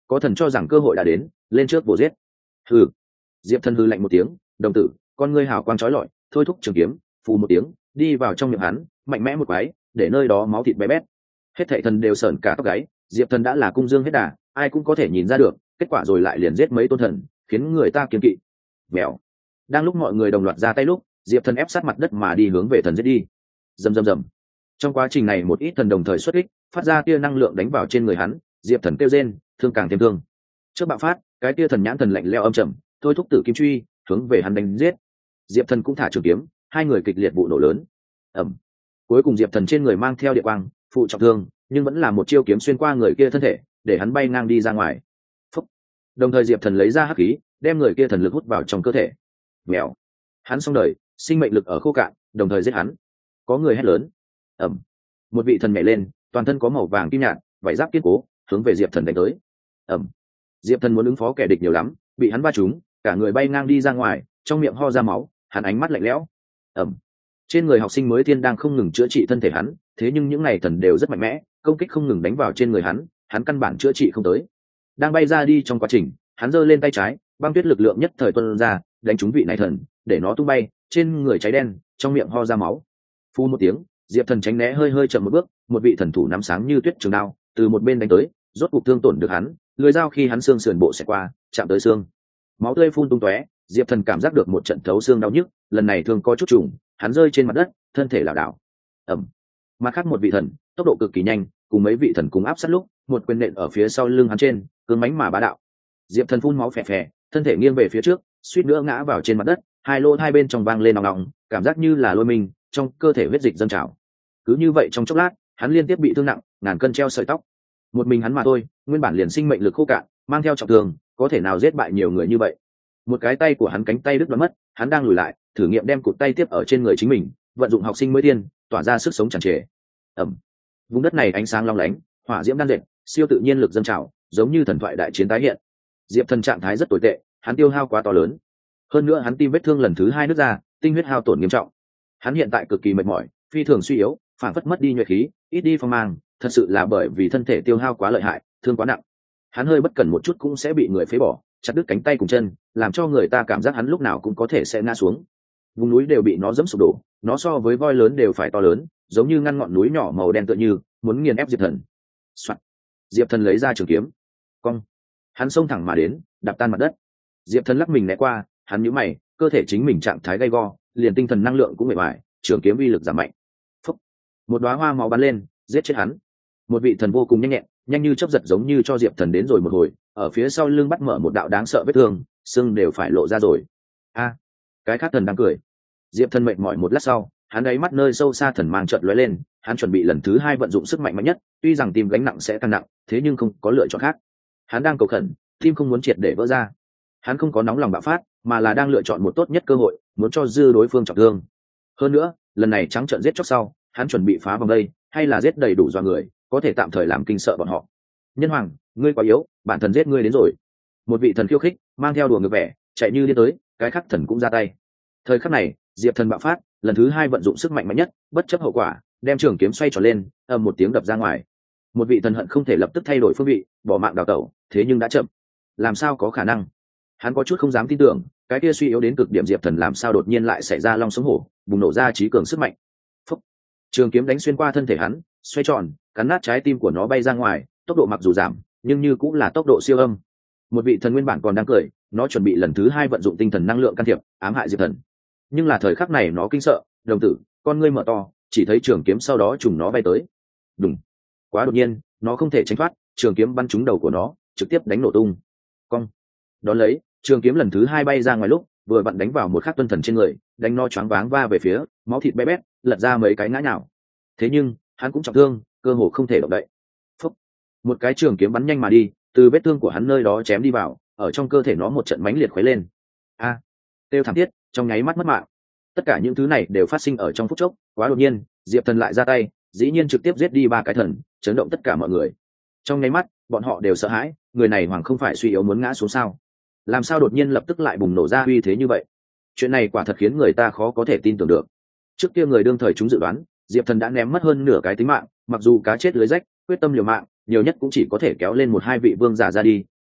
có thần cho rằng cơ hội đã đến, lên trước vồ giết. Hừ. Diệp Thần hừ lạnh một tiếng, đồng tử, con ngươi hào quang chói lọi, thôi thúc trường kiếm, phù một tiếng, đi vào trong miệng hắn, mạnh mẽ một quái, để nơi đó máu thịt bé bét. Hết thảy thần đều sởn cả tóc gáy, Diệp Thần đã là cung dương hết đà, ai cũng có thể nhìn ra được, kết quả rồi lại liền giết mấy tôn thần, khiến người ta kiêng kỵ. Mèo. Đang lúc mọi người đồng loạt ra tay lúc, Diệp Thần ép sát mặt đất mà đi hướng về thần giết đi. Rầm rầm rầm. Trong quá trình này một ít thần đồng thời xuất kích, phát ra tia năng lượng đánh vào trên người hắn, Diệp Thần kêu rên, thương càng thêm thương. Trước bạo phát, cái tia thần nhãn thần lạnh lẽo âm trầm, thôi thúc tử kim truy, hướng về hắn đánh giết. Diệp Thần cũng thả trường kiếm, hai người kịch liệt vụ nổ lớn. Ầm. Cuối cùng Diệp Thần trên người mang theo địa quang, phụ trọng thương, nhưng vẫn là một chiêu kiếm xuyên qua người kia thân thể, để hắn bay ngang đi ra ngoài. Phúc. Đồng thời Diệp Thần lấy ra hắc khí, đem người kia thần lực hút vào trong cơ thể. Mèo. Hắn xong đời, sinh mệnh lực ở khô cạn, đồng thời giết hắn. Có người hét lớn. Ầm. Một vị thần nhảy lên, toàn thân có màu vàng kim nhạt, vảy giáp kiên cố, hướng về Diệp Thần đánh tới. Ầm. Diệp Thần muốn ứng phó kẻ địch nhiều lắm, bị hắn va trúng, cả người bay ngang đi ra ngoài, trong miệng ho ra máu, hắn ánh mắt lạnh lẽo. Ầm. Trên người học sinh mới thiên đang không ngừng chữa trị thân thể hắn, thế nhưng những này thần đều rất mạnh mẽ, công kích không ngừng đánh vào trên người hắn, hắn căn bản chữa trị không tới. Đang bay ra đi trong quá trình, hắn giơ lên tay trái, băng tuyết lực lượng nhất thời tuôn ra, đánh trúng vị này thần, để nó tung bay, trên người cháy đen, trong miệng ho ra máu. Phu một tiếng, Diệp Thần tránh né hơi hơi chậm một bước, một vị thần thủ nắm sáng như tuyết trường đao, từ một bên đánh tới, rốt cục thương tổn được hắn, lưỡi dao khi hắn xương sườn bộ xẹt qua, chạm tới xương. Máu tươi phun tung tóe, Diệp Thần cảm giác được một trận thấu xương đau nhức, lần này thương có chút trùng, hắn rơi trên mặt đất, thân thể lảo đảo. Ầm. Mặt khác một vị thần, tốc độ cực kỳ nhanh, cùng mấy vị thần cùng áp sát lúc, một quyền nện ở phía sau lưng hắn trên, cứng mánh mà bá đạo. Diệp Thần phun máu phè phè, thân thể nghiêng về phía trước, suýt nữa ngã vào trên mặt đất, hai lỗ hai bên trong vang lên nòng nòng, cảm giác như là lôi mình, trong cơ thể huyết dịch dâng trào. Cứ như vậy trong chốc lát, hắn liên tiếp bị thương nặng, ngàn cân treo sợi tóc. Một mình hắn mà thôi, nguyên bản liền sinh mệnh lực khô cạn, mang theo trọng thương, có thể nào giết bại nhiều người như vậy. Một cái tay của hắn cánh tay đứt đoạn mất, hắn đang lùi lại, thử nghiệm đem cụt tay tiếp ở trên người chính mình, vận dụng học sinh mới tiên, tỏa ra sức sống tràn trề. Ầm. Vùng đất này ánh sáng long lánh, hỏa diễm đan dệt, siêu tự nhiên lực dâng trào, giống như thần thoại đại chiến tái hiện. Diệp Thần trạng thái rất tồi tệ, hắn tiêu hao quá to lớn. Hơn nữa hắn tim vết thương lần thứ hai nứt ra, tinh huyết hao tổn nghiêm trọng. Hắn hiện tại cực kỳ mệt mỏi, phi thường suy yếu, phản phất mất đi nhuệ khí, ít đi phong mang, thật sự là bởi vì thân thể tiêu hao quá lợi hại, thương quá nặng. Hắn hơi bất cẩn một chút cũng sẽ bị người phế bỏ, chặt đứt cánh tay cùng chân, làm cho người ta cảm giác hắn lúc nào cũng có thể sẽ ngã xuống. Vùng núi đều bị nó dẫm sụp đổ, nó so với voi lớn đều phải to lớn, giống như ngăn ngọn núi nhỏ màu đen tựa như muốn nghiền ép Diệp Thần. Soạn. Diệp Thần lấy ra trường kiếm, cong, hắn xông thẳng mà đến, đạp tan mặt đất. Diệp Thần lắc mình né qua, hắn nhíu mày, cơ thể chính mình trạng thái gay go, liền tinh thần năng lượng cũng mệt mỏi, trường kiếm uy lực giảm mạnh. Phúc. Một đóa hoa máu bắn lên, giết chết hắn. Một vị thần vô cùng nhanh nhẹn, nhanh như chớp giật giống như cho Diệp Thần đến rồi một hồi, ở phía sau lưng bắt mở một đạo đáng sợ vết thương, xương đều phải lộ ra rồi. A, cái khác thần đang cười. Diệp Thần mệt mỏi một lát sau, hắn ấy mắt nơi sâu xa thần mang chợt lóe lên, hắn chuẩn bị lần thứ hai vận dụng sức mạnh mạnh nhất, tuy rằng tim gánh nặng sẽ tăng nặng, thế nhưng không có lựa chọn khác. Hắn đang cầu khẩn, tim không muốn triệt để vỡ ra. Hắn không có nóng lòng bạo phát, mà là đang lựa chọn một tốt nhất cơ hội, muốn cho dư đối phương trọng thương. Hơn nữa, lần này trắng trợn giết chóc sau, hắn chuẩn bị phá vòng đây, hay là giết đầy đủ dọa người, có thể tạm thời làm kinh sợ bọn họ. Nhân hoàng, ngươi quá yếu, bản thần giết ngươi đến rồi. Một vị thần khiêu khích, mang theo đùa ngược vẻ, chạy như điên tới, cái khắc thần cũng ra tay. Thời khắc này, Diệp Thần bạo phát, lần thứ hai vận dụng sức mạnh mạnh nhất, bất chấp hậu quả, đem trường kiếm xoay tròn lên, ầm một tiếng đập ra ngoài. Một vị thần hận không thể lập tức thay đổi phương vị, bỏ mạng đào tẩu, thế nhưng đã chậm. Làm sao có khả năng? Hắn có chút không dám tin tưởng, cái kia suy yếu đến cực điểm Diệp Thần làm sao đột nhiên lại xảy ra long sống hổ, bùng nổ ra trí cường sức mạnh. Phúc. Trường kiếm đánh xuyên qua thân thể hắn, xoay tròn, cắn nát trái tim của nó bay ra ngoài, tốc độ mặc dù giảm, nhưng như cũng là tốc độ siêu âm. Một vị thần nguyên bản còn đang cười, nó chuẩn bị lần thứ hai vận dụng tinh thần năng lượng can thiệp, ám hại Diệp Thần. Nhưng là thời khắc này nó kinh sợ, đồng tử, con ngươi mở to, chỉ thấy trường kiếm sau đó trùng nó bay tới. Đùng. Quá đột nhiên, nó không thể tránh thoát, trường kiếm bắn trúng đầu của nó, trực tiếp đánh nổ tung. Cong. Đón lấy, trường kiếm lần thứ hai bay ra ngoài lúc, vừa vặn đánh vào một khắc tuân thần trên người, đánh nó choáng váng va về phía, máu thịt bé bét, lật ra mấy cái ngã nhào. Thế nhưng, hắn cũng trọng thương, cơ hồ không thể động đậy. Phúc. Một cái trường kiếm bắn nhanh mà đi, từ vết thương của hắn nơi đó chém đi vào, ở trong cơ thể nó một trận mãnh liệt khuấy lên. A. À, kêu thảm thiết, trong nháy mắt mất mạng. Tất cả những thứ này đều phát sinh ở trong phút chốc, quá đột nhiên, Diệp Thần lại ra tay, dĩ nhiên trực tiếp giết đi ba cái thần, chấn động tất cả mọi người. Trong nháy mắt, bọn họ đều sợ hãi, người này hoàng không phải suy yếu muốn ngã xuống sao? Làm sao đột nhiên lập tức lại bùng nổ ra uy thế như vậy? Chuyện này quả thật khiến người ta khó có thể tin tưởng được. Trước kia người đương thời chúng dự đoán, Diệp Thần đã ném mất hơn nửa cái tính mạng, mặc dù cá chết lưới rách, quyết tâm liều mạng, nhiều nhất cũng chỉ có thể kéo lên một hai vị vương giả ra đi,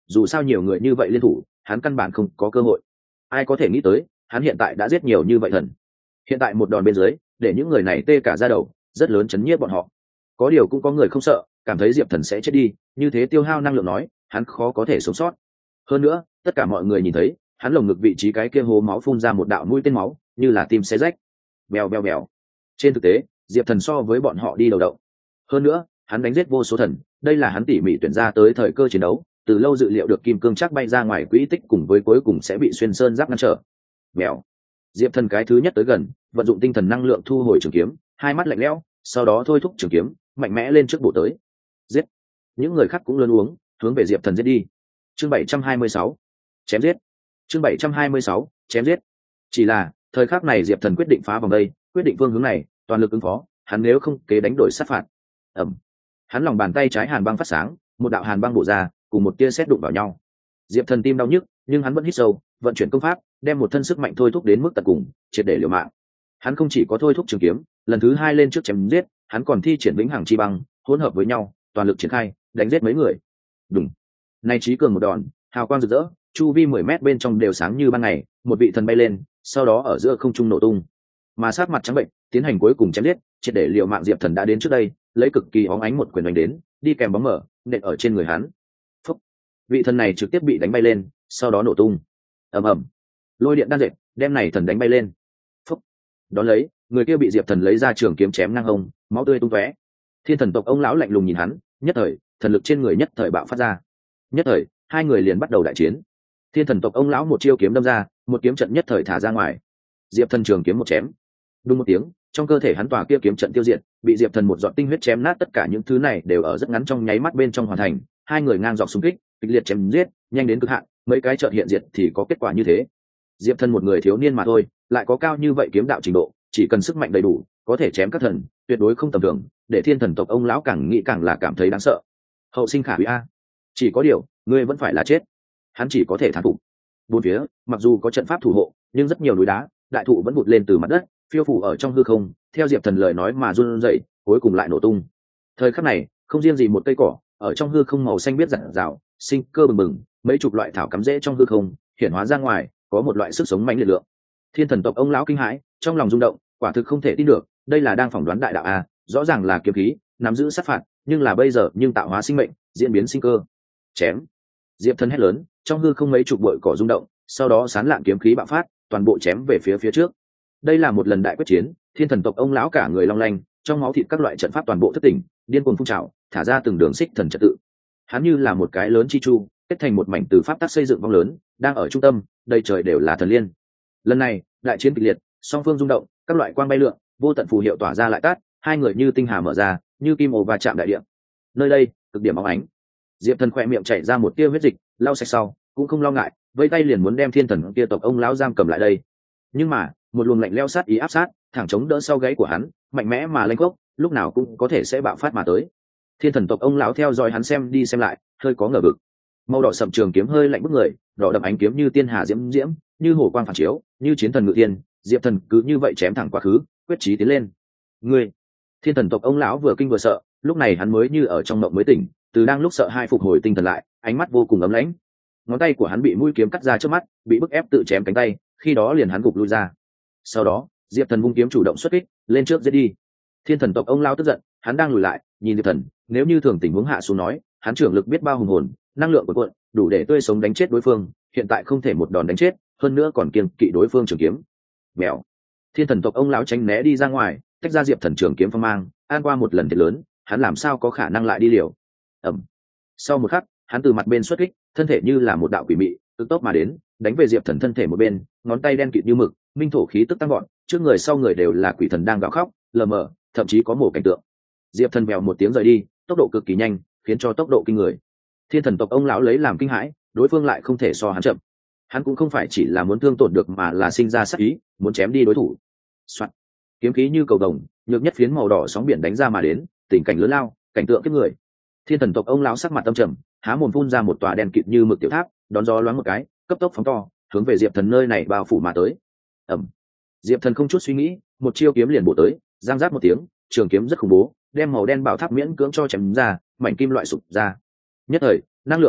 dù sao nhiều người như vậy liên thủ hắn căn bản không có cơ hội. Ai có thể nghĩ tới hắn hiện tại đã giết nhiều như vậy thần. Hiện tại một đòn bên dưới để những người này tê cả ra đầu, rất lớn chấn nhiếp bọn họ. Có điều cũng có người không sợ, cảm thấy diệp thần sẽ chết đi, như thế tiêu hao năng lượng nói hắn khó có thể sống sót. Hơn nữa tất cả mọi người nhìn thấy hắn lồng ngực vị trí cái kia hố máu phun ra một đạo mũi tên máu, như là tim xé rách. Bèo bèo bèo. Trên thực tế diệp thần so với bọn họ đi đầu đậu. Hơn nữa hắn đánh giết vô số thần, đây là hắn tỉ mỉ tuyển ra tới thời cơ chiến đấu, từ lâu dự liệu được kim cương chắc bay ra ngoài quỹ tích cùng với cuối cùng sẽ bị xuyên sơn giáp ngăn trở. Bèo. Diệp thần cái thứ nhất tới gần, vận dụng tinh thần năng lượng thu hồi trường kiếm, hai mắt lạnh lẽo, sau đó thôi thúc trường kiếm mạnh mẽ lên trước bổ tới. Giết. Những người khác cũng luôn uống hướng về diệp thần giết đi. Chương bảy trăm hai mươi sáu, chém giết. Chương bảy trăm hai mươi sáu, chém giết. Chỉ là thời khắc này diệp thần quyết định phá vòng đây, quyết định phương hướng này, toàn lực ứng phó, hắn nếu không kế đánh đổi sát phạt. Ẩm. Hắn lòng bàn tay trái hàn băng phát sáng, một đạo hàn băng bổ ra, cùng một tia sét đụng vào nhau. Diệp thần tim đau nhức, nhưng hắn vẫn hít sâu, vận chuyển công pháp, đem một thân sức mạnh thôi thúc đến mức tận cùng, triệt để liều mạng. Hắn không chỉ có thôi thúc trường kiếm, lần thứ hai lên trước chém giết, hắn còn thi triển vĩnh hằng chi băng, hỗn hợp với nhau, toàn lực triển khai, đánh giết mấy người. Đùng. Nay trí cường một đòn, hào quang rực rỡ, chu vi mười mét bên trong đều sáng như ban ngày, một vị thần bay lên, sau đó ở giữa không trung nổ tung. Mà sát mặt trắng bệnh, tiến hành cuối cùng chém giết, triệt để liều mạng diệp thần đã đến trước đây, lấy cực kỳ óng ánh một quyền đánh đến, đi kèm bóng mở, nện ở trên người hắn. Phúc. Vị thần này trực tiếp bị đánh bay lên, sau đó nổ tung. Ầm ầm. Lôi điện đan dệt, đem này thần đánh bay lên. Phúc. Đón lấy, người kia bị diệp thần lấy ra trường kiếm chém ngang hông, máu tươi tung tóe. Thiên thần tộc ông lão lạnh lùng nhìn hắn, nhất thời thần lực trên người nhất thời bạo phát ra. Nhất thời hai người liền bắt đầu đại chiến. Thiên thần tộc ông lão một chiêu kiếm đâm ra, một kiếm trận nhất thời thả ra ngoài. Diệp thần trường kiếm một chém, đúng một tiếng, trong cơ thể hắn tòa kia kiếm trận tiêu diệt, bị diệp thần một giọt tinh huyết chém nát. Tất cả những thứ này đều ở rất ngắn trong nháy mắt bên trong hoàn thành. Hai người ngang dọc xung kích, kịch liệt chém giết, nhanh đến cực hạn, mấy cái trận hiện diệt thì có kết quả như thế. Diệp thần một người thiếu niên mà thôi, lại có cao như vậy kiếm đạo trình độ, chỉ cần sức mạnh đầy đủ, có thể chém các thần, tuyệt đối không tầm thường, để thiên thần tộc ông lão càng nghĩ càng là cảm thấy đáng sợ. Hậu sinh khả hủy a. Chỉ có điều, ngươi vẫn phải là chết. Hắn chỉ có thể thán phục. Bốn phía, mặc dù có trận pháp thủ hộ, nhưng rất nhiều núi đá, đại thụ vẫn vụt lên từ mặt đất, phiêu phủ ở trong hư không, theo diệp thần lời nói mà run rẩy, cuối cùng lại nổ tung. Thời khắc này, không riêng gì một cây cỏ, ở trong hư không màu xanh biết rạng rào, sinh cơ bừng bừng, mấy chục loại thảo cắm rễ trong hư không, hiển hóa ra ngoài, có một loại sức sống mãnh liệt lượng. Thiên thần tộc ông lão kinh hãi, trong lòng rung động, quả thực không thể tin được, đây là đang phỏng đoán đại đạo a, rõ ràng là kiếm khí, nắm giữ sát phạt, nhưng là bây giờ nhưng tạo hóa sinh mệnh, diễn biến sinh cơ. Chém. Diệp thần hét lớn, trong hư không mấy chục bụi cỏ rung động, sau đó sán lạn kiếm khí bạo phát, toàn bộ chém về phía phía trước. Đây là một lần đại quyết chiến, thiên thần tộc ông lão cả người long lanh, trong máu thịt các loại trận pháp toàn bộ thất tỉnh, điên cuồng phun trào, thả ra từng đường xích thần trật tự. Hắn như là một cái lớn chi chu, kết thành một mảnh từ pháp tắc xây dựng vong lớn, đang ở trung tâm, đầy trời đều là thần liên. Lần này, đại chiến kịch liệt, song phương rung động, các loại quang bay lượn, vô tận phù hiệu tỏa ra lại tát, hai người như tinh hà mở ra, như kim ồ va chạm đại địa. Nơi đây, cực điểm óng ánh. Diệp thần khỏe miệng chảy ra một tia huyết dịch, lau sạch sau, cũng không lo ngại, vây tay liền muốn đem thiên thần kia tộc ông lão giam cầm lại đây. Nhưng mà, một luồng lạnh lẽo sát ý áp sát, thẳng chống đỡ sau gáy của hắn, mạnh mẽ mà lênh khốc, lúc nào cũng có thể sẽ bạo phát mà tới. Thiên thần tộc ông lão theo dõi hắn xem đi xem lại, hơi có ngờ vực. Màu đỏ sậm trường kiếm hơi lạnh bức người, đỏ đậm ánh kiếm như tiên hà diễm diễm, như hổ quang phản chiếu, như chiến thần ngự tiên. Diệp thần cứ như vậy chém thẳng quá khứ, quyết chí tiến lên. Ngươi! Thiên thần tộc ông lão vừa kinh vừa sợ, lúc này hắn mới như ở trong mộng mới tỉnh, từ đang lúc sợ hai phục hồi tinh thần lại, ánh mắt vô cùng ấm lãnh. Ngón tay của hắn bị mũi kiếm cắt ra trước mắt, bị bức ép tự chém cánh tay, khi đó liền hắn gục lui ra. Sau đó, Diệp thần vung kiếm chủ động xuất kích, lên trước giết đi. Thiên thần tộc ông lão tức giận, hắn đang lùi lại, nhìn Diệp thần, nếu như thường tình huống hạ xuống nói, hắn trưởng lực biết bao hùng hồn, năng lượng của cuộn, đủ để tươi sống đánh chết đối phương, hiện tại không thể một đòn đánh chết, hơn nữa còn kiêng kỵ đối phương trường kiếm. Mèo. Thiên thần tộc ông lão tránh né đi ra ngoài, tách ra Diệp thần trường kiếm phong mang, an qua một lần thiệt lớn, hắn làm sao có khả năng lại đi liều. Ẩm. Sau một khắc, hắn từ mặt bên xuất kích, thân thể như là một đạo quỷ mị, cực tốc mà đến, đánh về Diệp thần thân thể một bên, ngón tay đen kịt như mực, minh thổ khí tức tăng gọn, trước người sau người đều là quỷ thần đang gào khóc, lờ mờ, thậm chí có mổ cảnh tượng. Diệp thần vèo một tiếng rời đi, tốc độ cực kỳ nhanh, khiến cho tốc độ kinh người. Thiên thần tộc ông lão lấy làm kinh hãi, đối phương lại không thể so hắn chậm. Hắn cũng không phải chỉ là muốn thương tổn được mà là sinh ra sát ý, muốn chém đi đối thủ. Soạn. Kiếm khí như cầu đồng, nhược nhất phiến màu đỏ sóng biển đánh ra mà đến, tình cảnh lớn lao, cảnh tượng kiếp người. Thiên thần tộc ông lão sắc mặt tâm trầm, há mồm phun ra một tòa đèn kịt như mực tiểu tháp, đón gió loáng một cái, cấp tốc phóng to, hướng về Diệp thần nơi này bao phủ mà tới. Ẩm. Diệp thần không chút suy nghĩ, một chiêu kiếm liền bổ tới, giang giáp một tiếng, trường kiếm rất khủng bố, đem màu đen bảo tháp miễn cưỡng cho chém ra, mảnh kim loại sụp ra. Nhất thời, năng lượng mãnh liệt,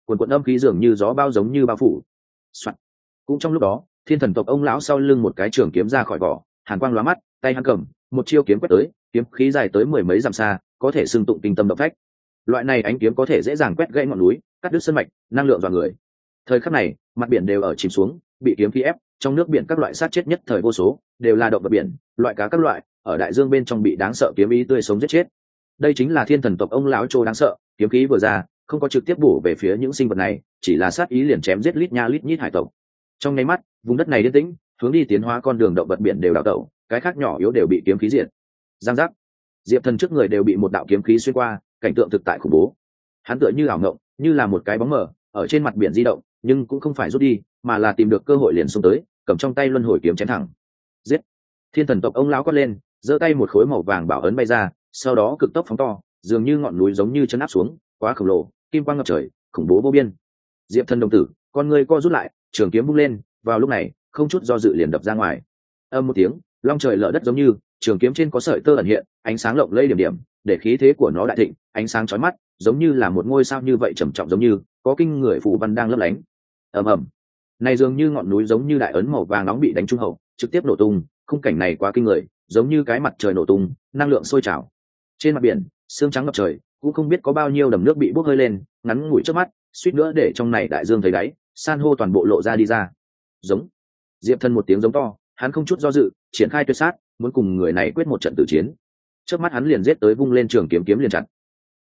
quần quần âm khí dường như gió bao giống như bao phủ。Soạn. Cũng trong lúc đó, thiên thần tộc ông lão sau lưng một cái trường kiếm ra khỏi vỏ, hàn quang lóa mắt, tay hắn cầm một chiêu kiếm quét tới, kiếm khí dài tới mười mấy dặm xa, có thể xưng tụng kinh tâm động phách. Loại này ánh kiếm có thể dễ dàng quét gãy ngọn núi, cắt đứt sơn mạch, năng lượng dọa người. Thời khắc này, mặt biển đều ở chìm xuống, bị kiếm khí ép, trong nước biển các loại sát chết nhất thời vô số, đều là động vật biển, loại cá các loại, ở đại dương bên trong bị đáng sợ kiếm ý tươi sống giết chết. Đây chính là thiên thần tộc ông lão Trô đáng sợ, kiếm khí vừa ra, không có trực tiếp bổ về phía những sinh vật này, chỉ là sát ý liền chém giết lít nha lít nhít hải tộc. Trong nháy mắt, vùng đất này yên tĩnh, hướng đi tiến hóa con đường động vật biển đều đảo tẩu, cái khác nhỏ yếu đều bị kiếm khí diệt. Giang giác, diệp thần trước người đều bị một đạo kiếm khí xuyên qua, cảnh tượng thực tại khủng bố. Hắn tựa như ảo ngộng, như là một cái bóng mờ ở trên mặt biển di động, nhưng cũng không phải rút đi, mà là tìm được cơ hội liền xông tới, cầm trong tay luân hồi kiếm chém thẳng. Giết! Thiên thần tộc ông lão quát lên, giơ tay một khối màu vàng bảo ấn bay ra, sau đó cực tốc phóng to, dường như ngọn núi giống như chân áp xuống, quá khổng lồ, kim quang ngập trời, khủng bố vô biên. Diệp thần đồng tử, con người co rút lại, trường kiếm vung lên, vào lúc này, không chút do dự liền đập ra ngoài. Âm một tiếng, long trời lở đất giống như, trường kiếm trên có sợi tơ ẩn hiện, ánh sáng lộng lẫy điểm điểm, để khí thế của nó đại thịnh, ánh sáng chói mắt, giống như là một ngôi sao như vậy trầm trọng giống như, có kinh người phù văn đang lấp lánh. Ầm ầm. Này dường như ngọn núi giống như đại ấn màu vàng nóng bị đánh trung hậu, trực tiếp nổ tung, khung cảnh này quá kinh người, giống như cái mặt trời nổ tung, năng lượng sôi trào. Trên mặt biển, sương trắng ngập trời, cũng không biết có bao nhiêu đầm nước bị bốc hơi lên, ngắn ngủi trước mắt, suýt nữa để trong này đại dương thấy đáy, san hô toàn bộ lộ ra đi ra. Giống. Diệp Thần một tiếng giống to, hắn không chút do dự, triển khai tuyệt sát, muốn cùng người này quyết một trận tử chiến. Trước mắt hắn liền giết tới, vung lên trường kiếm kiếm liền chặt.